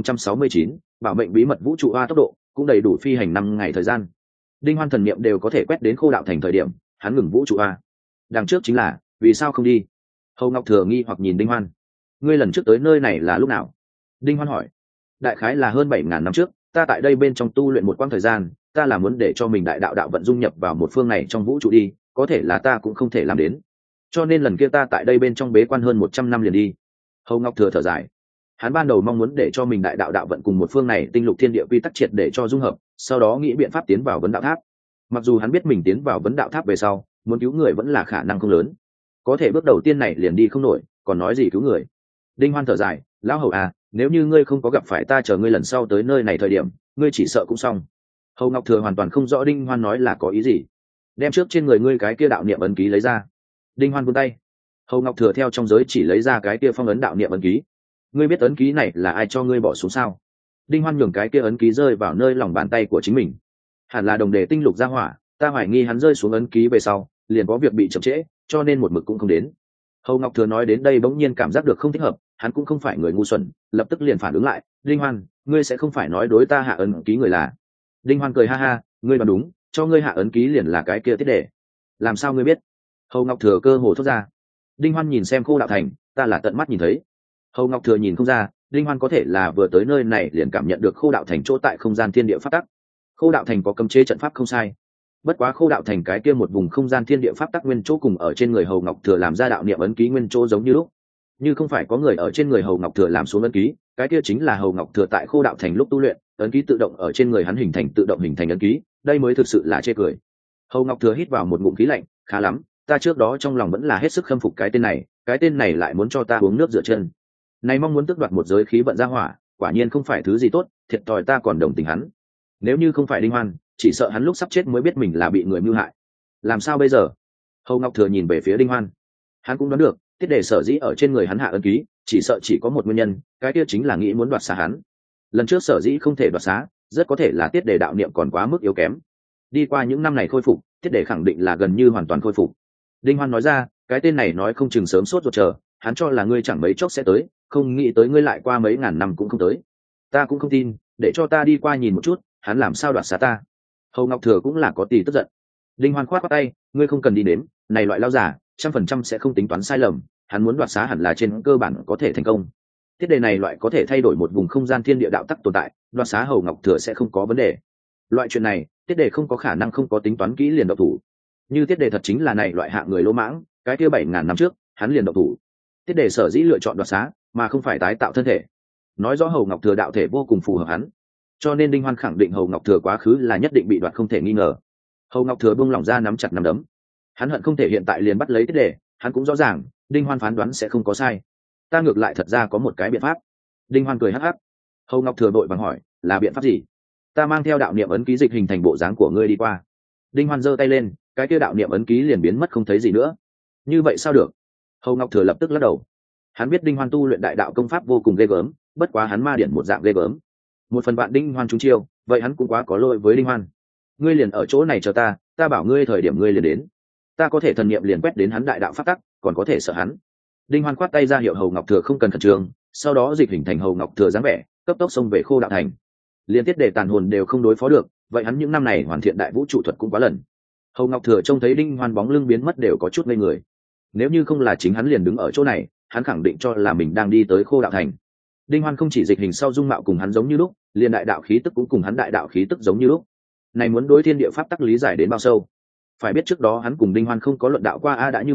1069, bảo mệnh bí mật vũ trụ hoa tốc độ, cũng đầy đủ phi hành 5 ngày thời gian. Đinh Hoan thần niệm đều có thể quét đến Khô Đạo Thành thời điểm, hắn ngừng vũ trụ hoa. Đằng trước chính là, vì sao không đi? Hầu Ngọc Thừa nghi hoặc nhìn Đinh Hoan. Ngươi lần trước tới nơi này là lúc nào? Đinh Hoan hỏi. Đại khái là hơn 7.000 năm trước, ta tại đây bên trong tu luyện một quãng thời gian, ta là muốn để cho mình đại đạo đạo vận dung nhập vào một phương này trong vũ trụ đi, có thể là ta cũng không thể làm đến. Cho nên lần kia ta tại đây bên trong bế quan hơn 100 năm liền đi. Hầu Ngọc Thừa thở dài. Hắn ban đầu mong muốn để cho mình đại đạo đạo vận cùng một phương này tinh lục thiên địa quy tắc triệt để cho dung hợp, sau đó nghĩ biện pháp tiến vào vấn đạo tháp. Mặc dù hắn biết mình tiến vào vấn đạo tháp về sau, muốn cứu người vẫn là khả năng không lớn. Có thể bước đầu tiên này liền đi không nổi, còn nói gì cứu người. Đinh Hoan thở dài, lão Hầu à, nếu như ngươi không có gặp phải ta chờ ngươi lần sau tới nơi này thời điểm, ngươi chỉ sợ cũng xong. Hầu Ngọc Thừa hoàn toàn không rõ Đinh Hoan nói là có ý gì. Đem trước trên người ngươi cái kia đạo niệm ấn ký lấy ra. Đinh Hoan vươn tay. Hầu Ngọc Thừa theo trong giới chỉ lấy ra cái kia phong ấn đạo niệm ấn ký. Ngươi biết ấn ký này là ai cho ngươi bỏ xuống sao? Đinh Hoan nhường cái kia ấn ký rơi vào nơi lòng bàn tay của chính mình. Hẳn là đồng đề tinh lục gia hỏa, ta hoài nghi hắn rơi xuống ấn ký về sau, liền có việc bị chậm trễ, cho nên một mực cũng không đến. Hầu Ngọc Thừa nói đến đây bỗng nhiên cảm giác được không thích hợp, hắn cũng không phải người ngu xuẩn, lập tức liền phản ứng lại, Đinh Hoan, ngươi sẽ không phải nói đối ta hạ ấn ký người là? Đinh Hoan cười ha ha, ngươi đoán đúng, cho ngươi hạ ấn ký liền là cái kia Tiết Đề. Làm sao ngươi biết? Hầu Ngọc Thừa cơ hồ thốt ra. Đinh Hoan nhìn xem Khô Đạo Thành, ta là tận mắt nhìn thấy. Hầu Ngọc Thừa nhìn không ra, Đinh Hoan có thể là vừa tới nơi này liền cảm nhận được Khô Đạo Thành chỗ tại không gian thiên địa pháp tắc. Khô Đạo Thành có cấm chế trận pháp không sai, bất quá Khô Đạo Thành cái kia một vùng không gian thiên địa pháp tắc nguyên chỗ cùng ở trên người Hầu Ngọc Thừa làm ra đạo niệm ấn ký nguyên chỗ giống như lúc. Như không phải có người ở trên người Hầu Ngọc Thừa làm xuống ấn ký, cái kia chính là Hầu Ngọc Thừa tại Khô Đạo Thành lúc tu luyện, ấn ký tự động ở trên người hắn hình thành tự động hình thành ấn ký, đây mới thực sự là chê cười. Hầu Ngọc Thừa hít vào một ngụm khí lạnh, khá lắm, ta trước đó trong lòng vẫn là hết sức khâm phục cái tên này lại muốn cho ta uống nước rửa chân. Này mong muốn tước đoạt một giới khí vận ra hỏa, quả nhiên không phải thứ gì tốt, thiệt thòi ta còn đồng tình hắn. Nếu như không phải Đinh Hoan, chỉ sợ hắn lúc sắp chết mới biết mình là bị người mưu hại. Làm sao bây giờ? Hầu Ngọc Thừa nhìn về phía Đinh Hoan. Hắn cũng đoán được, Tiết Đề sở dĩ ở trên người hắn hạ ấn ký, chỉ sợ chỉ có một nguyên nhân, cái kia chính là nghĩ muốn đoạt xá hắn. Lần trước sở dĩ không thể đoạt xá, rất có thể là Tiết Đề đạo niệm còn quá mức yếu kém. Đi qua những năm này khôi phục, Tiết Đề khẳng định là gần như hoàn toàn khôi phục. Đinh Hoan nói ra, cái tên này nói không chừng sớm sốt ruột chờ, hắn cho là ngươi chẳng mấy chốc sẽ tới, không nghĩ tới ngươi lại qua mấy ngàn năm cũng không tới. Ta cũng không tin, để cho ta đi qua nhìn một chút, hắn làm sao đoạt xá ta. Hầu Ngọc Thừa cũng là có tỷ tức giận. Đinh Hoan khoát tay, ngươi không cần đi nếm, này loại lao giả 100% sẽ không tính toán sai lầm, hắn muốn đoạt xá hẳn là trên cơ bản có thể thành công. Tiết Đề này loại có thể thay đổi một vùng không gian thiên địa đạo tắc tồn tại, đoạt xá Hầu Ngọc Thừa sẽ không có vấn đề. Loại chuyện này, Tiết Đề không có khả năng không có tính toán kỹ liền động thủ. Như Tiết Đề thật chính là này loại hạng người lỗ mãng, cái kia 7.000 năm trước, hắn liền động thủ. Tiết Đề sở dĩ lựa chọn đoạt xá, mà không phải tái tạo thân thể, nói rõ Hầu Ngọc Thừa đạo thể vô cùng phù hợp hắn, cho nên Đinh Hoan khẳng định Hầu Ngọc Thừa quá khứ là nhất định bị đoạt không thể nghi ngờ. Hầu Ngọc Thừa buông lỏng ra nắm chặt nắm đấm, hắn hận không thể hiện tại liền bắt lấy Tiết Đề, hắn cũng rõ ràng Đinh Hoan phán đoán sẽ không có sai. Ta ngược lại thật ra có một cái biện pháp. Đinh Hoan cười hắc hắc. Hầu Ngọc Thừa vội vàng hỏi, là biện pháp gì? Ta mang theo đạo niệm ấn ký dịch hình thành bộ dáng của ngươi đi qua. Đinh Hoan giơ tay lên, cái kia đạo niệm ấn ký liền biến mất không thấy gì nữa. Như vậy sao được? Hầu Ngọc Thừa lập tức lắc đầu. Hắn biết Đinh Hoan tu luyện đại đạo công pháp vô cùng ghê gớm, bất quá hắn ma điển một dạng ghê gớm. Một phần bạn Đinh Hoan trúng chiêu, vậy hắn cũng quá có lỗi với Đinh Hoan. Ngươi liền ở chỗ này chờ ta, ta bảo ngươi thời điểm ngươi liền đến. Ta có thể thần niệm liền quét đến hắn đại đạo pháp tắc, còn có thể sợ hắn. Đinh Hoan khoát tay ra hiệu Hầu Ngọc Thừa không cần khẩn trương, sau đó dịch hình thành Hầu Ngọc Thừa dáng vẻ, cấp tốc xông về Khô Đạo Thành. Liên Tiết Đề tàn hồn đều không đối phó được, vậy hắn những năm này hoàn thiện đại vũ trụ thuật cũng quá lần. Hầu Ngọc Thừa trông thấy Đinh Hoan bóng lưng biến mất đều có chút ngây người. Nếu như không là chính hắn liền đứng ở chỗ này, hắn khẳng định cho là mình đang đi tới Khô Đạo Thành. Đinh Hoan không chỉ dịch hình sau dung mạo cùng hắn giống như lúc, liền đại đạo khí tức cũng cùng hắn đại đạo khí tức giống như lúc. Này muốn đối thiên địa pháp tắc lý giải đến bao sâu? Phải biết trước đó hắn cùng Đinh Hoan không có luận đạo qua đã như vậy,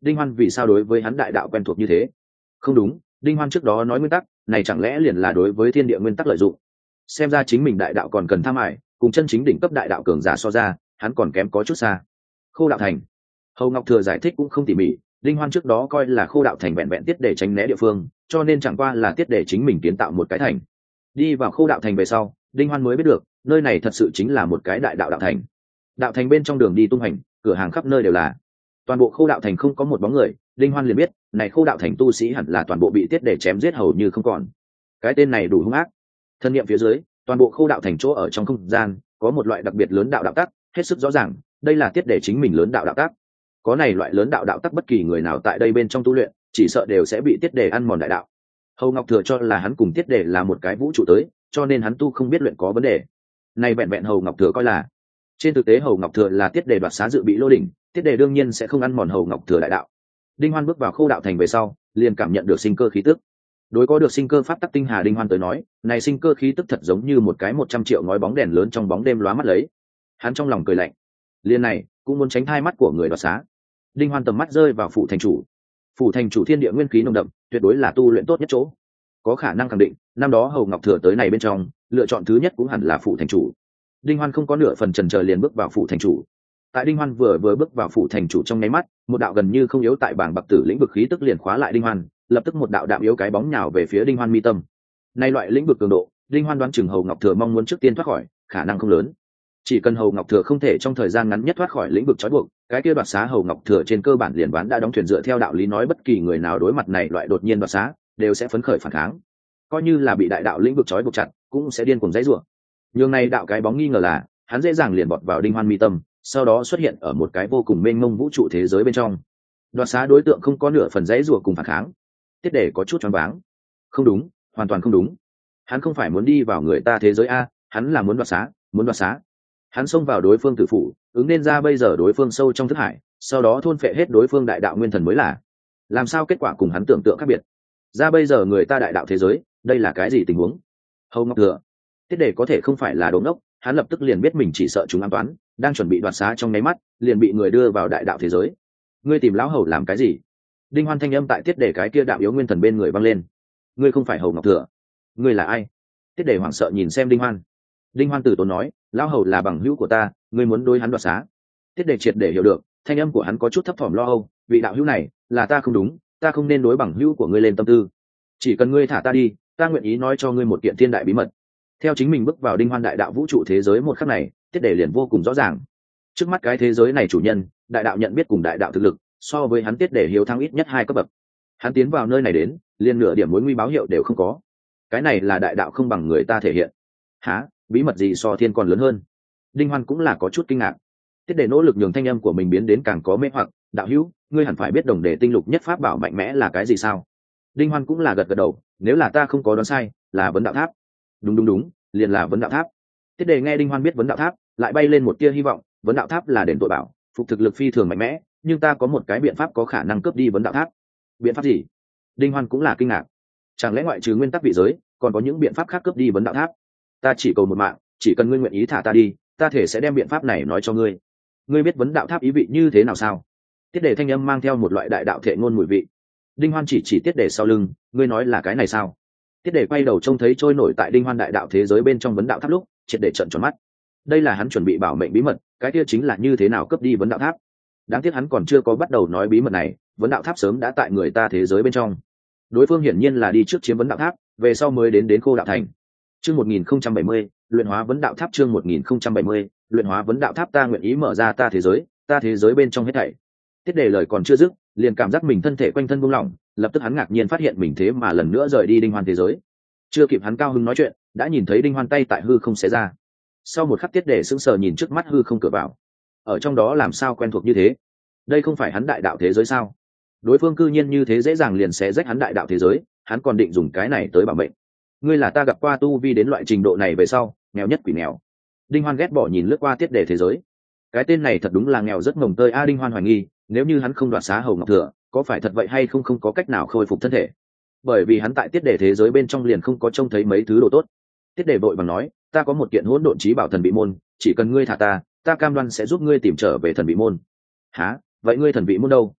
đinh hoan vì sao đối với hắn đại đạo quen thuộc như thế? Không đúng, đinh hoan trước đó nói nguyên tắc này chẳng lẽ liền là đối với thiên địa nguyên tắc lợi dụng? Xem ra chính mình đại đạo còn cần tham ải, cùng chân chính đỉnh cấp đại đạo cường giả so ra hắn còn kém có chút xa. Khô đạo thành, Hầu Ngọc Thừa giải thích cũng không tỉ mỉ, đinh hoan trước đó coi là khô đạo thành vẹn vẹn tiết để tránh né địa phương, cho nên chẳng qua là tiết để chính mình kiến tạo một cái thành. Đi vào khô đạo thành về sau, đinh hoan mới biết được nơi này thật sự chính là một cái đại đạo đạo thành. Đạo thành bên trong đường đi tung hành, cửa hàng khắp nơi đều là. Toàn bộ khô đạo thành không có một bóng người, đinh hoan liền biết này khô đạo thành tu sĩ hẳn là toàn bộ bị tiết để chém giết hầu như không còn. Cái tên này đủ hung ác. Thân niệm phía dưới, toàn bộ khô đạo thành chỗ ở trong không gian có một loại đặc biệt lớn đạo đạo tắc, hết sức rõ ràng đây là tiết để chính mình lớn đạo đạo tắc. Có này loại lớn đạo đạo tắc, bất kỳ người nào tại đây bên trong tu luyện chỉ sợ đều sẽ bị tiết để ăn mòn đại đạo. Hầu Ngọc Thừa cho là hắn cùng tiết để là một cái vũ trụ tới, cho nên hắn tu không biết luyện có vấn đề. Này vẹn vẹn Hầu Ngọc Thừa coi là. Trên thực tế Hầu Ngọc Thừa là tiết để đoạt xá dự bị lô đỉnh, tiết để đương nhiên sẽ không ăn mòn Hầu Ngọc Thừa đại đạo. Đinh Hoan bước vào khô đạo thành về sau, liền cảm nhận được sinh cơ khí tức. Đối có được sinh cơ pháp tắc tinh hà đinh hoan tới nói, này sinh cơ khí tức thật giống như một cái 100 triệu ngói bóng đèn lớn trong bóng đêm lóa mắt lấy. Hắn trong lòng cười lạnh, liên này cũng muốn tránh thai mắt của người đoạt xá. Đinh hoan tầm mắt rơi vào phủ thành chủ. Phủ thành chủ thiên địa nguyên khí nồng đậm, tuyệt đối là tu luyện tốt nhất chỗ. Có khả năng khẳng định năm đó Hầu Ngọc Thừa tới này bên trong, lựa chọn thứ nhất cũng hẳn là phủ thành chủ. Đinh hoan không có nửa phần chần chờ liền bước vào phủ thành chủ. Tại đinh hoan vừa bước vào phủ thành chủ trong nháy mắt, một đạo gần như không yếu tại bảng bạc tử lĩnh vực khí tức liền khóa lại đinh hoan, lập tức một đạo đạm yếu cái bóng nhào về phía đinh hoan mi tâm. Nay loại lĩnh vực cường độ, đinh hoan đoán chừng Hầu Ngọc Thừa mong muốn trước tiên thoát khỏi khả năng không lớn. Chỉ cần Hầu Ngọc Thừa không thể trong thời gian ngắn nhất thoát khỏi lĩnh vực trói buộc, cái kia đoạt xá Hầu Ngọc Thừa trên cơ bản liền ván đã đóng thuyền. Dựa theo đạo lý nói, bất kỳ người nào đối mặt này loại đột nhiên đoạt xá đều sẽ phấn khởi phản kháng, coi như là bị đại đạo lĩnh vực trói buộc chặt cũng sẽ điên cuồng dãy rủa. Nhưng này đạo cái bóng nghi ngờ là hắn dễ dàng liền bọt vào đinh hoan mi tâm, sau đó xuất hiện ở một cái vô cùng mênh mông vũ trụ thế giới bên trong. Đoạt xá đối tượng không có nửa phần dãy rủa cùng phản kháng, tiết để có chút choáng váng. Không đúng, hoàn toàn không đúng. Hắn không phải muốn đi vào người ta thế giới a, hắn là muốn đoạt xá, muốn đoạt xá. Hắn xông vào đối phương tử phủ, ứng nên ra bây giờ đối phương sâu trong thức hải, sau đó thôn phệ hết đối phương đại đạo nguyên thần mới là. Làm sao kết quả cùng hắn tưởng tượng khác biệt? Ra bây giờ người ta đại đạo thế giới, đây là cái gì tình huống? Hầu Ngọc Thừa, tiết để có thể không phải là đồ ngốc, hắn lập tức liền biết mình chỉ sợ chúng ám toán, đang chuẩn bị đoạt xá trong nháy mắt, liền bị người đưa vào đại đạo thế giới. Ngươi tìm lão hầu làm cái gì? Đinh hoan thanh âm tại tiết để cái kia đạo yếu nguyên thần bên người vang lên. Ngươi không phải Hầu Ngọc Thừa, ngươi là ai? Tiết để hoảng sợ nhìn xem đinh hoan. Đinh hoan từ tốn nói, lão hầu là bằng hữu của ta, ngươi muốn đối hắn đoạt xá. Tiết để triệt để hiểu được, thanh âm của hắn có chút thấp thỏm lo âu, vị đạo hữu này là ta không đúng, ta không nên đối bằng hữu của ngươi lên tâm tư. Chỉ cần ngươi thả ta đi, ta nguyện ý nói cho ngươi một kiện thiên đại bí mật. Theo chính mình bước vào đinh hoan đại đạo vũ trụ thế giới một khắc này, tiết để liền vô cùng rõ ràng. Trước mắt cái thế giới này chủ nhân, đại đạo nhận biết cùng đại đạo thực lực, so với hắn tiết để hiếu thắng ít nhất 2 cấp bậc. Hắn tiến vào nơi này đến, liền nửa điểm mối nguy báo hiệu đều không có. Cái này là đại đạo không bằng người ta thể hiện. Hả? Bí mật gì so thiên còn lớn hơn? Đinh hoan cũng là có chút kinh ngạc. Tiết để nỗ lực nhường thanh âm của mình biến đến càng có mê hoặc. Đạo hữu, ngươi hẳn phải biết đồng đề tinh lục nhất pháp bảo mạnh mẽ là cái gì sao? Đinh hoan cũng là gật gật đầu, nếu là ta không có đoán sai, là vấn đạo tháp. Đúng, liền là vấn đạo tháp. Tiết để nghe đinh hoan biết vấn đạo tháp, lại bay lên một tia hy vọng. Vấn đạo tháp là đền tội bảo, phục thực lực phi thường mạnh mẽ, nhưng ta có một cái biện pháp có khả năng cướp đi vấn đạo tháp. Biện pháp gì? Đinh hoan cũng là kinh ngạc. Chẳng lẽ ngoại trừ nguyên tắc vị giới, còn có những biện pháp khác cướp đi vấn đạo tháp? Ta chỉ cầu một mạng, chỉ cần ngươi nguyện ý thả ta đi, ta thể sẽ đem biện pháp này nói cho ngươi. Ngươi biết vấn đạo tháp ý vị như thế nào sao? Tiết để thanh âm mang theo một loại đại đạo thể ngôn mùi vị. Đinh hoan chỉ tiết để sau lưng, ngươi nói là cái này sao? Tiết để quay đầu trông thấy trôi nổi tại đinh hoan đại đạo thế giới bên trong vấn đạo tháp lúc, triệt để trợn tròn mắt. Đây là hắn chuẩn bị bảo mệnh bí mật, cái kia chính là như thế nào cướp đi vấn đạo tháp. Đáng tiếc hắn còn chưa có bắt đầu nói bí mật này, vấn đạo tháp sớm đã tại người ta thế giới bên trong. Đối phương hiển nhiên là đi trước chiếm vấn đạo tháp, về sau mới đến khô đạo thành. Chương 1070, luyện hóa vấn đạo tháp. Chương 1070, luyện hóa vấn đạo tháp. Ta nguyện ý mở ra ta thế giới bên trong hết thảy. Tiết để lời còn chưa dứt, liền cảm giác mình thân thể quanh thân buông lỏng, lập tức hắn ngạc nhiên phát hiện mình thế mà lần nữa rời đi đinh hoan thế giới. Chưa kịp hắn cao hứng nói chuyện, đã nhìn thấy đinh hoan tay tại hư không xé ra. Sau một khắc tiết để sững sờ nhìn trước mắt hư không cửa vào. Ở trong đó làm sao quen thuộc như thế? Đây không phải hắn đại đạo thế giới sao? Đối phương cư nhiên như thế dễ dàng liền xé rách hắn đại đạo thế giới, hắn còn định dùng cái này tới bảo mệnh. Ngươi là ta gặp qua tu vi đến loại trình độ này về sau, nghèo nhất quỷ nghèo. Đinh hoan ghét bỏ nhìn lướt qua tiết để thế giới. Cái tên này thật đúng là nghèo rất mồng tơi a. Đinh hoan hoài nghi, nếu như hắn không đoạt xá Hầu Ngọc Thừa, có phải thật vậy hay không có cách nào khôi phục thân thể? Bởi vì hắn tại tiết để thế giới bên trong liền không có trông thấy mấy thứ đồ tốt. Tiết để vội vàng nói, ta có một kiện hỗn độn chí bảo thần vị môn, chỉ cần ngươi thả ta cam đoan sẽ giúp ngươi tìm trở về thần vị môn. Hả? Vậy ngươi thần vị môn đâu?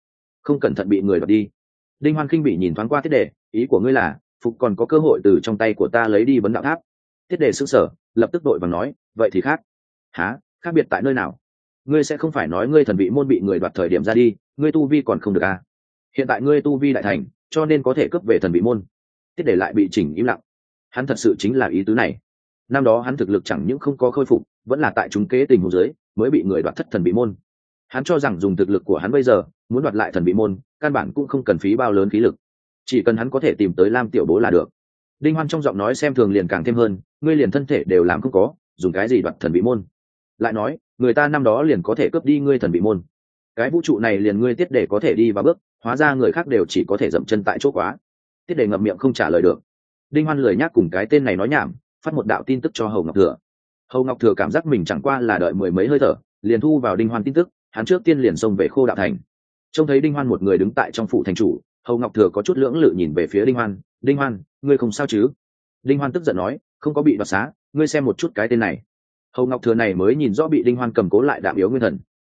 không cẩn thận bị người đoạt đi. Đinh Hoan khinh bị nhìn thoáng qua Tiết Đề, ý của ngươi là phục còn có cơ hội từ trong tay của ta lấy đi vấn đạo tháp? Tiết Đề sững sờ, lập tức đội vàng nói, vậy thì khác. Hả? Khác biệt tại nơi nào? Ngươi sẽ không phải nói ngươi thần vị môn bị người đoạt thời điểm ra đi, ngươi tu vi còn không được à? Hiện tại ngươi tu vi đại thành, cho nên có thể cướp về thần vị môn. Tiết Đề lại bị chỉnh im lặng. Hắn thật sự chính là ý tứ này. Năm đó hắn thực lực chẳng những không có khôi phục, vẫn là tại trúng kế tình huống dưới mới bị người đoạt thất thần vị môn. Hắn cho rằng dùng thực lực của hắn bây giờ muốn đoạt lại thần vị môn, căn bản cũng không cần phí bao lớn khí lực, chỉ cần hắn có thể tìm tới Lam Tiểu Bố là được. Đinh Hoan trong giọng nói xem thường liền càng thêm hơn, ngươi liền thân thể đều làm không có, dùng cái gì đoạt thần vị môn? Lại nói, người ta năm đó liền có thể cướp đi ngươi thần vị môn, cái vũ trụ này liền ngươi Tiết Đề có thể đi vào bước, hóa ra người khác đều chỉ có thể dậm chân tại chỗ quá. Tiết Đề ngậm miệng không trả lời được. Đinh Hoan lười nhác cùng cái tên này nói nhảm, phát một đạo tin tức cho Hầu Ngọc Thừa. Hầu Ngọc Thừa cảm giác mình chẳng qua là đợi mười mấy hơi thở, liền thu vào Đinh Hoan tin tức, hắn trước tiên liền xông về Khô Đạo Thành. Trông thấy Đinh Hoan một người đứng tại trong phủ thành chủ, Hầu Ngọc Thừa có chút lưỡng lự nhìn về phía Đinh Hoan. Đinh Hoan, ngươi không sao chứ? Đinh Hoan tức giận nói, không có bị đoạt xá, ngươi xem một chút cái tên này. Hầu Ngọc Thừa này mới nhìn rõ bị Đinh Hoan cầm cố lại Đạm Yếu Nguyên Thần.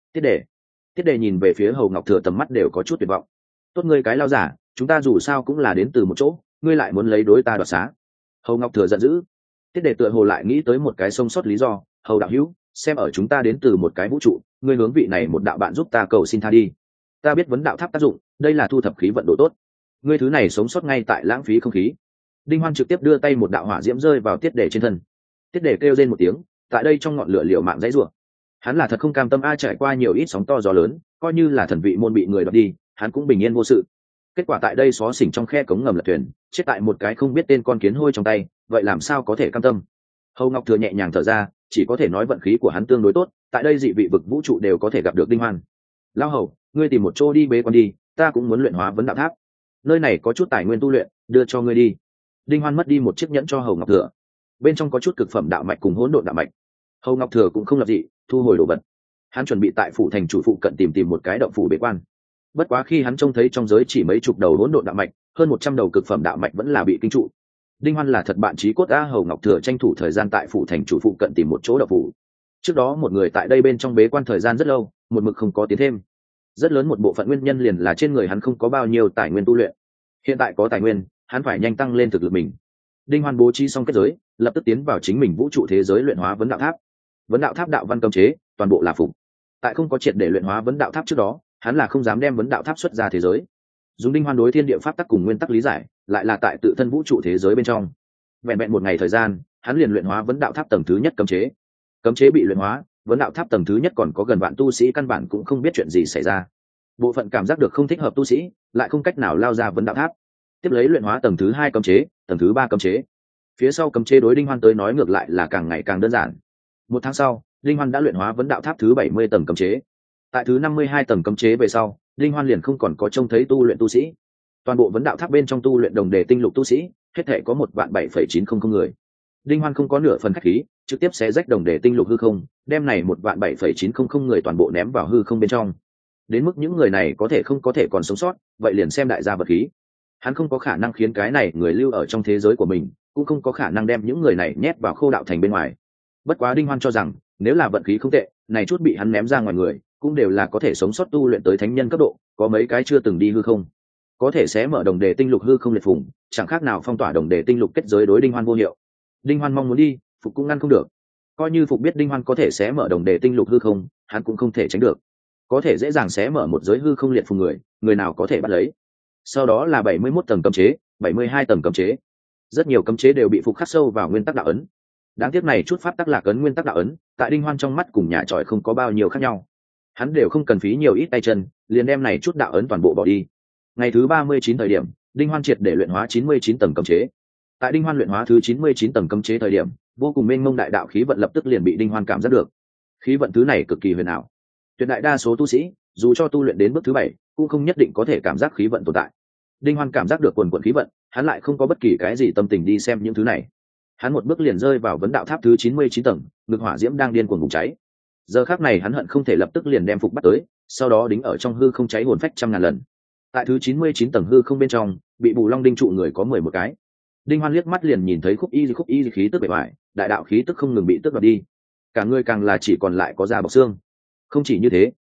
Tiết Đề nhìn về phía Hầu Ngọc Thừa tầm mắt đều có chút tuyệt vọng. Tốt ngươi cái lao giả, chúng ta dù sao cũng là đến từ một chỗ, ngươi lại muốn lấy đối ta đoạt xá. Hầu Ngọc Thừa giận dữ. Tiết Đề tựa hồ lại nghĩ tới một cái sống sót lý do. Hầu đạo hữu, xem ở chúng ta đến từ một cái vũ trụ, ngươi hướng vị này một đạo bạn giúp ta cầu xin tha đi. Ta biết vấn đạo tháp tác dụng, đây là thu thập khí vận độ tốt, ngươi thứ này sống sót ngay tại lãng phí không khí. Đinh Hoan trực tiếp đưa tay một đạo hỏa diễm rơi vào Tiết Đề trên thân. Tiết Đề kêu rên một tiếng, tại đây trong ngọn lửa liều mạng dãy rủa. Hắn là thật không cam tâm trải qua nhiều ít sóng to gió lớn, coi như là thần vị môn bị người đoạt đi, hắn cũng bình yên vô sự. Kết quả tại đây xó xỉnh trong khe cống ngầm lật thuyền, chết tại một cái không biết tên con kiến hôi trong tay, vậy làm sao có thể cam tâm? Hầu Ngọc Thừa nhẹ nhàng thở ra, chỉ có thể nói vận khí của hắn tương đối tốt, tại đây dị vị vực vũ trụ đều có thể gặp được Đinh Hoan. Lao Hầu, ngươi tìm một chỗ đi bế quan đi, ta cũng muốn luyện hóa vấn đạo tháp. Nơi này có chút tài nguyên tu luyện, đưa cho ngươi đi. Đinh Hoan mất đi một chiếc nhẫn cho Hầu Ngọc Thừa, bên trong có chút cực phẩm đạo mạch cùng hỗn độn đạo mạch. Hầu Ngọc Thừa cũng không lập dị, thu hồi đồ vật. Hắn chuẩn bị tại phủ thành chủ phụ cận tìm một cái động phủ bế quan. Bất quá khi hắn trông thấy trong giới chỉ mấy chục đầu hỗn độn đạo mạch, hơn 100 đầu cực phẩm đạo mạch vẫn là bị kinh trụ. Đinh Hoan là thật bạn chí cốt a. Hầu Ngọc Thừa tranh thủ thời gian tại phủ thành chủ phụ cận tìm một chỗ động phủ. Trước đó một người tại đây bên trong bế quan thời gian rất lâu, một mực không có tiến thêm. Rất lớn một bộ phận nguyên nhân liền là trên người hắn không có bao nhiêu tài nguyên tu luyện. Hiện tại có tài nguyên, hắn phải nhanh tăng lên thực lực mình. Đinh Hoan bố trí xong kết giới, lập tức tiến vào chính mình vũ trụ thế giới luyện hóa vấn đạo tháp. Vấn đạo tháp đạo văn cấm chế, toàn bộ là phục. Tại không có triệt để luyện hóa vấn đạo tháp trước đó, hắn là không dám đem vấn đạo tháp xuất ra thế giới. Dùng Đinh Hoan đối thiên địa pháp tắc cùng nguyên tắc lý giải, lại là tại tự thân vũ trụ thế giới bên trong. Vẹn vẹn một ngày thời gian, hắn liền luyện hóa vấn đạo tháp tầng thứ nhất cấm chế. Cấm chế bị luyện hóa, vấn đạo tháp tầng thứ nhất còn có gần vạn tu sĩ căn bản cũng không biết chuyện gì xảy ra. Bộ phận cảm giác được không thích hợp tu sĩ, lại không cách nào lao ra vấn đạo tháp. Tiếp lấy luyện hóa tầng thứ hai cấm chế, tầng thứ ba cấm chế. Phía sau cấm chế đối Đinh Hoan tới nói ngược lại là càng ngày càng đơn giản. Một tháng sau, Đinh Hoan đã luyện hóa vấn đạo tháp thứ 70 tầng cấm chế. Tại thứ 52 tầng cấm chế về sau, Đinh Hoan liền không còn có trông thấy tu luyện tu sĩ. Toàn bộ vấn đạo tháp bên trong tu luyện đồng đề tinh lục tu sĩ, hết thể có 1.7.900 người. Đinh Hoan không có nửa phần khách khí, trực tiếp xé rách đồng đề tinh lục hư không, đem này 1.7.900 người toàn bộ ném vào hư không bên trong. Đến mức những người này có thể còn sống sót, vậy liền xem đại gia vật khí. Hắn không có khả năng khiến cái này người lưu ở trong thế giới của mình, cũng không có khả năng đem những người này nhét vào Khô Đạo Thành bên ngoài. Bất quá Đinh Hoan cho rằng, nếu là vận khí không tệ, này chút bị hắn ném ra ngoài người, cũng đều là có thể sống sót tu luyện tới thánh nhân cấp độ, có mấy cái chưa từng đi hư không, có thể xé mở đồng đề tinh lục hư không liệt phùng, chẳng khác nào phong tỏa đồng đề tinh lục kết giới đối Đinh Hoan vô hiệu. Đinh Hoan mong muốn đi, Phục cũng ngăn không được. Coi như Phục biết Đinh Hoan có thể xé mở đồng đề tinh lục hư không, hắn cũng không thể tránh được. Có thể dễ dàng xé mở một giới hư không liệt phùng người nào có thể bắt lấy. Sau đó là 71 tầng cấm chế, 72 tầng cấm chế. Rất nhiều cấm chế đều bị Phục khắc sâu vào nguyên tắc đạo ấn. Đáng tiếc này chút pháp tắc lạc ấn nguyên tắc đạo ấn, tại Đinh Hoan trong mắt cùng nhà tròi không có bao nhiêu khác nhau. Hắn đều không cần phí nhiều ít tay chân, liền đem này chút đạo ấn toàn bộ bỏ đi. Ngày thứ 39 thời điểm, Đinh Hoan triệt để luyện hóa 99 tầng cấm chế. Tại Đinh Hoan luyện hóa thứ 99 tầng cấm chế thời điểm, vô cùng mênh mông đại đạo khí vận lập tức liền bị Đinh Hoan cảm giác được. Khí vận thứ này cực kỳ huyền ảo. Tuyệt đại đa số tu sĩ, dù cho tu luyện đến bước thứ 7, cũng không nhất định có thể cảm giác khí vận tồn tại. Đinh Hoan cảm giác được quần quần khí vận, hắn lại không có bất kỳ cái gì tâm tình đi xem những thứ này. Hắn một bước liền rơi vào vấn đạo tháp thứ 99 tầng, ngực hỏa diễm đang điên cuồng bùng cháy. Giờ khắc này hắn hận không thể lập tức liền đem Phục bắt tới, sau đó đính ở trong hư không cháy hồn phách trăm ngàn lần. Tại thứ 99 tầng hư không bên trong, bị Bù Long đinh trụ người có 11 cái. Đinh Hoan liếc mắt liền nhìn thấy khúc y khí tức bề ngoài, đại đạo khí tức không ngừng bị tước đoạt đi. Cả người càng là chỉ còn lại có da bọc xương. Không chỉ như thế,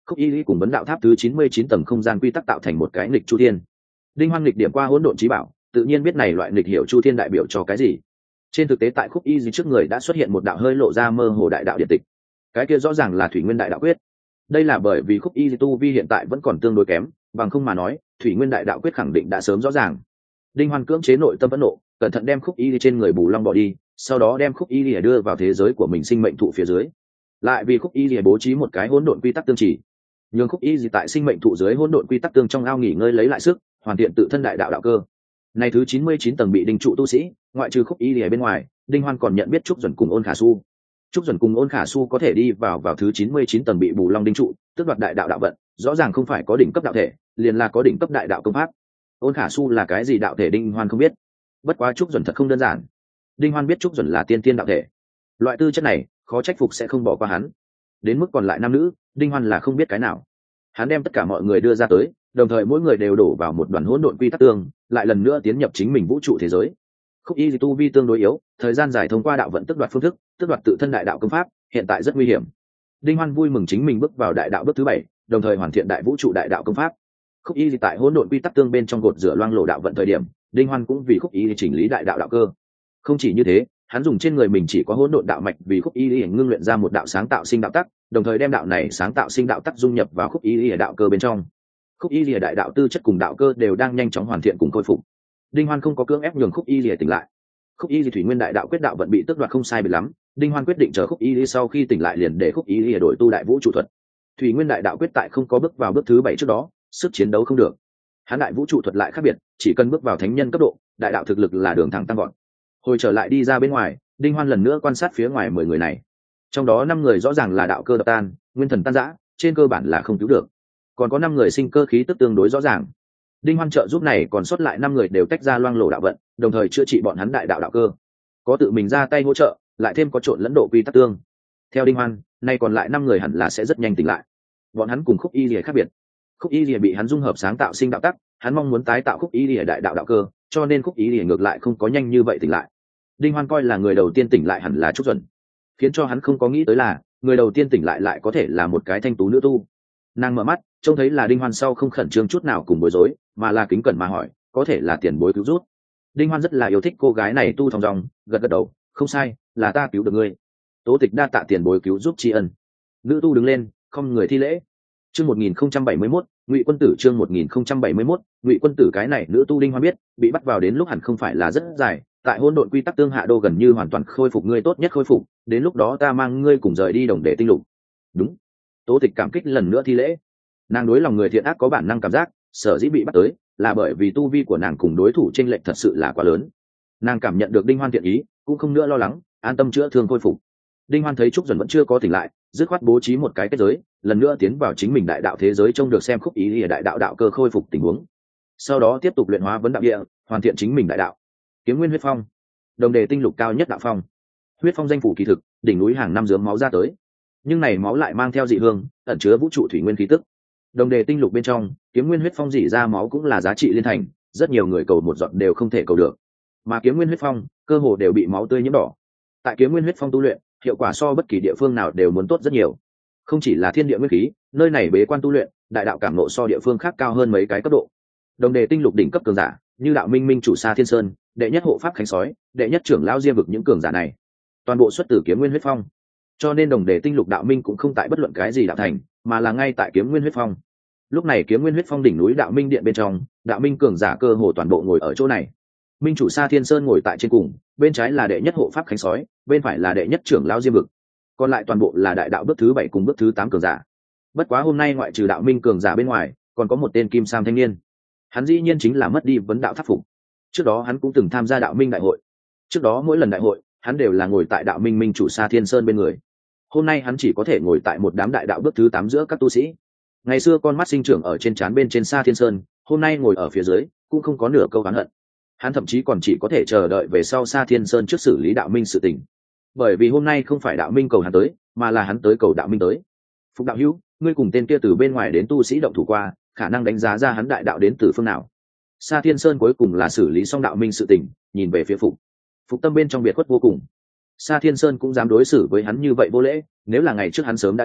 Khúc Y Lý cùng vấn đạo tháp thứ 99 tầng không gian quy tắc tạo thành một cái nghịch chu thiên. Đinh Hoan nghịch điểm qua hỗn độn chí bảo, tự nhiên biết này loại nghịch hiểu chu thiên đại biểu cho cái gì. Trên thực tế tại Khúc Y Lý trước người đã xuất hiện một đạo hơi lộ ra mơ hồ đại đạo điện tịch. Cái kia rõ ràng là Thủy Nguyên đại đạo quyết. Đây là bởi vì Khúc Y Lý tu vi hiện tại vẫn còn tương đối kém, bằng không mà nói, Thủy Nguyên đại đạo quyết khẳng định đã sớm rõ ràng. Đinh Hoan cưỡng chế nội tâm phẫn nộ, cẩn thận đem Khúc Y Lý trên người Bù Long bỏ đi, sau đó đem Khúc Y Lý đưa vào thế giới của mình sinh mệnh thụ phía dưới. Lại vì Khúc Y Lý bố trí một cái hỗn độn quy tắc tương chỉ, nhường Khúc Y Lý tại sinh mệnh thụ dưới hỗn độn quy tắc tương trong ao nghỉ ngơi lấy lại sức, hoàn thiện tự thân đại đạo đạo cơ. Này thứ 99 tầng bị đinh trụ tu sĩ, ngoại trừ Khúc Y Lý bên ngoài, Đinh Hoan còn nhận biết Trúc Duẩn cùng Ôn Khả Su. Trúc Duẩn cùng Ôn Khả Su có thể đi vào thứ 99 tầng bị Bù Long đinh trụ, tức đoạt đại đạo đạo vận, rõ ràng không phải có đỉnh cấp đạo thể, liền là có đỉnh cấp đại đạo công pháp. Ôn Khả Su là cái gì đạo thể Đinh Hoan không biết. Bất quá Trúc Duẩn thật không đơn giản. Đinh Hoan biết Trúc Duẩn là tiên tiên đạo thể. Loại tư chất này, khó trách Phục sẽ không bỏ qua hắn. Đến mức còn lại nam nữ, Đinh Hoan là không biết cái nào. Hắn đem tất cả mọi người đưa ra tới, đồng thời mỗi người đều đổ vào một đoàn hỗn độn quy tắc tương, lại lần nữa tiến nhập chính mình vũ trụ thế giới. Khúc Y tu vi tương đối yếu, thời gian dài thông qua đạo vận tức đoạt phương thức, tức đoạt tự thân đại đạo công pháp, hiện tại rất nguy hiểm. Đinh Hoan vui mừng chính mình bước vào đại đạo bước thứ 7, đồng thời hoàn thiện đại vũ trụ đại đạo công pháp. Khúc Y tại hỗn độn quy tắc tương bên trong cột rửa loang lổ đạo vận thời điểm, Đinh Hoan cũng vì Khúc Y chỉnh lý đại đạo đạo cơ. Không chỉ như thế, hắn dùng trên người mình chỉ có hỗn độn đạo mạch vì Khúc Y ngưng luyện ra một đạo sáng tạo sinh đạo tắc, đồng thời đem đạo này sáng tạo sinh đạo tắc dung nhập vào Khúc Y đạo cơ bên trong. Khúc Y đại đạo tư chất cùng đạo cơ đều đang nhanh chóng hoàn thiện cùng khôi phục. Đinh Hoan không có cưỡng ép nhường Khúc Y tỉnh lại. Khúc Y Thủy Nguyên đại đạo quyết đạo vận bị tước đoạt không sai biệt lắm, Đinh Hoan quyết định chờ Khúc Y sau khi tỉnh lại liền để Khúc Y đổi tu đại vũ trụ thuật. Thủy Nguyên đại đạo quyết tại không có bước vào bước thứ 7 trước đó, sức chiến đấu không được. Hắn đại vũ trụ thuật lại khác biệt, chỉ cần bước vào thánh nhân cấp độ, đại đạo thực lực là đường thẳng tăng vọt. Hồi trở lại đi ra bên ngoài, Đinh Hoan lần nữa quan sát phía ngoài 10 người này. Trong đó 5 người rõ ràng là đạo cơ đập tan, nguyên thần tan rã, trên cơ bản là không cứu được. Còn có 5 người sinh cơ khí tức tương đối rõ ràng. Đinh Hoan trợ giúp này còn sót lại 5 người đều tách ra loang lổ đạo vận, đồng thời chữa trị bọn hắn đại đạo đạo cơ. Có tự mình ra tay hỗ trợ, lại thêm có trộn lẫn độ quy tắc tương. Theo Đinh Hoan, nay còn lại 5 người hẳn là sẽ rất nhanh tỉnh lại. Bọn hắn cùng Khúc Y Lìa khác biệt. Khúc Y Lìa bị hắn dung hợp sáng tạo sinh đạo tắc, hắn mong muốn tái tạo Khúc Y Lìa đại đạo đạo cơ, cho nên Khúc Y Lìa ngược lại không có nhanh như vậy tỉnh lại. Đinh Hoan coi là người đầu tiên tỉnh lại hẳn là Trúc Duẩn, khiến cho hắn không có nghĩ tới là người đầu tiên tỉnh lại có thể là một cái thanh tú nữ tu. Nàng mở mắt, trông thấy là Đinh Hoan sau không khẩn trương chút nào cùng bối rối, mà là kính cẩn mà hỏi, có thể là tiền bối cứu rút. Đinh Hoan rất là yêu thích cô gái này tu thong dong, gật gật đầu, không sai, là ta cứu được ngươi. Tố Tịch đa tạ tiền bối cứu giúp tri ân. Nữ tu đứng lên, không người thi lễ. Chương 1071, Ngụy Quân Tử. Chương 1071, Ngụy Quân Tử. Cái này nữ tu Đinh Hoan biết, bị bắt vào đến lúc hẳn không phải là rất dài, tại hỗn độn quy tắc tương hạ đô gần như hoàn toàn khôi phục ngươi, tốt nhất khôi phục, đến lúc đó ta mang ngươi cùng rời đi Đồng Để Tinh Lục. Đúng. Tố Tịch cảm kích lần nữa thi lễ. Nàng đối lòng người thiện ác có bản năng cảm giác, sở dĩ bị bắt tới là bởi vì tu vi của nàng cùng đối thủ chênh lệch thật sự là quá lớn. Nàng cảm nhận được Đinh Hoan thiện ý, cũng không nữa lo lắng, an tâm chữa thương khôi phục. Đinh Hoan thấy Trúc Duẩn vẫn chưa có tỉnh lại, dứt khoát bố trí một cái kết giới, lần nữa tiến vào chính mình đại đạo thế giới trông được xem Khúc Y Lìa đại đạo đạo cơ khôi phục tình huống. Sau đó tiếp tục luyện hóa vấn đạo địa, hoàn thiện chính mình đại đạo. Kiếm Nguyên huyết phong, Đồng Đề Tinh Lục cao nhất đạo phong. Huyết phong danh phủ kỳ thực, đỉnh núi hàng năm dướng máu ra tới, nhưng này máu lại mang theo dị hương, ẩn chứa vũ trụ thủy nguyên khí tức. Đồng Đề Tinh Lục bên trong, Kiếm Nguyên huyết phong dỉ ra máu cũng là giá trị liên thành, rất nhiều người cầu một giọt đều không thể cầu được, mà Kiếm Nguyên huyết phong cơ hồ đều bị máu tươi nhiễm đỏ. Tại Kiếm Nguyên huyết phong tu luyện, hiệu quả so bất kỳ địa phương nào đều muốn tốt rất nhiều. Không chỉ là thiên địa nguyên khí, nơi này bế quan tu luyện, đại đạo cảm ngộ so địa phương khác cao hơn mấy cái cấp độ. Đồng Đề Tinh Lục đỉnh cấp cường giả, như đạo minh minh chủ Sa Thiên Sơn, đệ nhất hộ pháp Khánh Sói, đệ nhất trưởng lão Diêm vực, những cường giả này toàn bộ xuất từ Kiếm Nguyên huyết phong. Cho nên Đồng Đề Tinh Lục đạo minh cũng không tại bất luận cái gì đạo thành, mà là ngay tại Kiếm Nguyên huyết phong. Lúc này Kiếm Nguyên huyết phong đỉnh núi đạo minh điện bên trong, đạo minh cường giả cơ hồ toàn bộ ngồi ở chỗ này. Minh chủ Sa Thiên Sơn ngồi tại trên cùng, bên trái là đệ nhất hộ pháp Khánh Sói, bên phải là đệ nhất trưởng lão Diêm vực, còn lại toàn bộ là đại đạo bước thứ 7 cùng bước thứ 8 cường giả. Bất quá hôm nay ngoại trừ đạo minh cường giả bên ngoài, còn có một tên kim sam thanh niên. Hắn dĩ nhiên chính là mất đi vấn đạo tháp phục. Trước đó hắn cũng từng tham gia đạo minh đại hội. Trước đó mỗi lần đại hội, hắn đều là ngồi tại đạo minh minh chủ Sa Thiên Sơn bên người. Hôm nay hắn chỉ có thể ngồi tại một đám đại đạo bước thứ 8 giữa các tu sĩ. Ngày xưa con mắt sinh trưởng ở trên trán bên trên Sa Thiên Sơn, hôm nay ngồi ở phía dưới, cũng không có nửa câu oán hận. Hắn thậm chí còn chỉ có thể chờ đợi về sau Sa Thiên Sơn trước xử lý đạo minh sự tình. Bởi vì hôm nay không phải đạo minh cầu hắn tới, mà là hắn tới cầu đạo minh tới. Phục đạo hữu, ngươi cùng tên kia từ bên ngoài đến tu sĩ động thủ qua, khả năng đánh giá ra hắn đại đạo đến từ phương nào. Sa Thiên Sơn cuối cùng là xử lý xong đạo minh sự tình, nhìn về phía Phục tâm bên trong biệt khuất vô cùng. Sa Thiên Sơn cũng dám đối xử với hắn như vậy vô lễ, nếu là ngày trước hắn sớm đã đi,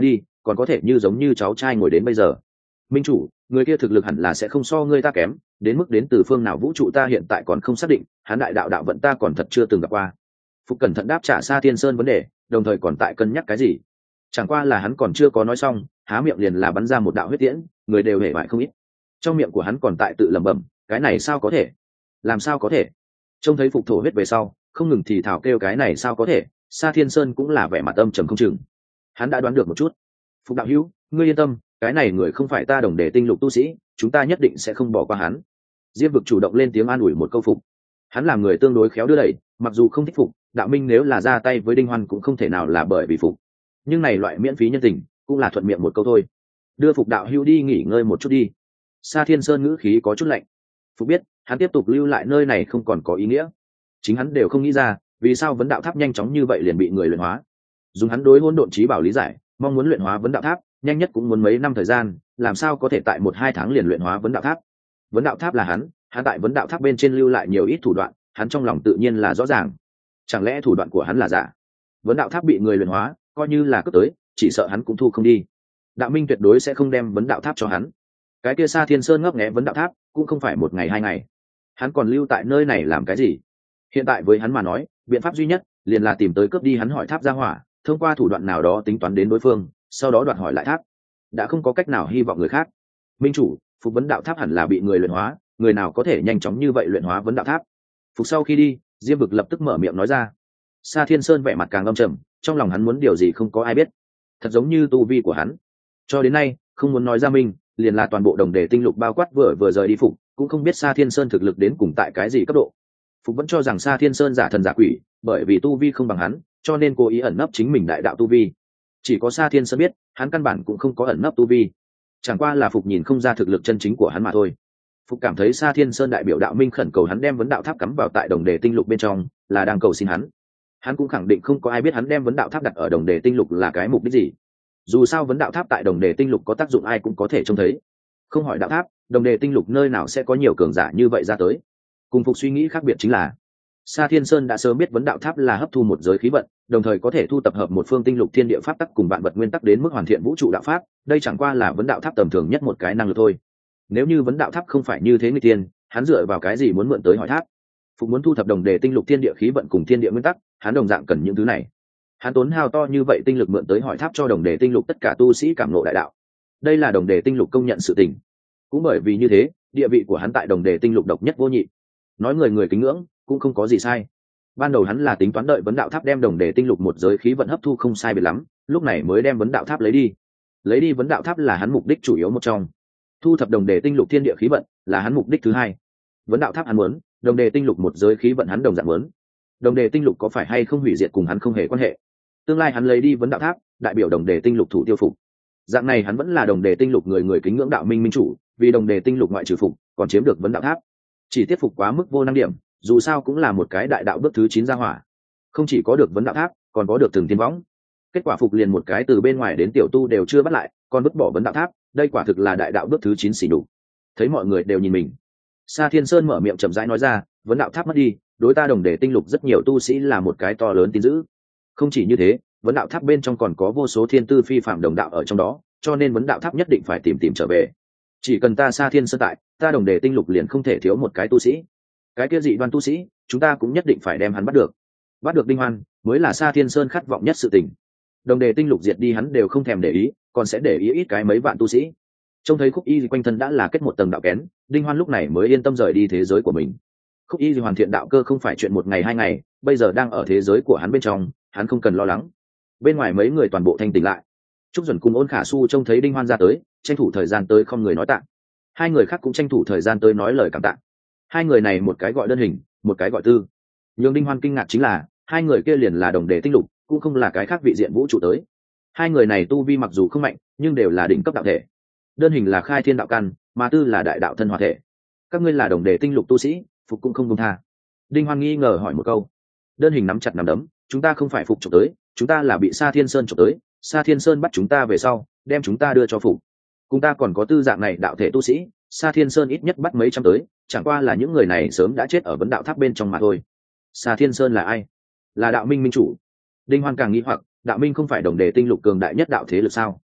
còn có thể như giống như cháu trai ngồi đến bây giờ. Minh chủ, người kia thực lực hẳn là sẽ không so ngươi ta kém, đến mức đến từ phương nào vũ trụ ta hiện tại còn không xác định, hắn đại đạo đạo vận ta còn thật chưa từng gặp qua. Phục cẩn thận đáp trả Sa Thiên Sơn vấn đề, đồng thời còn tại cân nhắc cái gì. Chẳng qua là hắn còn chưa có nói xong, há miệng liền là bắn ra một đạo huyết tiễn, người đều hề bại không ít. Trong miệng của hắn còn tại tự lẩm bẩm, cái này sao có thể? Làm sao có thể? Trông thấy Phục thổ huyết về sau, không ngừng thì thảo kêu cái này sao có thể, Sa Thiên Sơn cũng là vẻ mặt âm trầm không chừng. Hắn đã đoán được một chút. Phục đạo hữu, ngươi yên tâm, cái này người không phải ta đồng đề tinh lục tu sĩ, chúng ta nhất định sẽ không bỏ qua hắn. Diêm Vực chủ động lên tiếng an ủi một câu Phục. Hắn là người tương đối khéo đưa đẩy, mặc dù không thích Phục, đạo minh nếu là ra tay với Đinh Hoan cũng không thể nào là bởi vì Phục. Nhưng này loại miễn phí nhân tình, cũng là thuận miệng một câu thôi. Đưa Phục đạo hữu đi nghỉ ngơi một chút đi. Sa Thiên Sơn ngữ khí có chút lạnh. Phục biết, hắn tiếp tục lưu lại nơi này không còn có ý nghĩa. Chính hắn đều không nghĩ ra, vì sao vấn đạo tháp nhanh chóng như vậy liền bị người luyện hóa. Dùng hắn đối hỗn độn trí bảo lý giải, mong muốn luyện hóa vấn đạo tháp, nhanh nhất cũng muốn mấy năm thời gian, làm sao có thể tại 1-2 tháng liền luyện hóa vấn đạo tháp. Vấn đạo tháp là hắn tại vấn đạo tháp bên trên lưu lại nhiều ít thủ đoạn, hắn trong lòng tự nhiên là rõ ràng. Chẳng lẽ thủ đoạn của hắn là giả? Vấn đạo tháp bị người luyện hóa, coi như là cướp tới, chỉ sợ hắn cũng thu không đi. Đạo minh tuyệt đối sẽ không đem vấn đạo tháp cho hắn. Cái kia Sa Thiên Sơn ngấp nghé vấn đạo tháp, cũng không phải 1 ngày 2 ngày. Hắn còn lưu tại nơi này làm cái gì? Hiện tại với hắn mà nói, biện pháp duy nhất liền là tìm tới cướp đi hắn hỏi tháp ra hỏa, thông qua thủ đoạn nào đó tính toán đến đối phương, sau đó đoạt hỏi lại tháp. Đã không có cách nào hy vọng người khác. Minh chủ, Phục vấn đạo tháp hẳn là bị người luyện hóa, người nào có thể nhanh chóng như vậy luyện hóa vấn đạo tháp? Phục sau khi đi, Diêm Vực lập tức mở miệng nói ra. Sa Thiên Sơn vẻ mặt càng âm trầm, trong lòng hắn muốn điều gì không có ai biết. Thật giống như tu vi của hắn, cho đến nay không muốn nói ra mình, liền là toàn bộ đồng đề tinh lục bao quát vừa rời đi Phục, cũng không biết Sa Thiên Sơn thực lực đến cùng tại cái gì cấp độ. Phục vẫn cho rằng Sa Thiên Sơn giả thần giả quỷ, bởi vì tu vi không bằng hắn, cho nên cố ý ẩn nấp chính mình đại đạo tu vi. Chỉ có Sa Thiên Sơn biết, hắn căn bản cũng không có ẩn nấp tu vi, chẳng qua là Phục nhìn không ra thực lực chân chính của hắn mà thôi. Phục cảm thấy Sa Thiên Sơn đại biểu đạo minh khẩn cầu hắn đem vấn đạo tháp cắm vào tại đồng đề tinh lục bên trong, là đang cầu xin hắn. Hắn cũng khẳng định không có ai biết hắn đem vấn đạo tháp đặt ở đồng đề tinh lục là cái mục đích gì. Dù sao vấn đạo tháp tại đồng đề tinh lục có tác dụng ai cũng có thể trông thấy. Không hỏi đạo tháp, đồng đề tinh lục nơi nào sẽ có nhiều cường giả như vậy ra tới. Cùng Phục suy nghĩ khác biệt chính là, Sa Thiên Sơn đã sớm biết vấn đạo tháp là hấp thu một giới khí vận, đồng thời có thể thu tập hợp một phương tinh lục thiên địa pháp tắc cùng vạn vật nguyên tắc đến mức hoàn thiện vũ trụ đạo pháp, đây chẳng qua là vấn đạo tháp tầm thường nhất một cái năng lực thôi. Nếu như vấn đạo tháp không phải như thế người tiên, hắn dựa vào cái gì muốn mượn tới hỏi tháp? Phục muốn thu thập đồng đề tinh lục thiên địa khí vận cùng thiên địa nguyên tắc, hắn đồng dạng cần những thứ này. Hắn tốn hao to như vậy tinh lực mượn tới hỏi tháp cho đồng đề tinh lục tất cả tu sĩ cảm ngộ đại đạo. Đây là đồng đề tinh lục công nhận sự tình. Cũng bởi vì như thế, địa vị của hắn tại đồng đề tinh lục độc nhất vô nhị. Nói người người kính ngưỡng, cũng không có gì sai. Ban đầu hắn là tính toán đợi vấn đạo tháp đem đồng đề tinh lục một giới khí vận hấp thu không sai biệt lắm, lúc này mới đem vấn đạo tháp lấy đi. Lấy đi vấn đạo tháp là hắn mục đích chủ yếu một trong. Thu thập đồng đề tinh lục thiên địa khí vận là hắn mục đích thứ hai. Vấn đạo tháp hắn muốn, đồng đề tinh lục một giới khí vận hắn đồng dạng muốn. Đồng đề tinh lục có phải hay không hủy diệt cùng hắn không hề quan hệ. Tương lai hắn lấy đi vấn đạo tháp, đại biểu đồng đề tinh lục thủ tiêu Phục. Dạng này hắn vẫn là đồng đề tinh lục người người kính ngưỡng đạo minh minh chủ, vì đồng đề tinh lục ngoại trừ Phục, còn chiếm được vấn đạo tháp. Chỉ tiết Phục quá mức vô năng điểm, dù sao cũng là một cái đại đạo bước thứ 9 ra hỏa. Không chỉ có được vấn đạo tháp, còn có được Từng Thiên Võng. Kết quả Phục liền một cái từ bên ngoài đến tiểu tu đều chưa bắt lại, còn vứt bỏ vấn đạo tháp, đây quả thực là đại đạo bước thứ 9 xỉ nhục. Thấy mọi người đều nhìn mình, Sa Thiên Sơn mở miệng chậm rãi nói ra, vấn đạo tháp mất đi, đối ta đồng đề tinh lục rất nhiều tu sĩ là một cái to lớn tin dữ. Không chỉ như thế, vấn đạo tháp bên trong còn có vô số thiên tư phi phạm đồng đạo ở trong đó, cho nên vấn đạo tháp nhất định phải tìm trở về. Chỉ cần ta Sa Thiên Sơn tại, ta đồng đề tinh lục liền không thể thiếu một cái tu sĩ. Cái kia dị đoan tu sĩ, chúng ta cũng nhất định phải đem hắn bắt được. Bắt được Đinh Hoan, mới là Sa Thiên Sơn khát vọng nhất sự tình. Đồng đề tinh lục diệt đi hắn đều không thèm để ý, còn sẽ để ý ít cái mấy vạn tu sĩ. Trông thấy Khúc Y quanh thân đã là kết một tầng đạo kén, Đinh Hoan lúc này mới yên tâm rời đi thế giới của mình. Khúc Y hoàn thiện đạo cơ không phải chuyện 1 ngày 2 ngày, bây giờ đang ở thế giới của hắn bên trong, hắn không cần lo lắng. Bên ngoài mấy người toàn bộ thanh tỉnh lại. Trúc Duẩn cùng Ôn Khả Su trông thấy Đinh Hoan ra tới, tranh thủ thời gian tới không người nói tạ. Hai người khác cũng tranh thủ thời gian tới nói lời cảm tạ. Hai người này một cái gọi Đơn Hình, một cái gọi Tư. Nhưng Đinh Hoan kinh ngạc chính là, hai người kia liền là đồng đề tinh lục, cũng không là cái khác vị diện vũ trụ tới. Hai người này tu vi mặc dù không mạnh, nhưng đều là đỉnh cấp đạo thể. Đơn Hình là khai thiên đạo căn, mà Tư là đại đạo thân hòa thể. Các ngươi là đồng đề tinh lục tu sĩ, Phục cũng không buông tha. Đinh Hoan nghi ngờ hỏi một câu. Đơn Hình nắm chặt nắm đấm, chúng ta không phải Phục chụp tới, chúng ta là bị Sa Thiên Sơn chụp tới, Sa Thiên Sơn bắt chúng ta về sau, đem chúng ta đưa cho Phục. Cùng ta còn có Tư dạng này đạo thể tu sĩ, Sa Thiên Sơn ít nhất bắt mấy trăm tới, chẳng qua là những người này sớm đã chết ở vấn đạo tháp bên trong mà thôi. Sa Thiên Sơn là ai? Là đạo minh minh chủ. Đinh Hoan càng nghĩ hoặc, đạo minh không phải đồng đề tinh lục cường đại nhất đạo thế lực sao?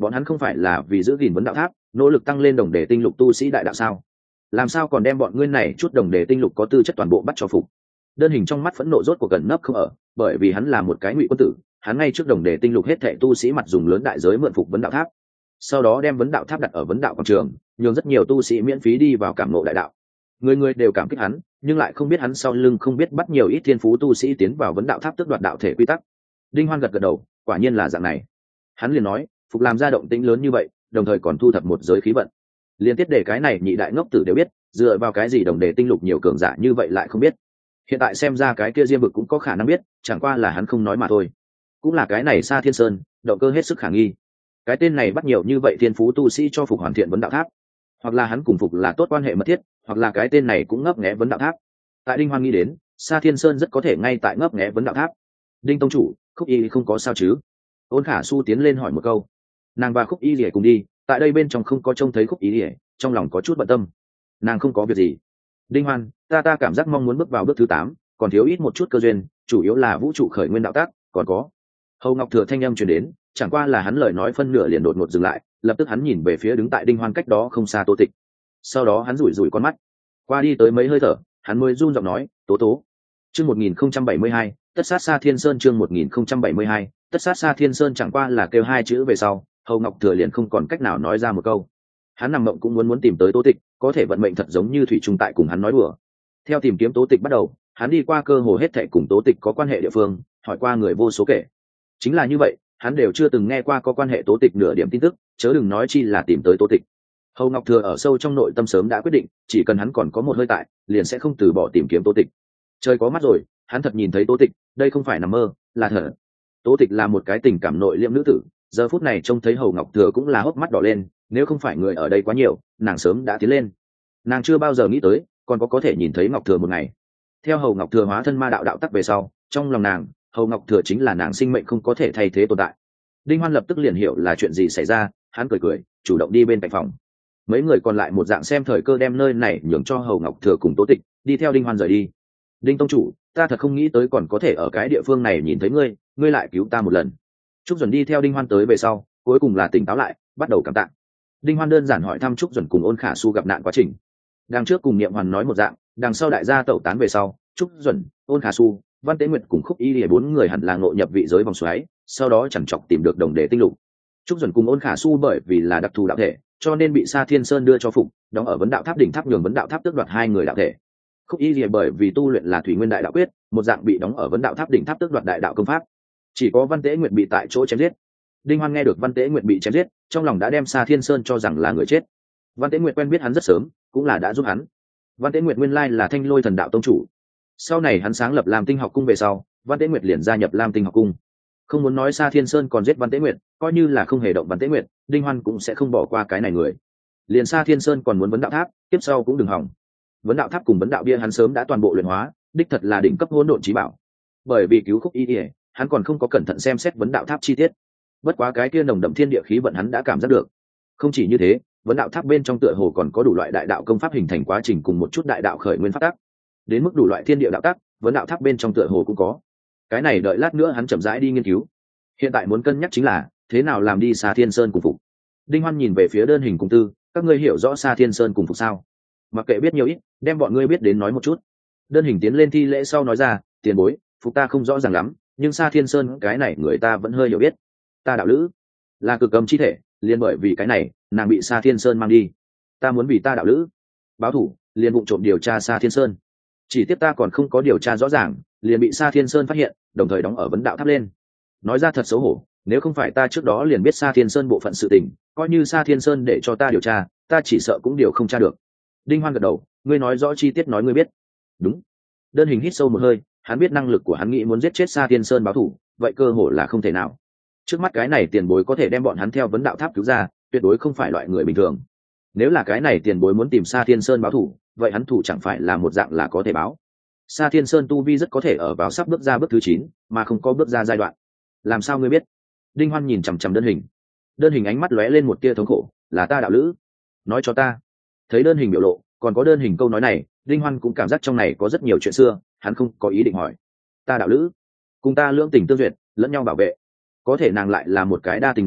bọn hắn không phải là vì giữ gìn vấn đạo tháp nỗ lực tăng lên đồng đề tinh lục tu sĩ đại đạo sao? Làm sao còn đem bọn ngươi này chút đồng đề tinh lục có tư chất toàn bộ bắt cho phục? Đơn Hình trong mắt phẫn nộ rốt cuộc gần nấp không ở, bởi vì hắn là một cái ngụy quân tử, hắn ngay trước đồng đề tinh lục hết thệ tu sĩ mặt dùng lớn đại giới mượn phục vấn đạo tháp, sau đó đem vấn đạo tháp đặt ở vấn đạo quảng trường, nhường rất nhiều tu sĩ miễn phí đi vào cảm ngộ đại đạo. Người người đều cảm kích hắn, nhưng lại không biết hắn sau lưng không biết bắt nhiều ít thiên phú tu sĩ tiến vào vấn đạo tháp tước đoạt đạo thể quy tắc. Đinh Hoan gật gật đầu, quả nhiên là dạng này. Hắn liền nói, phục làm ra động tĩnh lớn như vậy, đồng thời còn thu thập một giới khí vận. Liên tiếp để cái này nhị đại ngốc tử đều biết, dựa vào cái gì đồng đề tinh lục nhiều cường giả như vậy lại không biết. Hiện tại xem ra cái kia Diêm Vực cũng có khả năng biết, chẳng qua là hắn không nói mà thôi. Cũng là cái này Sa Thiên Sơn, động cơ hết sức khả nghi. Cái tên này bắt nhiều như vậy thiên phú tu sĩ cho phục hoàn thiện vấn đạo tháp, hoặc là hắn cùng phục là tốt quan hệ mật thiết, hoặc là cái tên này cũng ngấp nghé vấn đạo tháp. Tại Đinh Hoan nghĩ đến, Sa Thiên Sơn rất có thể ngay tại ngấp nghé vấn đạo tháp. Đinh tông chủ, Khúc Y không có sao chứ? Ôn Khả Su tiến lên hỏi một câu. Nàng và Khúc Y Lìa cùng đi, tại đây bên trong không có trông thấy Khúc Y Lìa, trong lòng có chút bận tâm. Nàng không có việc gì. Đinh Hoan, ta cảm giác mong muốn bước vào bước thứ 8, còn thiếu ít một chút cơ duyên, chủ yếu là vũ trụ khởi nguyên đạo tác, còn có. Hầu Ngọc Thừa thanh âm truyền đến, chẳng qua là hắn lời nói phân nửa liền đột ngột dừng lại, lập tức hắn nhìn về phía đứng tại Đinh Hoan cách đó không xa Tô Tịch. Sau đó hắn rủi rủi con mắt, qua đi tới mấy hơi thở, hắn mới run giọng nói, "Tố Tố." Chương 1072, tất sát Sa Thiên Sơn chương 1072, tất sát Sa Thiên Sơn chẳng qua là kêu hai chữ về sau, Hầu Ngọc Thừa liền không còn cách nào nói ra một câu. Hắn nằm mộng cũng muốn tìm tới Tố Tịch, có thể vận mệnh thật giống như thủy trùng tại cùng hắn nói đùa. Theo tìm kiếm Tố Tịch bắt đầu, hắn đi qua cơ hồ hết thảy cùng Tố Tịch có quan hệ địa phương, hỏi qua người vô số kể. Chính là như vậy, hắn đều chưa từng nghe qua có quan hệ Tố Tịch nửa điểm tin tức, chớ đừng nói chi là tìm tới Tố Tịch. Hầu Ngọc Thừa ở sâu trong nội tâm sớm đã quyết định, chỉ cần hắn còn có một hơi tại, liền sẽ không từ bỏ tìm kiếm Tố Tịch. Trời có mắt rồi, hắn thật nhìn thấy Tố Tịch, đây không phải nằm mơ, là thật. Tố Tịch là một cái tình cảm nội liễm nữ tử, giờ phút này trông thấy Hầu Ngọc Thừa cũng là hốc mắt đỏ lên, nếu không phải người ở đây quá nhiều, nàng sớm đã tiến lên. Nàng chưa bao giờ nghĩ tới, còn có thể nhìn thấy Ngọc Thừa một ngày. Theo Hầu Ngọc Thừa hóa thân ma đạo đạo tắc về sau, trong lòng nàng, Hầu Ngọc Thừa chính là nàng sinh mệnh không có thể thay thế tồn tại. Đinh Hoan lập tức liền hiểu là chuyện gì xảy ra, hắn cười cười, chủ động đi bên cạnh phòng. Mấy người còn lại một dạng xem thời cơ đem nơi này nhường cho Hầu Ngọc Thừa cùng Tố Tịch, đi theo Đinh Hoan rời đi. Đinh tông chủ, ta thật không nghĩ tới còn có thể ở cái địa phương này nhìn thấy ngươi lại cứu ta một lần. Trúc Duẩn đi theo Đinh Hoan tới về sau, cuối cùng là tỉnh táo lại, bắt đầu cảm tạ. Đinh Hoan đơn giản hỏi thăm Trúc Duẩn cùng Ôn Khả Su gặp nạn quá trình. Đằng trước cùng Niệm Hoàn nói một dạng, đằng sau đại gia tẩu tán về sau, Trúc Duẩn, Ôn Khả Su, Văn Tế Nguyệt cùng Khúc Y Lìa bốn người hẳn là ngộ nhập vị giới vòng xoáy, sau đó chẳng chọc tìm được đồng đề tinh lục. Trúc Duẩn cùng Ôn Khả Su bởi vì là đặc thù đạo thể, cho nên bị Sa Thiên Sơn đưa cho phục, đóng ở vấn đạo tháp đỉnh tháp nhường vấn đạo tháp tước đoạt hai người đạo thể. Khúc Y Lìa bởi vì tu luyện là Thủy Nguyên Đại Đạo Quyết, một dạng bị đóng ở vấn đạo tháp đỉnh tháp tước đoạt đại đạo công pháp. Chỉ có Văn Tế Nguyệt bị tại chỗ chém giết. Đinh Hoan nghe được Văn Tế Nguyệt bị chém giết, trong lòng đã đem Sa Thiên Sơn cho rằng là người chết. Văn Tế Nguyệt quen biết hắn rất sớm, cũng là đã giúp hắn. Văn Tế Nguyệt nguyên lai là Thanh Lôi Thần Đạo tông chủ. Sau này hắn sáng lập Lam Tinh học cung về sau, Văn Tế Nguyệt liền gia nhập Lam Tinh học cung. Không muốn nói Sa Thiên Sơn còn giết Văn Tế Nguyệt, coi như là không hề động Văn Tế Nguyệt, Đinh Hoan cũng sẽ không bỏ qua cái này người. Liền Sa Thiên Sơn còn muốn vấn đạo tháp, tiếp sau cũng đừng hỏng. Vấn đạo tháp cùng vấn đạo bia hắn sớm đã toàn bộ luyện hóa, đích thật là đỉnh cấp hỗn độn chí bảo. Bởi vì cứu Khúc Y Lìa, hắn còn không có cẩn thận xem xét vấn đạo tháp chi tiết. Bất quá cái kia nồng đậm thiên địa khí vận hắn đã cảm giác được. Không chỉ như thế, vấn đạo tháp bên trong tựa hồ còn có đủ loại đại đạo công pháp hình thành quá trình cùng một chút đại đạo khởi nguyên phát tác. Đến mức đủ loại thiên địa đạo tác, vấn đạo tháp bên trong tựa hồ cũng có. Cái này đợi lát nữa hắn chậm rãi đi nghiên cứu. Hiện tại muốn cân nhắc chính là thế nào làm đi Sa Thiên Sơn cùng phục. Đinh Hoan nhìn về phía Đơn Hình cùng Tư, các ngươi hiểu rõ Sa Thiên Sơn cùng phục sao? Mặc kệ biết nhiều ít, đem bọn ngươi biết đến nói một chút. Đơn Hình tiến lên thi lễ sau nói ra, tiền bối, phục ta không rõ ràng lắm, nhưng Sa Thiên Sơn cái này người ta vẫn hơi hiểu biết. Ta đạo lữ là cực âm chi thể, liền bởi vì cái này, nàng bị Sa Thiên Sơn mang đi. Ta muốn vì ta đạo lữ báo thủ, liền vụng trộm điều tra Sa Thiên Sơn. Chỉ tiếp ta còn không có điều tra rõ ràng, liền bị Sa Thiên Sơn phát hiện, đồng thời đóng ở vấn đạo tháp lên. Nói ra thật xấu hổ, nếu không phải ta trước đó liền biết Sa Thiên Sơn bộ phận sự tình, coi như Sa Thiên Sơn để cho ta điều tra, ta chỉ sợ cũng điều không tra được. Đinh Hoan gật đầu, ngươi nói rõ chi tiết nói ngươi biết. Đúng. Đơn Hình hít sâu một hơi, hắn biết năng lực của hắn nghĩ muốn giết chết Sa Thiên Sơn báo thủ, vậy cơ hội là không thể nào. Trước mắt cái này tiền bối có thể đem bọn hắn theo vấn đạo tháp cứu ra, tuyệt đối không phải loại người bình thường. Nếu là cái này tiền bối muốn tìm Sa Thiên Sơn báo thủ, vậy hắn thủ chẳng phải là một dạng là có thể báo. Sa Thiên Sơn tu vi rất có thể ở vào sắp bước ra bước thứ 9, mà không có bước ra giai đoạn. Làm sao ngươi biết? Đinh Hoan nhìn chằm chằm Đơn Hình. Đơn Hình ánh mắt lóe lên một tia thống khổ, là ta đạo lữ. Nói cho ta. Thấy Đơn Hình biểu lộ, còn có Đơn Hình câu nói này, Đinh Hoan cũng cảm giác trong này có rất nhiều chuyện xưa, hắn không có ý định hỏi. Ta đạo lữ, cùng ta lưỡng tình tương duyệt, lẫn nhau bảo vệ. Có thể nàng lại là một cái đa tình người,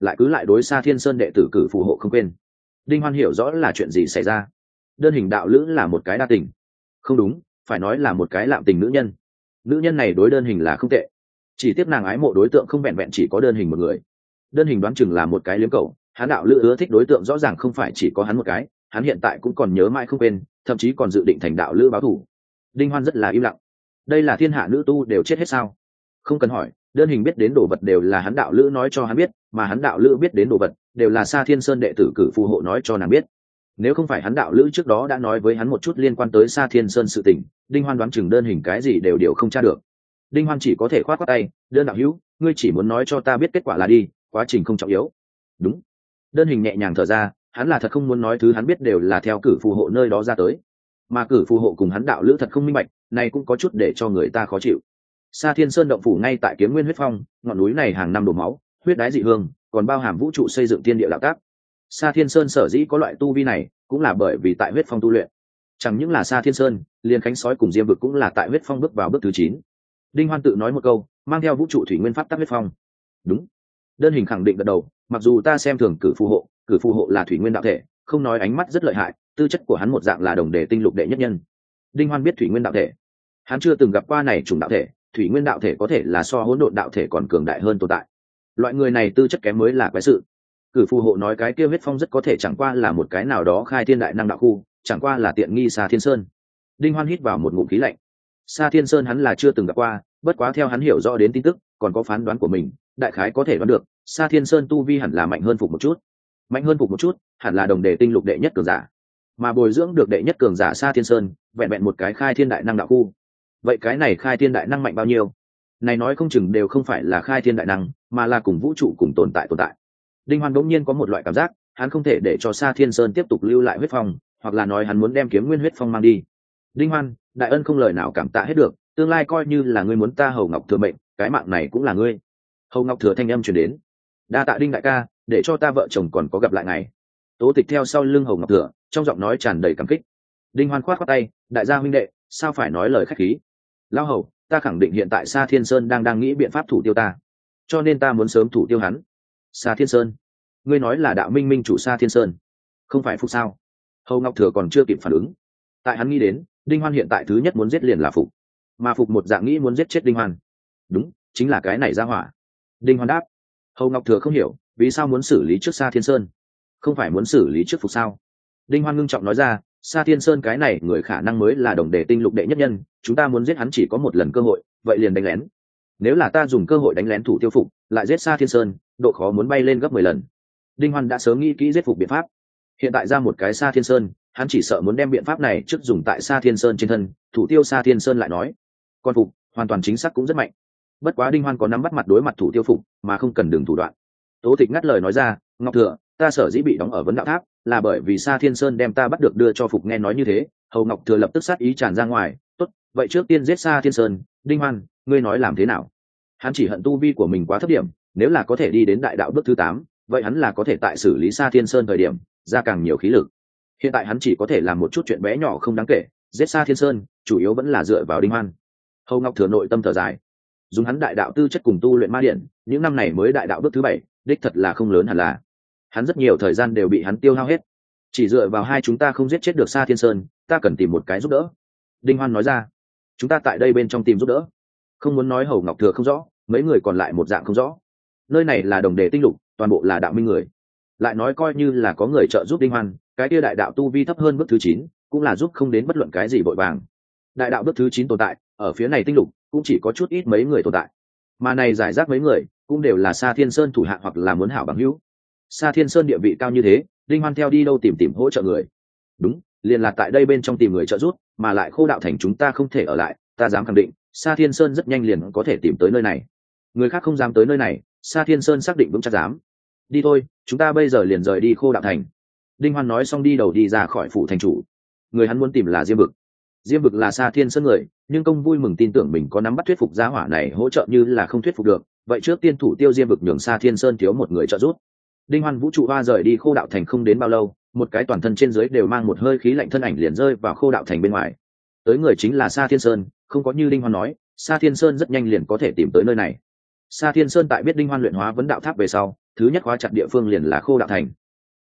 lại cứ lại đối Sa Thiên Sơn đệ tử cử phù hộ không quên. Đinh Hoan hiểu rõ là chuyện gì xảy ra. Đơn hình đạo lữ là một cái đa tình, không đúng, phải nói là một cái lạm tình nữ nhân. Nữ nhân này đối đơn hình là không tệ, chỉ tiếc nàng ái mộ đối tượng không vẹn vẹn chỉ có đơn hình một người. Đơn hình đoán chừng là một cái liếm cầu, hắn đạo lữ ưa thích đối tượng rõ ràng không phải chỉ có hắn một cái, hắn hiện tại cũng còn nhớ mãi không quên, thậm chí còn dự định thành đạo lữ báo thù. Đinh Hoan rất là im lặng. Đây là thiên hạ nữ tu đều chết hết sao? Không cần hỏi, đơn hình biết đến đồ vật đều là hắn đạo lữ nói cho hắn biết, mà hắn đạo lữ biết đến đồ vật đều là Sa Thiên Sơn đệ tử cử phù hộ nói cho nàng biết. Nếu không phải hắn đạo lữ trước đó đã nói với hắn một chút liên quan tới Sa Thiên Sơn sự tình, Đinh Hoan đoán chừng đơn hình cái gì đều không tra được. Đinh Hoan chỉ có thể khoát khoát tay, đơn đạo hữu, ngươi chỉ muốn nói cho ta biết kết quả là đi, quá trình không trọng yếu. Đúng. Đơn hình nhẹ nhàng thở ra, hắn là thật không muốn nói thứ hắn biết đều là theo cử phù hộ nơi đó ra tới, mà cử phù hộ cùng hắn đạo lữ thật không minh bạch, này cũng có chút để cho người ta khó chịu. Sa Thiên Sơn động phủ ngay tại Kiếm Nguyên huyết phong, ngọn núi này hàng năm đổ máu, huyết đái dị hương, còn bao hàm vũ trụ xây dựng thiên địa đạo tác. Sa Thiên Sơn sở dĩ có loại tu vi này, cũng là bởi vì tại huyết phong tu luyện. Chẳng những là Sa Thiên Sơn, liền Khánh Sói cùng Diêm Vực cũng là tại huyết phong bước vào bước thứ 9. Đinh Hoan tự nói một câu, mang theo vũ trụ thủy nguyên pháp tắc huyết phong. Đúng. Đơn hình khẳng định gật đầu, mặc dù ta xem thường cử phù hộ là thủy nguyên đạo thể, không nói ánh mắt rất lợi hại, tư chất của hắn một dạng là đồng đề tinh lục đệ nhất nhân. Đinh Hoan biết thủy nguyên đạo thể, hắn chưa từng gặp qua này chủng đạo thể, thủy nguyên đạo thể có thể là so hỗn độn đạo thể còn cường đại hơn tồn tại. Loại người này tư chất kém mới là quái sự. Cử phù hộ nói cái kia huyết phong rất có thể chẳng qua là một cái nào đó khai thiên đại năng đạo khu, chẳng qua là tiện nghi Sa Thiên Sơn. Đinh Hoan hít vào một ngụm khí lạnh. Sa Thiên Sơn hắn là chưa từng gặp qua, bất quá theo hắn hiểu rõ đến tin tức, còn có phán đoán của mình, đại khái có thể đoán được, Sa Thiên Sơn tu vi hẳn là mạnh hơn phục một chút. Mạnh hơn phục một chút, hẳn là đồng đề tinh lục đệ nhất cường giả. Mà bồi dưỡng được đệ nhất cường giả Sa Thiên Sơn, vẹn vẹn một cái khai thiên đại năng đạo khu. Vậy cái này khai thiên đại năng mạnh bao nhiêu? Này nói không chừng đều không phải là khai thiên đại năng, mà là cùng vũ trụ cùng tồn tại. Đinh Hoan đột nhiên có một loại cảm giác, hắn không thể để cho Sa Thiên Sơn tiếp tục lưu lại huyết phong, hoặc là nói hắn muốn đem Kiếm Nguyên huyết phong mang đi. Đinh Hoan, đại ân không lời nào cảm tạ hết được, tương lai coi như là ngươi muốn ta Hầu Ngọc Thừa mệnh, cái mạng này cũng là ngươi. Hầu Ngọc Thừa thanh âm truyền đến. Đa tạ Đinh đại ca, để cho ta vợ chồng còn có gặp lại ngày. Tố Tịch theo sau lưng Hầu Ngọc Thừa, trong giọng nói tràn đầy cảm kích. Đinh Hoan khoát khoát tay, đại gia huynh đệ, sao phải nói lời khách khí. Lão Hầu, ta khẳng định hiện tại Sa Thiên Sơn đang nghĩ biện pháp thủ tiêu ta, cho nên ta muốn sớm thủ tiêu hắn. Sa Thiên Sơn? Ngươi nói là đạo minh minh chủ Sa Thiên Sơn, không phải Phục sao? Hầu Ngọc Thừa còn chưa kịp phản ứng, tại hắn nghĩ đến, Đinh Hoan hiện tại thứ nhất muốn giết liền là Phục, mà Phục một dạng nghĩ muốn giết chết Đinh Hoan. Đúng, chính là cái này ra hỏa. Đinh Hoan đáp. Hầu Ngọc Thừa không hiểu, vì sao muốn xử lý trước Sa Thiên Sơn, không phải muốn xử lý trước Phục sao? Đinh Hoan ngưng trọng nói ra, Sa Thiên Sơn cái này người khả năng mới là đồng đề tinh lục đệ nhất nhân, chúng ta muốn giết hắn chỉ có một lần cơ hội, vậy liền đánh lén. Nếu là ta dùng cơ hội đánh lén thủ tiêu Phục, lại giết Sa Thiên Sơn, độ khó muốn bay lên gấp 10 lần. Đinh Hoan đã sớm nghĩ kỹ giết Phục biện pháp, hiện tại ra một cái Sa Thiên Sơn, hắn chỉ sợ muốn đem biện pháp này trước dùng tại Sa Thiên Sơn trên thân, thủ tiêu Sa Thiên Sơn lại nói. Còn Phục, hoàn toàn chính xác cũng rất mạnh. Bất quá Đinh Hoan có nắm bắt mặt đối mặt thủ tiêu Phục, mà không cần đường thủ đoạn. Tố Tịch ngắt lời nói ra, Ngọc Thừa, ta sở dĩ bị đóng ở Vấn Đạo Tháp, là bởi vì Sa Thiên Sơn đem ta bắt được đưa cho Phục. Nghe nói như thế, Hầu Ngọc Thừa lập tức sát ý tràn ra ngoài. Tốt, vậy trước tiên giết Sa Thiên Sơn. Đinh Hoan, ngươi nói làm thế nào? Hắn chỉ hận tu vi của mình quá thấp điểm, nếu là có thể đi đến đại đạo bước thứ 8, vậy hắn là có thể tại xử lý Sa Thiên Sơn thời điểm ra càng nhiều khí lực. Hiện tại hắn chỉ có thể làm một chút chuyện bé nhỏ không đáng kể, giết Sa Thiên Sơn chủ yếu vẫn là dựa vào Đinh Hoan. Hầu Ngọc Thừa nội tâm thở dài, dùng hắn đại đạo tư chất cùng tu luyện ma điện, những năm này mới đại đạo bước thứ 7, đích thật là không lớn hẳn là. Hắn rất nhiều thời gian đều bị hắn tiêu hao hết, chỉ dựa vào hai chúng ta không giết chết được Sa Thiên Sơn, ta cần tìm một cái giúp đỡ. Đinh Hoan nói ra, chúng ta tại đây bên trong tìm giúp đỡ. Không muốn nói Hầu Ngọc Thừa không rõ, mấy người còn lại một dạng không rõ. Nơi này là đồng đề tinh lục, toàn bộ là đạo minh người, lại nói coi như là có người trợ giúp Đinh Hoan, cái kia đại đạo tu vi thấp hơn bước thứ 9, cũng là giúp không đến bất luận cái gì vội vàng. Đại đạo bước thứ 9 tồn tại, ở phía này tinh lục cũng chỉ có chút ít mấy người tồn tại, mà này giải rác mấy người cũng đều là Sa Thiên Sơn thủ hạ hoặc là muốn hảo bằng hữu. Sa Thiên Sơn địa vị cao như thế, Đinh Hoan theo đi đâu tìm hỗ trợ người? Đúng, liền là tại đây bên trong tìm người trợ giúp, mà lại Khô Đạo Thành chúng ta không thể ở lại, ta dám khẳng định, Sa Thiên Sơn rất nhanh liền có thể tìm tới nơi này. Người khác không dám tới nơi này, Sa Thiên Sơn xác định vững chắc dám. Đi thôi, chúng ta bây giờ liền rời đi Khô Đạo Thành. Đinh Hoan nói xong đi đầu đi ra khỏi phủ thành chủ. Người hắn muốn tìm là Diêm Vực. Diêm Vực là Sa Thiên Sơn người, nhưng công vui mừng tin tưởng mình có nắm bắt thuyết phục gia hỏa này hỗ trợ, như là không thuyết phục được, vậy trước tiên thủ tiêu Diêm Vực, nhường Sa Thiên Sơn thiếu một người trợ giúp. Đinh Hoan vũ trụ hoa rời đi Khô Đạo Thành không đến bao lâu, một cái toàn thân trên dưới đều mang một hơi khí lạnh thân ảnh liền rơi vào Khô Đạo Thành bên ngoài. Tới người chính là Sa Thiên Sơn, không có như Đinh Hoan nói, Sa Thiên Sơn rất nhanh liền có thể tìm tới nơi này. Sa Thiên Sơn tại biết Đinh Hoan luyện hóa vấn đạo tháp về sau, thứ nhất khóa chặt địa phương liền là khô đạo thành,